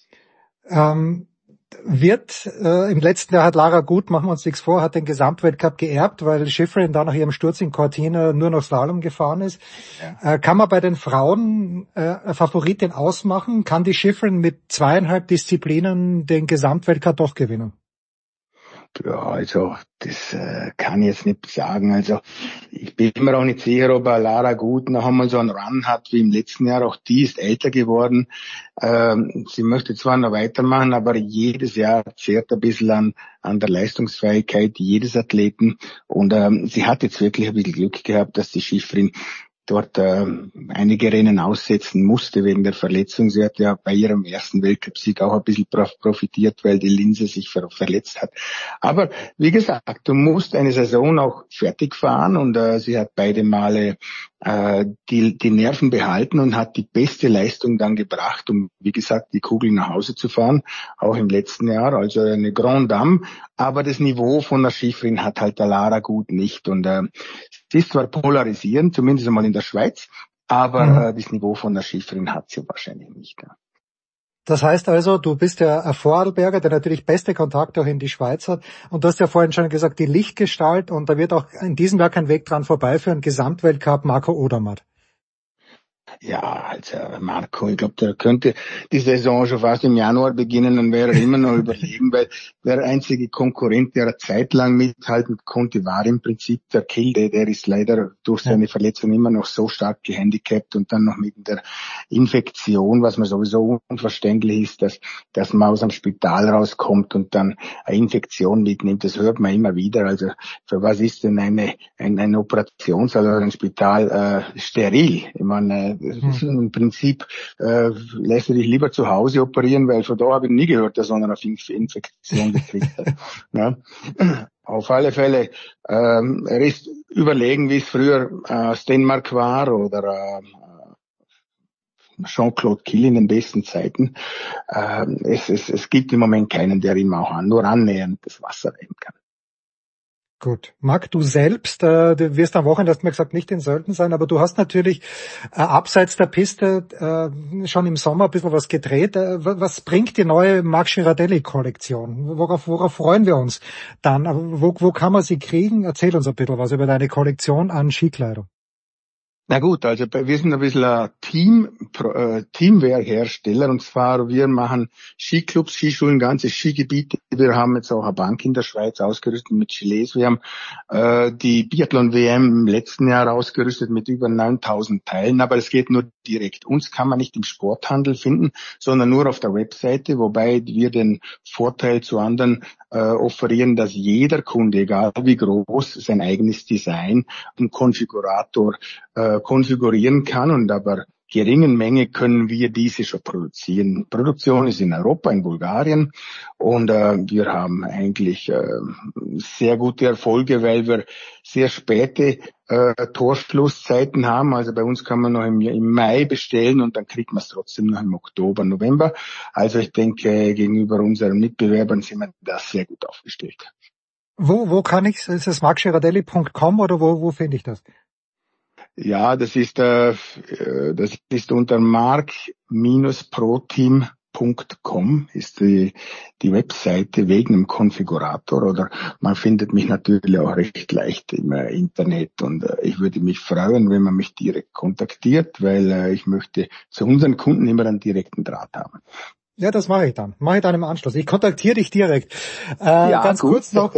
Ähm Wird, äh, im letzten Jahr hat Lara Gut, machen wir uns nichts vor, hat den Gesamtweltcup geerbt, weil Shiffrin da nach ihrem Sturz in Cortina nur noch Slalom gefahren ist. Ja. Äh, kann man bei den Frauen äh, eine Favoritin ausmachen? Kann die Shiffrin mit zweieinhalb Disziplinen den Gesamtweltcup doch gewinnen? Ja, also das äh, kann ich jetzt nicht sagen. Also ich bin mir auch nicht sicher, ob Lara Gut noch einmal so einen Run hat wie im letzten Jahr. Auch die ist älter geworden. Ähm, sie möchte zwar noch weitermachen, aber jedes Jahr zehrt ein bisschen an, an der Leistungsfähigkeit jedes Athleten. Und ähm, sie hat jetzt wirklich ein bisschen Glück gehabt, dass die Shiffrin dort äh, einige Rennen aussetzen musste wegen der Verletzung. Sie hat ja bei ihrem ersten Weltcupsieg auch ein bisschen profitiert, weil die Linse sich ver- verletzt hat. Aber wie gesagt, du musst eine Saison auch fertig fahren und äh, sie hat beide Male äh, die, die Nerven behalten und hat die beste Leistung dann gebracht, um, wie gesagt, die Kugel nach Hause zu fahren, auch im letzten Jahr. Also eine Grande Dame, aber das Niveau von der Shiffrin hat halt der Lara Gut nicht und äh, sie ist zwar polarisierend, zumindest einmal in der Schweiz, aber mhm. äh, das Niveau von der Shiffrin hat sie wahrscheinlich nicht. Ja. Das heißt also, du bist ja ein Vorarlberger, der natürlich beste Kontakte auch in die Schweiz hat. Und du hast ja vorhin schon gesagt, die Lichtgestalt, und da wird auch in diesem Jahr kein Weg dran vorbeiführen, Gesamtweltcup Marco Odermatt. Ja, also Marco, ich glaube, der könnte die Saison schon fast im Januar beginnen und wäre immer noch überlegen, weil der einzige Konkurrent, der eine Zeit lang mithalten konnte, war im Prinzip der Kilde. Der ist leider durch seine Verletzung immer noch so stark gehandicapt und dann noch mit der Infektion, was mir sowieso unverständlich ist, dass, dass man aus dem Spital rauskommt und dann eine Infektion mitnimmt. Das hört man immer wieder. Also für was ist denn eine, ein, ein Operations- oder ein Spital äh, steril? Ich meine, Hm. im Prinzip äh, lässt du dich lieber zu Hause operieren, weil von da habe ich nie gehört, dass einer eine Infektion gekriegt hat. Ja. Auf alle Fälle. Ähm, er ist überlegen, wie es früher äh, Stenmark war oder äh, Jean-Claude Kiel in den besten Zeiten. Ähm, es, es, es gibt im Moment keinen, der ihm auch an, nur annähernd das Wasser reiben kann. Gut. Marc, du selbst, äh, du wirst am Wochenende, hast mir gesagt, nicht in Sölden sein, aber du hast natürlich äh, abseits der Piste äh, schon im Sommer ein bisschen was gedreht. Äh, was bringt die neue Marc Girardelli-Kollektion? Worauf, worauf freuen wir uns dann? Aber wo, wo kann man sie kriegen? Erzähl uns ein bisschen was über deine Kollektion an Skikleidung. Na gut, also wir sind ein bisschen ein Team, äh, Teamwear-Hersteller, und zwar wir machen Skiclubs, Skischulen, ganze Skigebiete. Wir haben jetzt auch eine Bank in der Schweiz ausgerüstet mit Gilets. Wir haben äh, die Biathlon-W M im letzten Jahr ausgerüstet mit über neuntausend Teilen, aber es geht nur direkt. Uns kann man nicht im Sporthandel finden, sondern nur auf der Webseite, wobei wir den Vorteil zu anderen äh, offerieren, dass jeder Kunde, egal wie groß, sein eigenes Design und Konfigurator äh, konfigurieren kann, und aber geringen Menge können wir diese schon produzieren. Produktion ist in Europa, in Bulgarien, und äh, wir haben eigentlich äh, sehr gute Erfolge, weil wir sehr späte äh, Torschlusszeiten haben. Also bei uns kann man noch im, im Mai bestellen und dann kriegt man es trotzdem noch im Oktober, November. Also ich denke, gegenüber unseren Mitbewerbern sind wir da sehr gut aufgestellt. Wo, wo kann ich, ist es marc girardelli punkt com oder wo, wo finde ich das? Ja, das ist äh, das ist unter marc proteam punkt com ist die die Webseite wegen dem Konfigurator, oder man findet mich natürlich auch recht leicht im äh, Internet, und äh, ich würde mich freuen, wenn man mich direkt kontaktiert, weil äh, ich möchte zu unseren Kunden immer einen direkten Draht haben. Ja, das mache ich dann. Mache ich dann im Anschluss. Ich kontaktiere dich direkt. Äh, ja, ganz gut. kurz noch,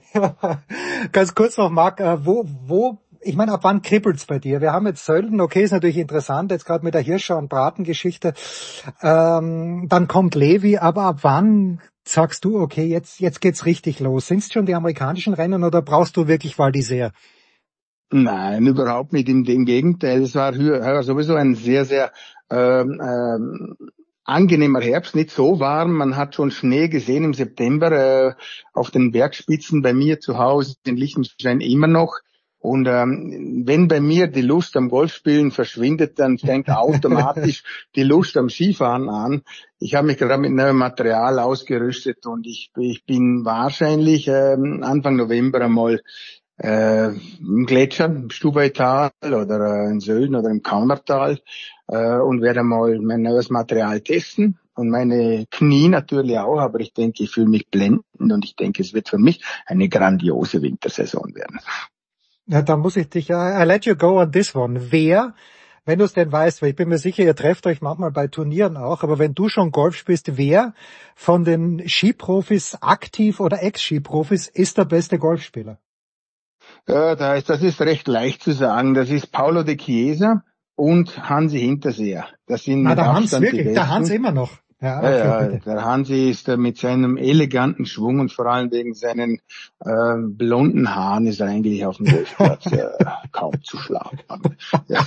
ganz kurz noch, Marc, äh, wo, wo, ich meine, ab wann kribbelt's bei dir? Wir haben jetzt Sölden, okay, ist natürlich interessant, jetzt gerade mit der Hirscher- und Bratengeschichte. Ähm, dann kommt Levi, aber ab wann sagst du, okay, jetzt, jetzt geht's richtig los? Sind's schon die amerikanischen Rennen oder brauchst du wirklich Val d'Isère? Nein, überhaupt nicht. Im, im Gegenteil, es war heuer sowieso ein sehr, sehr ähm, ähm, angenehmer Herbst, nicht so warm. Man hat schon Schnee gesehen im September äh, auf den Bergspitzen bei mir zu Hause in Liechtenstein immer noch. Und ähm, wenn bei mir die Lust am Golfspielen verschwindet, dann fängt automatisch die Lust am Skifahren an. Ich habe mich gerade mit neuem Material ausgerüstet, und ich, ich bin wahrscheinlich ähm, Anfang November einmal äh, im Gletscher, im Stubaital oder äh, in Sölden oder im Kaunertal äh, und werde mal mein neues Material testen. Und meine Knie natürlich auch, aber ich denke, ich fühle mich blendend, und ich denke, es wird für mich eine grandiose Wintersaison werden. Ja, da muss ich dich, I let you go on this one. Wer, wenn du es denn weißt, weil ich bin mir sicher, ihr trefft euch manchmal bei Turnieren auch, aber wenn du schon Golf spielst, wer von den Skiprofis, aktiv oder Ex-Skiprofis, ist der beste Golfspieler? Ja, das ist recht leicht zu sagen. Das ist Paolo de Chiesa und Hansi Hinterseher. Das sind Na, mit der Hans Abstand die wirklich, Besten. der Hans immer noch. Ja, okay, ja, ja, bitte. der Hansi ist äh, mit seinem eleganten Schwung und vor allem wegen seinen äh, blonden Haaren ist er eigentlich auf dem Golfplatz äh, kaum zu schlagen. Ja.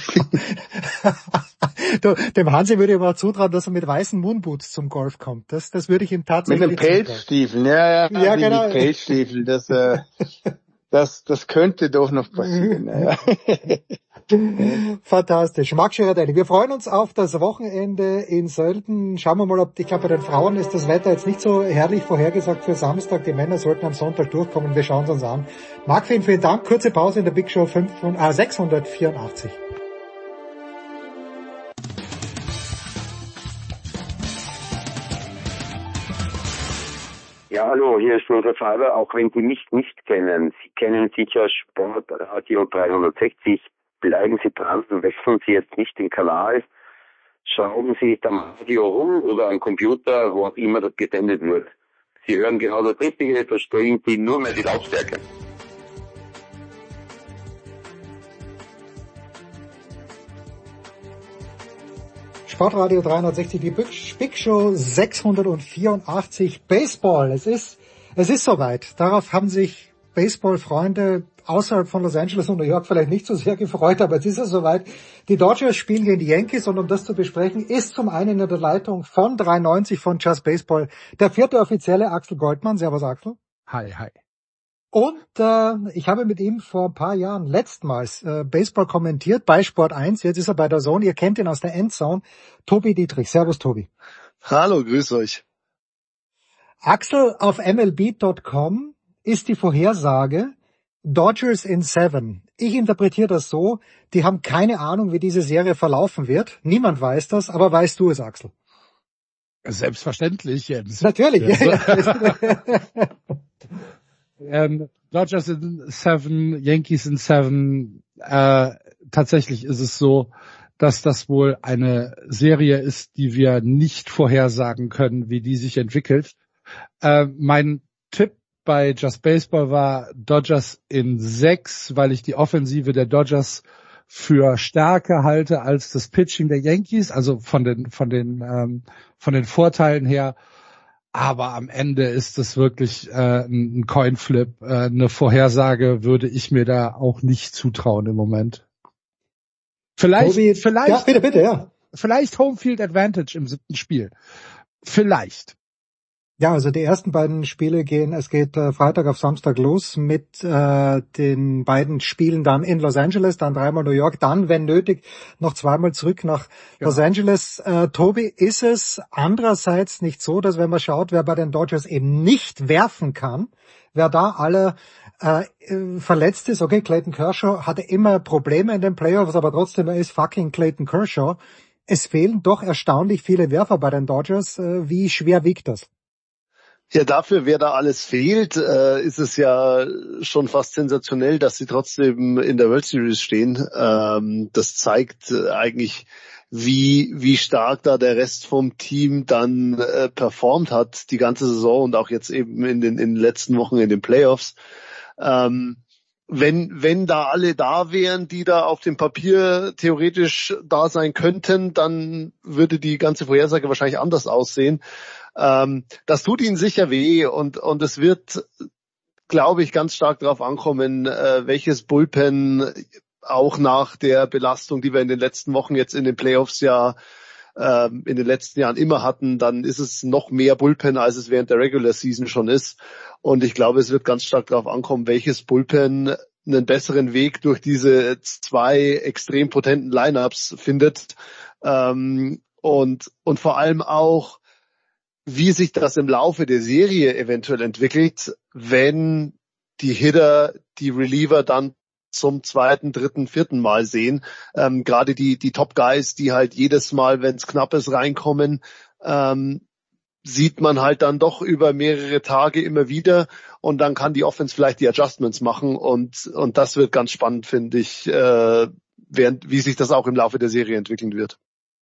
du, dem Hansi würde ich mal zutrauen, dass er mit weißen Moonboots zum Golf kommt. Das, das würde ich ihm tatsächlich Mit den Pelzstiefeln, ja, ja, ja die genau. Mit Pelzstiefeln, das, äh, das, das könnte doch noch passieren. Ja. Fantastisch. Marc Girardelli, wir freuen uns auf das Wochenende in Sölden. Schauen wir mal, ob, ich glaube, bei den Frauen ist das Wetter jetzt nicht so herrlich vorhergesagt für Samstag. Die Männer sollten am Sonntag durchkommen. Wir schauen es uns an. Marc, vielen, vielen Dank. Kurze Pause in der Big Show fünf, äh, sechshundertvierundachtzig. Ja, hallo, hier ist Lothar Faber. Auch wenn Sie mich nicht kennen, Sie kennen sicher Sportradio dreihundertsechzig. Bleiben Sie dran, wechseln Sie jetzt nicht den Kanal. Schrauben Sie am Radio rum oder am Computer, wo auch immer das gesendet wird. Sie hören genau das Richtige, verstellen Sie nur mehr die Lautstärke. Sportradio dreihundertsechzig, die Big Show sechshundertvierundachtzig, Baseball. Es ist, es ist soweit. Darauf haben sich Baseball-Freunde außerhalb von Los Angeles und New York vielleicht nicht so sehr gefreut, aber es ist ja soweit. Die Dodgers spielen gegen die Yankees, und um das zu besprechen, ist zum einen in der Leitung von dreihundertneunzig von Just Baseball der vierte Offizielle Axel Goldmann. Servus Axel. Hi, hi. Und äh, ich habe mit ihm vor ein paar Jahren letztmals äh, Baseball kommentiert bei Sport eins. Jetzt ist er bei der Zone. Ihr kennt ihn aus der Endzone. Tobi Dietrich. Servus, Tobi. Hallo, grüß euch. Axel, auf M L B Punkt com ist die Vorhersage Dodgers in Seven. Ich interpretiere das so, die haben keine Ahnung, wie diese Serie verlaufen wird. Niemand weiß das, aber weißt du es, Axel? Selbstverständlich, Jens. Natürlich. Ja. ähm, Dodgers in Seven, Yankees in Seven. Äh, tatsächlich ist es so, dass das wohl eine Serie ist, die wir nicht vorhersagen können, wie die sich entwickelt. Äh, mein Tipp bei Just Baseball war Dodgers in sechs, weil ich die Offensive der Dodgers für stärker halte als das Pitching der Yankees, also von den von den ähm, von den Vorteilen her. Aber am Ende ist es wirklich äh, ein Coinflip. Äh, eine Vorhersage würde ich mir da auch nicht zutrauen im Moment. Vielleicht, Tobi, vielleicht, ja, bitte, bitte, ja. Vielleicht Homefield Advantage im siebten Spiel. Vielleicht. Ja, also die ersten beiden Spiele gehen, es geht äh, Freitag auf Samstag los mit äh, den beiden Spielen dann in Los Angeles, dann dreimal New York, dann, wenn nötig, noch zweimal zurück nach ja. Los Angeles. Äh, Tobi, ist es andererseits nicht so, dass wenn man schaut, wer bei den Dodgers eben nicht werfen kann, wer da alle äh, verletzt ist, okay, Clayton Kershaw hatte immer Probleme in den Playoffs, aber trotzdem, er ist fucking Clayton Kershaw. Es fehlen doch erstaunlich viele Werfer bei den Dodgers. Äh, wie schwer wiegt das? Ja, dafür, wer da alles fehlt, äh, ist es ja schon fast sensationell, dass sie trotzdem in der World Series stehen. Ähm, das zeigt äh, eigentlich, wie wie stark da der Rest vom Team dann äh, performt hat, die ganze Saison und auch jetzt eben in den, in den letzten Wochen in den Playoffs. Ähm, wenn wenn da alle da wären, die da auf dem Papier theoretisch da sein könnten, dann würde die ganze Vorhersage wahrscheinlich anders aussehen. Ähm, das tut ihnen sicher weh und und es wird, glaube ich, ganz stark darauf ankommen, äh, welches Bullpen auch nach der Belastung, die wir in den letzten Wochen jetzt in den Playoffs ja ähm, in den letzten Jahren immer hatten, dann ist es noch mehr Bullpen, als es während der Regular Season schon ist. Und ich glaube, es wird ganz stark darauf ankommen, welches Bullpen einen besseren Weg durch diese zwei extrem potenten Lineups findet. Ähm, und und vor allem auch, wie sich das im Laufe der Serie eventuell entwickelt, wenn die Hitter, die Reliever dann zum zweiten, dritten, vierten Mal sehen. Ähm, gerade die die Top Guys, die halt jedes Mal, wenn es knapp ist, reinkommen, ähm, sieht man halt dann doch über mehrere Tage immer wieder und dann kann die Offense vielleicht die Adjustments machen und und das wird ganz spannend, finde ich, äh, während wie sich das auch im Laufe der Serie entwickeln wird.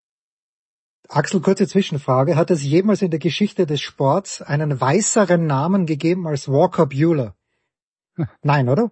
Axel, kurze Zwischenfrage. Hat es jemals in der Geschichte des Sports einen weiseren Namen gegeben als Walker Buehler? Nein, oder?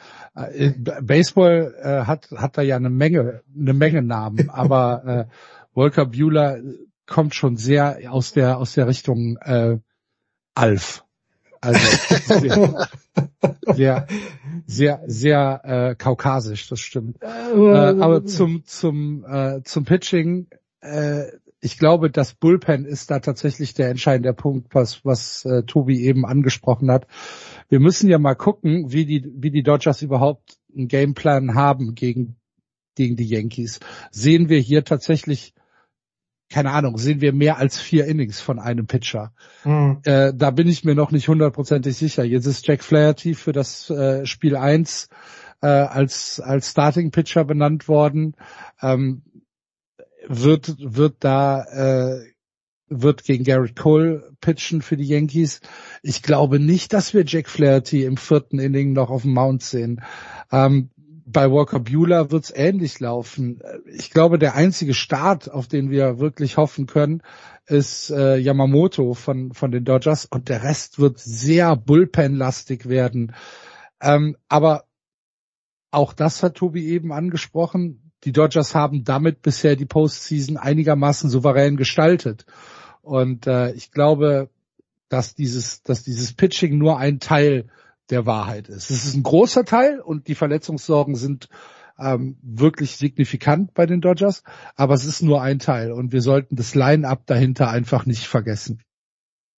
Baseball äh, hat hat da ja eine Menge eine Menge Namen, aber äh, Walker Buehler kommt schon sehr aus der aus der Richtung äh, Alf. Also sehr sehr sehr, sehr äh, kaukasisch, das stimmt. Äh, aber zum zum äh, zum Pitching, äh, ich glaube, das Bullpen ist da tatsächlich der entscheidende Punkt, was was äh, Tobi eben angesprochen hat. Wir müssen ja mal gucken, wie die wie die Dodgers überhaupt einen Gameplan haben gegen gegen die Yankees. Sehen wir hier tatsächlich, keine Ahnung, sehen wir mehr als vier Innings von einem Pitcher. Mhm. Äh, da bin ich mir noch nicht hundertprozentig sicher. Jetzt ist Jack Flaherty für das äh, Spiel eins äh, als als Starting Pitcher benannt worden. Ähm, wird wird da äh, wird gegen Garrett Cole pitchen für die Yankees. Ich glaube nicht, dass wir Jack Flaherty im vierten Inning noch auf dem Mount sehen. Ähm, bei Walker Buehler wird's ähnlich laufen. Ich glaube, der einzige Start, auf den wir wirklich hoffen können, ist äh, Yamamoto von von den Dodgers und der Rest wird sehr Bullpen-lastig werden. Ähm, aber auch das hat Tobi eben angesprochen. Die Dodgers haben damit bisher die Postseason einigermaßen souverän gestaltet. Und äh, ich glaube, dass dieses, dass dieses Pitching nur ein Teil der Wahrheit ist. Es ist ein großer Teil und die Verletzungssorgen sind ähm, wirklich signifikant bei den Dodgers, aber es ist nur ein Teil und wir sollten das Line-Up dahinter einfach nicht vergessen.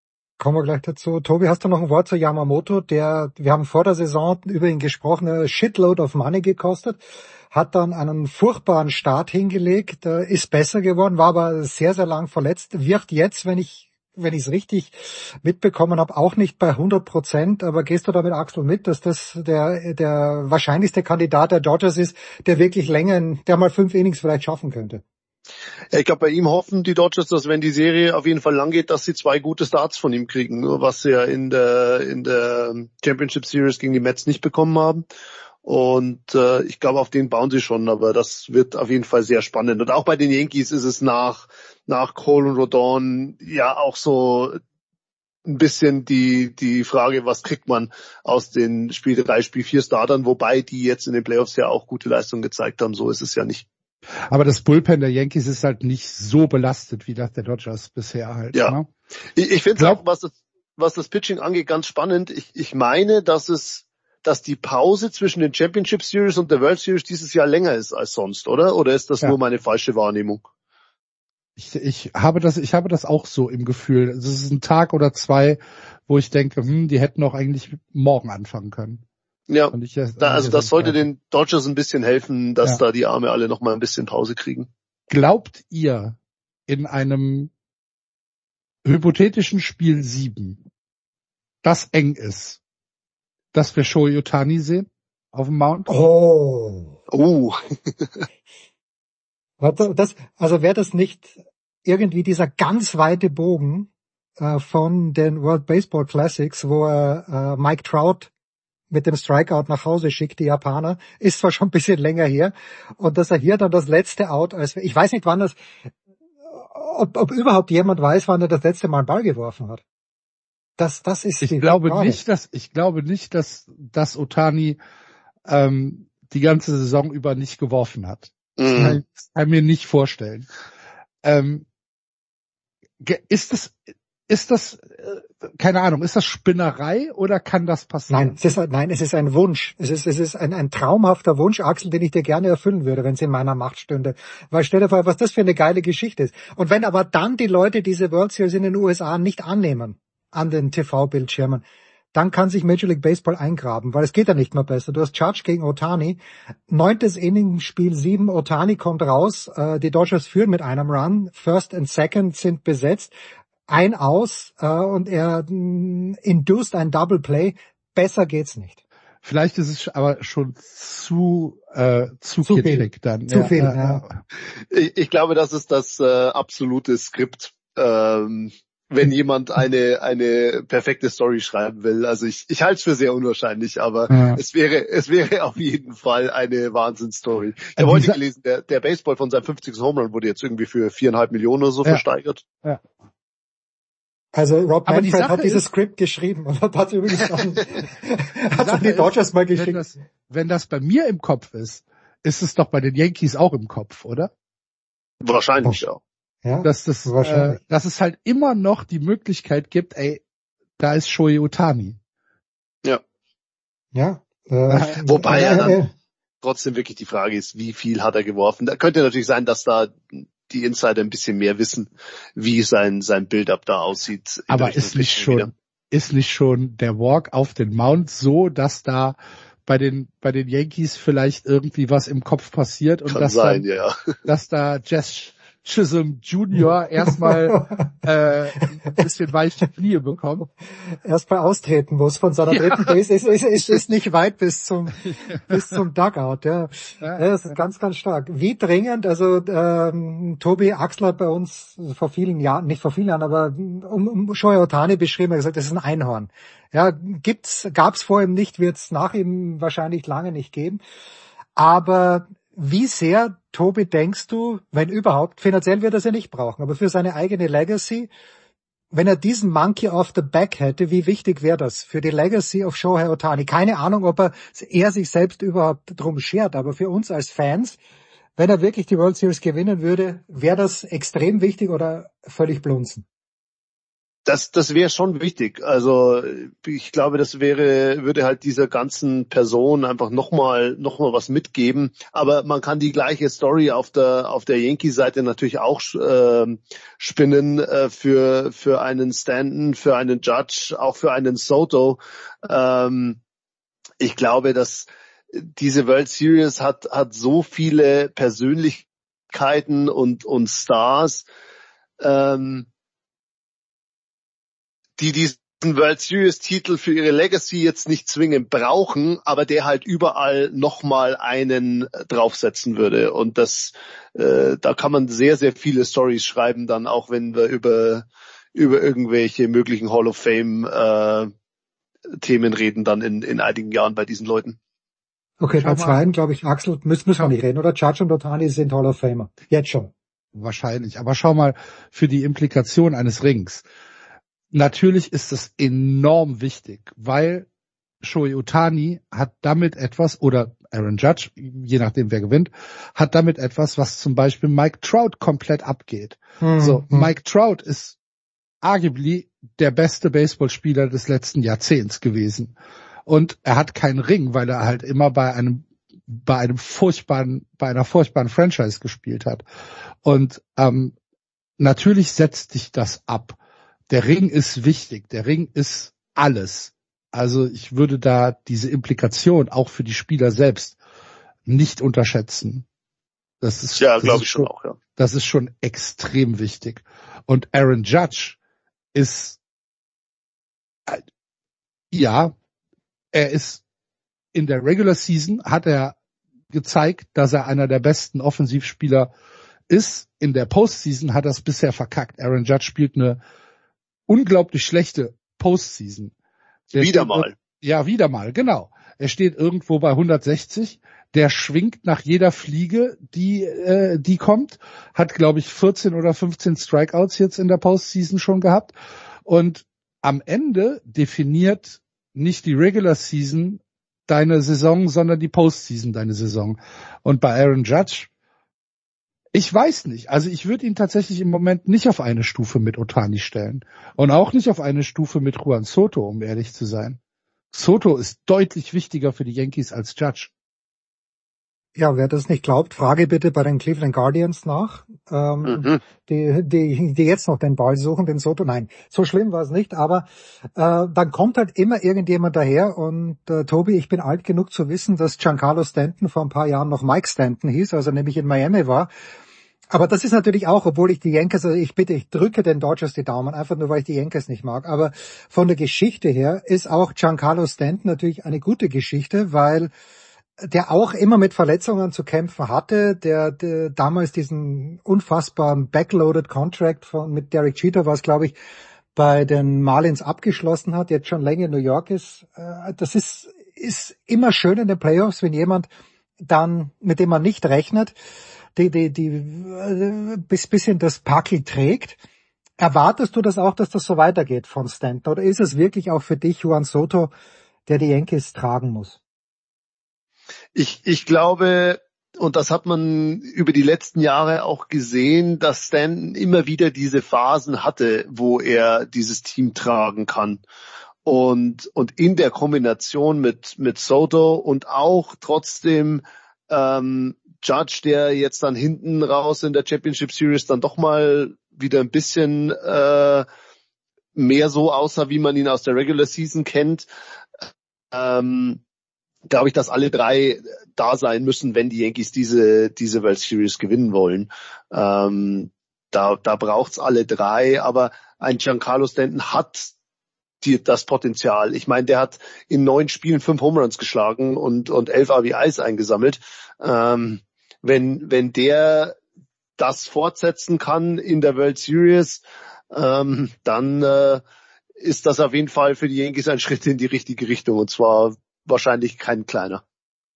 Kommen wir gleich dazu. Tobi, hast du noch ein Wort zu Yamamoto? Der, wir haben vor der Saison über ihn gesprochen, a shitload of money gekostet, hat dann einen furchtbaren Start hingelegt, ist besser geworden, war aber sehr, sehr lang verletzt, wird jetzt, wenn ich wenn ich es richtig mitbekommen habe, auch nicht bei hundert Prozent. Aber gehst du damit, Axel, mit, dass das der der wahrscheinlichste Kandidat der Dodgers ist, der wirklich länger, der mal fünf Innings vielleicht schaffen könnte? Ja, ich glaube, bei ihm hoffen die Dodgers, dass wenn die Serie auf jeden Fall lang geht, dass sie zwei gute Starts von ihm kriegen, nur was sie ja in der in der Championship Series gegen die Mets nicht bekommen haben. Und äh, ich glaube, auf den bauen sie schon, aber das wird auf jeden Fall sehr spannend. Und auch bei den Yankees ist es nach nach Cole und Rodon ja auch so ein bisschen die die Frage, was kriegt man aus den Spiel drei, Spiel vier Startern, wobei die jetzt in den Playoffs ja auch gute Leistungen gezeigt haben. So ist es ja nicht. Aber das Bullpen der Yankees ist halt nicht so belastet wie das der Dodgers bisher halt. Ja, ne? ich, ich finde es auch, was das, was das Pitching angeht, ganz spannend. Ich, ich meine, dass es dass die Pause zwischen den Championship Series und der World Series dieses Jahr länger ist als sonst, oder? Oder ist das ja nur meine falsche Wahrnehmung? Ich, ich habe das, ich habe das auch so im Gefühl. Es ist ein Tag oder zwei, wo ich denke, hm, die hätten auch eigentlich morgen anfangen können. Ja, ich, da, also das sollte den Dodgers ein bisschen helfen, dass ja. da die Arme alle noch mal ein bisschen Pause kriegen. Glaubt ihr in einem hypothetischen Spiel sieben, das eng ist, dass wir Shohei Ohtani sehen auf dem Mount? Oh. Oh. das, also wäre das nicht irgendwie dieser ganz weite Bogen äh, von den World Baseball Classics, wo er äh, Mike Trout mit dem Strikeout nach Hause schickt, die Japaner, ist zwar schon ein bisschen länger her, und dass er hier dann das letzte Out, als ich weiß nicht, wann das, ob, ob überhaupt jemand weiß, wann er das letzte Mal einen Ball geworfen hat. Das, das ist ich die glaube Frage. nicht, dass ich glaube nicht, dass dass Ohtani ähm, die ganze Saison über nicht geworfen hat. Das Mhm. kann, das kann ich mir nicht vorstellen. Ähm, ist das ist das äh, keine Ahnung, ist das Spinnerei oder kann das passieren? Nein, es ist nein, es ist ein Wunsch. Es ist es ist ein ein traumhafter Wunsch, Axel, den ich dir gerne erfüllen würde, wenn es in meiner Macht stünde. Weil stell dir vor, was das für eine geile Geschichte ist. Und wenn aber dann die Leute diese World Series in den U S A nicht annehmen an den T V-Bildschirmen, dann kann sich Major League Baseball eingraben, weil es geht ja nicht mehr besser. Du hast Judge gegen Ohtani, neuntes Inning, Spiel sieben, Ohtani kommt raus, äh, die Dodgers führen mit einem Run, First and Second sind besetzt, ein aus äh, und er mh, induced ein Double Play. Besser geht's nicht. Vielleicht ist es aber schon zu äh, zu, Zu viel. kitschig dann. Zu ja, viel, ja, ja. Ich, ich glaube, das ist das äh, absolute Skript, ähm, wenn jemand eine eine perfekte Story schreiben will. Also ich ich halte es für sehr unwahrscheinlich, aber Ja. es wäre es wäre auf jeden Fall eine Wahnsinnsstory. Ich habe Äh, heute dieser- gelesen, der der Baseball von seinem fünfzigsten Home Run wurde jetzt irgendwie für viereinhalb Millionen oder so Ja. versteigert. Ja. Also Rob Aber die Manfred Sache hat dieses ist- Skript geschrieben und hat übrigens dann, hat Sache an die ist, Dodgers mal wenn geschickt. das, wenn das bei mir im Kopf ist, ist es doch bei den Yankees auch im Kopf, oder? Wahrscheinlich ja. Ja, Dass das, äh, wahrscheinlich. dass es halt immer noch die Möglichkeit gibt, ey, da ist Shohei Ohtani. Ja. Ja. Äh, Wobei äh, ja dann äh, trotzdem wirklich die Frage ist, wie viel hat er geworfen? Da könnte natürlich sein, dass da die Insider ein bisschen mehr wissen, wie sein sein Build-up da aussieht. in der Aber Richtung ist nicht Pitching wieder. schon, ist nicht schon der Walk auf den Mount so, dass da bei den, bei den Yankees vielleicht irgendwie was im Kopf passiert und Kann dass sein, dann, ja. dass da Jess Chisholm Junior erstmal äh, ein bisschen weiche Knie bekommt. erst mal austreten muss von seiner Ja. dritten Base. Ist, ist, ist, ist nicht weit bis zum bis zum Dugout. Ja, Ja, ja das ist ganz, ganz stark. Wie dringend, also ähm, Tobi Axel hat bei uns vor vielen Jahren, nicht vor vielen Jahren, aber um, um Shohei Ohtani beschrieben, er hat gesagt, das ist ein Einhorn. Ja, gibt's, gab's vor ihm nicht, wird's nach ihm wahrscheinlich lange nicht geben. Aber wie sehr, Tobi, denkst du, wenn überhaupt, finanziell wird er es ja nicht brauchen, aber für seine eigene Legacy, wenn er diesen Monkey off the back hätte, wie wichtig wäre das für die Legacy of Shohei Ohtani? Keine Ahnung, ob er, er sich selbst überhaupt drum schert, aber für uns als Fans, wenn er wirklich die World Series gewinnen würde, wäre das extrem wichtig oder völlig blunzen? Das, das wäre schon wichtig. Also ich glaube, das wäre, würde halt dieser ganzen Person einfach nochmal, noch mal was mitgeben. Aber man kann die gleiche Story auf der, auf der Yankee-Seite natürlich auch äh, spinnen äh, für, für einen Stanton, für einen Judge, auch für einen Soto. Ähm, ich glaube, dass diese World Series hat, hat so viele Persönlichkeiten und, und Stars, ähm, die diesen World Series Titel für ihre Legacy jetzt nicht zwingend brauchen, aber der halt überall nochmal einen draufsetzen würde. Und das, äh, da kann man sehr, sehr viele Stories schreiben dann, auch wenn wir über, über irgendwelche möglichen Hall of Fame, äh, Themen reden dann in, in einigen Jahren bei diesen Leuten. Okay, bei zweien, glaube ich, Axel, müssen, müssen wir nicht reden, oder? Judge und Ohtani sind Hall of Famer. Jetzt schon. Wahrscheinlich. Aber schau mal für die Implikation eines Rings. Natürlich ist es enorm wichtig, weil Shohei Ohtani hat damit etwas, oder Aaron Judge, je nachdem wer gewinnt, hat damit etwas, was zum Beispiel Mike Trout komplett abgeht. Hm, so, hm. Mike Trout ist arguably der beste Baseballspieler des letzten Jahrzehnts gewesen. Und er hat keinen Ring, weil er halt immer bei einem, bei einem furchtbaren, bei einer furchtbaren Franchise gespielt hat. Und ähm, natürlich setzt dich das ab. Der Ring ist wichtig, der Ring ist alles. Also ich würde da diese Implikation auch für die Spieler selbst nicht unterschätzen. Das ist, ja, glaube ich schon auch, ja. Das ist schon extrem wichtig. Und Aaron Judge ist, äh, ja, er ist in der Regular Season, hat er gezeigt, dass er einer der besten Offensivspieler ist. In der Postseason hat er es bisher verkackt. Aaron Judge spielt eine unglaublich schlechte Postseason. Der wieder mal. Ja, wieder mal, genau. Er steht irgendwo bei hundertsechzig. Der schwingt nach jeder Fliege, die äh, die kommt. Hat, glaube ich, vierzehn oder fünfzehn Strikeouts jetzt in der Postseason schon gehabt. Und am Ende definiert nicht die Regular Season deine Saison, sondern die Postseason deine Saison. Und bei Aaron Judge, ich weiß nicht. Also ich würde ihn tatsächlich im Moment nicht auf eine Stufe mit Ohtani stellen. Und auch nicht auf eine Stufe mit Juan Soto, um ehrlich zu sein. Soto ist deutlich wichtiger für die Yankees als Judge. Ja, wer das nicht glaubt, frage bitte bei den Cleveland Guardians nach, ähm, mhm. die, die, die jetzt noch den Ball suchen, den Soto. Nein, so schlimm war es nicht, aber äh, dann kommt halt immer irgendjemand daher und äh, Tobi, ich bin alt genug zu wissen, dass Giancarlo Stanton vor ein paar Jahren noch Mike Stanton hieß, als er nämlich in Miami war. Aber das ist natürlich auch, obwohl ich die Yankees, also ich bitte, ich drücke den Dodgers die Daumen, einfach nur, weil ich die Yankees nicht mag. Aber von der Geschichte her ist auch Giancarlo Stanton natürlich eine gute Geschichte, weil der auch immer mit Verletzungen zu kämpfen hatte, der, der damals diesen unfassbaren Backloaded Contract von, mit Derek Jeter, was glaube ich bei den Marlins abgeschlossen hat, jetzt schon länger in New York ist. Das ist, ist immer schön in den Playoffs, wenn jemand dann, mit dem man nicht rechnet, die, die, die, bis, bisschen das Packel trägt. Erwartest du das auch, dass das so weitergeht von Stanton? Oder ist es wirklich auch für dich Juan Soto, der die Yankees tragen muss? Ich, ich glaube, und das hat man über die letzten Jahre auch gesehen, dass Stanton immer wieder diese Phasen hatte, wo er dieses Team tragen kann. Und, und in der Kombination mit, mit Soto und auch trotzdem, ähm, Judge, der jetzt dann hinten raus in der Championship Series dann doch mal wieder ein bisschen äh, mehr so aussah, wie man ihn aus der Regular Season kennt, ähm, glaube ich, dass alle drei da sein müssen, wenn die Yankees diese diese World Series gewinnen wollen. Ähm, da da braucht's alle drei, aber ein Giancarlo Stanton hat die, das Potenzial. Ich meine, der hat in neun Spielen fünf Home Runs geschlagen und und elf R B Is eingesammelt. Ähm, wenn wenn der das fortsetzen kann in der World Series, ähm, dann äh, ist das auf jeden Fall für die Yankees ein Schritt in die richtige Richtung, und zwar wahrscheinlich kein kleiner.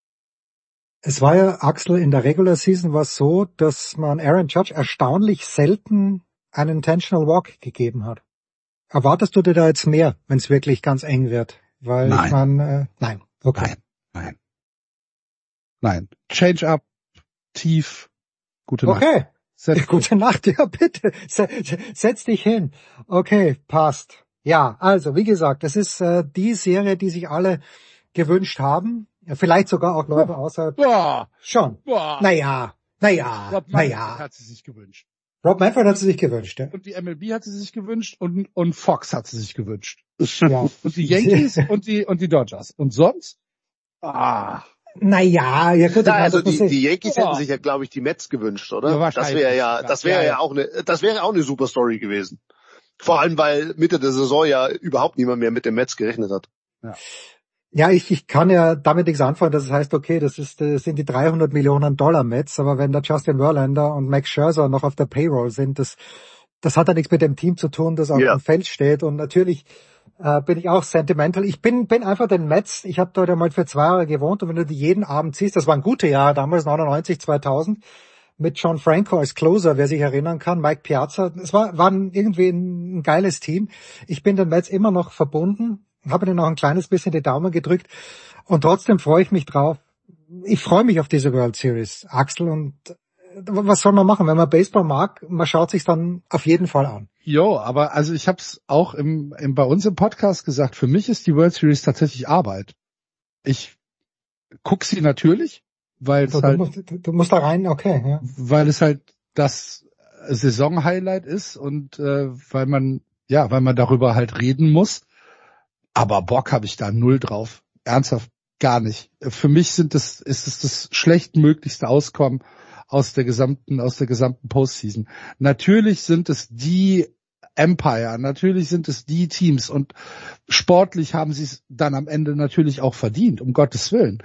Es war ja, Axel, in der Regular Season war es so, dass man Aaron Judge erstaunlich selten einen Intentional Walk gegeben hat. Erwartest du dir da jetzt mehr, wenn es wirklich ganz eng wird? Weil nein. ich meine, äh, nein, okay. Nein, nein. Nein. Change up, tief, gute Nacht. Okay, Setz Gute Nacht, ja bitte. Setz dich hin. Okay, passt. Ja, also wie gesagt, das ist äh, die Serie, die sich alle gewünscht haben. Ja, vielleicht sogar auch Leute Boah. außerhalb. Boah. Schon. Boah. Naja, naja, Rob naja. Manfred hat sie sich gewünscht. Rob Manfred hat sie sich gewünscht, ja. Und die M L B hat sie sich gewünscht und, und Fox hat sie sich gewünscht. Ja. Und die Yankees und die, und die Dodgers. Und sonst? Ah. Naja, ja gut. Ja, ich also meine, die, das die Yankees Ja. hätten sich ja, glaube ich, die Mets gewünscht, oder? Ja, das wahrscheinlich. wäre ja, das wäre Ja, ja, ja. auch eine, das wäre auch eine super Story gewesen. Vor allem, weil Mitte der Saison ja überhaupt niemand mehr mit den Mets gerechnet hat. Ja. Ja, ich, ich kann ja damit nichts anfangen, dass es heißt, okay, das ist, das sind die dreihundert Millionen Dollar Mets, aber wenn da Justin Verlander und Max Scherzer noch auf der Payroll sind, das, das hat ja nichts mit dem Team zu tun, das auf Ja. dem Feld steht. Und natürlich äh, bin ich auch sentimental. Ich bin, bin einfach den Mets, ich habe dort einmal für zwei Jahre gewohnt und wenn du die jeden Abend siehst, das waren gute Jahre damals, neunundneunzig, zweitausend, mit John Franco als Closer, wer sich erinnern kann, Mike Piazza, es war, war irgendwie ein, ein geiles Team. Ich bin den Mets immer noch verbunden, habe ihnen noch ein kleines bisschen die Daumen gedrückt und trotzdem freue ich mich drauf. Ich freue mich auf diese World Series, Axel, und was soll man machen? Wenn man Baseball mag, man schaut sich dann auf jeden Fall an. Jo, aber also ich habe es auch im, im, bei uns im Podcast gesagt, für mich ist die World Series tatsächlich Arbeit. Ich guck sie natürlich, weil es Du, halt, du, musst, du musst da rein, okay, ja. weil es halt das Saisonhighlight ist und äh, weil man, ja, weil man darüber halt reden muss. Aber Bock habe ich da null drauf. Ernsthaft gar nicht. Für mich sind das, ist es das schlechtmöglichste Auskommen aus der gesamten, aus der gesamten Postseason. Natürlich sind es die Empire, natürlich sind es die Teams und sportlich haben sie es dann am Ende natürlich auch verdient, um Gottes Willen.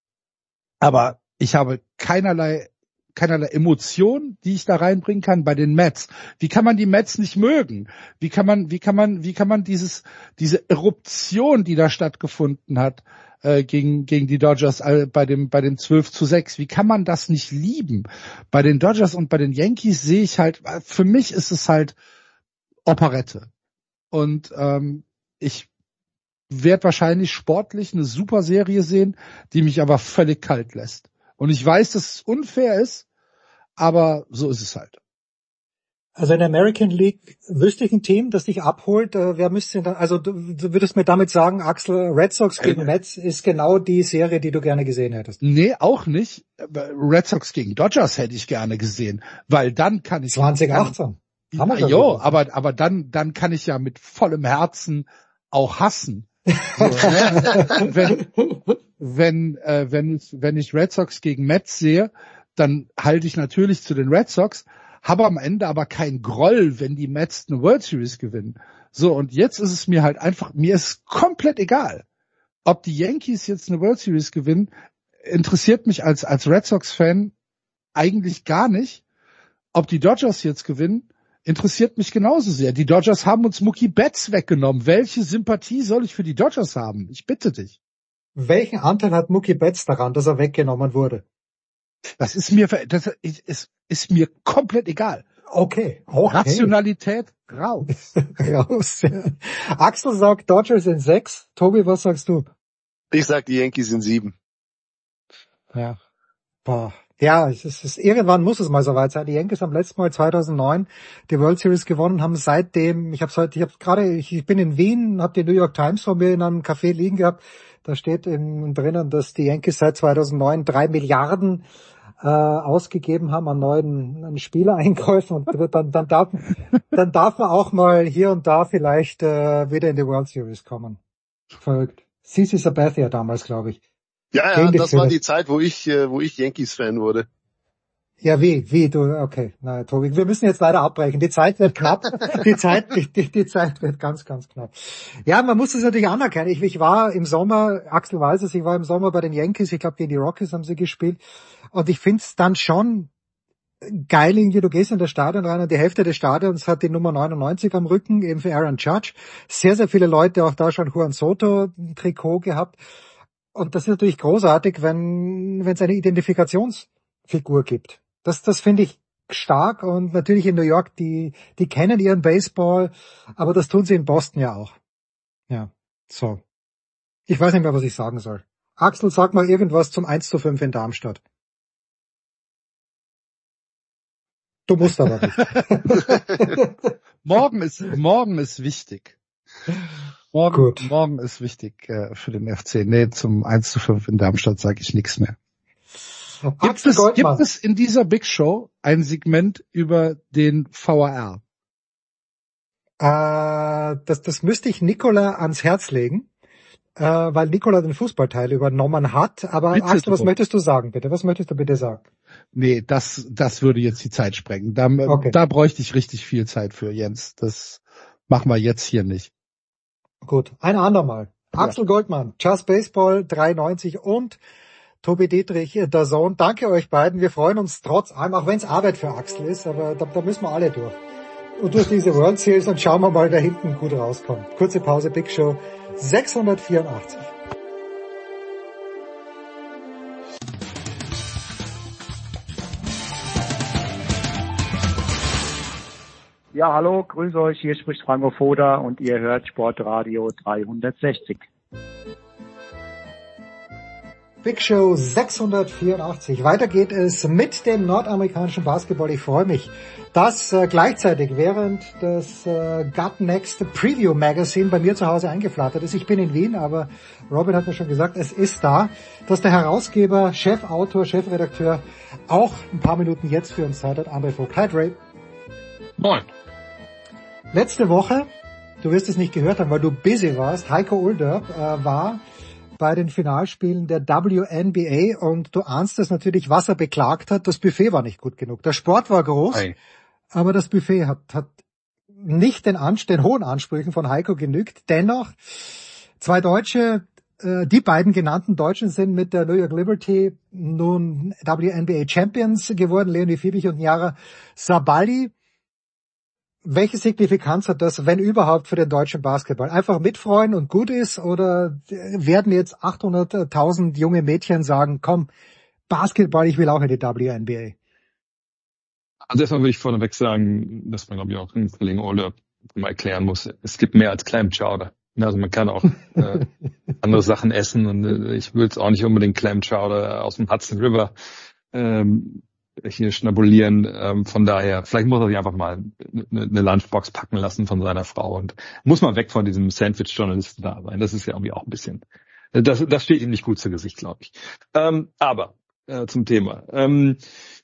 Aber ich habe keinerlei, keinerlei Emotion, die ich da reinbringen kann bei den Mets. Wie kann man die Mets nicht mögen? Wie kann man, wie kann man, wie kann man dieses, diese Eruption, die da stattgefunden hat, äh, gegen, gegen die Dodgers äh, bei dem, bei dem zwölf zu sechs, wie kann man das nicht lieben? Bei den Dodgers und bei den Yankees sehe ich halt, für mich ist es halt Operette. Und, ähm, ich werde wahrscheinlich sportlich eine super Serie sehen, die mich aber völlig kalt lässt. Und ich weiß, dass es unfair ist, aber so ist es halt. Also in der American League wüsste ich ein Team, das dich abholt. Äh, wer müsste denn da, also du, du würdest mir damit sagen, Axel, Red Sox gegen Mets ist genau die Serie, die du gerne gesehen hättest. Nee, auch nicht. Red Sox gegen Dodgers hätte ich gerne gesehen, weil dann kann ich zwanzig achtzehn. Kann, ja, jo, aber aber dann dann kann ich ja mit vollem Herzen auch hassen. So, ne? wenn wenn äh, wenn ich wenn ich Red Sox gegen Mets sehe, dann halte ich natürlich zu den Red Sox, habe am Ende aber kein Groll, wenn die Mets eine World Series gewinnen. So, und jetzt ist es mir halt einfach, mir ist komplett egal, ob die Yankees jetzt eine World Series gewinnen, interessiert mich als als Red Sox Fan eigentlich gar nicht. Ob die Dodgers jetzt gewinnen, interessiert mich genauso sehr. Die Dodgers haben uns Mookie Betts weggenommen. Welche Sympathie soll ich für die Dodgers haben? Ich bitte dich. Welchen Anteil hat Mookie Betts daran, dass er weggenommen wurde? Das ist mir, das ist, ist mir komplett egal. Okay. okay. Rationalität raus. raus. Ja. Axel sagt, Dodgers in sechs. Tobi, was sagst du? Ich sag, die Yankees in sieben. Ja. Boah. Ja, es ist, es, irgendwann muss es mal soweit sein. Die Yankees haben letztes Mal zweitausendneun die World Series gewonnen, haben seitdem, ich habe heute, ich habe gerade, ich, ich bin in Wien, habe die New York Times vor mir in einem Café liegen gehabt. Da steht in, drinnen, dass die Yankees seit zweitausendneun drei Milliarden äh, ausgegeben haben an neuen an Spielereinkäufen und dann, dann darf, dann darf man auch mal hier und da vielleicht äh, wieder in die World Series kommen. Verrückt. C C Sabathia damals, glaube ich. Ja, ja, das war die Zeit, wo ich, wo ich Yankees-Fan wurde. Ja, wie, wie, du, okay, na, Tobi, wir müssen jetzt leider abbrechen. Die Zeit wird knapp. Die Zeit, die, die Zeit wird ganz, ganz knapp. Ja, man muss es natürlich anerkennen. Ich, ich war im Sommer, Axel weiß es, ich war im Sommer bei den Yankees, ich glaube, gegen die Rockies haben sie gespielt. Und ich find's dann schon geil, irgendwie, du gehst in das Stadion rein und die Hälfte des Stadions hat die Nummer neunundneunzig am Rücken, eben für Aaron Judge. Sehr, sehr viele Leute auch da schon Juan Soto ein Trikot gehabt. Und das ist natürlich großartig, wenn wenn es eine Identifikationsfigur gibt. Das das finde ich stark und natürlich in New York, die die kennen ihren Baseball, aber das tun sie in Boston ja auch. Ja, so. Ich weiß nicht mehr, was ich sagen soll. Axel, sag mal irgendwas zum eins zu fünf in Darmstadt. Du musst aber nicht. morgen ist, morgen ist wichtig. Morgen, Gut. morgen ist wichtig äh, für den F C. Nee, zum eins zu fünf in Darmstadt sage ich nichts mehr. Gibt es, gibt es in dieser Big Show ein Segment über den V A R? Äh, das, das müsste ich Nicola ans Herz legen, äh, weil Nicola den Fußballteil übernommen hat. Aber Bitte Axel, was drum. möchtest du sagen, bitte? Was möchtest du bitte sagen? Nee, das, das würde jetzt die Zeit sprengen. Da, Okay. da bräuchte ich richtig viel Zeit für, Jens. Das machen wir jetzt hier nicht. Gut, ein andermal. Ja. Axel Goldmann, Just Baseball drei neunzig und Tobi Dietrich, der Sohn. Danke euch beiden. Wir freuen uns trotz allem, auch wenn es Arbeit für Axel ist, aber da, da müssen wir alle durch. Und durch diese World Series und schauen wir mal, da hinten gut rauskommt. Kurze Pause, Big Show sechshundertvierundachtzig. Ja, hallo, grüße euch, hier spricht Franco Foda und ihr hört Sportradio dreihundertsechzig. Big Show sechshundertvierundachtzig. Weiter geht es mit dem nordamerikanischen Basketball. Ich freue mich, dass äh, gleichzeitig während das äh, Gut Next Preview Magazine bei mir zu Hause eingeflattert ist. Ich bin in Wien, aber Robin hat mir schon gesagt, es ist da, dass der Herausgeber, Chefautor, Chefredakteur auch ein paar Minuten jetzt für uns Zeit hat. André Vogt. Hi, Dre. Moin. Letzte Woche, du wirst es nicht gehört haben, weil du busy warst, Heiko Ulderb äh, war bei den Finalspielen der W N B A und du ahnst es natürlich, was er beklagt hat, das Buffet war nicht gut genug. Der Sport war groß, Hi. aber das Buffet hat, hat nicht den, Anst- den hohen Ansprüchen von Heiko genügt. Dennoch, zwei Deutsche, äh, die beiden genannten Deutschen sind mit der New York Liberty nun W N B A Champions geworden, Leonie Fiebig und Nyara Sabali. Welche Signifikanz hat das, wenn überhaupt, für den deutschen Basketball? Einfach mitfreuen und gut ist, oder werden jetzt achthunderttausend junge Mädchen sagen, komm, Basketball, ich will auch in die W N B A? Also erstmal würde ich vorneweg sagen, dass man, glaube ich, auch den Kollegen Older mal erklären muss, es gibt mehr als Clam Chowder. Also man kann auch äh, andere Sachen essen und äh, ich will jetzt auch nicht unbedingt Clam Chowder aus dem Hudson River ähm, hier schnabulieren. Ähm, von daher, vielleicht muss er sich einfach mal eine, eine Lunchbox packen lassen von seiner Frau und muss mal weg von diesem Sandwich-Journalisten da sein. Das ist ja irgendwie auch ein bisschen, das, das steht ihm nicht gut zu Gesicht, glaube ich. Ähm, aber äh, zum Thema. Ähm,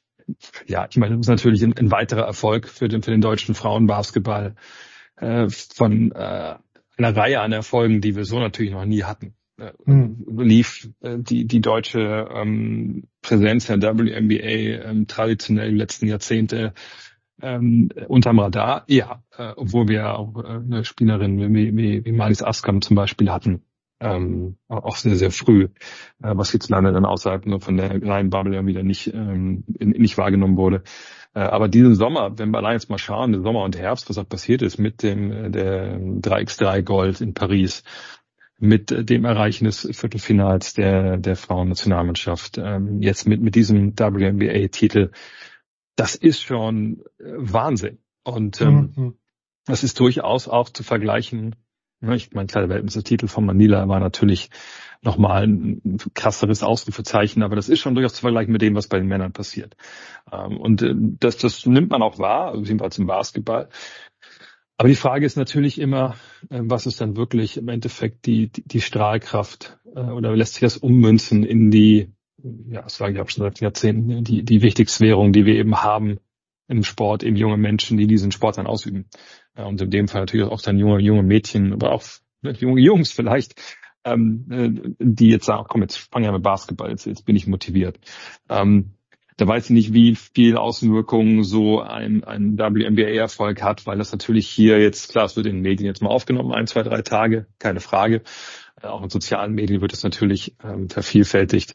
ja, ich meine, das ist natürlich ein, ein weiterer Erfolg für den, für den deutschen Frauenbasketball äh, von äh, einer Reihe an Erfolgen, die wir so natürlich noch nie hatten. Hm. Lief äh, die die deutsche ähm, Präsenz der W N B A ähm, traditionell die letzten Jahrzehnte ähm, unterm Radar. Ja, äh, obwohl wir auch äh, eine Spielerin wie, wie, wie Malis Askam zum Beispiel hatten, ähm, auch sehr, sehr früh, äh, was hierzulande dann außerhalb nur von der kleinen Bubble ja wieder nicht ähm, in, nicht wahrgenommen wurde. Äh, aber diesen Sommer, wenn wir allein jetzt mal schauen, der Sommer und Herbst, was da passiert ist mit dem äh, der drei gegen drei Gold in Paris, mit dem Erreichen des Viertelfinals der der Frauennationalmannschaft, ähm, jetzt mit mit diesem W N B A-Titel, das ist schon äh, Wahnsinn. Und ähm, mhm. das ist durchaus auch zu vergleichen. Ne, ich mein kleiner Weltmeistertitel von Manila war natürlich nochmal ein krasseres Ausrufezeichen, aber das ist schon durchaus zu vergleichen mit dem, was bei den Männern passiert. Ähm, und äh, das das nimmt man auch wahr, jedenfalls im Basketball. Aber die Frage ist natürlich immer, was ist dann wirklich im Endeffekt die die, die Strahlkraft oder lässt sich das ummünzen in die, ja, das sage ich auch schon seit Jahrzehnten, die die wichtigste Währung, die wir eben haben im Sport, eben junge Menschen, die diesen Sport dann ausüben. Und in dem Fall natürlich auch dann junge junge Mädchen, aber auch junge Jungs vielleicht, ähm, die jetzt sagen, komm, jetzt fange ich mit Basketball, jetzt, jetzt bin ich motiviert. Ähm, Da weiß ich nicht, wie viel Außenwirkungen so ein, ein W N B A-Erfolg hat, weil das natürlich hier jetzt, klar, es wird in den Medien jetzt mal aufgenommen, ein, zwei, drei Tage, keine Frage. Äh, auch in sozialen Medien wird es natürlich ähm, vervielfältigt.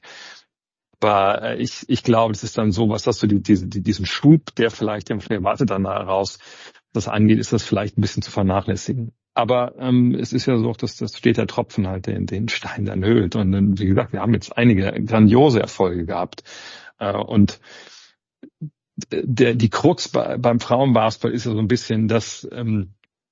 Aber äh, ich, ich glaube, das ist dann so, was hast du, die, die, die, diesen Schub, der vielleicht, der erwartet dann heraus, das angeht, ist das vielleicht ein bisschen zu vernachlässigen. Aber ähm, es ist ja so, dass das steht der Tropfen halt, den, den Stein dann höhlt. Und dann, wie gesagt, wir haben jetzt einige grandiose Erfolge gehabt. Und der, die Krux bei, beim Frauenbasketball ist ja so ein bisschen, dass ähm,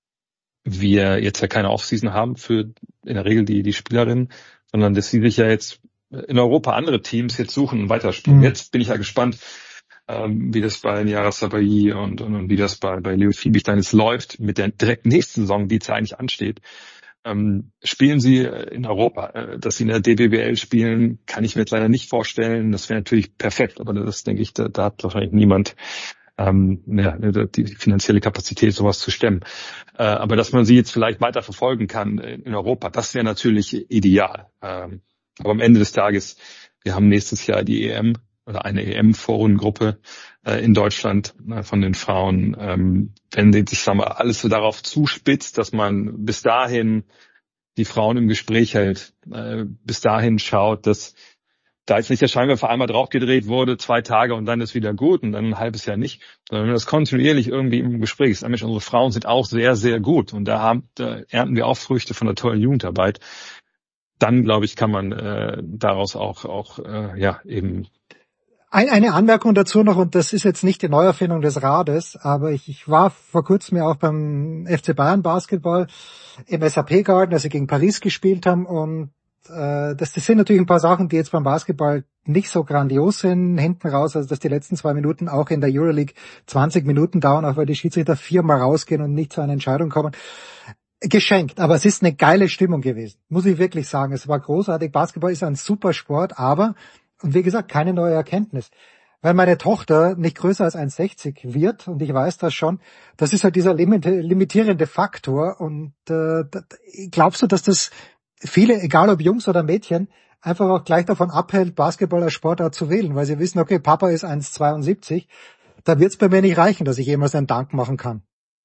wir jetzt ja keine Offseason haben für in der Regel die die Spielerinnen, sondern dass sie sich ja jetzt in Europa andere Teams jetzt suchen und weiterspielen. Mhm. Jetzt bin ich ja gespannt, ähm, wie das bei Niara Sabai und, und, und wie das bei, bei Leo Fiebig dann jetzt läuft mit der direkt nächsten Saison, die jetzt eigentlich ansteht. Ähm, spielen sie in Europa. Äh, dass sie in der D B B L spielen, kann ich mir jetzt leider nicht vorstellen. Das wäre natürlich perfekt, aber das denke ich, da, da hat wahrscheinlich niemand ähm, ja, die finanzielle Kapazität, sowas zu stemmen. Äh, aber dass man sie jetzt vielleicht weiter verfolgen kann in Europa, das wäre natürlich ideal. Ähm, aber am Ende des Tages, wir haben nächstes Jahr die E M oder eine E M-Vorrundengruppe äh, in Deutschland äh, von den Frauen. Ähm, wenn sich, sagen wir, alles so darauf zuspitzt, dass man bis dahin die Frauen im Gespräch hält, äh, bis dahin schaut, dass da jetzt nicht der Scheinwerfer einmal draufgedreht wurde, zwei Tage und dann ist wieder gut und dann ein halbes Jahr nicht, sondern wenn das kontinuierlich irgendwie im Gespräch ist. Nämlich unsere Frauen sind auch sehr, sehr gut und da, haben, da ernten wir auch Früchte von der tollen Jugendarbeit. Dann, glaube ich, kann man äh, daraus auch, auch äh, ja eben Ein, eine Anmerkung dazu noch, und das ist jetzt nicht die Neuerfindung des Rades, aber ich, ich war vor kurzem ja auch beim F C Bayern Basketball im S A P Garden, als sie gegen Paris gespielt haben, und äh, das, das sind natürlich ein paar Sachen, die jetzt beim Basketball nicht so grandios sind hinten raus, also dass die letzten zwei Minuten auch in der Euroleague zwanzig Minuten dauern, auch weil die Schiedsrichter viermal rausgehen und nicht zu einer Entscheidung kommen. Geschenkt, aber es ist eine geile Stimmung gewesen, muss ich wirklich sagen. Es war großartig. Basketball ist ein super Sport, aber, und wie gesagt, keine neue Erkenntnis. Weil meine Tochter nicht größer als eins Komma sechzig wird, und ich weiß das schon, das ist halt dieser limitierende Faktor. Und äh, glaubst du, dass das viele, egal ob Jungs oder Mädchen, einfach auch gleich davon abhält, Basketball als Sportart zu wählen, weil sie wissen, okay, Papa ist eins Komma zweiundsiebzig, da wird es bei mir nicht reichen, dass ich jemals einen Dank machen kann.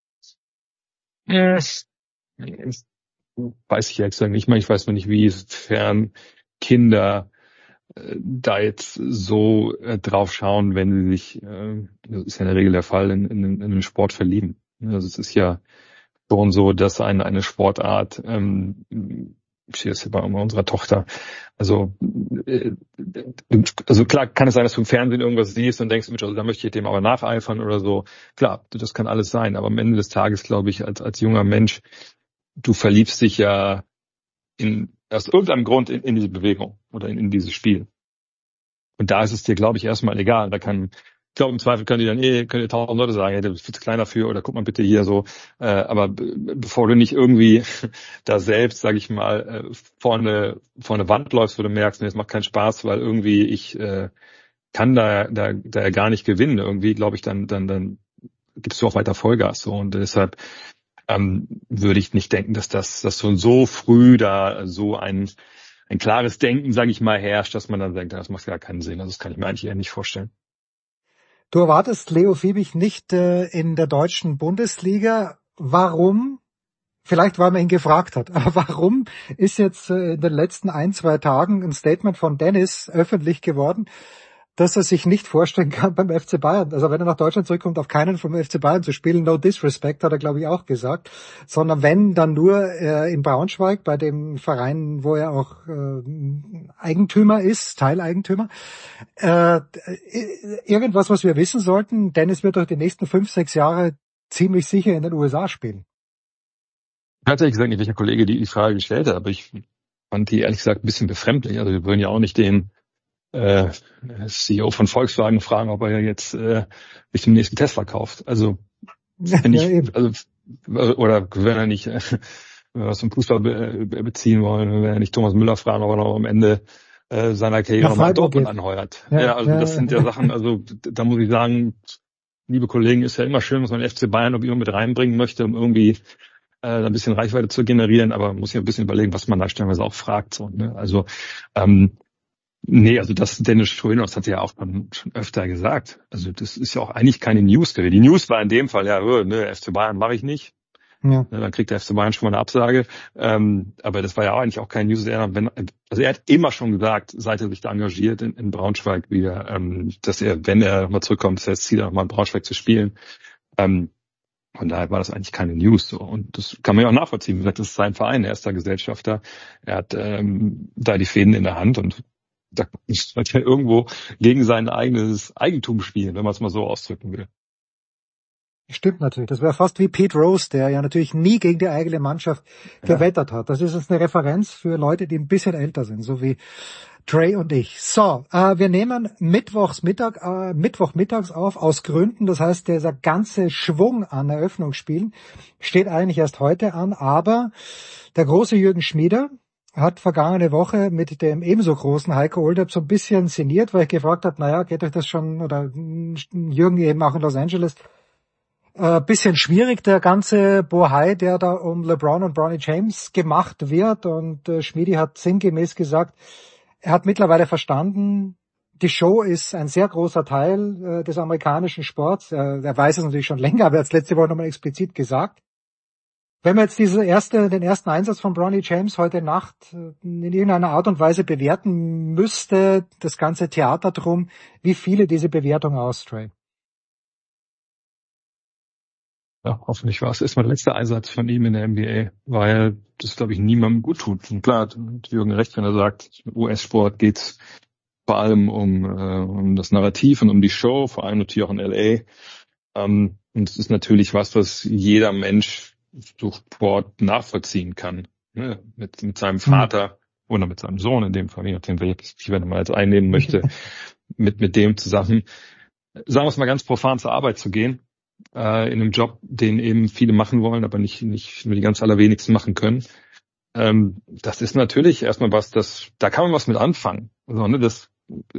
Yes. Weiß ich jetzt nicht. Ich meine, ich weiß noch nicht, wie fern Kinder äh, da jetzt so äh, drauf schauen, wenn sie sich, äh, das ist ja in der Regel der Fall, in, in, in den Sport verlieben. Also es ist ja schon so, dass eine, eine Sportart, ähm, ich sehe das hier bei unserer Tochter, also, äh, also klar kann es sein, dass du im Fernsehen irgendwas siehst und denkst, also da möchte ich dem aber nacheifern oder so. Klar, das kann alles sein, aber am Ende des Tages, glaube ich, als, als junger Mensch, du verliebst dich ja in, aus irgendeinem Grund in, in diese Bewegung oder in, in dieses Spiel. Und da ist es dir, glaube ich, erstmal egal. Da kann, ich glaube, im Zweifel können die dann eh, können dir tausend Leute sagen, hey, du bist viel zu klein dafür oder guck mal bitte hier so. Äh, aber b- bevor du nicht irgendwie da selbst, sage ich mal, äh, vor eine, vor eine Wand läufst, wo du merkst, nee, es macht keinen Spaß, weil irgendwie ich äh, kann da, da, da gar nicht gewinnen. Irgendwie, glaube ich, dann, dann, dann gibst du auch weiter Vollgas. So. Und deshalb ähm, würde ich nicht denken, dass das, dass so, so früh da so ein, ein klares Denken, sage ich mal, herrscht, dass man dann denkt, das macht gar keinen Sinn. Also das kann ich mir eigentlich eher nicht vorstellen. Du erwartest Leo Fiebig nicht äh, in der deutschen Bundesliga. Warum? Vielleicht, weil man ihn gefragt hat. Aber warum ist jetzt äh, in den letzten ein, zwei Tagen ein Statement von Dennis öffentlich geworden, dass er sich nicht vorstellen kann beim F C Bayern. Also wenn er nach Deutschland zurückkommt, auf keinen vom F C Bayern zu spielen, no disrespect, hat er glaube ich auch gesagt, sondern wenn, dann nur äh, in Braunschweig, bei dem Verein, wo er auch äh, Eigentümer ist, Teileigentümer. Äh, irgendwas, was wir wissen sollten, Dennis wird durch die nächsten fünf, sechs Jahre ziemlich sicher in den U S A spielen. Tatsächlich gesagt nicht, welcher Kollege die, die Frage gestellt hat, aber ich fand die ehrlich gesagt ein bisschen befremdlich. Also wir würden ja auch nicht den äh, C E O von Volkswagen fragen, ob er jetzt äh, sich den nächsten Tesla kauft. Also wenn ich, ja, also oder wenn er nicht, äh, wenn wir was zum Fußball be- beziehen wollen, wenn er nicht Thomas Müller fragen, ob er noch am Ende äh, seiner Karriere nochmal Dortmund anheuert. Ja, ja also ja, das ja. sind ja Sachen, also da muss ich sagen, liebe Kollegen, ist ja immer schön, was man F C Bayern irgendwie mit reinbringen möchte, um irgendwie äh, ein bisschen Reichweite zu generieren, aber man muss ja ein bisschen überlegen, was man da stellenweise auch fragt. So, ne? Also ähm, nee, also das Dennis Schöner, das hat er ja auch schon öfter gesagt. Also das ist ja auch eigentlich keine News gewesen. Die News war in dem Fall, ja, ne, F C Bayern mache ich nicht. Ja. Dann kriegt der F C Bayern schon mal eine Absage. Ähm, aber das war ja auch eigentlich auch kein News. Er, wenn, also er hat immer schon gesagt, seit er sich da engagiert in, in Braunschweig wieder, ähm, dass er, wenn er nochmal zurückkommt, dass er das Ziel hat, nochmal in Braunschweig zu spielen. Ähm, Von daher war das eigentlich keine News. So. Und das kann man ja auch nachvollziehen. Wie gesagt, das ist sein Verein, er ist da Gesellschafter. Er hat ähm, da die Fäden in der Hand und da wird er irgendwo gegen sein eigenes Eigentum spielen, wenn man es mal so ausdrücken will. Stimmt natürlich. Das wäre fast wie Pete Rose, der ja natürlich nie gegen die eigene Mannschaft gewettert ja. hat. Das ist jetzt eine Referenz für Leute, die ein bisschen älter sind, so wie Dre und ich. So, äh, wir nehmen Mittwochs Mittag, äh, Mittwochmittags auf, aus Gründen. Das heißt, dieser ganze Schwung an Eröffnungsspielen steht eigentlich erst heute an. Aber der große Jürgen Schmieder hat vergangene Woche mit dem ebenso großen Heiko Olderb so ein bisschen sinniert, weil ich gefragt habe, naja, geht euch das schon, oder Jürgen eben auch in Los Angeles, äh, bisschen schwierig, der ganze Bohai, der da um LeBron und Bronny James gemacht wird. Und äh, Schmiedi hat sinngemäß gesagt, er hat mittlerweile verstanden, die Show ist ein sehr großer Teil äh, des amerikanischen Sports. Er, er weiß es natürlich schon länger, aber er hat es letzte Woche nochmal explizit gesagt. Wenn man jetzt diese erste, den ersten Einsatz von Bronny James heute Nacht in irgendeiner Art und Weise bewerten müsste, das ganze Theater drum, wie viele diese Bewertung aus, Trey? Ja, hoffentlich war es erstmal der letzte Einsatz von ihm in der N B A, weil das, glaube ich, niemandem gut tut. Und klar, hat Jürgen recht, wenn er sagt, im U S-Sport geht's vor allem um, äh, um das Narrativ und um die Show, vor allem natürlich auch in L A. Ähm, und es ist natürlich was, was jeder Mensch durch Sport nachvollziehen kann. Ne? Mit, mit seinem Vater mhm. oder mit seinem Sohn in dem Fall, je nachdem, welche Perspektive man jetzt einnehmen möchte, mit, mit dem zusammen, sagen wir es mal ganz profan, zur Arbeit zu gehen. Äh, in einem Job, den eben viele machen wollen, aber nicht nicht nur die ganz allerwenigsten machen können. Ähm, das ist natürlich erstmal was, das da kann man was mit anfangen. Also, ne, das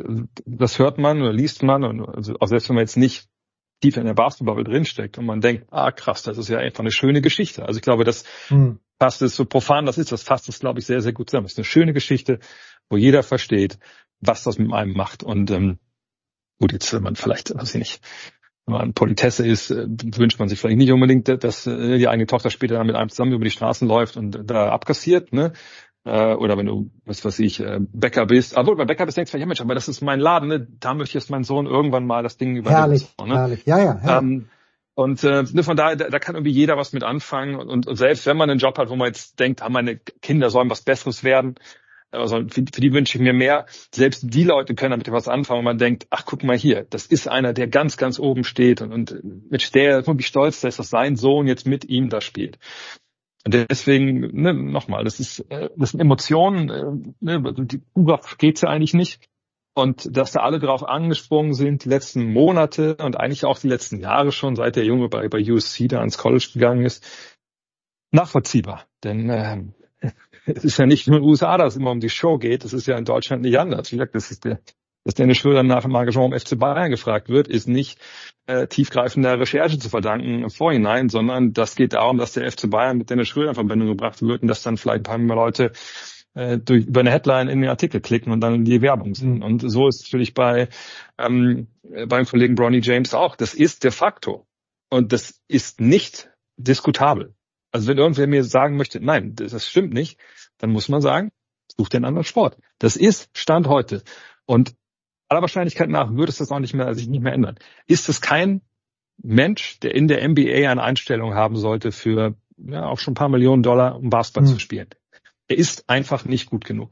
das hört man oder liest man, und also auch selbst wenn man jetzt nicht tief in der Basketball drinsteckt und man denkt, ah krass, das ist ja einfach eine schöne Geschichte. Also ich glaube, das hm. passt es so profan, das ist das fasst es, glaube ich, sehr sehr gut zusammen. Es ist eine schöne Geschichte, wo jeder versteht, was das mit einem macht. Und ähm, gut, jetzt wenn man vielleicht, weiß ich nicht, wenn man Politesse ist, äh, wünscht man sich vielleicht nicht unbedingt, dass äh, die eigene Tochter später dann mit einem zusammen über die Straßen läuft und da abkassiert, ne? Äh, oder wenn du, was weiß ich, äh, Bäcker bist. Obwohl, bei Bäcker bist, denkst du, ja Mensch, aber das ist mein Laden, ne? Da möchte jetzt mein Sohn irgendwann mal das Ding übernehmen. Herrlich, so, ne? herrlich. Ja, ja, ja. Ähm, und äh, von daher, da, da kann irgendwie jeder was mit anfangen. Und, und selbst wenn man einen Job hat, wo man jetzt denkt, ah, meine Kinder sollen was Besseres werden, also für, für die wünsche ich mir mehr. Selbst die Leute können damit was anfangen, und man denkt, ach, guck mal hier, das ist einer, der ganz, ganz oben steht und, und mit der, wie stolz der ist, dass sein Sohn jetzt mit ihm da spielt. Und deswegen, ne, nochmal, das ist, das sind Emotionen, äh, ne, die Uhr geht's ja eigentlich nicht. Und dass da alle drauf angesprungen sind, die letzten Monate und eigentlich auch die letzten Jahre schon, seit der Junge bei, bei U S C da ans College gegangen ist, nachvollziehbar. Denn äh, es ist ja nicht nur in den U S A, dass es immer um die Show geht. Das ist ja in Deutschland nicht anders. Wie gesagt, das ist der, dass Dennis Schröder nach dem Engagement im F C Bayern gefragt wird, ist nicht äh, tiefgreifender Recherche zu verdanken im Vorhinein, sondern das geht darum, dass der F C Bayern mit Dennis Schröder in Verbindung gebracht wird und dass dann vielleicht ein paar mehr Leute äh, durch, über eine Headline in den Artikel klicken und dann in die Werbung sind. Und so ist es natürlich bei ähm, beim Kollegen Bronny James auch. Das ist de facto. Und das ist nicht diskutabel. Also wenn irgendwer mir sagen möchte, nein, das stimmt nicht, dann muss man sagen, such dir einen anderen Sport. Das ist Stand heute. Und aller Wahrscheinlichkeit nach würde es das auch nicht mehr, sich nicht mehr ändern. Ist es kein Mensch, der in der N B A eine Einstellung haben sollte für ja auch schon ein paar Millionen Dollar, um Basketball hm. zu spielen? Er ist einfach nicht gut genug.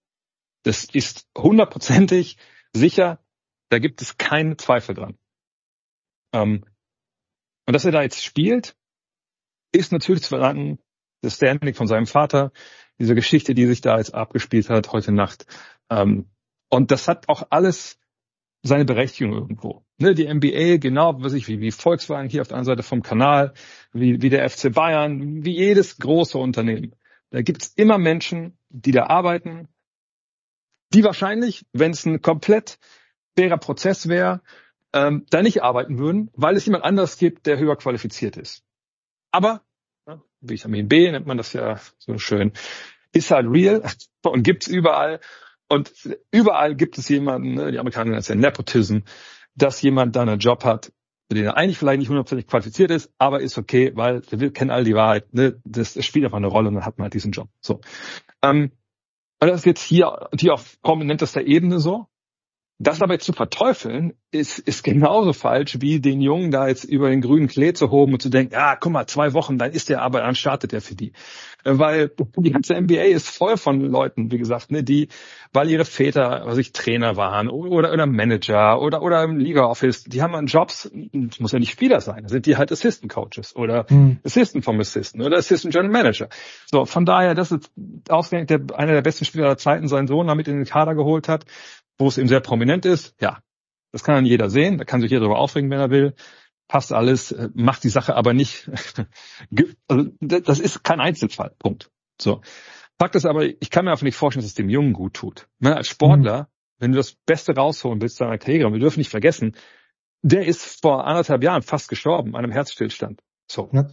Das ist hundertprozentig sicher. Da gibt es keinen Zweifel dran. Ähm, und dass er da jetzt spielt, ist natürlich zu verdanken, das Standing von seinem Vater, diese Geschichte, die sich da jetzt abgespielt hat heute Nacht. Ähm, und das hat auch alles seine Berechtigung irgendwo. Ne, die N B A, genau, was ich, wie, wie Volkswagen hier auf der anderen Seite vom Kanal, wie, wie der F C Bayern, wie jedes große Unternehmen. Da gibt's immer Menschen, die da arbeiten, die wahrscheinlich, wenn es ein komplett fairer Prozess wäre, ähm, da nicht arbeiten würden, weil es jemand anderes gibt, der höher qualifiziert ist. Aber, ja, Vitamin B nennt man das ja so schön, ist halt real und gibt's überall. Und überall gibt es jemanden, ne, die Amerikaner nennen es ja Nepotism, dass jemand da einen Job hat, für den er eigentlich vielleicht nicht hundertprozentig qualifiziert ist, aber ist okay, weil wir kennen alle die Wahrheit, ne, das, das spielt einfach eine Rolle und dann hat man halt diesen Job. So. Ähm, und das ist jetzt hier, hier auf prominentester Ebene so. Das aber jetzt zu verteufeln, ist, ist genauso falsch, wie den Jungen da jetzt über den grünen Klee zu hoben und zu denken, ja, guck mal, zwei Wochen, dann ist der aber, dann startet der für die. Weil die ganze N B A ist voll von Leuten, wie gesagt, ne, die, weil ihre Väter, was ich Trainer waren oder, oder Manager oder, oder im Liga-Office, die haben an Jobs, das muss ja nicht Spieler sein, da sind die halt Assistant Coaches oder mhm. Assistant vom Assistant oder Assistant General Manager. So, von daher, das ist ausgerechnet der, einer der besten Spieler aller Zeiten, seinen Sohn damit in den Kader geholt hat, wo es eben sehr prominent ist, ja, das kann dann jeder sehen, da kann sich jeder darüber aufregen, wenn er will, passt alles, macht die Sache aber nicht, also das ist kein Einzelfall, Punkt. So. Fakt ist aber, ich kann mir einfach nicht vorstellen, dass es dem Jungen gut tut. Ne, als Sportler, mhm. wenn du das Beste rausholen willst deiner Karriere, und wir dürfen nicht vergessen, der ist vor anderthalb Jahren fast gestorben an einem Herzstillstand. So. Ja.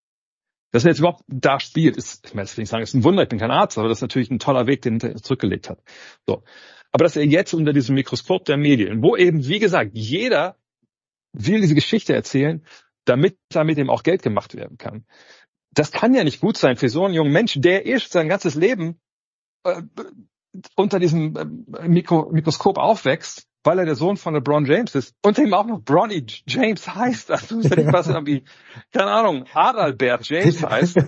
Dass er jetzt überhaupt da spielt, ist, ich meine, das will ich sagen, ist ein Wunder, ich bin kein Arzt, aber das ist natürlich ein toller Weg, den er zurückgelegt hat. So. Aber dass er jetzt unter diesem Mikroskop der Medien, wo eben, wie gesagt, jeder will diese Geschichte erzählen, damit damit eben auch Geld gemacht werden kann. Das kann ja nicht gut sein für so einen jungen Menschen, der erst sein ganzes Leben äh, unter diesem äh, Mikro, Mikroskop aufwächst, weil er der Sohn von LeBron James ist und eben auch noch Bronny James heißt. Also ist ja nicht was irgendwie, keine Ahnung, Adalbert James heißt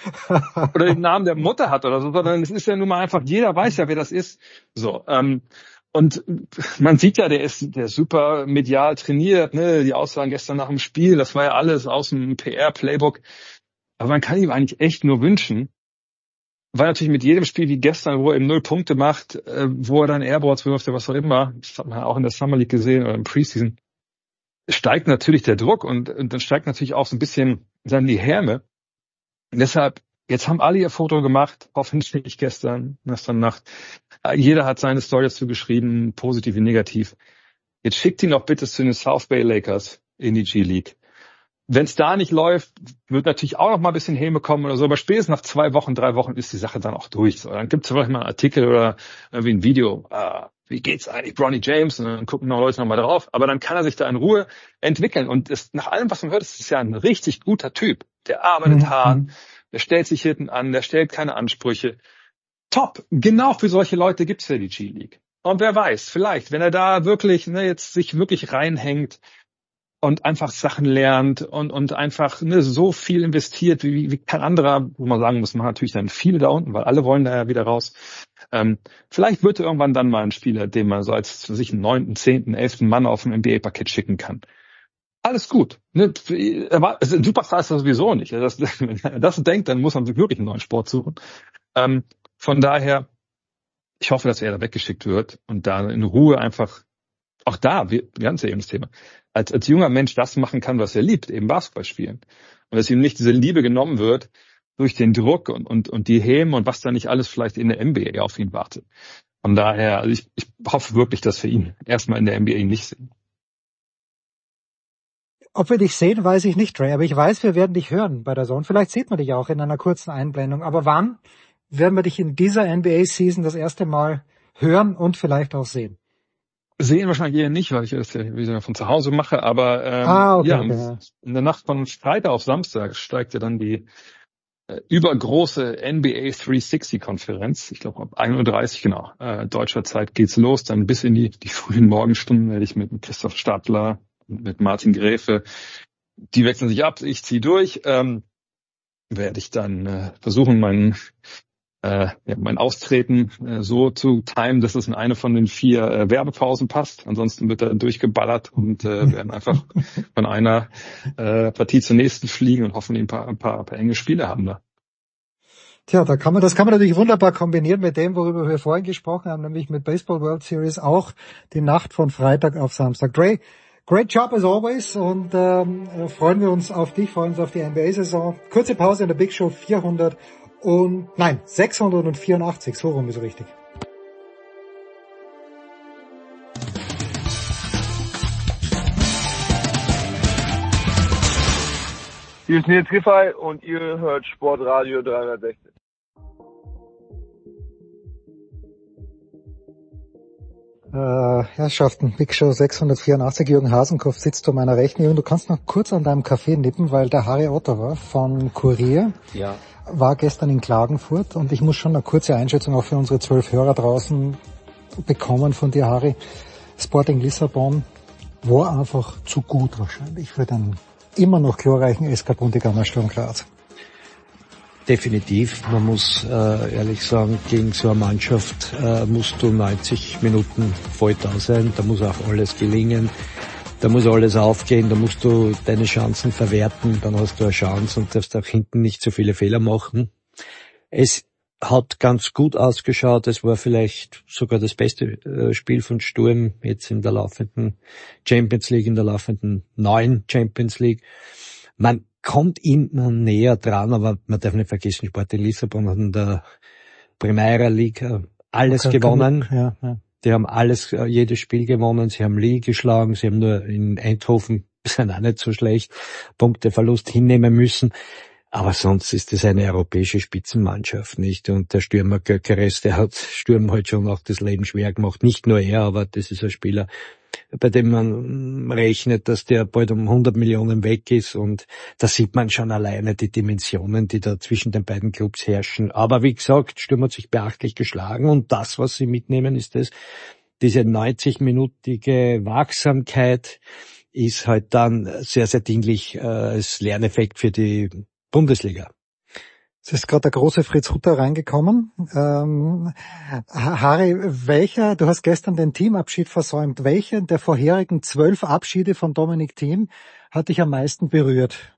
oder den Namen der Mutter hat oder so, sondern es ist ja nun mal einfach, jeder weiß ja, wer das ist. So, ähm, und man sieht ja, der ist, der ist super medial trainiert, ne, die Aussagen gestern nach dem Spiel, das war ja alles aus dem P R-Playbook. Aber man kann ihm eigentlich echt nur wünschen, weil natürlich mit jedem Spiel wie gestern, wo er eben null Punkte macht, äh, wo er dann Airboards wirft oder was auch immer, das hat man auch in der Summer League gesehen oder im Preseason, steigt natürlich der Druck und, und dann steigt natürlich auch so ein bisschen dann die Härme. Und deshalb, jetzt haben alle ihr Foto gemacht, hoffentlich gestern, gestern Nacht. Jeder hat seine Story dazu geschrieben, positiv wie negativ. Jetzt schickt ihn doch bitte zu den South Bay Lakers in die G-League. Wenn es da nicht läuft, wird natürlich auch noch mal ein bisschen Häme kommen oder so, aber spätestens nach zwei Wochen, drei Wochen ist die Sache dann auch durch. So, dann gibt es vielleicht mal einen Artikel oder irgendwie ein Video, ah, wie geht's eigentlich Bronny James? Und dann gucken noch Leute noch mal drauf. Aber dann kann er sich da in Ruhe entwickeln. Und das, nach allem, was man hört, ist es ja ein richtig guter Typ. Der arbeitet mhm. hart, der stellt sich hinten an, der stellt keine Ansprüche. Top, genau für solche Leute gibt's ja die G-League. Und wer weiß, vielleicht, wenn er da wirklich, ne, jetzt sich wirklich reinhängt, und einfach Sachen lernt und und einfach ne, so viel investiert wie, wie kein anderer, wo man sagen muss, man hat natürlich dann viele da unten, weil alle wollen da ja wieder raus. Ähm, vielleicht wird er irgendwann dann mal ein Spieler, den man so als für sich einen neunten, zehnten, elften Mann auf ein N B A-Paket schicken kann. Alles gut. Ne? Also ein Superstar ist das sowieso nicht. Das, wenn er das denkt, dann muss man sich wirklich einen neuen Sport suchen. Ähm, von daher, ich hoffe, dass er da weggeschickt wird und da in Ruhe einfach, auch da, wir, wir hatten es ja eben das Thema, als, als junger Mensch das machen kann, was er liebt, eben Basketball spielen. Und dass ihm nicht diese Liebe genommen wird durch den Druck und, und, und die Häme und was da nicht alles vielleicht in der N B A auf ihn wartet. Von daher, also ich, ich hoffe wirklich, dass wir ihn erstmal in der N B A nicht sehen. Ob wir dich sehen, weiß ich nicht, Ray, aber ich weiß, wir werden dich hören bei der Zone. Vielleicht sieht man dich auch in einer kurzen Einblendung. Aber wann werden wir dich in dieser N B A-Season das erste Mal hören und vielleicht auch sehen? Sehen wahrscheinlich eher nicht, weil ich das ja wie gesagt, von zu Hause mache, aber ähm, ah, okay, ja, okay. in der Nacht von Freitag auf Samstag steigt ja dann die äh, übergroße N B A dreihundertsechzig-Konferenz. Ich glaube, ab ein Uhr dreißig, genau, äh, deutscher Zeit geht's los. Dann bis in die, die frühen Morgenstunden werde ich mit Christoph Stadler und mit Martin Gräfe, die wechseln sich ab, ich ziehe durch, ähm, werde ich dann äh, versuchen, meinen Äh, ja, mein Austreten äh, so zu timen, dass es in eine von den vier äh, Werbepausen passt. Ansonsten wird er durchgeballert und äh, werden einfach von einer äh, Partie zur nächsten fliegen und hoffentlich ein paar, ein paar, ein paar enge Spiele haben da. Tja, da kann man, das kann man natürlich wunderbar kombinieren mit dem, worüber wir vorhin gesprochen haben, nämlich mit Baseball World Series auch die Nacht von Freitag auf Samstag. Dre, great job as always und ähm, freuen wir uns auf dich, freuen uns auf die N B A-Saison. Kurze Pause in der Big Show vierhundert und nein, sechshundertvierundachtzig, so rum ist richtig. Hier ist Nils Giffey und ihr hört Sportradio dreihundertsechzig. Äh, Herrschaften, Big Show sechshundertvierundachtzig, Jürgen Hasenkopf sitzt zu meiner Rechten. Jürgen, du kannst noch kurz an deinem Kaffee nippen, weil der Harry Ottawa von Kurier ja. war gestern in Klagenfurt und ich muss schon eine kurze Einschätzung auch für unsere zwölf Hörer draußen bekommen von dir, Harry. Sporting Lissabon war einfach zu gut wahrscheinlich für den immer noch glorreichen S K Bundegammer Sturm Graz. Definitiv. Man muss äh, ehrlich sagen, gegen so eine Mannschaft äh, musst du neunzig Minuten voll da sein. Da muss auch alles gelingen. Da muss alles aufgehen. Da musst du deine Chancen verwerten. Dann hast du eine Chance und darfst auch hinten nicht so viele Fehler machen. Es hat ganz gut ausgeschaut. Es war vielleicht sogar das beste äh, Spiel von Sturm jetzt in der laufenden Champions League, in der laufenden neuen Champions League. Man kommt immer näher dran, aber man darf nicht vergessen, Sporting Lissabon hat in der Primera League alles okay, gewonnen. Ja, ja. Die haben alles, jedes Spiel gewonnen. Sie haben Lille geschlagen. Sie haben nur in Eindhoven, sind auch nicht so schlecht, Punkteverlust hinnehmen müssen. Aber sonst ist es eine europäische Spitzenmannschaft, nicht? Und der Stürmer Gyökeres, der hat Sturm halt schon auch das Leben schwer gemacht. Nicht nur er, aber das ist ein Spieler, bei dem man rechnet, dass der bald um hundert Millionen weg ist. Und da sieht man schon alleine die Dimensionen, die da zwischen den beiden Clubs herrschen. Aber wie gesagt, Sturm hat sich beachtlich geschlagen. Und das, was sie mitnehmen, ist das, diese neunzig-minütige Wachsamkeit ist halt dann sehr, sehr dienlich äh, als Lerneffekt für die Bundesliga. Es ist gerade der große Fritz Hutter reingekommen. Ähm, Harry, welcher, du hast gestern den Teamabschied versäumt, welcher der vorherigen zwölf Abschiede von Dominic Thiem hat dich am meisten berührt?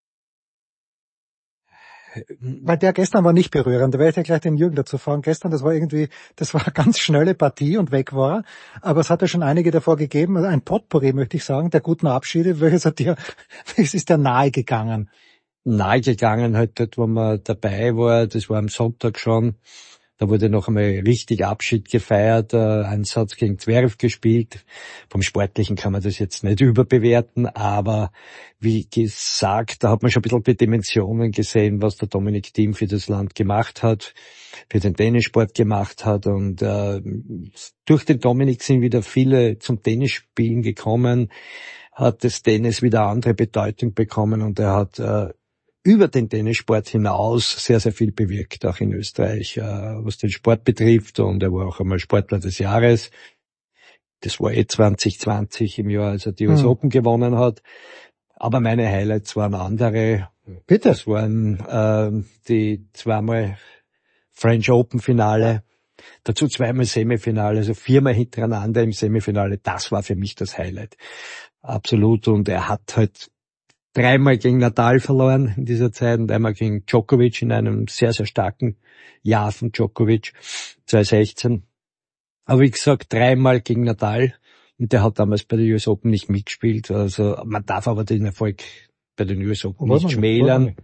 Weil der gestern war nicht berührend, da werde ich ja gleich den Jürgen dazu fragen. Gestern, das war irgendwie, das war eine ganz schnelle Partie und weg war er. Aber es hat ja schon einige davor gegeben, ein Potpourri, möchte ich sagen, der guten Abschiede. Welches hat dir, welches ist dir nahe gegangen? nahe gegangen, halt dort, wo man dabei war. Das war am Sonntag schon. Da wurde noch einmal richtig Abschied gefeiert, äh, Einsatz gegen Zwerf gespielt. Vom Sportlichen kann man das jetzt nicht überbewerten, aber wie gesagt, da hat man schon ein bisschen die Dimensionen gesehen, was der Dominic Thiem für das Land gemacht hat, für den Tennissport gemacht hat. Und äh, durch den Dominic sind wieder viele zum Tennisspielen gekommen, hat das Tennis wieder andere Bedeutung bekommen und er hat äh, über den Tennissport hinaus sehr, sehr viel bewirkt, auch in Österreich, äh, was den Sport betrifft. Und er war auch einmal Sportler des Jahres. Das war eh zwanzig zwanzig im Jahr, als er die U S hm. Open gewonnen hat. Aber meine Highlights waren andere. Bitte? Das waren äh, die zweimal French Open Finale, dazu zweimal Semifinale, also viermal hintereinander im Semifinale. Das war für mich das Highlight. Absolut. Und er hat halt dreimal gegen Nadal verloren in dieser Zeit und einmal gegen Djokovic in einem sehr, sehr starken Jahr von Djokovic, zwanzig sechzehn. Aber wie gesagt, dreimal gegen Nadal und der hat damals bei der U S Open nicht mitgespielt. Also man darf aber den Erfolg bei den U S Open nicht schmälern.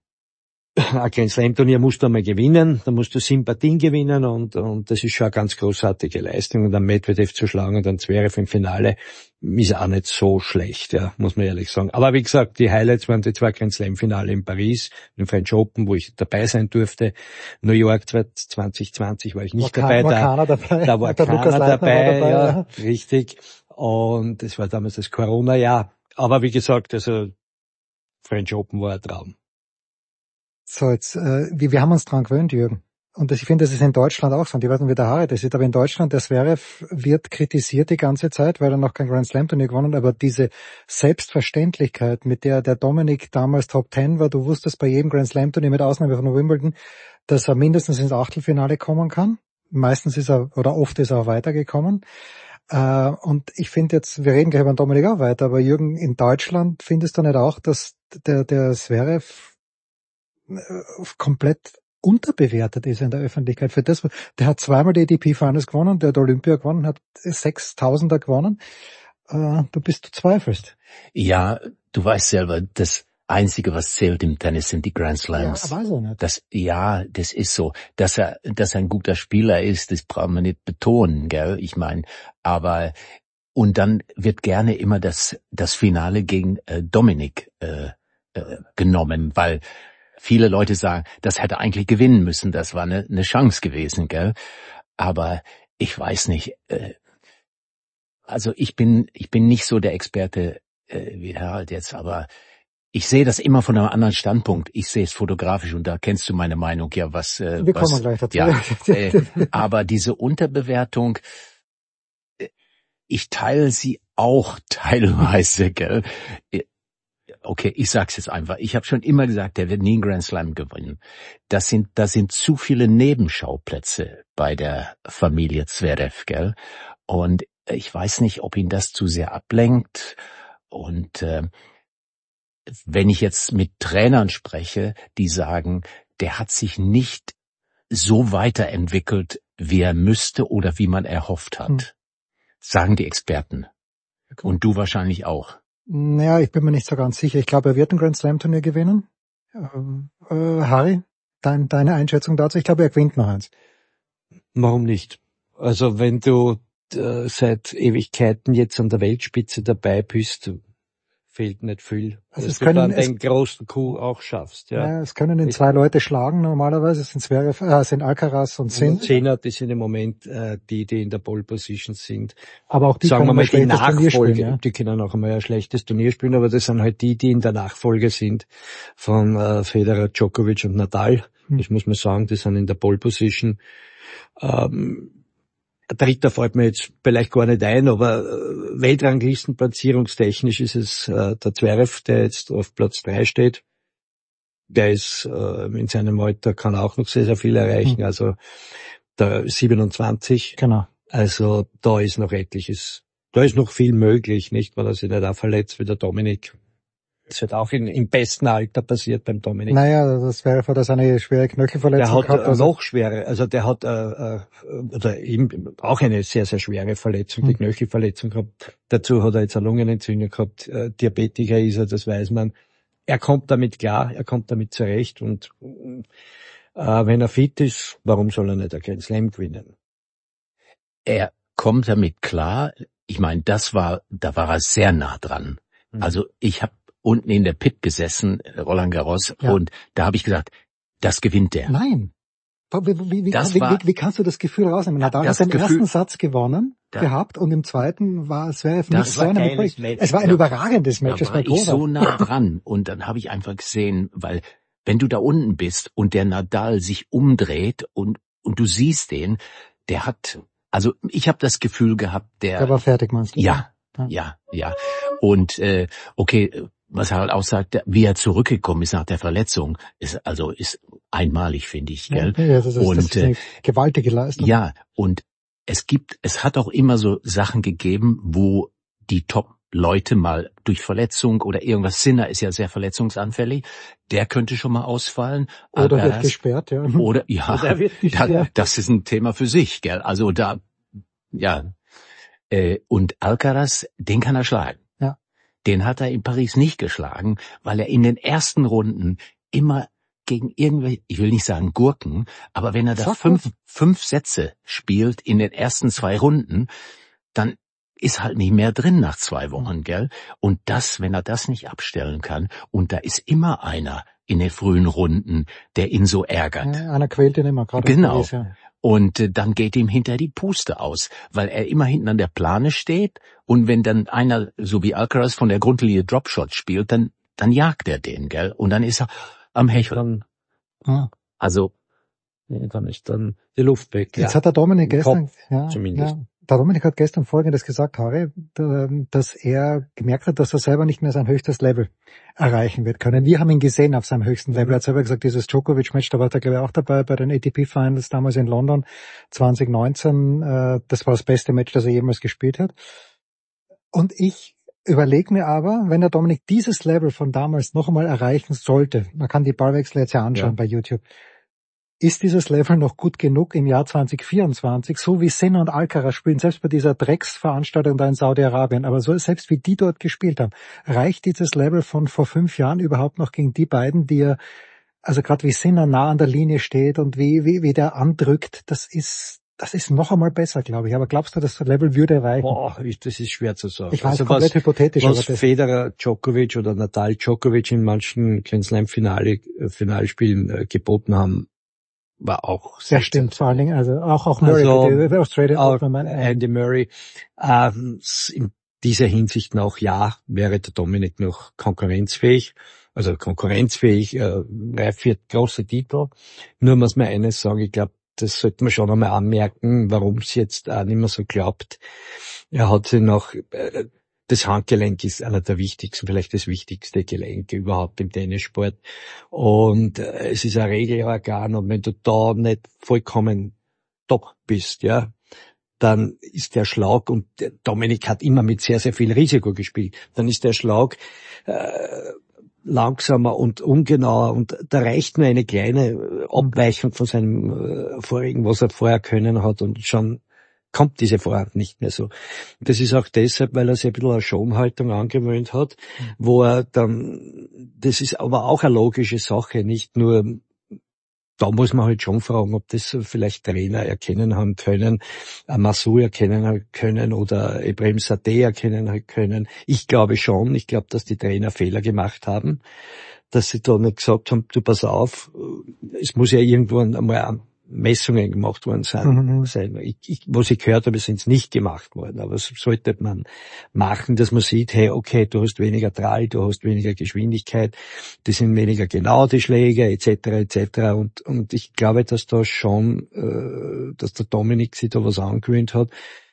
Ein Grand Slam Turnier musst du einmal gewinnen, da musst du Sympathien gewinnen und, und das ist schon eine ganz großartige Leistung. Und dann Medvedev zu schlagen und dann Zverev im Finale ist auch nicht so schlecht, ja, muss man ehrlich sagen. Aber wie gesagt, die Highlights waren die zwei Grand Slam Finale in Paris, im French Open, wo ich dabei sein durfte. New York zwanzig zwanzig war ich nicht war dabei, war da, keiner dabei. da war keiner dabei, dabei, ja, ja, richtig. Und es war damals das Corona-Jahr. Aber wie gesagt, also French Open war ein Traum. So, jetzt, äh, wir, wir haben uns dran gewöhnt, Jürgen. Und das, ich finde, das ist in Deutschland auch so. Und ich weiß nicht, wie der Harry das ist, aber in Deutschland, der Zverev wird kritisiert die ganze Zeit, weil er noch kein Grand Slam Turnier gewonnen hat. Aber diese Selbstverständlichkeit, mit der der Dominik damals Top Ten war, du wusstest bei jedem Grand Slam Turnier, mit Ausnahme von Wimbledon, dass er mindestens ins Achtelfinale kommen kann. Meistens ist er, oder oft ist er auch weitergekommen. Äh, und ich finde jetzt, wir reden gleich über den Dominik auch weiter, aber Jürgen, in Deutschland findest du nicht auch, dass der, der Zverev komplett unterbewertet ist in der Öffentlichkeit für das. Der hat zweimal die A T P Finals gewonnen, der hat Olympia gewonnen, hat sechstausender gewonnen. Äh, du bist, du zweifelst. Ja, du weißt selber, das Einzige, was zählt im Tennis, sind die Grand Slams. Ja, weiß er nicht. Das, ja, das ist so. Dass er, dass er ein guter Spieler ist, das braucht man nicht betonen, gell? Ich meine, aber, und dann wird gerne immer das, das Finale gegen äh, Dominik äh, äh, genommen, weil viele Leute sagen, das hätte eigentlich gewinnen müssen, das war eine, eine Chance gewesen, gell? Aber ich weiß nicht, äh, also ich bin ich bin nicht so der Experte äh, wie Harald jetzt, aber ich sehe das immer von einem anderen Standpunkt. Ich sehe es fotografisch und da kennst du meine Meinung, ja, was... Äh, Wir was, kommen gleich dazu. Ja, äh, aber diese Unterbewertung... ich teile sie auch teilweise, gell. Okay, ich sag's jetzt einfach. Ich habe schon immer gesagt, der wird nie einen Grand Slam gewinnen. Das sind, das sind zu viele Nebenschauplätze bei der Familie Zverev, gell. Und ich weiß nicht, ob ihn das zu sehr ablenkt. Und äh, wenn ich jetzt mit Trainern spreche, die sagen, der hat sich nicht so weiterentwickelt, wie er müsste oder wie man erhofft hat, hm. sagen die Experten. Okay. Und du wahrscheinlich auch. Naja, ich bin mir nicht so ganz sicher. Ich glaube, er wird ein Grand Slam Turnier gewinnen. Ähm, äh, Harry, dein, deine Einschätzung dazu? Ich glaube, er gewinnt noch eins. Warum nicht? Also wenn du äh, seit Ewigkeiten jetzt an der Weltspitze dabei bist, fehlt nicht viel. Also dass es du können, dann es, den großen Coup auch schaffst. Ja, ja es können ihn zwei Leute schlagen normalerweise. Es sind, Zverev, äh, sind Alcaraz und Sinner. Zehner, die sind im Moment äh, die, die in der Pole Position sind. Aber auch die sagen wir mal die Nachfolge, spielen, ja? Die können auch einmal ein schlechtes Turnier spielen, aber das sind halt die, die in der Nachfolge sind von äh, Federer, Djokovic und Nadal. Hm. Das muss man sagen, die sind in der Pole Position. Ähm, Der Dritter fällt mir jetzt vielleicht gar nicht ein, aber Weltranglistenplatzierungstechnisch ist es äh, der Zverev, der jetzt auf Platz drei steht. Der ist äh, in seinem Alter, kann auch noch sehr, sehr viel erreichen. Mhm. Also der siebenundzwanzig. Genau. Also da ist noch etliches, da ist noch viel möglich, nicht? Weil er sich nicht auch verletzt wie der Dominik. Das wird auch in, im besten Alter passiert beim Dominik. Naja, das wäre vor, dass er eine schwere Knöchelverletzung hat. Der hat gehabt, also noch schwere, also der hat äh, äh, oder eben auch eine sehr, sehr schwere Verletzung, die hm. Knöchelverletzung gehabt. Dazu hat er jetzt eine Lungenentzündung gehabt. Äh, Diabetiker ist er, das weiß man. Er kommt damit klar, er kommt damit zurecht und äh, wenn er fit ist, warum soll er nicht ein Grand Slam gewinnen? Er kommt damit klar. Ich meine, das war, da war er sehr nah dran. Hm. Also ich habe unten in der Pit gesessen, Roland Garros, ja. und da habe ich gesagt, das gewinnt der. Nein. Wie, wie, wie, das wie, war, wie, wie kannst du das Gefühl rausnehmen? Nadal hat den Gefühl, ersten Satz gewonnen da, gehabt und im zweiten war Zverev nicht vorne. Es war ein ja. überragendes Match. Da war ich so nah dran und dann habe ich einfach gesehen, weil wenn du da unten bist und der Nadal sich umdreht und und du siehst den, der hat, also ich habe das Gefühl gehabt, der... Der war fertig, meinst du? Ja, ja, ja. ja. Und äh, okay, was er halt auch sagt, wie er zurückgekommen ist nach der Verletzung, ist also ist einmalig, finde ich, gell? Ja, das ist, und das ist eine gewaltige Leistung. Ja, und es gibt, es hat auch immer so Sachen gegeben, wo die Top-Leute mal durch Verletzung oder irgendwas, Sinner ist ja sehr verletzungsanfällig, der könnte schon mal ausfallen. Oder Alcaraz, wird gesperrt, ja. Oder ja, oder wird gesperrt. Da, das ist ein Thema für sich, gell? Also da, ja. Äh, und Alcaraz, den kann er schlagen. Den hat er in Paris nicht geschlagen, weil er in den ersten Runden immer gegen irgendwelche, ich will nicht sagen Gurken, aber wenn er da fünf, fünf Sätze spielt in den ersten zwei Runden, dann ist halt nicht mehr drin nach zwei Wochen, gell? Und das, wenn er das nicht abstellen kann, und da ist immer einer in den frühen Runden, der ihn so ärgert. Ja, einer quält ihn immer, gerade. Genau. Paris, ja. Und äh, dann geht ihm hinter die Puste aus, weil er immer hinten an der Plane steht und wenn dann einer, so wie Alcaraz, von der Grundlinie Dropshot spielt, dann dann jagt er den, gell? Und dann ist er am Hecheln. Ja. Also ja, dann ist dann die Luft weg. Jetzt ja. hat der Dominik gestern, Kopf, ja, zumindest. Ja, der Dominik hat gestern Folgendes gesagt, Harry, dass er gemerkt hat, dass er selber nicht mehr sein höchstes Level erreichen wird können. Wir haben ihn gesehen auf seinem höchsten Level. Er hat selber gesagt, dieses Djokovic-Match, da war er glaube ich auch dabei bei den A T P-Finals damals in London zwanzig neunzehn. Das war das beste Match, das er jemals gespielt hat. Und ich überlege mir aber, wenn der Dominik dieses Level von damals noch einmal erreichen sollte, man kann die Ballwechsel jetzt ja anschauen ja. bei YouTube, ist dieses Level noch gut genug im Jahr zwanzig vierundzwanzig, so wie Sinner und Alcaraz spielen, selbst bei dieser Drecksveranstaltung da in Saudi-Arabien, aber so selbst wie die dort gespielt haben, reicht dieses Level von vor fünf Jahren überhaupt noch gegen die beiden, die er, also gerade wie Sinner nah an der Linie steht und wie, wie, wie der andrückt, das ist, das ist noch einmal besser, glaube ich. Aber glaubst du, das Level würde reichen? Boah, das ist schwer zu sagen. Ich weiß, also komplett was, hypothetisch. Was aber das Federer, Djokovic oder Nadal, Djokovic in manchen Grand Slam Finale, Finalspielen äh, geboten haben, war auch sehr. Ja, stimmt, vor allen Dingen, also auch, auch Murray, also, die Australian auch Open, Andy Murray. Ähm, in dieser Hinsicht noch, ja, wäre der Dominik noch konkurrenzfähig, also konkurrenzfähig, äh, reif für große Titel. Nur muss man eines sagen, ich glaube, das sollte man schon einmal anmerken, warum es jetzt auch nicht mehr so klappt. Er hat sich noch, äh, das Handgelenk ist einer der wichtigsten, vielleicht das wichtigste Gelenk überhaupt im Tennissport. Und äh, es ist ein Regelorgan, und wenn du da nicht vollkommen top bist, ja, dann ist der Schlag, und Dominik hat immer mit sehr, sehr viel Risiko gespielt, dann ist der Schlag äh, langsamer und ungenauer, und da reicht nur eine kleine Abweichung von seinem äh, vorigen, was er vorher können hat, und schon kommt diese Vorhand nicht mehr so. Das ist auch deshalb, weil er sich ein bisschen eine Schonhaltung angewöhnt hat, wo er dann, das ist aber auch eine logische Sache, nicht nur, da muss man halt schon fragen, ob das vielleicht Trainer erkennen haben können, Masou erkennen haben können oder Ebrahim Sadeh erkennen haben können. Ich glaube schon, ich glaube, dass die Trainer Fehler gemacht haben, dass sie da nicht gesagt haben, du pass auf, es muss ja irgendwann einmal Messungen gemacht worden sein. Mhm. sein. Ich, ich, was ich gehört habe, sind es nicht gemacht worden. Aber das sollte man machen, dass man sieht, hey, okay, du hast weniger Drall, du hast weniger Geschwindigkeit, die sind weniger genau, die Schläge, et cetera et cetera. Und, und ich glaube, dass da schon, äh, dass der Dominik sich da was angewöhnt hat,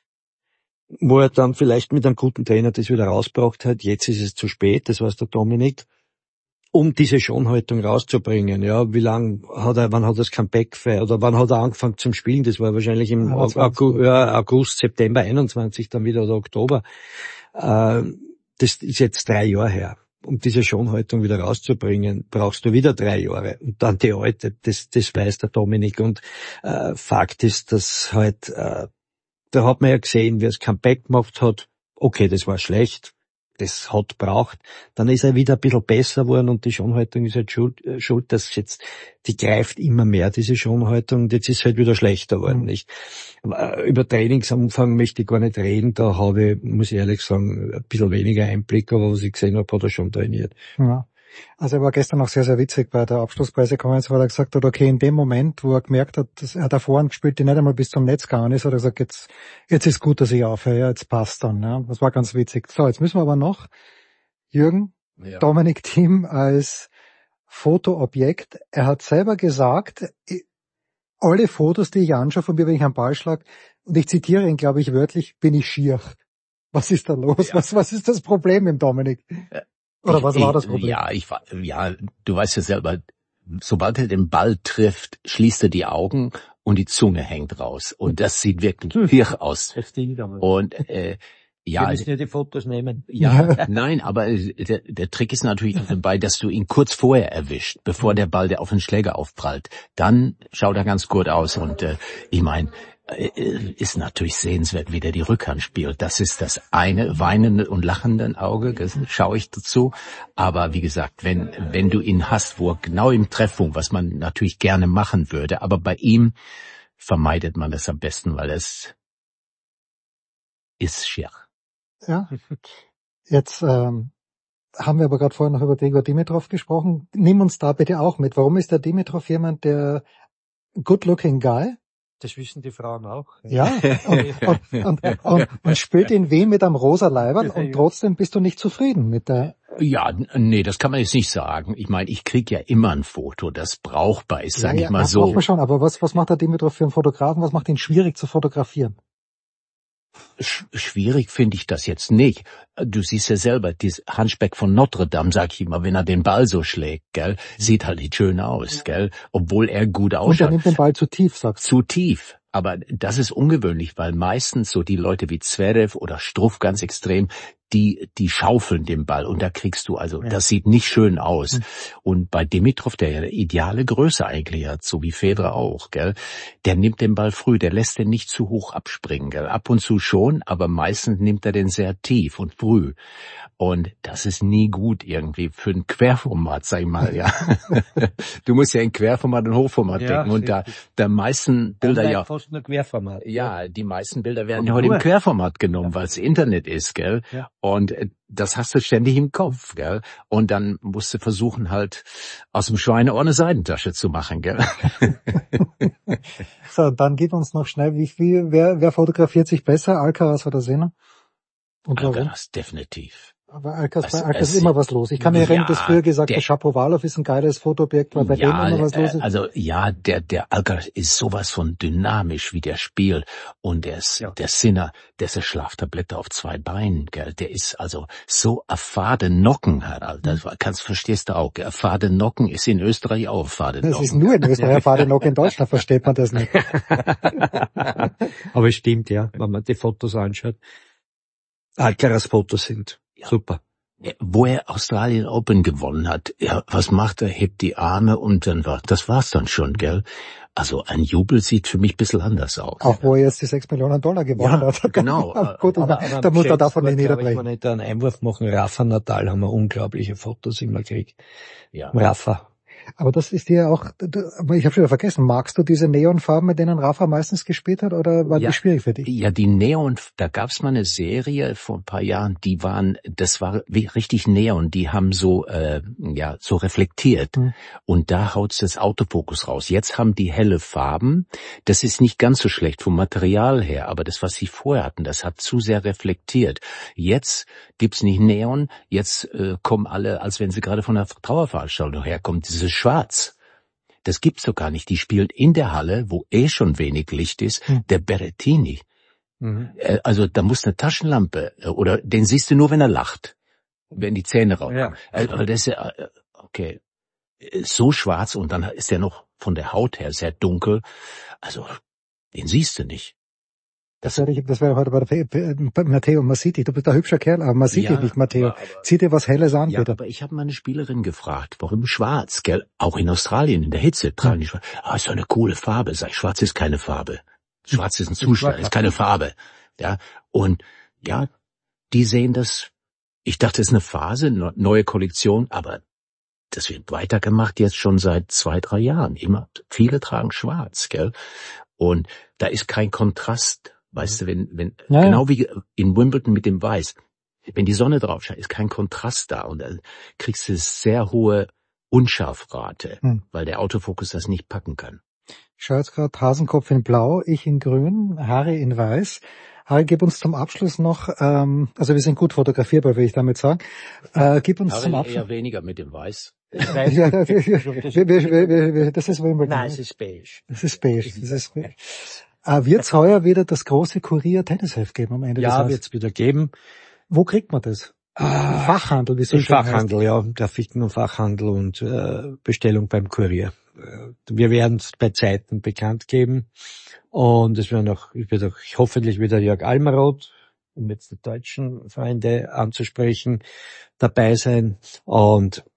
wo er dann vielleicht mit einem guten Trainer das wieder rausgebracht hat. Jetzt ist es zu spät, das weiß der Dominik, um diese Schonhaltung rauszubringen. Ja, wie lang hat er, wann hat er das Comeback feiert, oder wann hat er angefangen zum Spielen? Das war wahrscheinlich im August, ja, August, September einundzwanzig dann wieder, oder Oktober. Äh, das ist jetzt drei Jahre her. Um diese Schonhaltung wieder rauszubringen, brauchst du wieder drei Jahre. Und dann die alte, das, das weiß der Dominik. Und äh, Fakt ist, dass halt, äh, da hat man ja gesehen, wie er das Comeback gemacht hat. Okay, das war schlecht. Das hat braucht, dann ist er wieder ein bisschen besser geworden, und die Schonhaltung ist halt schuld, schuld, dass jetzt, die greift immer mehr, diese Schonhaltung, und jetzt ist es halt wieder schlechter geworden, mhm. nicht? Über Trainingsumfang möchte ich gar nicht reden, da habe ich, muss ich ehrlich sagen, ein bisschen weniger Einblick, aber was ich gesehen habe, hat er schon trainiert. Ja. Also er war gestern auch sehr, sehr witzig bei der Abschlusspressekonferenz, weil er gesagt hat, okay, in dem Moment, wo er gemerkt hat, dass er da vorne gespielt, die nicht einmal bis zum Netz gegangen ist, hat er gesagt, jetzt, jetzt ist gut, dass ich aufhöre, ja, jetzt passt dann, ja. Das war ganz witzig. So, jetzt müssen wir aber noch, Jürgen, ja. Dominik Thiem als Fotoobjekt. Er hat selber gesagt, alle Fotos, die ich anschaue von mir, wenn ich einen Ball schlage, und ich zitiere ihn, glaube ich, wörtlich, bin ich schier. Was ist da los? Ja. Was, was ist das Problem im Dominik? Ja. Oder was war das Problem? Ja, ich war, ja, du weißt ja selber, sobald er den Ball trifft, schließt er die Augen und die Zunge hängt raus. Und das sieht wirklich schier aus. Und, äh, ja. Wir müssen ja die Fotos nehmen. Ja, nein, aber der, der Trick ist natürlich dabei, dass du ihn kurz vorher erwischt, bevor der Ball, der auf den Schläger aufprallt. Dann schaut er ganz gut aus. Und, äh, ich meine, ist natürlich sehenswert, wie der die Rückhand spielt. Das ist das eine, weinende und lachende Auge, das schaue ich dazu. Aber wie gesagt, wenn wenn du ihn hast, wo er genau im Treffpunkt, was man natürlich gerne machen würde, aber bei ihm vermeidet man das am besten, weil es ist schier. Ja, jetzt ähm, haben wir aber gerade vorher noch über Grigor Dimitrov gesprochen. Nimm uns da bitte auch mit. Warum ist der Dimitrov jemand, der good-looking guy? Das wissen die Frauen auch. Ja, und, und, und, und, und spielt in Wien mit einem rosa Leiberl, und trotzdem bist du nicht zufrieden mit der... Ja, nee, das kann man jetzt nicht sagen. Ich meine, ich krieg ja immer ein Foto, das brauchbar ist, sage ja, ich mal ja, so. Das braucht man schon, aber was, was macht der Dimitrov für einen Fotografen? Was macht ihn schwierig zu fotografieren? Sch- schwierig finde ich das jetzt nicht. Du siehst ja selber, dieses Hunchback von Notre Dame, sag ich immer, wenn er den Ball so schlägt, gell, sieht halt nicht schön aus, gell, obwohl er gut ausschaut. Und er nimmt den Ball zu tief, sagst du. Zu tief. Aber das ist ungewöhnlich, weil meistens so die Leute wie Zverev oder Struff ganz extrem, die die schaufeln den Ball, und da kriegst du also, ja. Das sieht nicht schön aus. Mhm. Und bei Dimitrov, der ja eine ideale Größe eigentlich hat, so wie Federer auch, gell, der nimmt den Ball früh, der lässt den nicht zu hoch abspringen, gell. Ab und zu schon, aber meistens nimmt er den sehr tief und früh. Und das ist nie gut irgendwie für ein Querformat, sag ich mal, ja. Du musst ja in Querformat und Hochformat ja, denken, und da, der meisten Bilder ja, fast nur Querformat. Ja, die meisten Bilder werden ja heute im Querformat genommen, ja. Weil es Internet ist, gell. Ja. Und äh, das hast du ständig im Kopf, gell. Und dann musst du versuchen halt, aus dem Schweineohr eine Seitentasche zu machen, gell. So, dann gib uns noch schnell, wie viel, wer, wer fotografiert sich besser, Alcaraz oder Sinner? Und Alcaraz, definitiv. Aber Alkas, Also, bei Alkas es- ist immer was los. Ich kann mir Ja, erinnern, dass früher gesagt, der- der Shapovalov ist ein geiles Fotoobjekt, weil bei dem immer was äh, los ist. Also ja, der der Alcaraz ist sowas von dynamisch, wie der spielt, und der ist, der Sinner, der ist eine Schlaftablette auf zwei Beinen, gell? Der ist also so a fade Nocken, Harald. Das war- kannst verstehst du auch. Gell? A fade Nocken ist in Österreich auch a fade Das Nocken. ist nur in Österreich, fahre noch in Deutschland, versteht man das nicht. Aber es stimmt, ja, wenn man die Fotos anschaut. Alcaraz Fotos sind super. Wo er Australien Open gewonnen hat, ja, was macht er? Hebt die Arme und dann war, das war's dann schon, gell? Also ein Jubel sieht für mich ein bisschen anders aus. Auch wo er jetzt die sechs Millionen Dollar gewonnen Ja, hat. genau. Aber gut, Aber, aber, aber da muss er am davon nicht schönsten war, glaub ich, niederbrechen. wenn wir nicht einen Einwurf machen, Rafa Nadal haben wir unglaubliche Fotos immer gekriegt. Ja. Rafa. Aber das ist dir auch, du- aber ich habe schon wieder vergessen, magst du diese Neonfarben, mit denen Rafa meistens gespielt hat, oder war Ja. die schwierig für dich? Ja, die Neon, da gab's mal eine Serie vor ein paar Jahren, die waren, das war wie richtig Neon, die haben so, äh, ja, so reflektiert. Hm. Und da haut's das Autofokus raus. Jetzt haben die helle Farben, das ist nicht ganz so schlecht vom Material her, aber das, was sie vorher hatten, das hat zu sehr reflektiert. Jetzt gibt's nicht Neon, jetzt äh, kommen alle, als wenn sie gerade von einer Trauerveranstaltung herkommen, dieses Schwarz. Das gibt's doch gar nicht. Die spielt in der Halle, wo eh schon wenig Licht ist, Hm. der Berrettini. Mhm. Äh, Also da muss eine Taschenlampe, äh, oder den siehst du nur, wenn er lacht, wenn die Zähne rauskommen. Ja. Äh, Aber das ist ja, äh, okay, Äh, so schwarz, und dann ist er noch von der Haut her sehr dunkel. Also den siehst du nicht. Das wäre, das wäre heute bei, der, bei Matteo Massiti. Du bist ein hübscher Kerl, aber Massiti, Ja, nicht Matteo. aber- aber- Zieh dir was Helles an, Ja, bitte. aber ich habe meine Spielerin gefragt, warum schwarz, gell? Auch in Australien, in der Hitze tragen die schwarz. Ah, ist doch eine coole Farbe. Sag ich, schwarz ist keine Farbe. Schwarz ist ein Zustand, ist keine Farbe. Ja, und ja, die sehen das, ich dachte, es ist eine Phase, ne- neue Kollektion, aber das wird weitergemacht jetzt schon seit zwei, drei Jahren. Immer, viele tragen schwarz, gell? Und da ist kein Kontrast, weißt du, wenn, wenn, Ja, ja. genau wie in Wimbledon mit dem Weiß. Wenn die Sonne drauf scheint, ist kein Kontrast da, und dann kriegst du sehr hohe Unscharfrate, Hm. weil der Autofokus das nicht packen kann. Ich schaue jetzt gerade Hasenkopf in Blau, ich in Grün, Harry in Weiß. Harry, gib uns zum Abschluss noch, ähm, also wir sind gut fotografierbar, will ich damit sagen. Äh, gib uns zum Harry Abschluss. eher weniger mit dem Weiß. Ja, wir, wir, wir, wir, wir, wir, das ist Wimbledon. Nein, es ist beige. Das ist beige. Das ist beige. Äh, wird's heuer wieder das große Kurier-Tennisheft geben am Ende des Ja, Jahres? wird's wieder geben. Wo kriegt man das? Im Fachhandel, wie es so Im schön Fachhandel, ja, der Ficken- und Fachhandel und äh, Bestellung beim Kurier. Äh, Wir werden es bei Zeiten bekannt geben, und es werden auch, ich werde auch hoffentlich wieder Jörg Almaroth, um jetzt die deutschen Freunde anzusprechen, dabei sein, und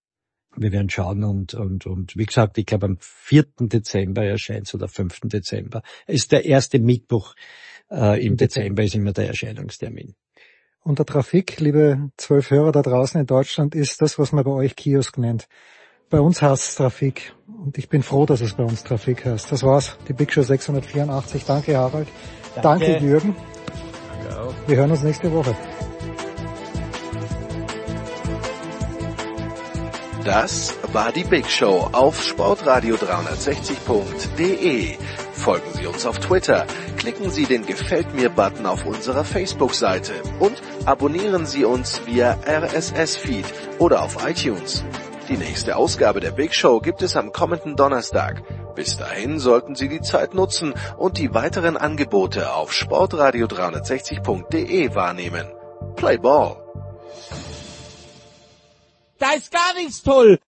wir werden schauen, und und und wie gesagt, ich glaube am vierten Dezember erscheint, oder fünften Dezember. Ist der erste Mittwoch äh, im Dezember ist immer der Erscheinungstermin. Und der Trafik, liebe zwölf Hörer da draußen in Deutschland, ist das, was man bei euch Kiosk nennt. Bei uns heißt es Trafik. Und ich bin froh, dass es bei uns Trafik heißt. Das war's, die Big Show sechshundertvierundachtzig. Danke, Harald. Danke, Danke. Jürgen. Danke auch. Wir hören uns nächste Woche. Das war die Big Show auf sportradio dreihundertsechzig punkt de. Folgen Sie uns auf Twitter, klicken Sie den Gefällt mir-Button auf unserer Facebook-Seite und abonnieren Sie uns via R S S-Feed oder auf iTunes. Die nächste Ausgabe der Big Show gibt es am kommenden Donnerstag. Bis dahin sollten Sie die Zeit nutzen und die weiteren Angebote auf sportradio dreihundertsechzig punkt de wahrnehmen. Play Ball! Da ist gar nichts toll.